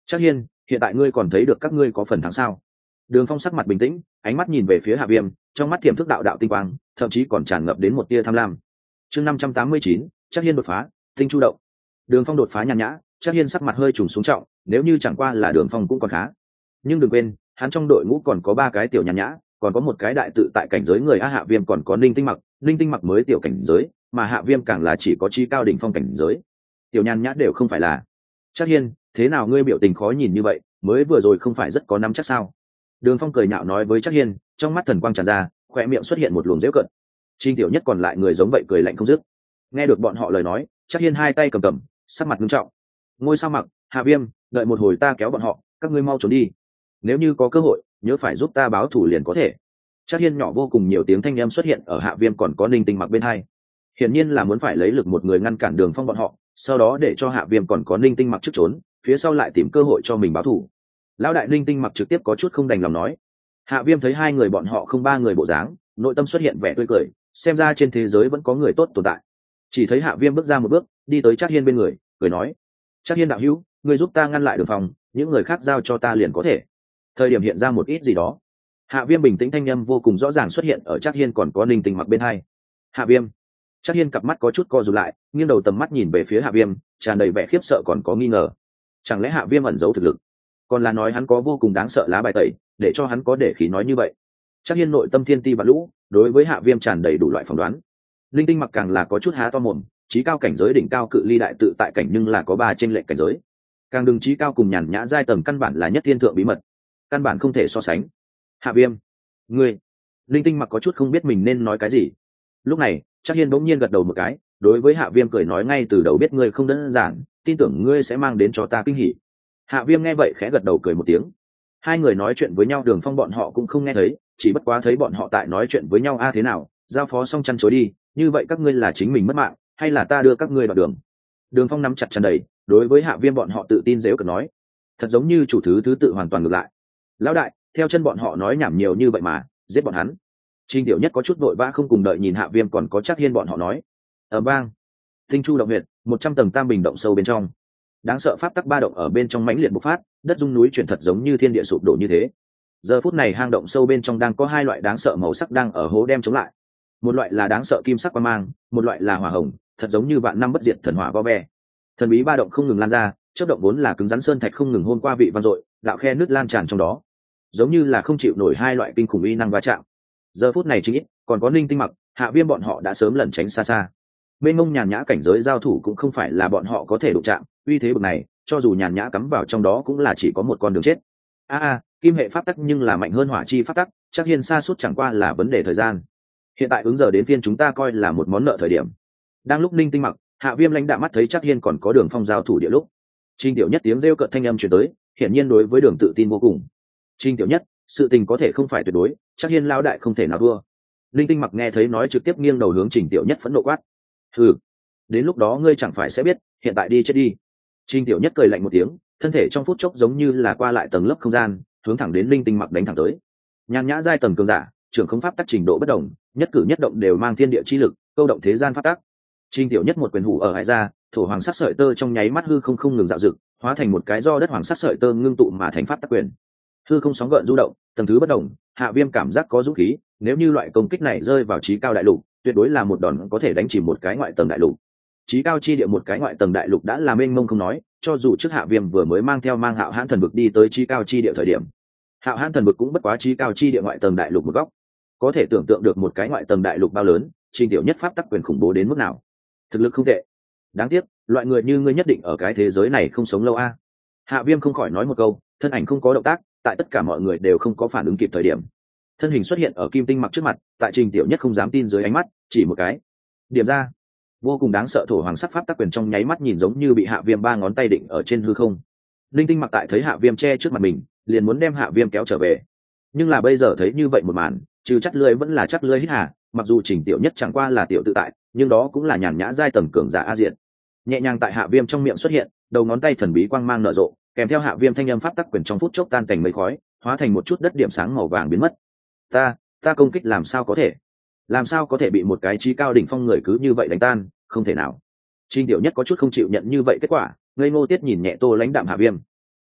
Trác Hiên, hiện tại ngươi còn thấy được các ngươi có phần thắng sao? Đường Phong sắc mặt bình tĩnh, ánh mắt nhìn về phía Hạ Viêm, trong mắt tiềm thức đạo đạo tinh quang, thậm chí còn tràn ngập đến một tia tham lam. Chương năm trăm tám mươi chín, Trác Hiên đột phá, tinh chu động. Đường Phong đột phá nhàn nhã, Trác Hiên sắc mặt hơi trùng xuống trọng, nếu như chẳng qua là Đường Phong cũng còn khá. Nhưng đừng quên, hắn trong đội ngũ còn có ba cái tiểu nhàn nhã, còn có một cái đại tự tại cảnh giới người a. Hạ Viêm còn có Ninh Tinh Mặc, Ninh Tinh Mặc mới tiểu cảnh giới, mà Hạ Viêm càng là chỉ có chí cao đỉnh phong cảnh giới. Tiểu nhàn nhã đều không phải là. Trác Hiên, thế nào ngươi biểu tình khó nhìn như vậy, mới vừa rồi không phải rất có nắm chắc sao? Đường Phong cười nhạo nói với Trác Hiên, trong mắt thần quang tràn ra, khóe miệng xuất hiện một luồng giễu cợt. Trình Tiểu Nhất còn lại người giống vậy cười lạnh không dứt. Nghe được bọn họ lời nói, Trác Hiên hai tay cầm cầm, sắc mặt nghiêm trọng. Ngôi sao Mặc, Hạ Viêm, đợi một hồi ta kéo bọn họ, các ngươi mau trốn đi. Nếu như có cơ hội, nhớ phải giúp ta báo thù liền có thể. Trác Hiên nhỏ vô cùng nhiều tiếng thanh âm xuất hiện ở Hạ Viêm còn có Ninh Tinh Mặc bên hai. Hiển nhiên là muốn phải lấy lực một người ngăn cản Đường Phong bọn họ, sau đó để cho Hạ Viêm còn có Ninh Tinh Mặc trước trốn, phía sau lại tìm cơ hội cho mình báo thù. Lão đại Ninh Tinh Mặc trực tiếp có chút không đành lòng nói. Hạ Viêm thấy hai người bọn họ không ba người bộ dáng, nội tâm xuất hiện vẻ tươi cười, xem ra trên thế giới vẫn có người tốt tồn tại. Chỉ thấy Hạ Viêm bước ra một bước, đi tới Trác Hiên bên người, cười nói: Trác Hiên đạo hữu, ngươi giúp ta ngăn lại Đường Phong, những người khác giao cho ta liền có thể. Thời điểm hiện ra một ít gì đó. Hạ Viêm bình tĩnh thanh âm vô cùng rõ ràng xuất hiện ở Trác Hiên còn có Ninh Tinh Mặc bên hai. Hạ Viêm. Trác Hiên cặp mắt có chút co rụt lại, nghiêng đầu tầm mắt nhìn về phía Hạ Viêm, tràn đầy vẻ khiếp sợ còn có nghi ngờ. Chẳng lẽ Hạ Viêm ẩn giấu thực lực? Còn là nói hắn có vô cùng đáng sợ lá bài tẩy, để cho hắn có để khí nói như vậy? Trác Hiên nội tâm thiên ti vạn lũ, đối với Hạ Viêm tràn đầy đủ loại phỏng đoán. Linh Tinh Mặc càng là có chút há to mồm, chí cao cảnh giới đỉnh cao cự ly đại tự tại cảnh nhưng là có ba trên lệnh cảnh giới. Càng đừng chí cao cùng nhàn nhã giai tầng căn bản là nhất thiên thượng bí mật, căn bản không thể so sánh. Hạ Viêm, ngươi. Linh Tinh Mặc có chút không biết mình nên nói cái gì. Lúc này, Trác Hiên bỗng nhiên gật đầu một cái, đối với Hạ Viêm cười nói ngay từ đầu biết ngươi không đơn giản, tin tưởng ngươi sẽ mang đến cho ta kinh hỉ. Hạ Viêm nghe vậy khẽ gật đầu cười một tiếng. Hai người nói chuyện với nhau, Đường Phong bọn họ cũng không nghe thấy, chỉ bất quá thấy bọn họ tại nói chuyện với nhau a thế nào, giao phó xong chăn chối đi, như vậy các ngươi là chính mình mất mạng, hay là ta đưa các ngươi vào đường? Đường Phong nắm chặt chăn đầy, đối với Hạ Viêm bọn họ tự tin dễu cợt nói, thật giống như chủ thứ thứ tự hoàn toàn ngược lại. Lão đại, theo chân bọn họ nói nhảm nhiều như vậy mà, giết bọn hắn. Trình Tiểu Nhất có chút vội vã không cùng đợi nhìn Hạ Viêm còn có Trác Hiên bọn họ nói. Ở bang, Tinh Chu động huyệt, một trăm tầng tam bình động sâu bên trong. Đáng sợ pháp tắc ba động ở bên trong mãnh liệt bộc phát, đất rung núi chuyển thật giống như thiên địa sụp đổ như thế. Giờ phút này hang động sâu bên trong đang có hai loại đáng sợ màu sắc đang ở hố đem chống lại. Một loại là đáng sợ kim sắc quang mang, một loại là hỏa hồng, thật giống như vạn năm bất diệt thần hỏa vo ve. Thần bí ba động không ngừng lan ra, chớp động vốn là cứng rắn sơn thạch không ngừng hôn qua vị vang dội, đạo khe nứt lan tràn trong đó, giống như là không chịu nổi hai loại kinh khủng uy năng va chạm. Giờ phút này chính ít, còn có Ninh Tinh Mặc, Hạ Viêm bọn họ đã sớm lẩn tránh xa xa. Bên ngông nhàn nhã cảnh giới giao thủ cũng không phải là bọn họ có thể đụng chạm, uy thế bậc này, cho dù nhàn nhã cắm vào trong đó cũng là chỉ có một con đường chết. A a, kim hệ pháp tắc nhưng là mạnh hơn hỏa chi pháp tắc, chắc Hiên xa suốt chẳng qua là vấn đề thời gian. Hiện tại ứng giờ đến phiên chúng ta coi là một món nợ thời điểm. Đang lúc Ninh Tinh Mặc, Hạ Viêm lãnh đạm mắt thấy chắc Hiên còn có Đường Phong giao thủ địa lúc, Trình Tiểu Nhất tiếng rêu cợt thanh âm truyền tới, hiển nhiên đối với Đường tự tin vô cùng. Trình Tiểu Nhất, sự tình có thể không phải tuyệt đối, chắc Hiên lão đại không thể nào thua. Linh Tinh Mặc nghe thấy nói trực tiếp nghiêng đầu hướng Trình Tiểu Nhất phẫn nộ quát. Hừ, đến lúc đó ngươi chẳng phải sẽ biết, hiện tại đi chết đi. Trình Tiểu Nhất cười lạnh một tiếng, thân thể trong phút chốc giống như là qua lại tầng lớp không gian, hướng thẳng đến Linh Tinh Mặc đánh thẳng tới. Nhàn nhã giai tầng cường giả, trưởng không pháp tắc trình độ bất đồng, nhất cử nhất động đều mang thiên địa chi lực, câu động thế gian pháp tắc. Trình Tiểu Nhất một quyền hủ ở hải ra, thổ hoàng sắc sợi tơ trong nháy mắt hư không không ngừng dạo dực, hóa thành một cái do đất hoàng sắc sợi tơ ngưng tụ mà thành pháp tắc quyền. Hư không sóng gợn du động, tầng thứ bất đồng, Hạ Viêm cảm giác có dũng khí, nếu như loại công kích này rơi vào chí cao đại lục, tuyệt đối là một đòn có thể đánh chìm một cái ngoại tầng đại lục. Chí cao chi địa một cái ngoại tầng đại lục đã là mênh mông không nói, cho dù trước Hạ Viêm vừa mới mang theo mang Hạo Hãn thần vực đi tới chí cao chi địa thời điểm, Hạo Hãn thần vực cũng bất quá chí cao chi địa ngoại tầng đại lục một góc. Có thể tưởng tượng được một cái ngoại tầng đại lục bao lớn, Trình Tiểu Nhất pháp tắc quyền khủng bố đến mức nào. Thực lực không tệ. Đáng tiếc, loại người như ngươi nhất định ở cái thế giới này không sống lâu a. Hạ Viêm không khỏi nói một câu, thân ảnh không có động tác, tại tất cả mọi người đều không có phản ứng kịp thời điểm, thân hình xuất hiện ở Kim Tinh Mặc trước mặt, tại Trình Tiểu Nhất không dám tin dưới ánh mắt, chỉ một cái điểm ra, vô cùng đáng sợ thổ hoàng sắc pháp tắc quyền trong nháy mắt nhìn giống như bị Hạ Viêm ba ngón tay định ở trên hư không. Linh Tinh Mặc tại thấy Hạ Viêm che trước mặt mình, liền muốn đem Hạ Viêm kéo trở về, nhưng là bây giờ thấy như vậy một màn, trừ chắc lưỡi vẫn là chắc lưỡi hít hà. Mặc dù Trình Tiểu Nhất chẳng qua là tiểu tự tại, nhưng đó cũng là nhàn nhã giai tầng cường giả a diện, nhẹ nhàng tại Hạ Viêm trong miệng xuất hiện, đầu ngón tay thần bí quang mang nở rộ, kèm theo Hạ Viêm thanh âm pháp tắc quyền trong phút chốc tan thành mây khói, hóa thành một chút đất điểm sáng màu vàng biến mất. Ta, ta công kích làm sao có thể? Làm sao có thể bị một cái chí cao đỉnh phong người cứ như vậy đánh tan, không thể nào. Trình Tiểu Nhất có chút không chịu nhận như vậy kết quả, ngây ngô tiết nhìn nhẹ Tô lãnh đạm Hạ Viêm.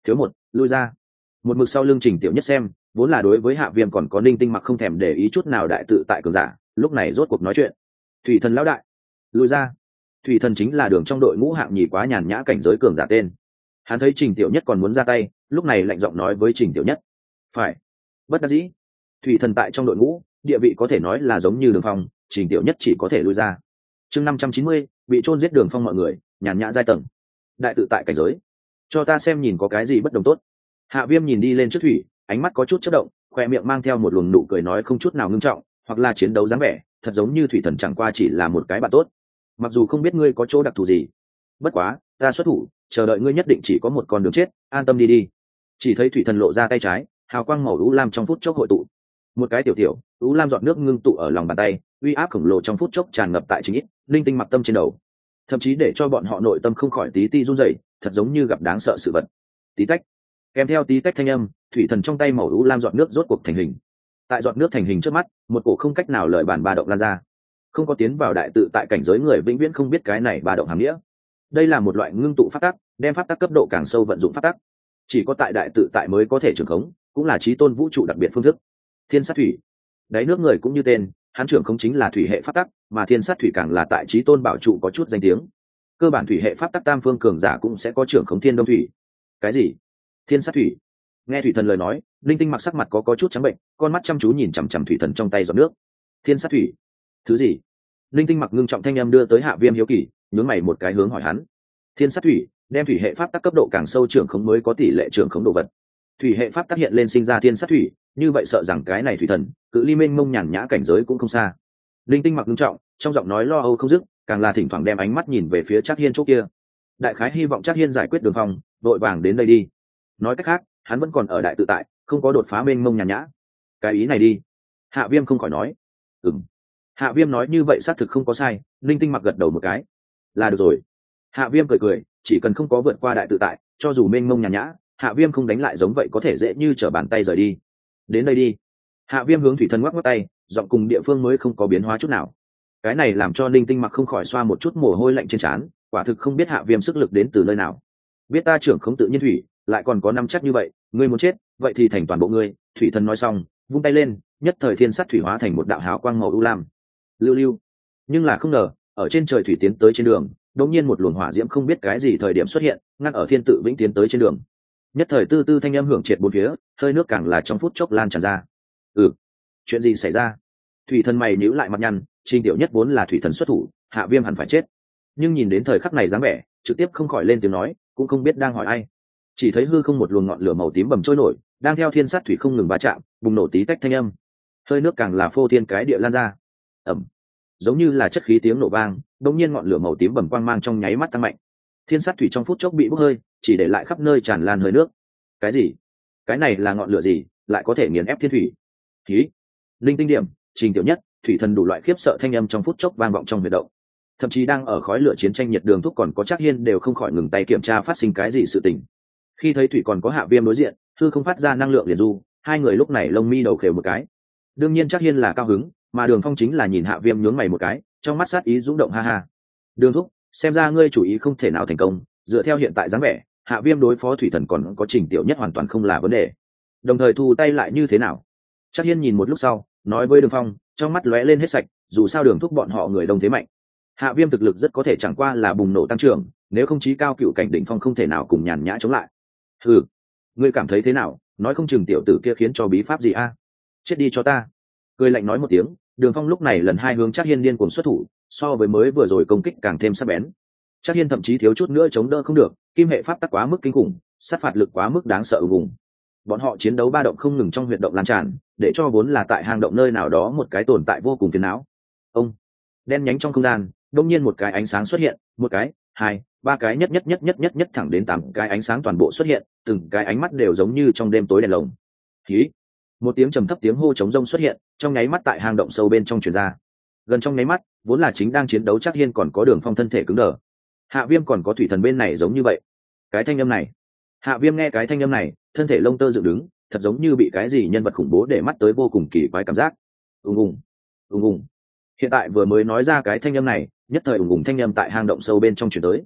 thiếu một lui ra. Một mực sau lưng Trình Tiểu Nhất xem, vốn là đối với Hạ Viêm còn có Ninh Tinh Mặc không thèm để ý chút nào đại tự tại cường giả, lúc này rốt cuộc nói chuyện. Thủy thần lão đại, lui ra. Thủy thần chính là đường trong đội ngũ hạng nhì quá nhàn nhã cảnh giới cường giả tên. Hắn thấy Trình Tiểu Nhất còn muốn ra tay, lúc này lạnh giọng nói với Trình Tiểu Nhất, phải. Bất đắc dĩ, Thủy thần tại trong đội ngũ địa vị có thể nói là giống như Đường Phong, Trình Tiểu Nhất chỉ có thể lui ra. Chương năm trăm chín mươi, bị chôn giết Đường Phong mọi người, nhàn nhã giai tầng, đại tự tại cảnh giới. Cho ta xem nhìn có cái gì bất đồng tốt. Hạ Viêm nhìn đi lên trước thủy, ánh mắt có chút chớp động, khoe miệng mang theo một luồng nụ cười nói không chút nào ngưng trọng, hoặc là chiến đấu dáng vẻ, thật giống như thủy thần chẳng qua chỉ là một cái bạn tốt. Mặc dù không biết ngươi có chỗ đặc thù gì, bất quá, ta xuất thủ, chờ đợi ngươi nhất định chỉ có một con đường chết, an tâm đi đi. Chỉ thấy thủy thần lộ ra tay trái, hào quang màu u lam trong phút chốc hội tụ. Một cái tiểu tiểu, u lam giọt nước ngưng tụ ở lòng bàn tay, uy áp khổng lồ trong phút chốc tràn ngập tại chính ít, linh tinh mặc tâm trên đầu. Thậm chí để cho bọn họ nội tâm không khỏi tí ti run rẩy, thật giống như gặp đáng sợ sự vật. Tí tách. Kèm theo tí tách thanh âm, thủy thần trong tay màu u lam giọt nước rốt cuộc thành hình. Tại giọt nước thành hình trước mắt, một cổ không cách nào lời bàn ba động lan ra. Không có tiến vào đại tự tại cảnh giới người vĩnh viễn không biết cái này ba động hàm nghĩa. Đây là một loại ngưng tụ pháp tắc, đem pháp tắc cấp độ càng sâu vận dụng pháp tắc. Chỉ có tại đại tự tại mới có thể trưởng khống, cũng là chí tôn vũ trụ đặc biệt phương thức. Thiên sát thủy, đáy nước người cũng như tên, hắn trưởng khống chính là thủy hệ pháp tắc, mà thiên sát thủy càng là tại chí tôn bảo trụ có chút danh tiếng. Cơ bản thủy hệ pháp tắc tam phương cường giả cũng sẽ có trưởng khống thiên đông thủy. Cái gì? Thiên sát thủy? Nghe thủy thần lời nói, linh tinh mặc sắc mặt có có chút trắng bệnh, con mắt chăm chú nhìn chằm chằm thủy thần trong tay giọt nước. Thiên sát thủy? Thứ gì? Linh tinh mặc ngưng trọng thanh âm đưa tới Hạ Viêm hiếu kỳ, nhướng mày một cái hướng hỏi hắn. Thiên sát thủy, đem thủy hệ pháp tắc cấp độ càng sâu trưởng khống mới có tỷ lệ trưởng khống đồ vật. Thủy hệ pháp tắc hiện lên sinh ra thiên sát thủy, như vậy sợ rằng cái này thủy thần, cự ly mênh mông nhàn nhã cảnh giới cũng không xa. Linh tinh mặc ngưng trọng, trong giọng nói lo âu không dứt, càng là thỉnh thoảng đem ánh mắt nhìn về phía Trác Hiên chỗ kia. Đại khái hy vọng Trác Hiên giải quyết Đường Phong, vội vàng đến đây đi. Nói cách khác, hắn vẫn còn ở đại tự tại, không có đột phá mênh mông nhàn nhã. Cái ý này đi. Hạ Viêm không khỏi nói. Ừm. Hạ Viêm nói như vậy xác thực không có sai, linh tinh mặc gật đầu một cái. Là được rồi. Hạ Viêm cười cười, chỉ cần không có vượt qua đại tự tại, cho dù mênh mông nhàn nhã, Hạ Viêm không đánh lại giống vậy có thể dễ như trở bàn tay rời đi. Đến đây đi. Hạ Viêm hướng thủy thần ngoắc ngoắc tay, giọng cùng địa phương mới không có biến hóa chút nào. Cái này làm cho linh tinh mặc không khỏi xoa một chút mồ hôi lạnh trên trán, quả thực không biết Hạ Viêm sức lực đến từ nơi nào. Biết ta trưởng không tự nhiên thủy, lại còn có năm chắc như vậy, ngươi muốn chết, vậy thì thành toàn bộ ngươi. Thủy thần nói xong, vung tay lên, nhất thời thiên sát thủy hóa thành một đạo hào quang màu u lam. Lưu lưu. Nhưng là không ngờ, ở trên trời thủy tiến tới trên đường, đột nhiên một luồng hỏa diễm không biết cái gì thời điểm xuất hiện, ngăn ở thiên tự vĩnh tiến tới trên đường. Nhất thời tư tư thanh âm hưởng triệt bốn phía, hơi nước càng là trong phút chốc lan tràn ra. Ừ, chuyện gì xảy ra? Thủy thần mày nhíu lại mặt nhăn, Trình Tiểu Nhất vốn là thủy thần xuất thủ, Hạ Viêm hẳn phải chết. Nhưng nhìn đến thời khắc này dáng vẻ, trực tiếp không khỏi lên tiếng nói, cũng không biết đang hỏi ai. Chỉ thấy hư không một luồng ngọn lửa màu tím bầm trôi nổi, đang theo thiên sát thủy không ngừng va chạm, bùng nổ tí tách thanh âm. Hơi nước càng là phô thiên cái địa lan ra. Ầm. Giống như là chất khí tiếng nổ vang, đột nhiên ngọn lửa màu tím bầm quang mang trong nháy mắt tăng mạnh. Thiên sát thủy trong phút chốc bị bốc hơi, chỉ để lại khắp nơi tràn lan hơi nước. Cái gì? Cái này là ngọn lửa gì, lại có thể nghiền ép thiên thủy? Khí. Linh tinh điểm, Trình Tiểu Nhất, thủy thần đủ loại khiếp sợ thanh âm trong phút chốc vang vọng trong huyệt động. Thậm chí đang ở khói lửa chiến tranh nhiệt đường thúc còn có Trác Hiên đều không khỏi ngừng tay kiểm tra phát sinh cái gì sự tình. Khi thấy thủy còn có Hạ Viêm đối diện, thư không phát ra năng lượng liền du, hai người lúc này lông mi đầu khều một cái. Đương nhiên Trác Hiên là cao hứng, mà Đường Phong chính là nhìn Hạ Viêm nhướng mày một cái, trong mắt sát ý dũng động ha ha. Đường thúc, xem ra ngươi chủ ý không thể nào thành công, dựa theo hiện tại dáng vẻ, Hạ Viêm đối phó thủy thần còn có Trình Tiểu Nhất hoàn toàn không là vấn đề. Đồng thời thu tay lại như thế nào? Trác Hiên nhìn một lúc sau, nói với Đường Phong, trong mắt lóe lên hết sạch, dù sao Đường thúc bọn họ người đông thế mạnh. Hạ Viêm thực lực rất có thể chẳng qua là bùng nổ tăng trưởng, nếu không chí cao cựu cảnh đỉnh phong không thể nào cùng nhàn nhã chống lại. Ừ, ngươi cảm thấy thế nào? Nói không chừng tiểu tử kia khiến cho bí pháp gì a? Chết đi cho ta! Cười lạnh nói một tiếng, Đường Phong lúc này lần hai hướng Trác Hiên điên cuồng xuất thủ, so với mới vừa rồi công kích càng thêm sắc bén. Trác Hiên thậm chí thiếu chút nữa chống đỡ không được, kim hệ pháp tắc quá mức kinh khủng, sát phạt lực quá mức đáng sợ vùng. Bọn họ chiến đấu ba động không ngừng trong huyệt động lan tràn, để cho vốn là tại hang động nơi nào đó một cái tồn tại vô cùng phiền não. Ông đen nhánh trong không gian, đột nhiên một cái ánh sáng xuất hiện, một cái, hai, ba cái nhất nhất nhất nhất nhất nhất thẳng đến tám cái ánh sáng toàn bộ xuất hiện, từng cái ánh mắt đều giống như trong đêm tối đèn lồng. Khí. Một tiếng trầm thấp tiếng hô trống rông xuất hiện, trong nháy mắt tại hang động sâu bên trong truyền ra. Gần trong nháy mắt, vốn là chính đang chiến đấu Trác Hiên còn có Đường Phong thân thể cứng đờ. Hạ Viêm còn có thủy thần bên này giống như vậy. Cái thanh âm này, Hạ Viêm nghe cái thanh âm này, thân thể lông tơ dựng đứng, thật giống như bị cái gì nhân vật khủng bố để mắt tới vô cùng kỳ quái cảm giác. Ùng ùng, ùng ùng. Hiện tại vừa mới nói ra cái thanh âm này, nhất thời ùng ùng thanh âm tại hang động sâu bên trong truyền tới.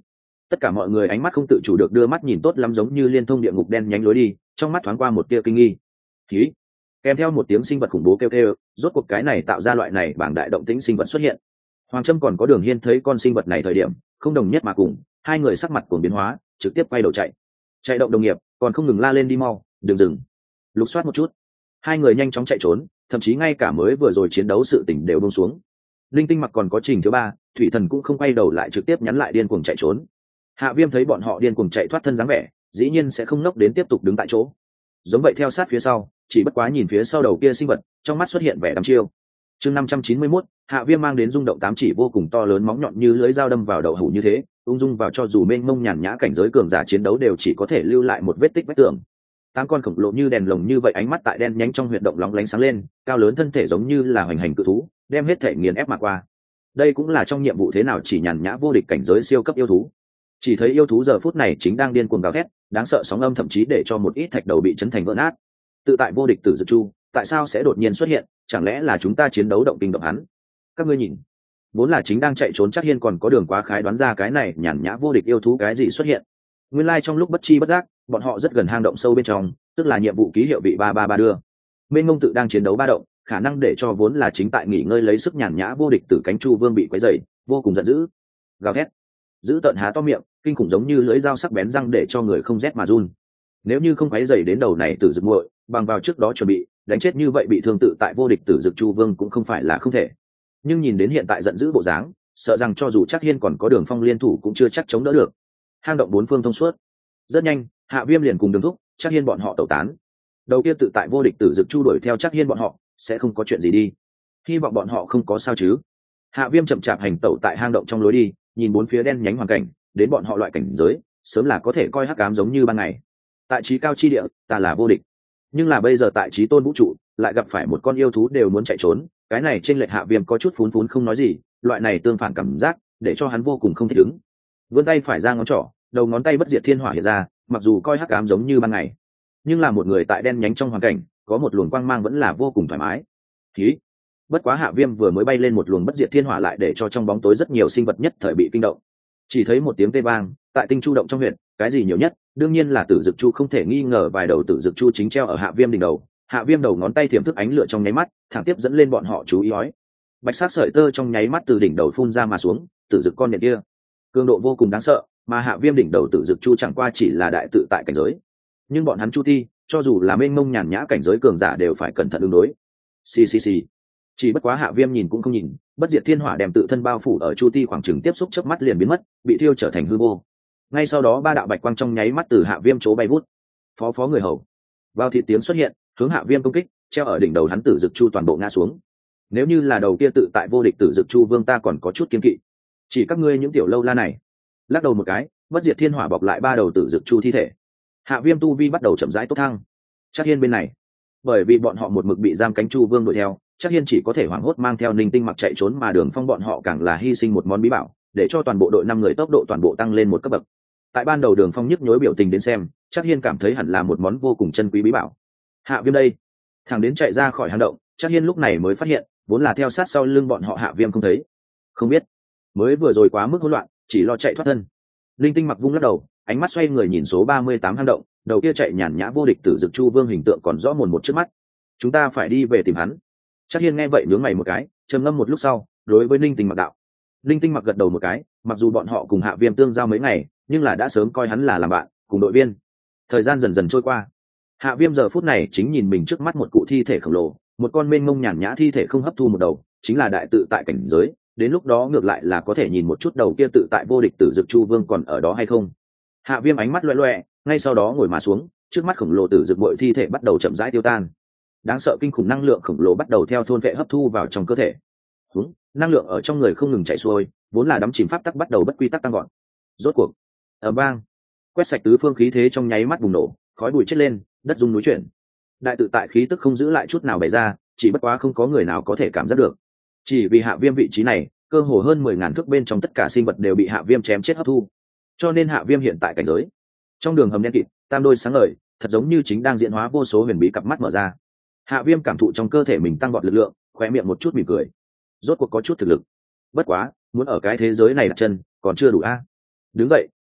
Tất cả mọi người ánh mắt không tự chủ được đưa mắt nhìn tốt lắm, giống như liên thông địa ngục đen nhánh lối đi, trong mắt thoáng qua một tia kinh nghi. Khí, kèm theo một tiếng sinh vật khủng bố kêu kêu, rốt cuộc cái này tạo ra loại này bảng đại động tĩnh sinh vật xuất hiện. Hoàng Trâm còn có Đường Hiên thấy con sinh vật này thời điểm không đồng nhất mà cùng, hai người sắc mặt cuồng biến hóa, trực tiếp quay đầu chạy. Chạy động đồng nghiệp còn không ngừng la lên đi mau, đừng dừng. Lục soát một chút. Hai người nhanh chóng chạy trốn, thậm chí ngay cả mới vừa rồi chiến đấu sự tỉnh đều buông xuống. Linh Tinh Mặc còn có Trình Thiếu Ba, Thủy Thần cũng không quay đầu lại, trực tiếp nhắn lại điên cuồng chạy trốn. Hạ Viêm thấy bọn họ điên cuồng chạy thoát thân dáng vẻ, dĩ nhiên sẽ không nốc đến tiếp tục đứng tại chỗ. Giống vậy theo sát phía sau, chỉ bất quá nhìn phía sau đầu kia sinh vật, trong mắt xuất hiện vẻ đăm chiêu. Chương năm trăm chín mươi mốt, Hạ Viêm mang đến rung động tám chỉ vô cùng to lớn, móng nhọn như lưỡi dao đâm vào đầu hủ như thế, ung dung vào cho dù mênh mông nhàn nhã cảnh giới cường giả chiến đấu đều chỉ có thể lưu lại một vết tích vách tường. Tám con khổng lồ như đèn lồng như vậy, ánh mắt tại đen nhánh trong huyệt động lóng lánh sáng lên, cao lớn thân thể giống như là hoành hành cự thú, đem hết thể nghiền ép mà qua. Đây cũng là trong nhiệm vụ thế nào chỉ nhàn nhã vô địch cảnh giới siêu cấp yêu thú. Chỉ thấy yêu thú giờ phút này chính đang điên cuồng gào thét, đáng sợ sóng âm thậm chí để cho một ít thạch đầu bị chấn thành vỡ nát. Tự tại vô địch Tử Dực Chu, tại sao sẽ đột nhiên xuất hiện? Chẳng lẽ là chúng ta chiến đấu động kinh động hắn? Các ngươi nhìn, vốn là chính đang chạy trốn chắc Hiên còn có Đường Quá khái đoán ra cái này nhàn nhã vô địch yêu thú cái gì xuất hiện. Nguyên lai like trong lúc bất chi bất giác, bọn họ rất gần hang động sâu bên trong, tức là nhiệm vụ ký hiệu bị ba ba ba đưa. Mênh Mông tự đang chiến đấu ba động, khả năng để cho vốn là chính tại nghỉ ngơi lấy sức nhàn nhã vô địch Tử Cánh Chu Vương bị quấy rầy, vô cùng giận dữ, gào thét, giữ tợn há to miệng, kinh khủng giống như lưỡi dao sắc bén răng để cho người không rét mà run. Nếu như không quấy rầy đến đầu này Tử Dực muội, bằng vào trước đó chuẩn bị, đánh chết như vậy bị thương tự tại vô địch Tử Dực Chu Vương cũng không phải là không thể. Nhưng nhìn đến hiện tại giận dữ bộ dáng, sợ rằng cho dù chắc Hiên còn có Đường Phong liên thủ cũng chưa chắc chống đỡ được. Hang động bốn phương thông suốt, rất nhanh Hạ Viêm liền cùng Đường Thúc, chắc Hiên bọn họ tẩu tán. Đầu kia tự tại vô địch Tử Dực Chu đuổi theo chắc Hiên bọn họ, sẽ không có chuyện gì đi. Hy vọng bọn họ không có sao chứ. Hạ Viêm chậm chạp hành tẩu tại hang động trong lối đi, nhìn bốn phía đen nhánh hoàn cảnh, đến bọn họ loại cảnh giới, sớm là có thể coi hắc ám giống như ban ngày. Tại trí cao chi địa, ta là vô địch. Nhưng là bây giờ tại trí tôn vũ trụ, lại gặp phải một con yêu thú đều muốn chạy trốn, cái này trên lệch Hạ Viêm có chút phún phún không nói gì, loại này tương phản cảm giác, để cho hắn vô cùng không thích ứng. Vươn tay phải ra ngón trỏ, đầu ngón tay bất diệt thiên hỏa hiện ra, mặc dù coi hắc ám giống như ban ngày, nhưng là một người tại đen nhánh trong hoàn cảnh, có một luồng quang mang vẫn là vô cùng thoải mái. Khí. Bất quá Hạ Viêm vừa mới bay lên một luồng bất diệt thiên hỏa lại để cho trong bóng tối rất nhiều sinh vật nhất thời bị kinh động. Chỉ thấy một tiếng tê vang, tại tinh chu động trong huyện, cái gì nhiều nhất, đương nhiên là Tử Dực Chu, không thể nghi ngờ vài đầu Tử Dực Chu chính treo ở Hạ Viêm đỉnh đầu. Hạ Viêm đầu ngón tay thiểm thức ánh lửa trong nháy mắt, thẳng tiếp dẫn lên bọn họ chú ý ói. Bạch sắc sợi tơ trong nháy mắt từ đỉnh đầu phun ra mà xuống, Tử Dực con nhện kia, cường độ vô cùng đáng sợ, mà Hạ Viêm đỉnh đầu Tử Dực Chu chẳng qua chỉ là đại tự tại cảnh giới, nhưng bọn hắn Chu Ti, cho dù là mênh mông nhàn nhã cảnh giới cường giả đều phải cẩn thận ứng đối. Xì xì xì. Chỉ bất quá Hạ Viêm nhìn cũng không nhìn, bất diệt thiên hỏa đem tự thân bao phủ ở Chu Ti khoảng chừng tiếp xúc chớp mắt liền biến mất, bị thiêu trở thành hư vô. Ngay sau đó ba đạo bạch quang trong nháy mắt từ Hạ Viêm chỗ bay vút. Phó phó người hầu, vào thị tiếng xuất hiện, hướng Hạ Viêm công kích, treo ở đỉnh đầu hắn Tử Dực Chu toàn bộ ngã xuống. Nếu như là đầu kia tự tại vô địch Tử Dực Chu Vương ta còn có chút kiên kỵ, chỉ các ngươi những tiểu lâu la này. Lắc đầu một cái, bất diệt thiên hỏa bọc lại ba đầu Tử Dực Chu thi thể. Hạ Viêm tu vi bắt đầu chậm rãi tốt thăng. Chắc Hiên bên này, bởi vì bọn họ một mực bị giam cánh Chu Vương đuổi theo, chắc Hiên chỉ có thể hoảng hốt mang theo Ninh Tinh Mặc chạy trốn, mà Đường Phong bọn họ càng là hy sinh một món bí bảo, để cho toàn bộ đội năm người tốc độ toàn bộ tăng lên một cấp bậc. Tại ban đầu Đường Phong nhức nhối biểu tình đến xem, chắc Hiên cảm thấy hẳn là một món vô cùng chân quý bí bảo. Hạ Viêm đây, thằng đến chạy ra khỏi hang động, chắc Hiên lúc này mới phát hiện, vốn là theo sát sau lưng bọn họ Hạ Viêm không thấy. Không biết, mới vừa rồi quá mức hỗn loạn, chỉ lo chạy thoát thân. Ninh Tinh Mặc vung lắc đầu, ánh mắt xoay người nhìn số ba mươi tám hang động, đầu kia chạy nhàn nhã vô địch Tử Dực Chu Vương hình tượng còn rõ mồn một trước mắt. Chúng ta phải đi về tìm hắn. Chắc Hiên nghe vậy nhướng mày một cái, trầm ngâm một lúc sau, đối với Ninh Tinh Mặc đạo. Ninh Tinh Mặc gật đầu một cái, mặc dù bọn họ cùng Hạ Viêm tương giao mấy ngày, nhưng là đã sớm coi hắn là làm bạn, cùng đội viên. Thời gian dần dần trôi qua, Hạ Viêm giờ phút này chính nhìn mình trước mắt một cụ thi thể khổng lồ, một con mênh mông nhàn nhã thi thể không hấp thu một đầu, chính là đại tự tại cảnh giới, đến lúc đó ngược lại là có thể nhìn một chút đầu kia tự tại vô địch Tử Dực Chu Vương còn ở đó hay không. Hạ Viêm ánh mắt loẹt loẹt, ngay sau đó ngồi mà xuống, trước mắt khổng lồ Tử Dực muội thi thể bắt đầu chậm rãi tiêu tan. Đáng sợ kinh khủng năng lượng khổng lồ bắt đầu theo thôn vệ hấp thu vào trong cơ thể. Húng, năng lượng ở trong người không ngừng chảy xuôi, vốn là đắm chìm pháp tắc bắt đầu bất quy tắc tăng gọn. Rốt cuộc, ầm vang, quét sạch tứ phương khí thế trong nháy mắt bùng nổ, khói bụi chết lên, đất rung núi chuyển. Đại tự tại khí tức không giữ lại chút nào bày ra, chỉ bất quá không có người nào có thể cảm giác được. Chỉ vì Hạ Viêm vị trí này, cơ hồ hơn mười ngàn thước bên trong tất cả sinh vật đều bị Hạ Viêm chém chết hấp thu. Cho nên Hạ Viêm hiện tại cảnh giới, trong đường hầm đen kịt, tam đôi sáng ngời, thật giống như chính đang diễn hóa vô số huyền bí cặp mắt mở ra. Hạ Viêm cảm thụ trong cơ thể mình tăng vọt lực lượng, khóe miệng một chút mỉm cười. Rốt cuộc có chút thực lực. Bất quá, muốn ở cái thế giới này đặt chân, còn chưa đủ a. Đứng dậy,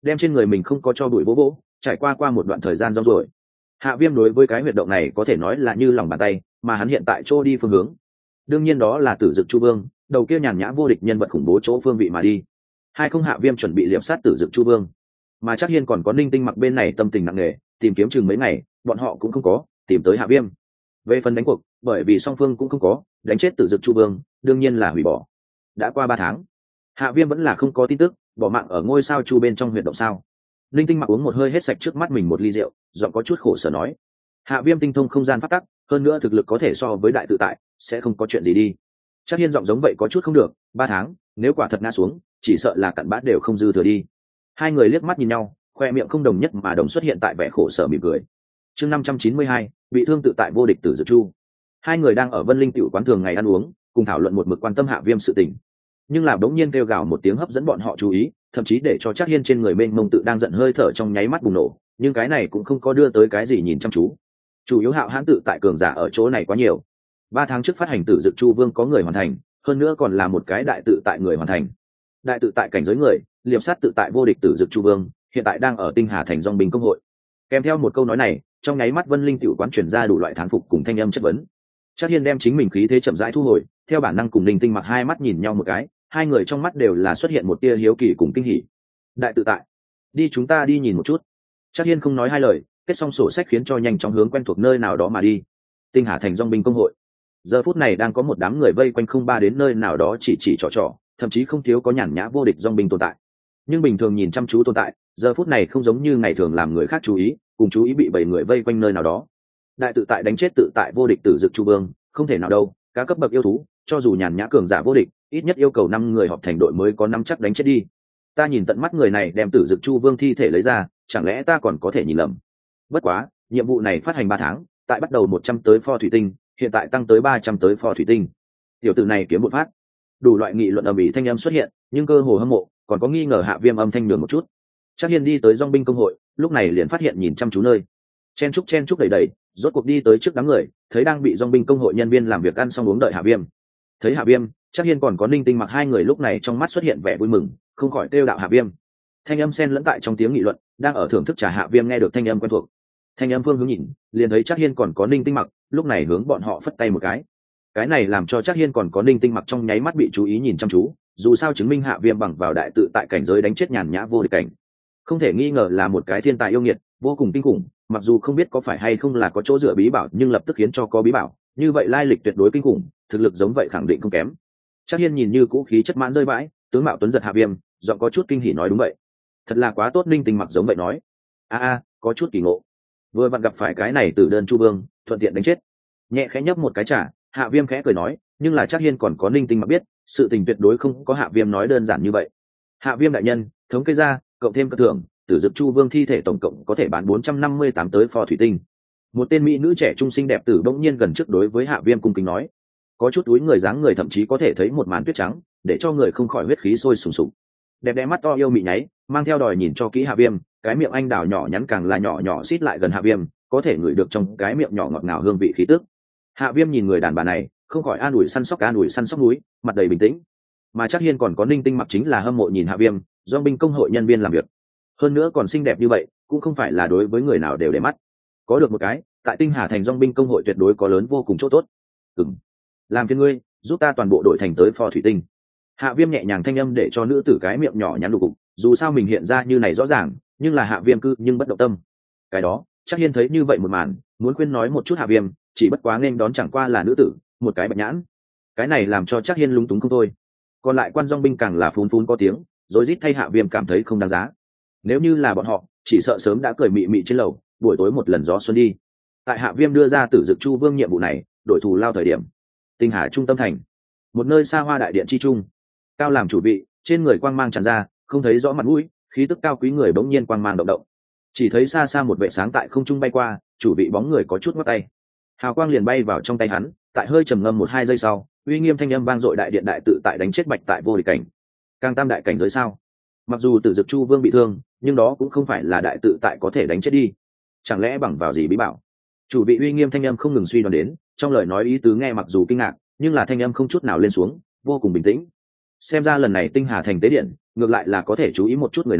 đem trên người mình không có cho bụi bố bố, trải qua qua một đoạn thời gian rong rồi. Hạ Viêm đối với cái huyệt động này có thể nói là như lòng bàn tay, mà hắn hiện tại chỗ đi phương hướng, đương nhiên đó là Tử Dực Chu Vương, đầu kia nhàn nhã vô địch nhân vật khủng bố chỗ phương vị mà đi. Hai không Hạ Viêm chuẩn bị liệp sát Tử Dực Chu Vương, mà chắc Hiên còn có Ninh Tinh Mặc bên này tâm tình nặng nề, tìm kiếm chừng mấy ngày, bọn họ cũng không có tìm tới Hạ Viêm. Về phần đánh cuộc, bởi vì song phương cũng không có đánh chết Tử Dực Chu Vương, đương nhiên là hủy bỏ. Đã qua ba tháng, Hạ Viêm vẫn là không có tin tức, bỏ mạng ở ngôi sao Chu bên trong huyệt động sao. Linh Tinh Mặc uống một hơi hết sạch trước mắt mình một ly rượu, giọng có chút khổ sở nói: Hạ Viêm tinh thông không gian pháp tắc, hơn nữa thực lực có thể so với đại tự tại, sẽ không có chuyện gì đi. Chắc Hiên giọng giống vậy có chút không được, ba tháng, nếu quả thật ngã xuống, chỉ sợ là cặn bã đều không dư thừa đi. Hai người liếc mắt nhìn nhau, khoe miệng không đồng nhất mà đồng xuất hiện tại vẻ khổ sở mỉm cười. Chương năm trăm chín mươi hai, bị thương tự tại vô địch Tử Dực Chu. Hai người đang ở Vân Linh tiểu quán thường ngày ăn uống, cùng thảo luận một mực quan tâm Hạ Viêm sự tình. Nhưng là bỗng nhiên kêu gào một tiếng hấp dẫn bọn họ chú ý, thậm chí để cho Trác Hiên trên người mênh mông tự đang giận hơi thở trong nháy mắt bùng nổ, nhưng cái này cũng không có đưa tới cái gì nhìn chăm chú. Chủ yếu Hạo Hãn tự tại cường giả ở chỗ này quá nhiều. Ba tháng trước phát hành Tử Dực Chu Vương có người hoàn thành, hơn nữa còn là một cái đại tự tại người hoàn thành. Đại tự tại cảnh giới người, liệp sát tự tại vô địch Tử Dực Chu Vương, hiện tại đang ở Tinh Hà thành Dòng Binh công hội. Kèm theo một câu nói này, trong nháy mắt Vân Linh tiểu quán truyền ra đủ loại thán phục cùng thanh âm chất vấn. Trác Hiên đem chính mình khí thế chậm rãi thu hồi, theo bản năng cùng Ninh Tinh Mặc hai mắt nhìn nhau một cái, hai người trong mắt đều là xuất hiện một tia hiếu kỳ cùng kinh hỉ. Đại tự tại, đi chúng ta đi nhìn một chút. Trác Hiên không nói hai lời, kết xong sổ sách khiến cho nhanh chóng hướng quen thuộc nơi nào đó mà đi. Tinh Hà thành Dòng Binh công hội. Giờ phút này đang có một đám người vây quanh không ba đến nơi nào đó chỉ chỉ trò trò, thậm chí không thiếu có nhàn nhã vô địch Dòng Binh tồn tại. Nhưng bình thường nhìn chăm chú tồn tại, giờ phút này không giống như ngày thường làm người khác chú ý, cùng chú ý bị bảy người vây quanh nơi nào đó. Đại tự tại đánh chết tự tại vô địch Tử Dực Chu Vương, không thể nào đâu, các cấp bậc yêu thú, cho dù nhàn nhã cường giả vô địch, ít nhất yêu cầu năm người họp thành đội mới có năm chắc đánh chết đi. Ta nhìn tận mắt người này đem Tử Dực Chu Vương thi thể lấy ra, chẳng lẽ ta còn có thể nhìn lầm? Bất quá, nhiệm vụ này phát hành ba tháng, tại bắt đầu một trăm tới pho thủy tinh, hiện tại tăng tới ba trăm tới pho thủy tinh. Tiểu tử này kiếm một phát. Đủ loại nghị luận ầm ĩ thanh âm xuất hiện, nhưng cơ hồ hâm mộ, còn có nghi ngờ Hạ Viêm âm thanh nhường một chút. Trác Hiên đi tới Dòng Binh công hội, lúc này liền phát hiện nhìn chăm chú nơi. Chen chúc chen chúc đầy đầy, rốt cuộc đi tới trước đám người, thấy đang bị Dòng Binh công hội nhân viên làm việc ăn xong uống đợi Hạ Viêm. Thấy Hạ Viêm, Trác Hiên còn có Ninh Tinh Mặc hai người lúc này trong mắt xuất hiện vẻ vui mừng, không khỏi kêu đạo Hạ Viêm. Thanh âm xen lẫn tại trong tiếng nghị luận, đang ở thưởng thức trà Hạ Viêm nghe được thanh âm quen thuộc. Thanh âm phương hướng nhìn, liền thấy Trác Hiên còn có Ninh Tinh Mặc, lúc này hướng bọn họ phất tay một cái. Cái này làm cho Trác Hiên còn có Ninh Tinh Mặc trong nháy mắt bị chú ý nhìn chăm chú, dù sao chứng minh Hạ Viêm bằng vào đại tự tại cảnh giới đánh chết nhàn nhã vô địch cảnh, không thể nghi ngờ là một cái thiên tài yêu nghiệt, vô cùng kinh khủng. Mặc dù không biết có phải hay không là có chỗ dựa bí bảo, nhưng lập tức khiến cho có bí bảo, như vậy lai lịch tuyệt đối kinh khủng, thực lực giống vậy khẳng định không kém. Trác Hiên nhìn như cũ khí chất mãn rơi bãi, tướng mạo tuấn giật Hạ Viêm, giọng có chút kinh hỉ nói đúng vậy, thật là quá tốt. Ninh Tinh Mặc giống vậy nói, a a, có chút kỳ ngộ, vừa vặn gặp phải cái này từ đơn Chu Vương, thuận tiện đánh chết. Nhẹ khẽ nhấp một cái trà, Hạ Viêm khẽ cười nói, nhưng là Trác Hiên còn có Ninh Tinh Mặc biết, sự tình tuyệt đối không có Hạ Viêm nói đơn giản như vậy. Hạ Viêm đại nhân, thống kê ra, cộng thêm cơ thưởng, Tử Dực Chu Vương thi thể tổng cộng có thể bán bốn trăm năm mươi tám tới pho thủy tinh. Một tên mỹ nữ trẻ trung xinh đẹp tử bỗng nhiên gần trước đối với Hạ Viêm cung kính nói, có chút túi người dáng người thậm chí có thể thấy một màn tuyết trắng, để cho người không khỏi huyết khí sôi sùng sục. Đẹp đẽ mắt to yêu mị nháy, mang theo đòi nhìn cho kỹ Hạ Viêm, cái miệng anh đào nhỏ nhắn càng là nhỏ nhỏ xít lại gần Hạ Viêm, có thể ngửi được trong cái miệng nhỏ ngọt ngào hương vị khí tức. Hạ Viêm nhìn người đàn bà này, không khỏi an ủi săn sóc an ủi săn sóc núi, mặt đầy bình tĩnh. Mà Trác Hiên còn có Ninh Tinh Mặc chính là hâm mộ nhìn Hạ Viêm, Dòng Binh công hội nhân viên làm việc, hơn nữa còn xinh đẹp như vậy, cũng không phải là đối với người nào đều để mắt. Có được một cái, tại Tinh Hà thành Dòng Binh công hội tuyệt đối có lớn vô cùng chỗ tốt. Ừm, làm phiền ngươi, giúp ta toàn bộ đội thành tới pho thủy tinh. Hạ Viêm nhẹ nhàng thanh âm để cho nữ tử cái miệng nhỏ nhắn đủ cục, dù sao mình hiện ra như này rõ ràng, nhưng là Hạ Viêm cư nhưng bất động tâm. Cái đó, Trác Hiên thấy như vậy một màn, muốn khuyên nói một chút Hạ Viêm, chỉ bất quá nên đón chẳng qua là nữ tử, một cái bạch nhãn. Cái này làm cho Trác Hiên lúng túng không thôi. Còn lại quan Dòng Binh càng là phun phun có tiếng, rồi rít thay Hạ Viêm cảm thấy không đáng giá. Nếu như là bọn họ, chỉ sợ sớm đã cười mị mị trên lầu, buổi tối một lần gió xuân đi. Tại Hạ Viêm đưa ra Tử Dực Chu Vương nhiệm vụ này, đổi thù lao thời điểm, Tinh Hà trung tâm thành, một nơi xa hoa đại điện chi trung, cao làm chủ vị, trên người quang mang tràn ra, không thấy rõ mặt mũi, khí tức cao quý người bỗng nhiên quang mang động động, chỉ thấy xa xa một vệ sáng tại không trung bay qua, chủ vị bóng người có chút ngoắc tay, hào quang liền bay vào trong tay hắn, tại hơi trầm ngâm một hai giây sau, uy nghiêm thanh âm vang dội đại điện đại tự tại đánh chết bạch tại vô địch cảnh, càng tam đại cảnh giới sao? Mặc dù Tử Dực Chu Vương bị thương, nhưng đó cũng không phải là đại tự tại có thể đánh chết đi. Chẳng lẽ bằng vào gì bí bảo? Chủ vị uy nghiêm thanh âm không ngừng suy đoán đến, trong lời nói ý tứ nghe mặc dù kinh ngạc, nhưng là thanh âm không chút nào lên xuống, vô cùng bình tĩnh. Xem ra lần này Tinh Hà thành tế điện, ngược lại là có thể chú ý một chút người này,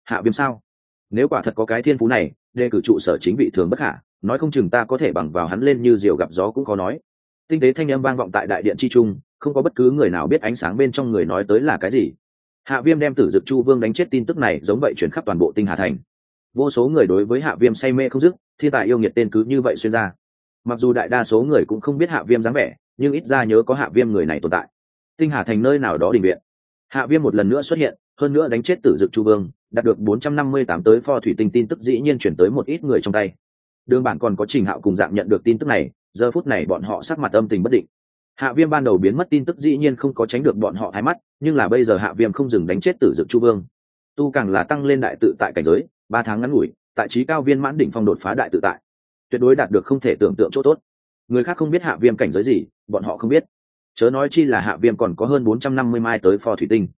hạ viêm sao? Nếu quả thật có cái thiên phú này, đề cử trụ sở chính vị thường bất khả, nói không chừng ta có thể bằng vào hắn lên như diều gặp gió cũng có nói. Tinh tế thanh âm vang vọng tại đại điện chi trung, không có bất cứ người nào biết ánh sáng bên trong người nói tới là cái gì. Hạ viêm đem Tử Dực Chu Vương đánh chết tin tức này giống vậy truyền khắp toàn bộ Tinh Hà thành. Vô số người đối với Hạ viêm say mê không dứt, thiên tài yêu nghiệt tên cứ như vậy xuyên ra. Mặc dù đại đa số người cũng không biết Hạ viêm dáng vẻ, nhưng ít ra nhớ có Hạ viêm người này tồn tại. Tinh Hà thành nơi nào đó đình viện, Hạ viêm một lần nữa xuất hiện, hơn nữa đánh chết Tử Dực Chu Vương, đạt được bốn trăm năm mươi tám tới pho thủy tinh tin tức dĩ nhiên chuyển tới một ít người trong tay. Đường bản còn có Trình Hạo cùng dạng nhận được tin tức này, giờ phút này bọn họ sắc mặt âm tình bất định. Hạ viêm ban đầu biến mất tin tức dĩ nhiên không có tránh được bọn họ thái mắt, nhưng là bây giờ Hạ viêm không dừng đánh chết Tử Dực Chu Vương, tu càng là tăng lên đại tự tại cảnh giới, ba tháng ngắn ngủi, tại trí cao viên mãn đỉnh phong đột phá đại tự tại, tuyệt đối đạt được không thể tưởng tượng chỗ tốt. Người khác không biết Hạ viêm cảnh giới gì, bọn họ không biết, chớ nói chi là Hạ viêm còn có hơn bốn trăm năm mươi mai tới pho thủy tinh.